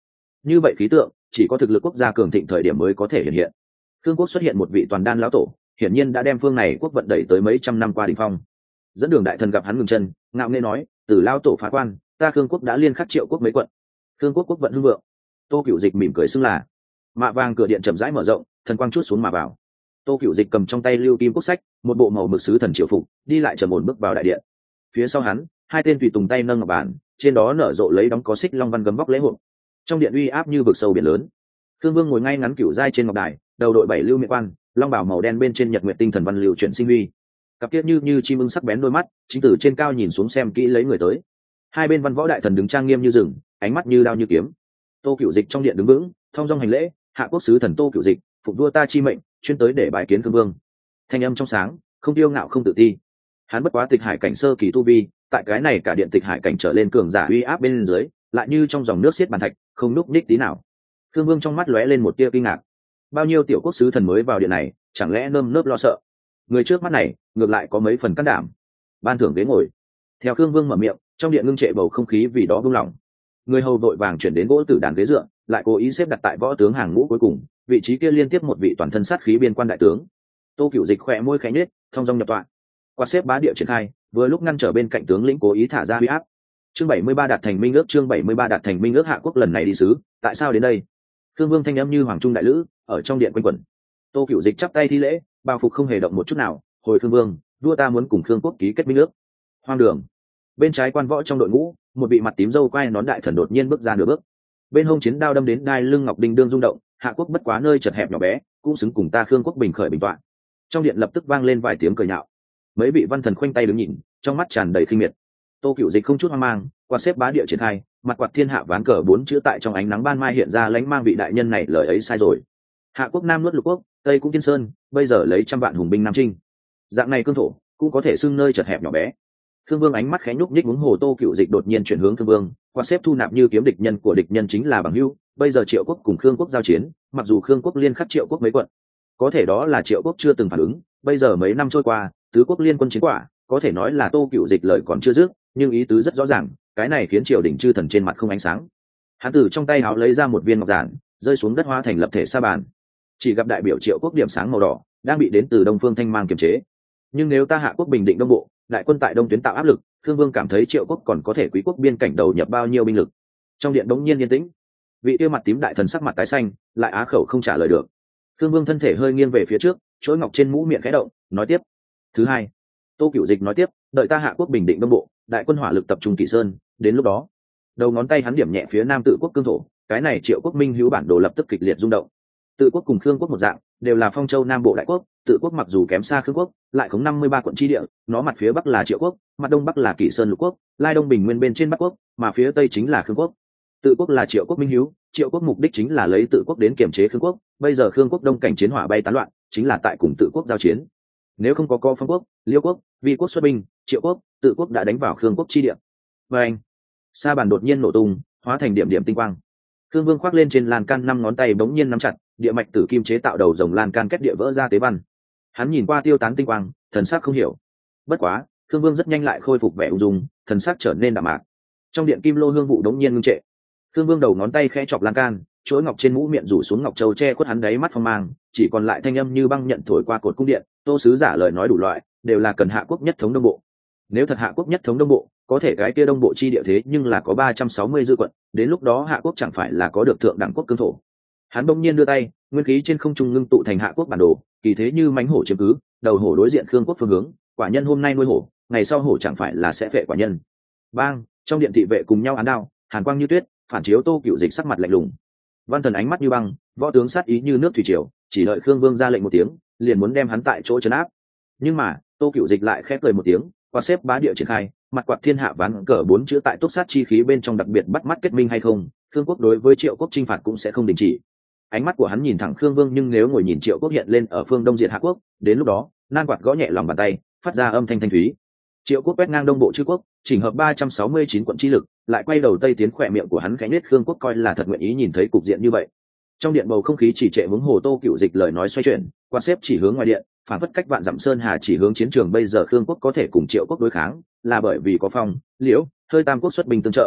S1: như vậy khí tượng chỉ có thực lực quốc gia cường thịnh thời điểm mới có thể hiện hiện. Khương quốc xuất hiện một vị toàn đan lão tổ, hiển nhiên đã đem phương này quốc vận đẩy tới mấy trăm năm qua đỉnh phong. Dẫn đường đại thần gặp hắn ngừng chân, ngạo nghễ nói, từ lão tổ phá quan, ta Khương quốc đã liên khắc triệu quốc mấy quận. Khương quốc quốc vận hưng vượng. Tô Cửu Dịch mỉm cười xưng là. Mạ vàng cửa điện chậm rãi mở rộng, thần quang chút xuống mà vào. Tô Cửu Dịch cầm trong tay lưu kim quốc sách, một bộ màu mực sứ thần triều phục, đi lại trầm ổn bước vào đại điện. Phía sau hắn, hai tên tùy tùng tay nâng ngọc bàn, trên đó nở rộ lấy đóng có xích long văn gấm vóc lễ hội. Trong điện uy áp như vực sâu biển lớn. Khương Vương ngồi ngay ngắn cửu giai trên ngọc đài, đầu đội bảy lưu miệng quan, long bào màu đen bên trên nhật nguyệt tinh thần văn lưu chuyển sinh huy. Cặp kiết như như chim ưng sắc bén đôi mắt, chính từ trên cao nhìn xuống xem kỹ lấy người tới. Hai bên văn võ đại thần đứng trang nghiêm như rừng, ánh mắt như đao như kiếm. Tô Cửu Dịch trong điện đứng vững, thong dong hành lễ, hạ quốc sứ thần Tô Cửu Dịch, phục vua ta chi mệnh, chuyên tới để bái kiến Khương Vương. Thanh âm trong sáng, không tiêu ngạo không tự ti. Hắn bất quá tịch hải cảnh sơ kỳ tu vi, tại cái này cả điện tịch hải cảnh trở lên cường giả uy áp bên dưới, lại như trong dòng nước xiết bàn thạch, không núc ních tí nào. Khương Vương trong mắt lóe lên một tia kinh ngạc. Bao nhiêu tiểu quốc sứ thần mới vào điện này, chẳng lẽ nơm nớp lo sợ? Người trước mắt này, ngược lại có mấy phần can đảm. Ban thưởng ghế ngồi. Theo Khương Vương mở miệng, trong điện ngưng trệ bầu không khí vì đó buông lỏng. Người hầu vội vàng chuyển đến gỗ tử đàn ghế dựa, lại cố ý xếp đặt tại võ tướng hàng ngũ cuối cùng, vị trí kia liên tiếp một vị toàn thân sát khí biên quan đại tướng. Tô Cửu Dịch khẽ môi khẽ nhếch, thông dong nhập tọa. Qua xếp bá địa triển khai, vừa lúc ngăn trở bên cạnh tướng lĩnh cố ý thả ra uy áp. Chương bảy mươi ba đạt thành minh ước, chương bảy mươi ba đạt thành minh ước, hạ quốc lần này đi sứ, tại sao đến đây? Khương Vương thanh âm như hoàng trung đại lữ, ở trong điện quanh quẩn. Tô Cửu Dịch chắp tay thi lễ, bao phục không hề động một chút nào, hồi Khương Vương, vua ta muốn cùng Khương quốc ký kết minh ước. Hoang đường. Bên trái quan võ trong đội ngũ, một vị mặt tím râu quai nón đại thần đột nhiên bước ra nửa bước. Bên hông chiến đao đâm đến đai lưng ngọc đinh đương rung động, hạ quốc bất quá nơi chật hẹp nhỏ bé, cũng xứng cùng ta Khương quốc bình khởi bình tọa. Trong điện lập tức vang lên vài tiếng cười nhạo. Mấy vị văn thần khoanh tay đứng nhìn, trong mắt tràn đầy khinh miệt. Tô Cửu Dịch không chút hoang mang, qua xếp bá địa triển khai, mặt quạt thiên hạ ván cờ bốn chữ tại trong ánh nắng ban mai hiện ra, lánh mang vị đại nhân này lời ấy sai rồi. Hạ quốc nam nuốt lục quốc, tây cũng tiên sơn, bây giờ lấy trăm vạn hùng binh nam trinh. Dạng này cương thổ cũng có thể xưng nơi chật hẹp nhỏ bé. Khương Vương ánh mắt khẽ nhúc nhích, muốn hồ. Tô Cửu Dịch đột nhiên chuyển hướng Khương Vương, qua xếp thu nạp như kiếm địch nhân của địch nhân chính là bằng hữu. Bây giờ Triệu quốc cùng Khương quốc giao chiến, mặc dù Khương quốc liên khắc Triệu quốc mấy quận, có thể đó là Triệu quốc chưa từng phản ứng. Bây giờ mấy năm trôi qua, tứ quốc liên quân chiến quả, có thể nói là Tô Cửu Dịch lời còn chưa dứt, nhưng ý tứ rất rõ ràng, cái này khiến triều đình chư thần trên mặt không ánh sáng. Hắn từ trong tay áo lấy ra một viên ngọc giản, rơi xuống đất hóa thành lập thể sa bàn. Chỉ gặp đại biểu Triệu quốc điểm sáng màu đỏ đang bị đến từ đông phương thanh mang kiềm chế. Nhưng nếu ta hạ quốc bình định đông bộ, đại quân tại đông tuyến tạo áp lực, Khương Vương cảm thấy Triệu quốc còn có thể quý quốc biên cảnh đầu nhập bao nhiêu binh lực. Trong điện đống nhiên yên tĩnh, vị tiêu mặt tím đại thần sắc mặt tái xanh, lại á khẩu không trả lời được. Khương Vương thân thể hơi nghiêng về phía trước, chuỗi ngọc trên mũ miệng khẽ động, nói tiếp. Thứ hai, Tô Cửu Dịch nói tiếp, đợi ta hạ quốc bình định đông bộ, đại quân hỏa lực tập trung Kỳ Sơn, đến lúc đó, đầu ngón tay hắn điểm nhẹ phía nam tự quốc cương thổ, cái này Triệu quốc minh hữu bản đồ lập tức kịch liệt rung động. Tự quốc cùng Khương quốc một dạng, đều là phong châu nam bộ đại quốc, tự quốc mặc dù kém xa Khương quốc, lại có năm mươi ba quận chi địa, nó mặt phía bắc là Triệu quốc, mặt đông bắc là Kỳ Sơn lục quốc, lai đông bình nguyên bên trên bắc quốc, mà phía tây chính là Khương quốc. Tự quốc là Triệu quốc minh hữu, Triệu quốc mục đích chính là lấy tự quốc đến kiềm chế Khương quốc, bây giờ Khương quốc đông cảnh chiến hỏa bay tán loạn, chính là tại cùng tự quốc giao chiến. Nếu không có co phong quốc, liêu quốc, vi quốc xuất binh, Triệu quốc, tự quốc đã đánh vào Khương quốc chi địa. Và anh, sa bàn đột nhiên nổ tung, hóa thành điểm điểm tinh quang. Khương Vương khoác lên trên lan can, năm ngón tay bỗng nhiên nắm chặt, địa mạch tử kim chế tạo đầu rồng lan can kết địa vỡ ra tế văn. Hắn nhìn qua tiêu tán tinh quang, thần sắc không hiểu. Bất quá, Khương Vương rất nhanh lại khôi phục vẻ ung dung, thần sắc trở nên đạm mạc. Trong điện kim lô hương vụ đống nhiên ngưng trệ. Khương Vương đầu ngón tay khẽ chọc lan can, chuỗi ngọc trên mũ miệng rủ xuống ngọc châu che khuất hắn đáy mắt phong mang, chỉ còn lại thanh âm như băng nhận thổi qua cột cung điện. Tô sứ giả lời nói đủ loại, đều là cần hạ quốc nhất thống đông bộ. Nếu thật hạ quốc nhất thống đông bộ, có thể cái kia đông bộ chi địa thế nhưng là có ba trăm sáu mươi dư quận, đến lúc đó hạ quốc chẳng phải là có được thượng đẳng quốc cương thổ. Hắn bỗng nhiên đưa tay, nguyên khí trên không trung ngưng tụ thành hạ quốc bản đồ, kỳ thế như mãnh hổ chiếm cứ, đầu hổ đối diện Khương quốc phương hướng, quả nhân hôm nay nuôi hổ, ngày sau hổ chẳng phải là sẽ phệ quả nhân. Bang, trong điện thị vệ cùng nhau án đao, hàn quang như tuyết, phản chiếu Tô Cửu Dịch sắc mặt lạnh lùng. Văn thần ánh mắt như băng, võ tướng sát ý như nước thủy triều, chỉ đợi Khương Vương ra lệnh một tiếng, liền muốn đem hắn tại chỗ trấn áp. Nhưng mà, Tô Cửu Dịch lại khép cười một tiếng, qua xếp bá địa triển khai, mặt quạt thiên hạ ván cờ bốn chữ tại túc sát chi khí bên trong đặc biệt bắt mắt kết minh hay không, Khương quốc đối với Triệu quốc chinh phạt cũng sẽ không đình chỉ. Ánh mắt của hắn nhìn thẳng Khương Vương, nhưng nếu ngồi nhìn Triệu quốc hiện lên ở phương đông diệt hạ quốc, đến lúc đó, nan quạt gõ nhẹ lòng bàn tay, phát ra âm thanh thanh thúy. Triệu quốc quét ngang đông bộ chư quốc, chỉnh hợp ba trăm sáu mươi chín quận chi lực, lại quay đầu tây tiến, khỏe miệng của hắn khẽ nhếch. Khương quốc coi là thật nguyện ý nhìn thấy cục diện như vậy. Trong điện bầu không khí chỉ trệ, hướng hồ. Tô Cửu Dịch lời nói xoay chuyển, quan xếp chỉ hướng ngoài điện, phản phất cách vạn dặm sơn hà chỉ hướng chiến trường. Bây giờ Khương quốc có thể cùng Triệu quốc đối kháng, là bởi vì có Phong, Liễu, hơi tam quốc xuất binh tương trợ.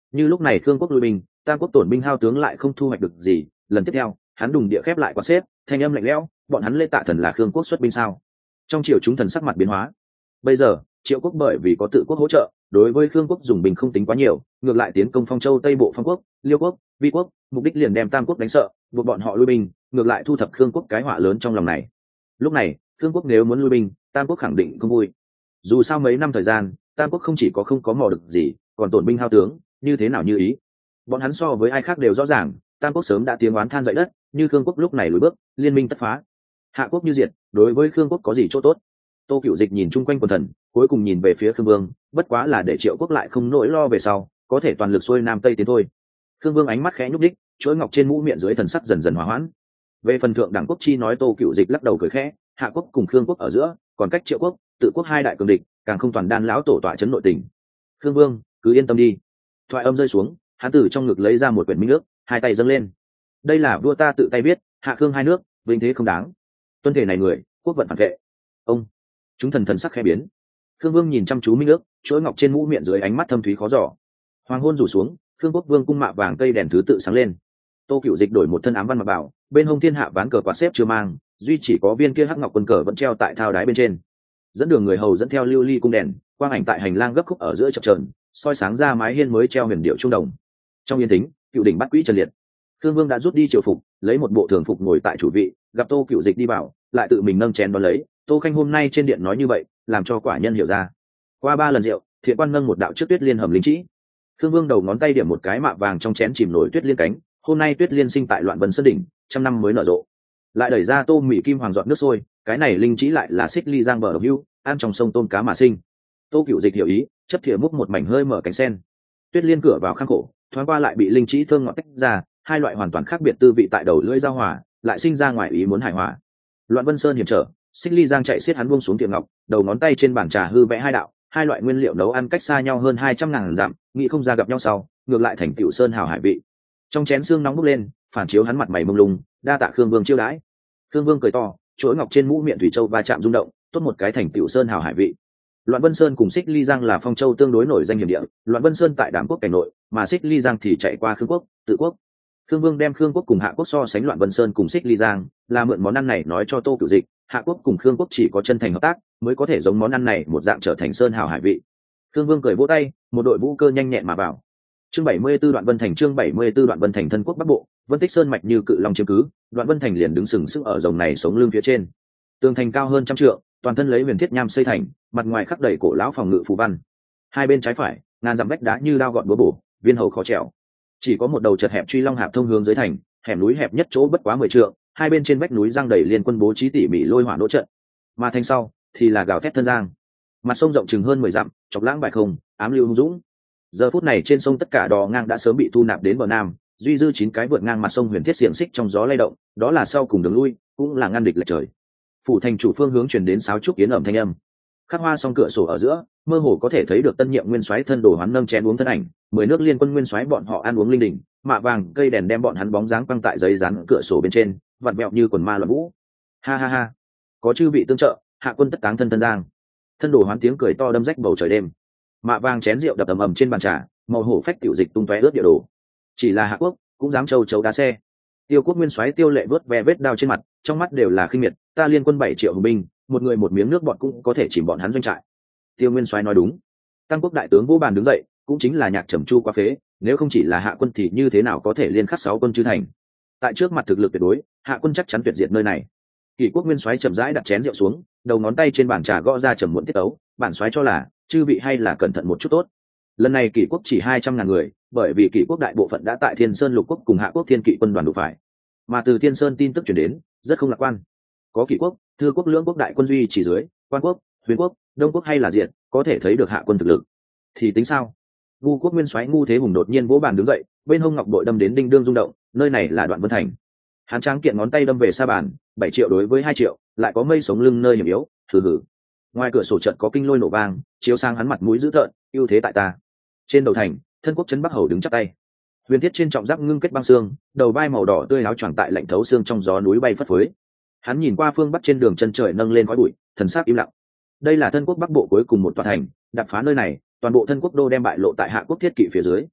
S1: Như lúc này khương quốc lui binh, tam quốc tổn binh hao tướng lại không thu hoạch được gì. Lần tiếp theo hắn đùng địa khép lại quạt xếp, thanh âm lạnh lẽo, bọn hắn lê tạ thần là khương quốc xuất binh sao? Trong triều chúng thần sắc mặt biến hóa. Bây giờ triệu quốc bởi vì có tự quốc hỗ trợ, đối với khương quốc dùng binh không tính quá nhiều, ngược lại tiến công Phong Châu Tây Bộ Phong Quốc, Liêu Quốc, Vi Quốc, mục đích liền đem tam quốc đánh sợ, buộc bọn họ lui binh, ngược lại thu thập khương quốc cái họa lớn trong lòng này. Lúc này khương quốc nếu muốn lui binh, tam quốc khẳng định không vui. Dù sao mấy năm thời gian, tam quốc không chỉ có không có mò được gì, còn tổn binh hao tướng, như thế nào như ý. Bọn hắn so với ai khác đều rõ ràng, tam quốc sớm đã tiếng oán than dậy đất, như khương quốc lúc này lùi bước, liên minh tất phá. Hạ quốc như diệt, đối với khương quốc có gì chỗ tốt? Tô Cửu Dịch nhìn chung quanh quần thần, cuối cùng nhìn về phía khương vương, bất quá là để triệu quốc lại không nỗi lo về sau, có thể toàn lực xuôi nam tây tiến thôi. Khương vương ánh mắt khẽ nhúc đích, chuỗi ngọc trên mũ miệng dưới thần sắc dần dần hòa hoãn. Về phần thượng đẳng quốc chi nói, Tô Cửu Dịch lắc đầu cười khẽ, hạ quốc cùng khương quốc ở giữa còn cách triệu quốc, tự quốc hai đại cường địch, càng không toàn đan lão tổ tọa chấn nội tình. Khương vương cứ yên tâm đi. Thoại âm rơi xuống, hắn từ trong ngực lấy ra một quyển minh ước, hai tay dâng lên. Đây là vua ta tự tay viết, hạ khương hai nước vinh thế không đáng, tuân thể này người quốc vận phản vệ. Ông chúng thần thần sắc khẽ biến. Khương vương nhìn chăm chú minh ước, chuỗi ngọc trên mũ miệng dưới ánh mắt thâm thúy khó dò. Hoàng hôn rủ xuống, khương quốc vương cung mạ vàng cây đèn thứ tự sáng lên. Tô Cửu Dịch đổi một thân ám văn mặc bảo, bên hông thiên hạ ván cờ quạt xếp chưa mang, duy chỉ có viên kia hắc ngọc quân cờ vẫn treo tại thao đái bên trên. Dẫn đường người hầu dẫn theo lưu ly cung đèn, quang ảnh tại hành lang gấp khúc ở giữa chập chờn, soi sáng ra mái hiên mới treo huyền điệu trung đồng. Trong yên tĩnh, cựu đỉnh bắt quỹ trần liệt. Khương vương đã rút đi triều phục, lấy một bộ thường phục ngồi tại chủ vị, gặp Tô Cửu Dịch đi vào, lại tự mình nâng chén đón lấy. Tô khanh hôm nay trên điện nói như vậy, làm cho quả nhân hiểu ra. Qua ba lần rượu, thiện quan nâng một đạo trước tuyết liên hầm linh trĩ. Khương vương đầu ngón tay điểm một cái mạ vàng trong chén chìm nổi tuyết liên cánh. Hôm nay tuyết liên sinh tại loạn vân sơn đỉnh, trăm năm mới nở rộ. Lại đẩy ra tô mỹ kim hoàng giọt nước sôi, cái này linh trĩ lại là xích ly giang bờ độc hưu, ăn trong sông tôm cá mà sinh. Tô Cửu Dịch hiểu ý, chấp thìa múc một mảnh hơi mở cánh sen. Tuyết liên cửa vào khang khổ, thoáng qua lại bị linh trĩ thơm ngọt tách ra, hai loại hoàn toàn khác biệt tư vị tại đầu lưỡi giao hòa, lại sinh ra ngoài ý muốn hài hòa. Loạn vân sơn hiểm trở, xích ly giang chạy xiết hắn buông xuống tiệm ngọc, đầu ngón tay trên bàn trà hư vẽ hai đạo, hai loại nguyên liệu nấu ăn cách xa nhau hơn hai trăm ngàn dặm, nghĩ không ra gặp nhau sau, ngược lại thành tiểu sơn hào hải vị. Trong chén xương nóng bốc lên, phản chiếu hắn mặt mày mông lung, đa tạ Khương vương chiêu đãi. Khương vương cười to, chuỗi ngọc trên mũ miệng thủy châu va chạm rung động, tốt một cái thành tiểu sơn hào hải vị. Loạn vân sơn cùng xích ly giang là Phong Châu tương đối nổi danh hiểm địa, Loạn vân sơn tại Đàm quốc cảnh nội, mà xích ly giang thì chạy qua Khương quốc, Tự quốc. Khương vương đem Khương quốc cùng Hạ quốc so sánh Loạn vân sơn cùng xích ly giang, là mượn món ăn này nói cho Tô Cửu Dịch, Hạ quốc cùng Khương quốc chỉ có chân thành hợp tác, mới có thể giống món ăn này một dạng trở thành sơn hào hải vị. Khương vương cười vỗ tay, một đội vũ cơ nhanh nhẹn mà vào. Chương bảy mươi 74 Đoạn Vân Thành, chương bảy mươi 74 Đoạn Vân Thành thân quốc Bắc Bộ, Vân Tích Sơn mạch như cự long chiếm cứ, Đoạn Vân Thành liền đứng sừng sững ở rồng này sống lưng phía trên. Tường thành cao hơn trăm trượng, toàn thân lấy huyền thiết nham xây thành, mặt ngoài khắc đầy cổ lão phòng ngự phù văn. Hai bên trái phải, ngàn dặm vách đá như đao gọn búa bổ, viên hầu khó trèo. Chỉ có một đầu chật hẹp truy long hạp thông hướng dưới thành, hẻm núi hẹp nhất chỗ bất quá mười trượng, hai bên trên vách núi giăng đầy liên quân bố trí tỉ mỉ lôi hỏa đỗ trận. Mà thành sau thì là gào thét thân giang. Mặt sông rộng chừng hơn mười dặm, chọc lãng bại không, ám lưu hung dũng. Giờ phút này trên sông tất cả đò ngang đã sớm bị thu nạp đến bờ nam, duy dư chín cái vượt ngang mặt sông huyền thiết xiềng xích trong gió lay động, đó là sau cùng đường lui, cũng là ngăn địch lệch trời. Phủ thành chủ phương hướng truyền đến sáo trúc yến ẩm thanh âm. Khắc hoa song cửa sổ ở giữa, mơ hồ có thể thấy được tân nhiệm nguyên soái thân đồ hoán nâng chén uống thân ảnh, mười nước liên quân nguyên soái bọn họ ăn uống linh đình, mạ vàng cây đèn đem bọn hắn bóng dáng quăng tại giấy dán cửa sổ bên trên, vặn vẹo như quần ma loạn vũ. Ha ha ha, có chư vị tương trợ, hạ quân tất táng thân thân giang. Thân đồ hoán tiếng cười to đâm rách bầu trời đêm. Mạ vàng chén rượu đập ầm ầm trên bàn trà, màu hổ phách tiểu dịch tung tóe ướt địa đồ. Chỉ là Hạ quốc cũng dám châu chấu đá xe. Tiêu quốc nguyên soái Tiêu Lệ vớt ve vết đao trên mặt, trong mắt đều là khinh miệt, ta liên quân bảy triệu hùng binh, một người một miếng nước bọt cũng có thể chìm bọn hắn doanh trại. Tiêu nguyên soái nói đúng. Tăng quốc đại tướng Vũ Bàn đứng dậy, cũng chính là nhạc trầm chu quá phế, nếu không chỉ là Hạ quân thì như thế nào có thể liên khắc sáu quân chư thành. Tại trước mặt thực lực tuyệt đối, Hạ quân chắc chắn tuyệt diệt nơi này. Kỷ quốc nguyên soái chậm rãi đặt chén rượu xuống, đầu ngón tay trên bàn trà gõ ra trầm muộn tiết tấu, bản soái cho là chư vị hay là cẩn thận một chút tốt. Lần này Kỷ quốc chỉ hai trăm ngàn người, bởi vì Kỷ quốc đại bộ phận đã tại Thiên Sơn lục quốc cùng Hạ quốc Thiên Kỵ quân đoàn đủ phải, mà từ Thiên Sơn tin tức truyền đến rất không lạc quan. Có Kỷ quốc, Thư quốc lưỡng quốc đại quân duy chỉ dưới, Quan quốc, Huyền quốc, Đông quốc hay là diệt, có thể thấy được Hạ quân thực lực. Thì tính sao? Vu quốc nguyên soái Ngu Thế Hùng đột nhiên vỗ bàn đứng dậy, bên hông ngọc bội đâm đến đinh đương rung động, nơi này là Đoạn Vân Thành. Hán tráng kiện ngón tay đâm về sa bàn, bảy triệu đối với hai triệu, lại có mây sống lưng nơi hiểm yếu, thử hử. Ngoài cửa sổ trận có kinh lôi nổ vang, chiếu sang hắn mặt mũi dữ tợn, ưu thế tại ta. Trên đầu thành, thân quốc trấn Bắc Hầu đứng chắp tay. Huyền thiết trên trọng giáp ngưng kết băng xương, đầu vai màu đỏ tươi áo choàng tại lạnh thấu xương trong gió núi bay phất phới. Hắn nhìn qua phương bắc trên đường chân trời nâng lên khói bụi, thần sắc im lặng. Đây là thân quốc Bắc Bộ cuối cùng một tòa thành, đập phá nơi này, toàn bộ thân quốc đô đem bại lộ tại Hạ quốc Thiết Kỵ phía dưới.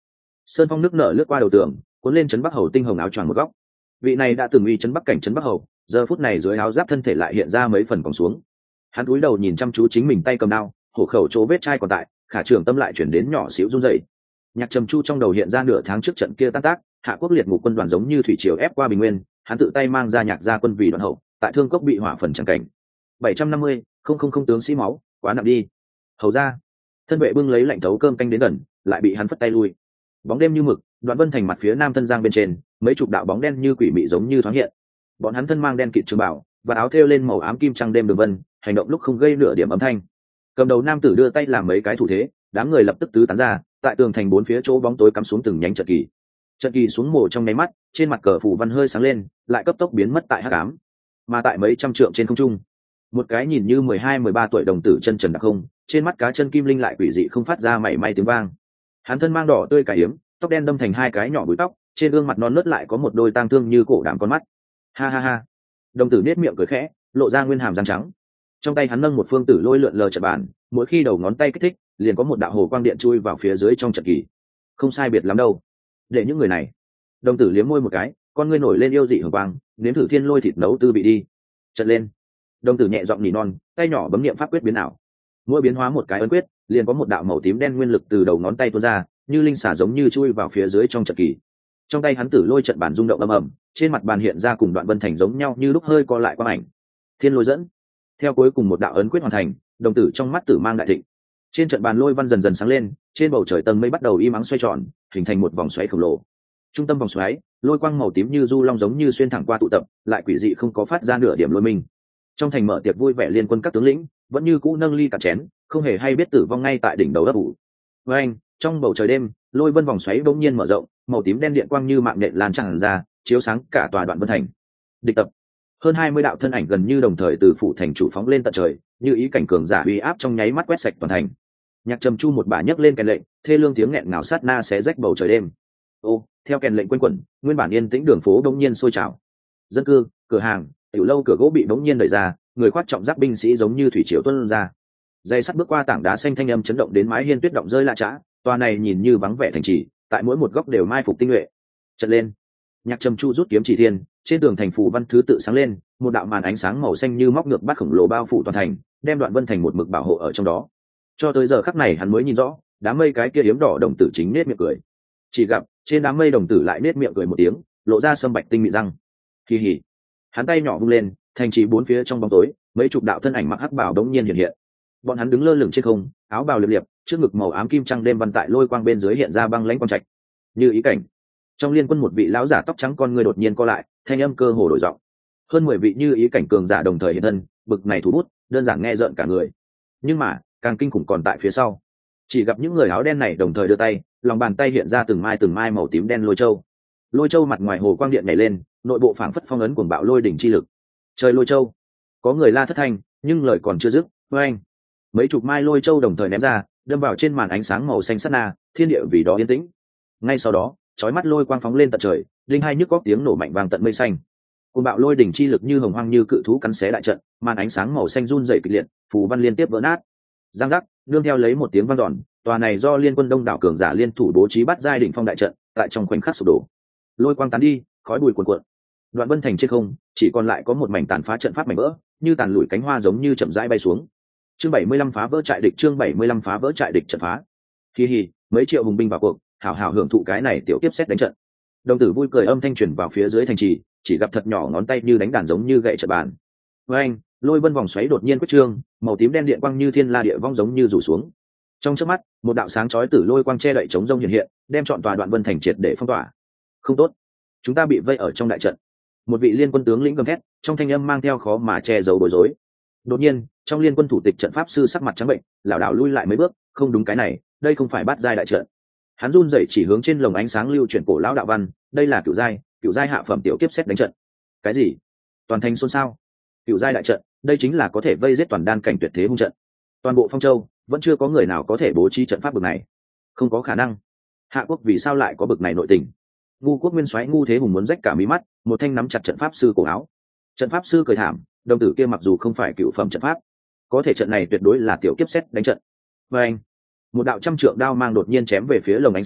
S1: Sơn phong nước nở lướt qua đầu tường, cuốn lên trấn Bắc Hầu tinh hồng áo choàng một góc. Vị này đã từng uy trấn Bắc cảnh trấn Bắc Hầu, giờ phút này dưới áo giáp thân thể lại hiện ra mấy phần còng xuống. Hắn cúi đầu nhìn chăm chú chính mình tay cầm đao, hổ khẩu chỗ vết chai còn tại, khả trường tâm lại chuyển đến nhỏ xíu run rẩy. Nhạc Trầm Chu trong đầu hiện ra nửa tháng trước trận kia tan tác, Hạ Quốc liệt ngục quân đoàn giống như thủy triều ép qua Bình Nguyên, hắn tự tay mang ra nhạc gia quân vì đoạn hậu, tại Thương Cốc bị hỏa phần chẳng cảnh. bảy trăm năm mươi, không không không tướng sĩ máu, quá nặng đi. Hầu ra, thân vệ bưng lấy lạnh thấu cơm canh đến gần, lại bị hắn phất tay lui. Bóng đêm như mực, Đoạn Vân Thành mặt phía nam thân giang bên trên, mấy chục đạo bóng đen như quỷ mị giống như thoáng hiện. Bọn hắn thân mang đen kịt trường bảo, và áo thêu lên màu ám kim trăng đêm đường vân, hành động lúc không gây nửa điểm âm thanh. Cầm đầu nam tử đưa tay làm mấy cái thủ thế, đám người lập tức tứ tán ra, tại tường thành bốn phía chỗ bóng tối cắm xuống từng nhánh trận kỳ. Trận kỳ xuống mồ trong nháy mắt, trên mặt cờ phù văn hơi sáng lên, lại cấp tốc biến mất tại hắc ám. Mà tại mấy trăm trượng trên không trung, một cái nhìn như mười hai mười ba tuổi đồng tử chân trần đặc không, trên mắt cá chân kim linh lại quỷ dị không phát ra mảy may tiếng vang. Hắn thân mang đỏ tươi cải yếm, tóc đen đâm thành hai cái nhỏ búi tóc, trên gương mặt non nớt lại có một đôi tang thương như cổ đạm con mắt. Ha ha ha. Đồng tử nết miệng cười khẽ, lộ ra nguyên hàm răng trắng. Trong tay hắn nâng một phương tử lôi lượn lờ trận bàn, mỗi khi đầu ngón tay kích thích, liền có một đạo hồ quang điện chui vào phía dưới trong trận kỳ. Không sai biệt lắm đâu. Để những người này. Đồng tử liếm môi một cái, con ngươi nổi lên yêu dị hường quang, nếm thử thiên lôi thịt nấu tư vị đi. Trận lên. Đồng tử nhẹ giọng nỉ non, tay nhỏ bấm niệm pháp quyết biến ảo. Mỗi biến hóa một cái ấn quyết, liền có một đạo màu tím đen nguyên lực từ đầu ngón tay tuôn ra, như linh xả giống như chui vào phía dưới trong trận kỳ. Trong tay hắn tử lôi trận bàn rung động ầm ầm, trên mặt bàn hiện ra cùng Đoạn Vân Thành giống nhau như lúc hơi co lại quang ảnh. Thiên lôi dẫn. Theo cuối cùng một đạo ấn quyết hoàn thành, đồng tử trong mắt tử mang đại thịnh. Trên trận bàn lôi văn dần dần sáng lên, trên bầu trời tầng mây bắt đầu im ắng xoay tròn, hình thành một vòng xoáy khổng lồ. Trung tâm vòng xoáy, lôi quang màu tím như du long giống như xuyên thẳng qua tụ tập, lại quỷ dị không có phát ra nửa điểm lôi minh. Trong thành mở tiệc vui vẻ liên quân các tướng lĩnh, vẫn như cũ nâng ly cả chén, không hề hay biết tử vong ngay tại đỉnh đầu ấp ủ. Với anh, trong bầu trời đêm, lôi vân vòng xoáy bỗng nhiên mở rộng, màu tím đen điện quang như mạng nhện lan tràn ra, chiếu sáng cả tòa Đoạn Vân Thành. Địch tập. Hơn hai mươi đạo thân ảnh gần như đồng thời từ phủ thành chủ phóng lên tận trời, như ý cảnh cường giả uy áp trong nháy mắt quét sạch toàn thành. Nhạc Trầm Chu một bà nhấc lên kèn lệnh, thê lương tiếng nghẹn ngào sát na xé rách bầu trời đêm. Ô, theo kèn lệnh quanh quẩn, nguyên bản yên tĩnh đường phố đống nhiên sôi trào. Dân cư, cửa hàng, tiểu lâu cửa gỗ bị đống nhiên đẩy ra, người khoác trọng giáp binh sĩ giống như thủy triều tuôn ra. Dây sắt bước qua tảng đá xanh thanh âm chấn động đến mái hiên tuyết động rơi lạ chã, tòa này nhìn như vắng vẻ thành trì, tại mỗi một góc đều mai phục tinh nhuệ. Trận lên. Nhạc Trầm Chu rút kiếm chỉ thiên, trên tường thành phủ văn thứ tự sáng lên, một đạo màn ánh sáng màu xanh như móc ngược bắt khổng lồ bao phủ toàn thành, đem Đoạn Vân Thành một mực bảo hộ ở trong đó. Cho tới giờ khắc này hắn mới nhìn rõ, đám mây cái kia yếm đỏ đồng tử chính nết miệng cười. Chỉ gặp trên đám mây đồng tử lại nết miệng cười một tiếng, lộ ra sâm bạch tinh mịn răng. Kỳ hỉ. Hắn tay nhỏ vung lên, thành trì bốn phía trong bóng tối, mấy chục đạo thân ảnh mặc hắc bào đống nhiên hiện hiện. Bọn hắn đứng lơ lửng trên không, áo bào liệp liệp, trước ngực màu ám kim trăng đêm văn tại lôi quang bên dưới hiện ra băng lãnh quang trạch. Như ý cảnh. Trong liên quân một vị lão giả tóc trắng con người đột nhiên co lại, thanh âm cơ hồ đổi giọng. Hơn mười vị như ý cảnh cường giả đồng thời hiện thân, bực này thủ bút, đơn giản nghe rợn cả người. Nhưng mà, càng kinh khủng còn tại phía sau. Chỉ gặp những người áo đen này đồng thời đưa tay, lòng bàn tay hiện ra từng mai từng mai màu tím đen lôi châu. Lôi châu mặt ngoài hồ quang điện nhảy lên, nội bộ phảng phất phong ấn cuồng bạo lôi đỉnh chi lực. Trời lôi châu. Có người la thất thanh, nhưng lời còn chưa dứt, oeng. Mấy chục mai lôi châu đồng thời ném ra, đâm vào trên màn ánh sáng màu xanh sắt na, thiên địa vì đó yên tĩnh. Ngay sau đó, chói mắt lôi quang phóng lên tận trời, linh hai nhức góc tiếng nổ mạnh vang tận mây xanh. Cuồng bạo lôi đỉnh chi lực như hồng hoang như cự thú cắn xé đại trận, màn ánh sáng màu xanh run rẩy kịch liệt, phù văn liên tiếp vỡ nát. Giang giác, nương theo lấy một tiếng vang dọn, tòa này do liên quân đông đảo cường giả liên thủ bố trí bắt giai đỉnh phong đại trận, tại trong khoảnh khắc sụp đổ. Lôi quang tán đi, khói bụi cuồn cuộn. Đoạn Vân Thành trên không, chỉ còn lại có một mảnh tàn phá trận pháp mảnh vỡ, như tàn lụi cánh hoa giống như chậm rãi bay xuống. Chương bảy mươi lăm phá vỡ trại địch, chương bảy mươi lăm phá vỡ trại địch trận phá. Hi hi, mấy triệu hùng binh vào cuộc, hảo hảo hưởng thụ cái này tiểu tiếp xét đánh trận. Đồng tử vui cười âm thanh truyền vào phía dưới thành trì, chỉ gặp thật nhỏ ngón tay như đánh đàn giống như gậy trận bàn. Với anh, lôi vân vòng xoáy đột nhiên quyết trương, màu tím đen điện quang như thiên la địa vong giống như rủ xuống. Trong chớp mắt, một đạo sáng chói tử lôi quang che đậy chống rông hiện hiện, đem trọn tòa Đoạn Vân Thành triệt để phong tỏa. Không tốt, chúng ta bị vây ở trong đại trận. Một vị liên quân tướng lĩnh gầm thét, trong thanh âm mang theo khó mà che giấu bối rối. Đột nhiên, trong liên quân thủ tịch trận pháp sư sắc mặt trắng bệnh, lảo đảo lui lại mấy bước, không đúng cái này, đây không phải bắt giai đại trận. Hắn run rẩy chỉ hướng trên lồng ánh sáng lưu chuyển cổ lão đạo văn, đây là cửu giai, cửu giai hạ phẩm tiểu kiếp xét đánh trận. Cái gì? Toàn thành xôn xao. Cửu giai đại trận, đây chính là có thể vây giết toàn đan cảnh tuyệt thế hung trận. Toàn bộ Phong Châu, vẫn chưa có người nào có thể bố trí trận pháp bực này. Không có khả năng. Hạ quốc vì sao lại có bực này nội tình? Ngu quốc nguyên soái Ngu Thế Hùng muốn rách cả mí mắt, một thanh nắm chặt trận pháp sư cổ áo. Trận pháp sư cười thảm, đồng tử kia mặc dù không phải cửu phẩm trận pháp, có thể trận này tuyệt đối là tiểu kiếp xét đánh trận. Và anh, một đạo trăm trượng đao mang đột nhiên chém về phía lồng ánh sáng,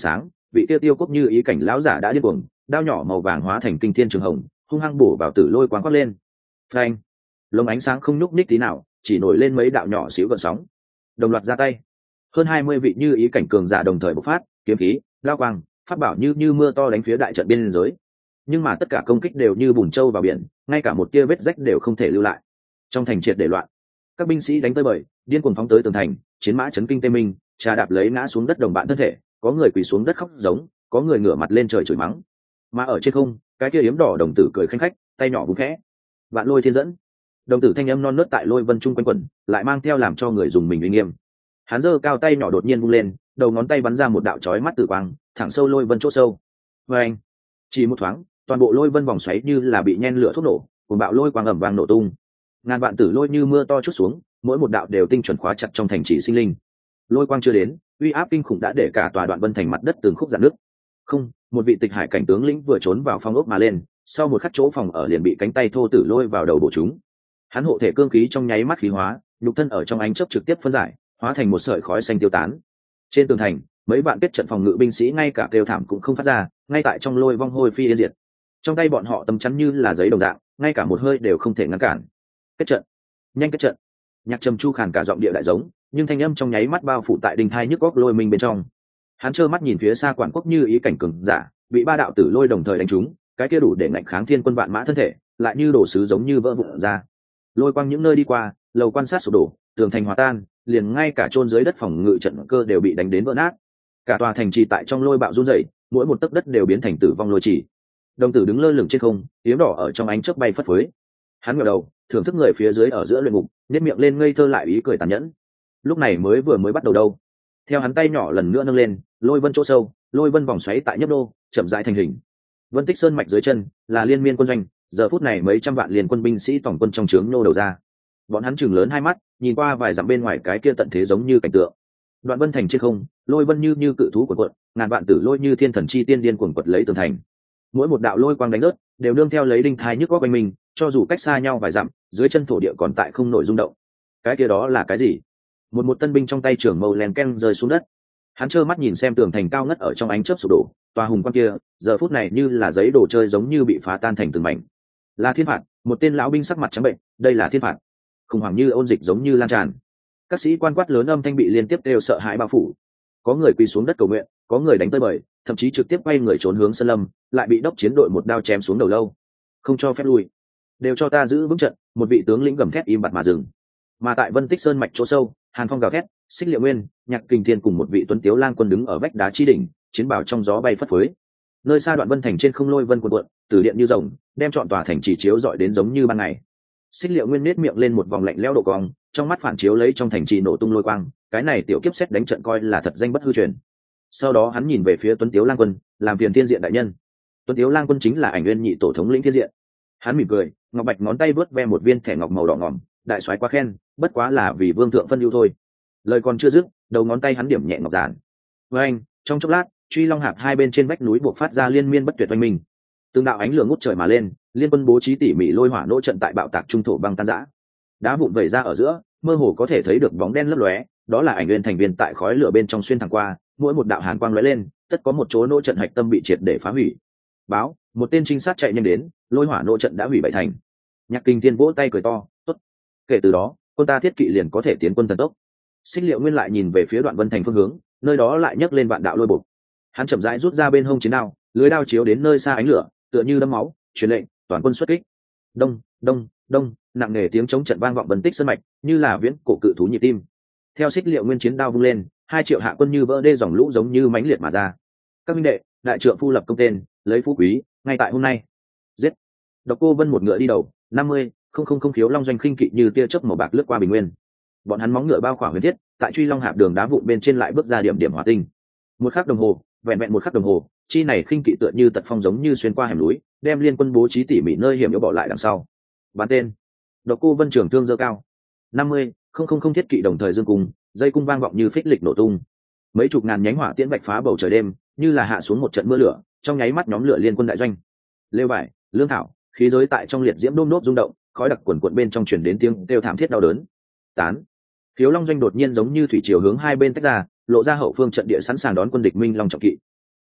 S1: vị tiêu tiêu quốc như ý cảnh lão giả đã điên cuồng, đao nhỏ màu vàng hóa thành kinh thiên trường hồng, hung hăng bổ vào tử lôi quang quát lên. Phanh! Lồng ánh sáng không nhúc nhích tí nào, chỉ nổi lên mấy đạo nhỏ xíu gợn sóng. Đồng loạt ra tay. Hơn hai mươi vị như ý cảnh cường giả đồng thời bộc phát, kiếm khí, lao quang, pháp bảo như như mưa to đánh phía đại trận biên giới. Nhưng mà tất cả công kích đều như bùn trâu vào biển, ngay cả một tia vết rách đều không thể lưu lại. Trong thành triệt để loạn, các binh sĩ đánh tới bời, điên cuồng phóng tới tường thành, chiến mã chấn kinh tê minh, trà đạp lấy ngã xuống đất đồng bạn thân thể, có người quỳ xuống đất khóc giống, có người ngửa mặt lên trời chửi mắng. Mà ở trên không, cái kia yếm đỏ đồng tử cười khanh khách, tay nhỏ vung khẽ. Vạn Lôi Thiên Dẫn. Đồng tử thanh âm non nớt tại lôi vân trung quanh quẩn, lại mang theo làm cho người dùng mình uy nghiêm. Hắn giơ cao tay nhỏ đột nhiên vung lên, đầu ngón tay bắn ra một đạo chói mắt tử quang, thẳng sâu lôi vân chỗ sâu. Oeng! Chỉ một thoáng, toàn bộ lôi vân vòng xoáy như là bị nhen lửa thuốc nổ, cuồng bạo lôi quang ầm vang nổ tung. Ngàn vạn tử lôi như mưa to chút xuống, mỗi một đạo đều tinh chuẩn khóa chặt trong thành trì sinh linh. Lôi quang chưa đến, uy áp kinh khủng đã để cả tòa đoạn vân thành mặt đất từng khúc rạn nứt. Không, một vị tịch hải cảnh tướng lĩnh vừa trốn vào phong ốc mà lên, sau một khắc chỗ phòng ở liền bị cánh tay thô tử lôi vào đầu bổ chúng. Hắn hộ thể cương khí trong nháy mắt khí hóa, nhục thân ở trong ánh chớp trực tiếp phân giải, hóa thành một sợi khói xanh tiêu tán. Trên tường thành, mấy bạn kết trận phòng ngự binh sĩ ngay cả kêu thảm cũng không phát ra, ngay tại trong lôi vong hôi phi yên diệt. Trong tay bọn họ tấm chắn như là giấy đồng dạng, ngay cả một hơi đều không thể ngăn cản. Kết trận, nhanh kết trận. Nhạc trầm chu khàn cả giọng địa đại giống, nhưng thanh âm trong nháy mắt bao phủ tại đình thai nhức góc lôi mình bên trong. Hắn trơ mắt nhìn phía xa quản quốc như ý cảnh cường giả, bị ba đạo tử lôi đồng thời đánh trúng, cái kia đủ để ngạnh kháng thiên quân vạn mã thân thể, lại như đổ sứ giống như vỡ vụn ra. Lôi quang những nơi đi qua, lầu quan sát sụp đổ, tường thành hòa tan, liền ngay cả chôn dưới đất phòng ngự trận cơ đều bị đánh đến vỡ nát. Cả tòa thành trì tại trong lôi bạo run rẩy, mỗi một tấc đất đều biến thành tử vong lôi chỉ. Đồng tử đứng lơ lửng trên không, yếm đỏ ở trong ánh chớp bay phất phới. Hắn ngẩng đầu, thưởng thức người phía dưới ở giữa luyện ngục, nhếch miệng lên ngây thơ lại ý cười tàn nhẫn. Lúc này mới vừa mới bắt đầu đâu. Theo hắn tay nhỏ lần nữa nâng lên, lôi vân chỗ sâu, lôi vân vòng xoáy tại nhấp đô, chậm rãi thành hình. Vân Tích Sơn mạch dưới chân là liên miên quân doanh, giờ phút này mấy trăm vạn liền quân binh sĩ tổng quân trong trướng nô đầu ra. Bọn hắn chừng lớn hai mắt, nhìn qua vài dặm bên ngoài cái kia tận thế giống như cảnh tượng. Đoạn vân thành trên không, lôi vân như như cự thú của quận, ngàn vạn tử lôi như thiên thần chi tiên điên cuồng quật lấy tường thành. Mỗi một đạo lôi quang đánh rớt, đều nương theo lấy đinh thai nhức góc quanh mình, cho dù cách xa nhau vài dặm, dưới chân thổ địa còn tại không nổi rung động. Cái kia đó là cái gì? Một một tân binh trong tay trưởng mâu len ken rơi xuống đất. Hắn trơ mắt nhìn xem tường thành cao ngất ở trong ánh chớp sụp đổ, tòa hùng quan kia, giờ phút này như là giấy đồ chơi giống như bị phá tan thành từng mảnh. Là thiên phạt, một tên lão binh sắc mặt trắng bệnh, đây là thiên phạt. Khủng hoảng như ôn dịch giống như lan tràn. Các sĩ quan quát lớn âm thanh bị liên tiếp đều sợ hãi bao phủ. Có người quỳ xuống đất cầu nguyện, có người đánh tới bời, thậm chí trực tiếp quay người trốn hướng sơn lâm, lại bị đốc chiến đội một đao chém xuống đầu lâu. Không cho phép lui, đều cho ta giữ vững trận. Một vị tướng lĩnh gầm thét im bặt mà dừng. Mà tại Vân Tích Sơn mạch chỗ sâu, Hàn Phong gào thét, Xích Liệu Nguyên, Nhạc Kình Thiên cùng một vị tuấn tiếu lang quân đứng ở vách đá chi đỉnh, chiến bào trong gió bay phất phới. Nơi xa đoạn vân thành trên không lôi vân cuộn cuộn, từ điện như rồng, đem trọn tòa thành chỉ chiếu rọi đến giống như ban ngày. Xích Liệu Nguyên nét miệng lên một vòng lạnh lẽo độ cong, trong mắt phản chiếu lấy trong thành trì nổ tung lôi quang, cái này tiểu kiếp xét đánh trận coi là thật danh bất hư truyền. Sau đó hắn nhìn về phía tuấn tiếu lang quân, làm phiền thiên diện đại nhân. Tuấn tiếu lang quân chính là Ảnh Nguyên nhị tổ thống lĩnh thiên diện. Hắn mỉm cười, ngọc bạch ngón tay vớt ve một viên thẻ ngọc màu đỏ ngòm, đại soái quá khen, bất quá là vì vương thượng phân ưu thôi. Lời còn chưa dứt, đầu ngón tay hắn điểm nhẹ ngọc giản. Với anh, trong chốc lát, truy long hạp hai bên trên vách núi buộc phát ra liên miên bất tuyệt oanh minh. Từng đạo ánh lửa ngút trời mà lên, liên quân bố trí tỉ mỉ lôi hỏa nỗ trận tại bạo tạc trung thổ băng tan rã. Đá vụn vẩy ra ở giữa, mơ hồ có thể thấy được bóng đen lấp lóe, đó là Ảnh Nguyên thành viên tại khói lửa bên trong xuyên thẳng qua, mỗi một đạo hàn quang lóe lên, tất có một chỗ nỗ trận hạch tâm bị triệt để phá hủy. Báo, một tên trinh sát chạy nhanh đến, lôi hỏa nỗ trận đã hủy bảy thành. Nhạc Kình Thiên vỗ tay cười to, tốt. Kể từ đó, quân ta thiết kỵ liền có thể tiến quân thần tốc. Xích Liệu Nguyên lại nhìn về phía đoạn vân thành phương hướng, nơi đó lại nhấc lên vạn đạo lôi bục. Hắn chậm rãi rút ra bên hông chiến đao, lưới đao chiếu đến nơi xa ánh lửa, tựa như đâm máu, truyền lệnh, toàn quân xuất kích. Đông, đông, đông, nặng nề tiếng chống trận vang vọng Vân Tích Sơn mạch, như là viễn cổ cự thú nhịp tim. Theo Xích Liệu Nguyên chiến đao vung lên, hai triệu hạ quân như vỡ đê dòng lũ giống như mãnh liệt mà ra. Các minh đệ, đại trượng phu lập công tên, lấy phú quý, ngay tại hôm nay. Giết. Độc Cô Vân một ngựa đi đầu, năm mươi, không không không khiếu long doanh khinh kỵ như tia chớp màu bạc lướt qua bình nguyên. Bọn hắn móng ngựa bao khỏa huyền thiết, tại truy long hạp đường đá vụn bên trên lại bước ra điểm điểm hỏa tinh. Một khắc đồng hồ, vẹn vẹn một khắc đồng hồ, chi này khinh kỵ tựa như tật phong giống như xuyên qua hẻm núi, đem liên quân bố trí tỉ mỉ nơi hiểm yếu bỏ lại đằng sau. Bán tên. Độc Cô Vân trường thương giơ cao. năm mươi, không không không thiết kỵ đồng thời dương cung, dây cung vang vọng như phích lịch nổ tung. Mấy chục ngàn nhánh hỏa tiễn bạch phá bầu trời đêm, như là hạ xuống một trận mưa lửa, trong nháy mắt nhóm lửa liên quân đại doanh. Lêu vải, lương thảo, khí giới tại trong liệt diễm đôm nốt rung động, khói đặc quần quần bên trong truyền đến tiếng kêu thảm thiết đau đớn. Tán. Khiếu long doanh đột nhiên giống như thủy triều hướng hai bên tách ra, lộ ra hậu phương trận địa sẵn sàng đón quân địch Minh Long trọng kỵ.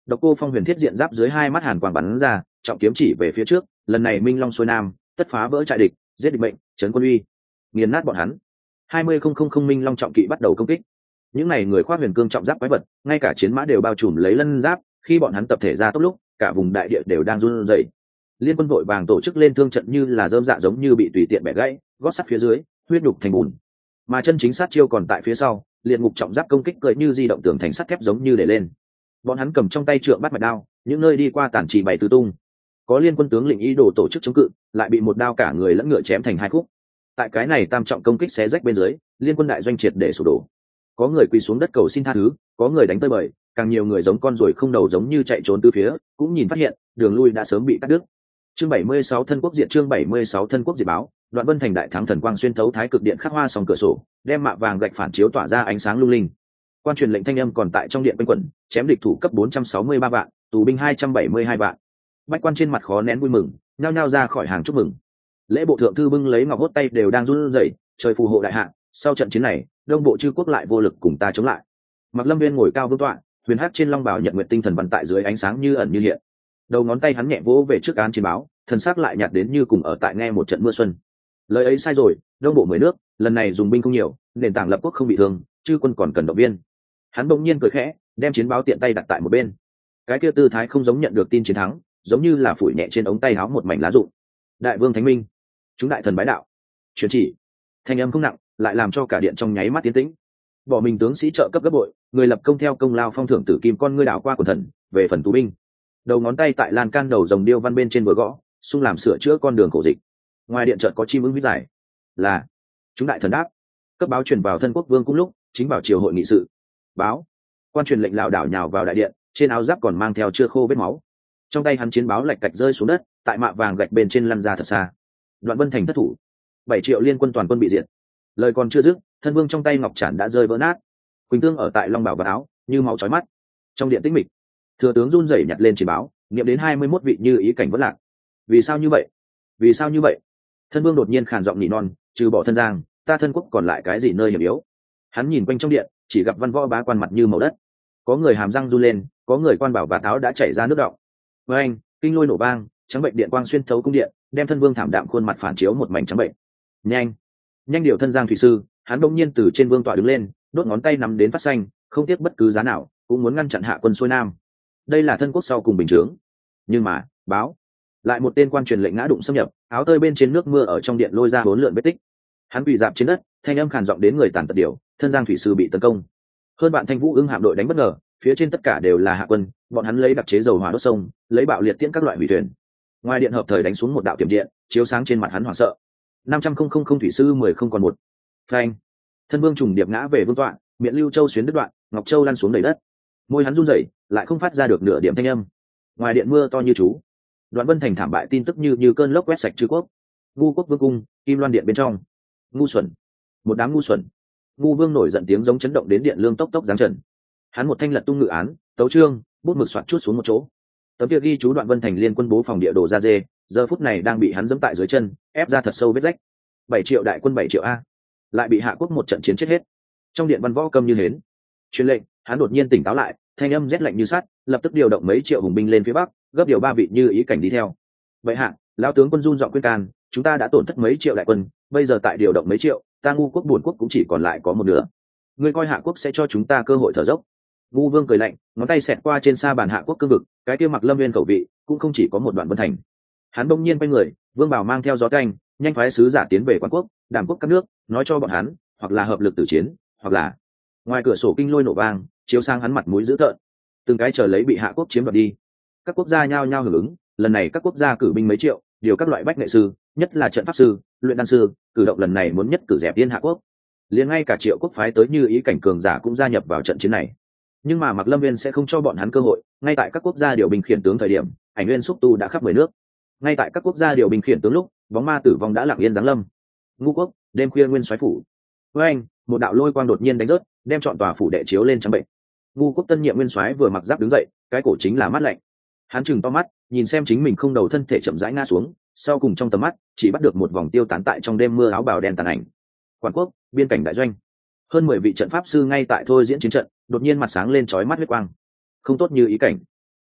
S1: Độc Cô Phong huyền thiết diện giáp dưới hai mắt hàn quang bắn ra, trọng kiếm chỉ về phía trước, lần này Minh Long xuôi nam, tất phá vỡ trại địch, giết địch mệnh, trấn quân uy, nghiền nát bọn hắn. hai mươi không không không Minh Long trọng kỵ bắt đầu công kích. Những này người khoác huyền cương trọng giáp quái vật, ngay cả chiến mã đều bao trùm lấy lân giáp, khi bọn hắn tập thể ra tốc lúc, cả vùng đại địa đều đang run rẩy. Liên quân vội vàng tổ chức lên thương trận như là rơm dạ giống như bị tùy tiện bẻ gãy, gót sắt phía dưới, huyết nhục thành bùn. Mà chân chính sát chiêu còn tại phía sau, liệt ngục trọng giáp công kích cười như di động tường thành sắt thép giống như để lên. Bọn hắn cầm trong tay trượng bắt mạch đao, những nơi đi qua tản chỉ bày tứ tung. Có liên quân tướng lĩnh ý đồ tổ chức chống cự, lại bị một đao cả người lẫn ngựa chém thành hai khúc. Tại cái này tam trọng công kích xé rách bên dưới, liên quân đại doanh triệt để sụp đổ. Có người quỳ xuống đất cầu xin tha thứ, có người đánh tơi bời, càng nhiều người giống con ruồi không đầu giống như chạy trốn từ phía, cũng nhìn phát hiện đường lui đã sớm bị cắt đứt. Chương bảy mươi sáu thân quốc diệt chương bảy mươi sáu thân quốc diệt báo, Đoạn Vân thành đại thắng thần quang xuyên thấu thái cực điện khắc hoa song cửa sổ, đem mạ vàng gạch phản chiếu tỏa ra ánh sáng lung linh. Quan truyền lệnh thanh âm còn tại trong điện quanh quẩn, chém địch thủ cấp bốn trăm sáu mươi ba vạn, tù binh hai trăm bảy mươi hai vạn. Bách quan trên mặt khó nén vui mừng, nhao nhao ra khỏi hàng chúc mừng. Lễ bộ thượng thư bưng lấy ngọc hốt tay đều đang run rẩy, trời phù hộ đại hạ, sau trận chiến này, đông bộ chư quốc lại vô lực cùng ta chống lại. Mặc Lâm Viên ngồi cao vương tọa, huyền hắc trên long bào nhận nguyện tinh thần văn tại dưới ánh sáng như ẩn như hiện. Đầu ngón tay hắn nhẹ vỗ về trước án chiến báo, thần sắc lại nhạt đến như cùng ở tại nghe một trận mưa xuân. Lời ấy sai rồi, đông bộ mười nước, lần này dùng binh không nhiều, nền tảng lập quốc không bị thương, chư quân còn cần động viên. Hắn bỗng nhiên cười khẽ, đem chiến báo tiện tay đặt tại một bên. Cái kia tư thái không giống nhận được tin chiến thắng, giống như là phủi nhẹ trên ống tay áo một mảnh lá rụng. Đại vương thánh minh, chúng đại thần bái đạo. Truyền chỉ. Thanh âm không nặng, lại làm cho cả điện trong nháy mắt tiến tĩnh. Bỏ mình tướng sĩ trợ cấp gấp bội, người lập công theo công lao phong thưởng tử kim con ngươi đảo qua quần thần, về phần tù binh. Đầu ngón tay tại lan can đầu rồng điêu văn bên trên vừa gõ, xung làm sửa chữa con đường khổ dịch. Ngoài điện chợt có chim ưng vít dài, là chúng đại thần đáp. Cấp báo truyền vào thân quốc vương cũng lúc chính bảo triều hội nghị sự. Báo. Quan truyền lệnh lảo đảo nhào vào đại điện, trên áo giáp còn mang theo chưa khô vết máu. Trong tay hắn chiến báo lạch cạch rơi xuống đất, tại mạ vàng gạch bên trên lăn ra thật xa. Đoạn Vân thành thất thủ, bảy triệu liên quân toàn quân bị diệt. Lời còn chưa dứt, thân vương trong tay ngọc trản đã rơi vỡ nát. Quỳnh tương ở tại long bảo và áo, như máu chói mắt. Trong điện tĩnh mịch, thừa tướng run rẩy nhặt lên chiến báo, niệm đến hai mươi mốt vị như ý cảnh vẫn lạc. Vì sao như vậy? Vì sao như vậy? Thân vương đột nhiên khàn giọng nỉ non, trừ bỏ thân giang, ta thân quốc còn lại cái gì nơi hiểm yếu? Hắn nhìn quanh trong điện, chỉ gặp văn võ bá quan mặt như màu đất. Có người hàm răng run lên, có người quan bảo và áo đã chảy ra nước đọng. Với anh, kinh lôi nổ vang, trắng bệnh điện quang xuyên thấu cung điện, đem thân vương thảm đạm khuôn mặt phản chiếu một mảnh trắng bệnh. Nhanh, nhanh điều thân giang thủy sư, hắn bỗng nhiên từ trên vương tọa đứng lên, đốt ngón tay nắm đến phát xanh, không tiếc bất cứ giá nào, cũng muốn ngăn chặn hạ quân xuôi nam. Đây là thân quốc sau cùng bình chướng. Nhưng mà, báo lại một tên quan truyền lệnh ngã đụng xâm nhập, áo tơi bên trên nước mưa ở trong điện lôi ra bốn lượn vết tích. Hắn quỳ dạp trên đất, thanh âm khàn giọng đến người tàn tật điều, thân giang thủy sư bị tấn công. Hơn bạn thanh vũ ưng hạm đội đánh bất ngờ, phía trên tất cả đều là hạ quân, bọn hắn lấy đặc chế dầu hỏa đốt sông, lấy bạo liệt tiễn các loại hủy thuyền. Ngoài điện hợp thời đánh xuống một đạo tiềm điện, chiếu sáng trên mặt hắn hoảng sợ. năm trăm không không không thủy sư mười không còn một. Phanh. Thân vương trùng điệp ngã về vương tọa, miệng lưu châu xuyến đứt đoạn, ngọc châu lăn xuống đầy đất. Môi hắn run rẩy, lại không phát ra được nửa điểm thanh âm. Ngoài điện mưa to như chú. Đoạn Vân thành thảm bại tin tức như như cơn lốc quét sạch chư quốc. Ngu quốc vương cung, kim loan điện bên trong. Ngu xuẩn, một đám ngu xuẩn. Ngu vương nổi giận tiếng giống chấn động đến điện lương tốc tốc giáng trần. Hắn một thanh lật tung ngự án, tấu chương, bút mực soạt chút xuống một chỗ. Tấm kia ghi chú Đoạn Vân thành liên quân bố phòng địa đồ ra dê, giờ phút này đang bị hắn giẫm tại dưới chân, ép ra thật sâu vết rách. Bảy triệu đại quân bảy triệu a, lại bị hạ quốc một trận chiến chết hết. Trong điện văn võ câm như hến. Truyền lệnh, hắn đột nhiên tỉnh táo lại, thanh âm rét lạnh như sắt, lập tức điều động mấy triệu hùng binh lên phía bắc, gấp điều ba vị như ý cảnh đi theo. Vậy hạ, lão tướng quân run giọng khuyên can, chúng ta đã tổn thất mấy triệu đại quân, bây giờ tại điều động mấy triệu, ta ngu quốc buồn quốc cũng chỉ còn lại có một nửa. Ngươi coi hạ quốc sẽ cho chúng ta cơ hội thở dốc? Ngu vương cười lạnh, ngón tay xẹt qua trên sa bàn hạ quốc cương vực, cái kia Mặc Lâm Viên khẩu vị cũng không chỉ có một Đoạn Vân thành. Hắn bỗng nhiên quay người, vương bảo mang theo gió canh, nhanh phái sứ giả tiến về quan quốc, đàm quốc các nước, nói cho bọn hắn, hoặc là hợp lực tử chiến, hoặc là. Ngoài cửa sổ kinh lôi nổ vang, chiếu sang hắn mặt mũi dữ tợn, từng cái chờ lấy bị hạ quốc chiếm đoạt đi. Các quốc gia nhao nhao hưởng ứng, lần này các quốc gia cử binh mấy triệu, điều các loại bách nghệ sư, nhất là trận pháp sư, luyện đan sư, cử động lần này muốn nhất cử dẹp yên hạ quốc. Liền ngay cả triệu quốc phái tới như ý cảnh cường giả cũng gia nhập vào trận chiến này. Nhưng mà Mặc Lâm Viên sẽ không cho bọn hắn cơ hội, ngay tại các quốc gia điều binh khiển tướng thời điểm, ảnh nguyên xúc tu đã khắp mười nước. Ngay tại các quốc gia điều binh khiển tướng lúc, bóng ma tử vong đã lặng yên giáng lâm. Ngu quốc, đêm khuya nguyên soái phủ. Với anh, một đạo lôi quang đột nhiên đánh rớt, đem trọn tòa phủ đệ chiếu lên trắng bệnh. Ngu quốc tân nhiệm nguyên soái vừa mặc giáp đứng dậy, cái cổ chính là mát lạnh. Hắn chừng to mắt, nhìn xem chính mình không đầu thân thể chậm rãi ngã xuống, sau cùng trong tầm mắt chỉ bắt được một vòng tiêu tán tại trong đêm mưa áo bào đen tàn ảnh. Quản quốc, biên cảnh đại doanh. Hơn mười vị trận pháp sư ngay tại thôi diễn chiến trận, đột nhiên mặt sáng lên chói mắt huyết quang. Không tốt như ý cảnh.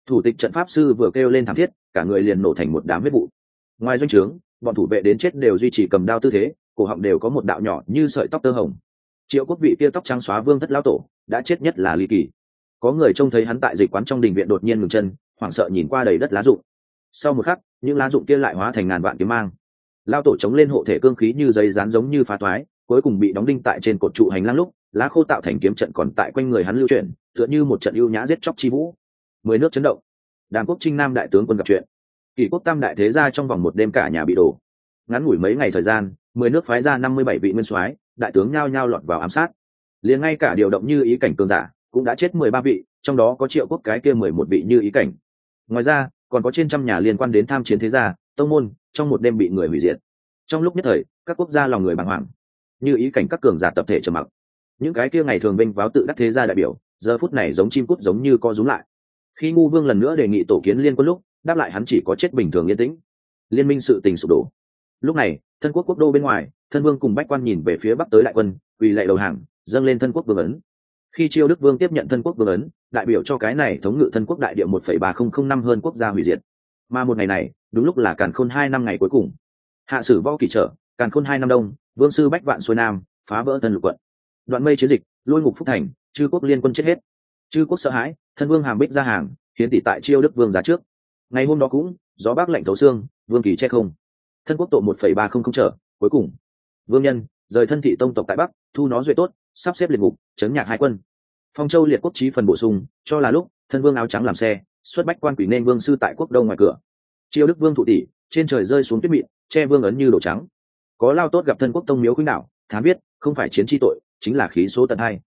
S1: Thủ tịch trận pháp sư vừa kêu lên thảm thiết, cả người liền nổ thành một đám huyết vụ. Ngoài doanh trướng, bọn thủ vệ đến chết đều duy trì cầm đao tư thế, cổ họng đều có một đạo nhỏ như sợi tóc tơ hồng. Triệu Quốc vị kia tóc trắng xóa vương thất lão tổ đã chết nhất là ly kỳ. Có người trông thấy hắn tại dịch quán trong đình viện đột nhiên ngừng chân, hoảng sợ nhìn qua đầy đất lá rụng. Sau một khắc, những lá rụng kia lại hóa thành ngàn vạn kiếm mang. Lão tổ chống lên hộ thể cương khí như giấy dán giống như phá toái, cuối cùng bị đóng đinh tại trên cột trụ hành lang lúc, lá khô tạo thành kiếm trận còn tại quanh người hắn lưu chuyển, tựa như một trận ưu nhã giết chóc chi vũ. Mười nước chấn động. Đàm Quốc Trinh Nam đại tướng quân gặp chuyện. Kỷ Quốc tam đại thế gia trong vòng một đêm cả nhà bị đổ. Ngắn ngủi mấy ngày thời gian, mười nước phái ra năm mươi bảy vị nguyên soái, đại tướng nhao nhao lọt vào ám sát. Liền ngay cả điều động như ý cảnh cường giả cũng đã chết mười ba vị, trong đó có Triệu Quốc cái kia mười một vị như ý cảnh. Ngoài ra, còn có trên trăm nhà liên quan đến tham chiến thế gia, tông môn, trong một đêm bị người hủy diệt. Trong lúc nhất thời, các quốc gia lòng người bàng hoàng. Như ý cảnh các cường giả tập thể trầm mặc. Những cái kia ngày thường vinh váo tự đắc thế gia đại biểu, giờ phút này giống chim cút giống như co rúm lại. Khi Ngu Vương lần nữa đề nghị tổ kiến liên quân lúc, đáp lại hắn chỉ có chết bình thường yên tĩnh. Liên minh sự tình sụp đổ. Lúc này, thân quốc quốc đô bên ngoài, thân vương cùng bách quan nhìn về phía bắc tới đại quân, quỳ lạy đầu hàng, dâng lên thân quốc vương ấn. Khi Chiêu Đức Vương tiếp nhận thân quốc vương ấn, đại biểu cho cái này thống ngự thân quốc đại địa một phẩy ba không không năm hơn quốc gia hủy diệt. Mà một ngày này, đúng lúc là Càn Khôn hai năm ngày cuối cùng. Hạ sử võ kỳ trở, Càn Khôn hai năm đông, vương sư bách vạn xuôi nam, phá vỡ thân lục quận. Đoạn mây chiến dịch, lôi ngục phúc thành, chư quốc liên quân chết hết. Chư quốc sợ hãi, thân vương hàm bích ra hàng, hiến tỷ tại Chiêu Đức Vương giá trước. Ngày hôm đó cũng, gió bắc lạnh thấu xương, vương kỳ che không. Thân quốc tổ một phẩy ba không không trở, cuối cùng. Vương nhân, rời thân thị tông tộc tại Bắc, thu nó duệ tốt, sắp xếp liệt ngục, chấn nhạc hai quân. Phong Châu liệt quốc chí phần bổ sung, cho là lúc, thân vương áo trắng làm xe, xuất bách quan quỷ nên vương sư tại quốc đông ngoài cửa. Chiêu Đức Vương thụ tỷ, trên trời rơi xuống tuyết mịn, che vương ấn như đổ trắng. Có lao tốt gặp thân quốc tông miếu khuynh đảo, thám biết, không phải chiến chi tội, chính là khí số tận hai.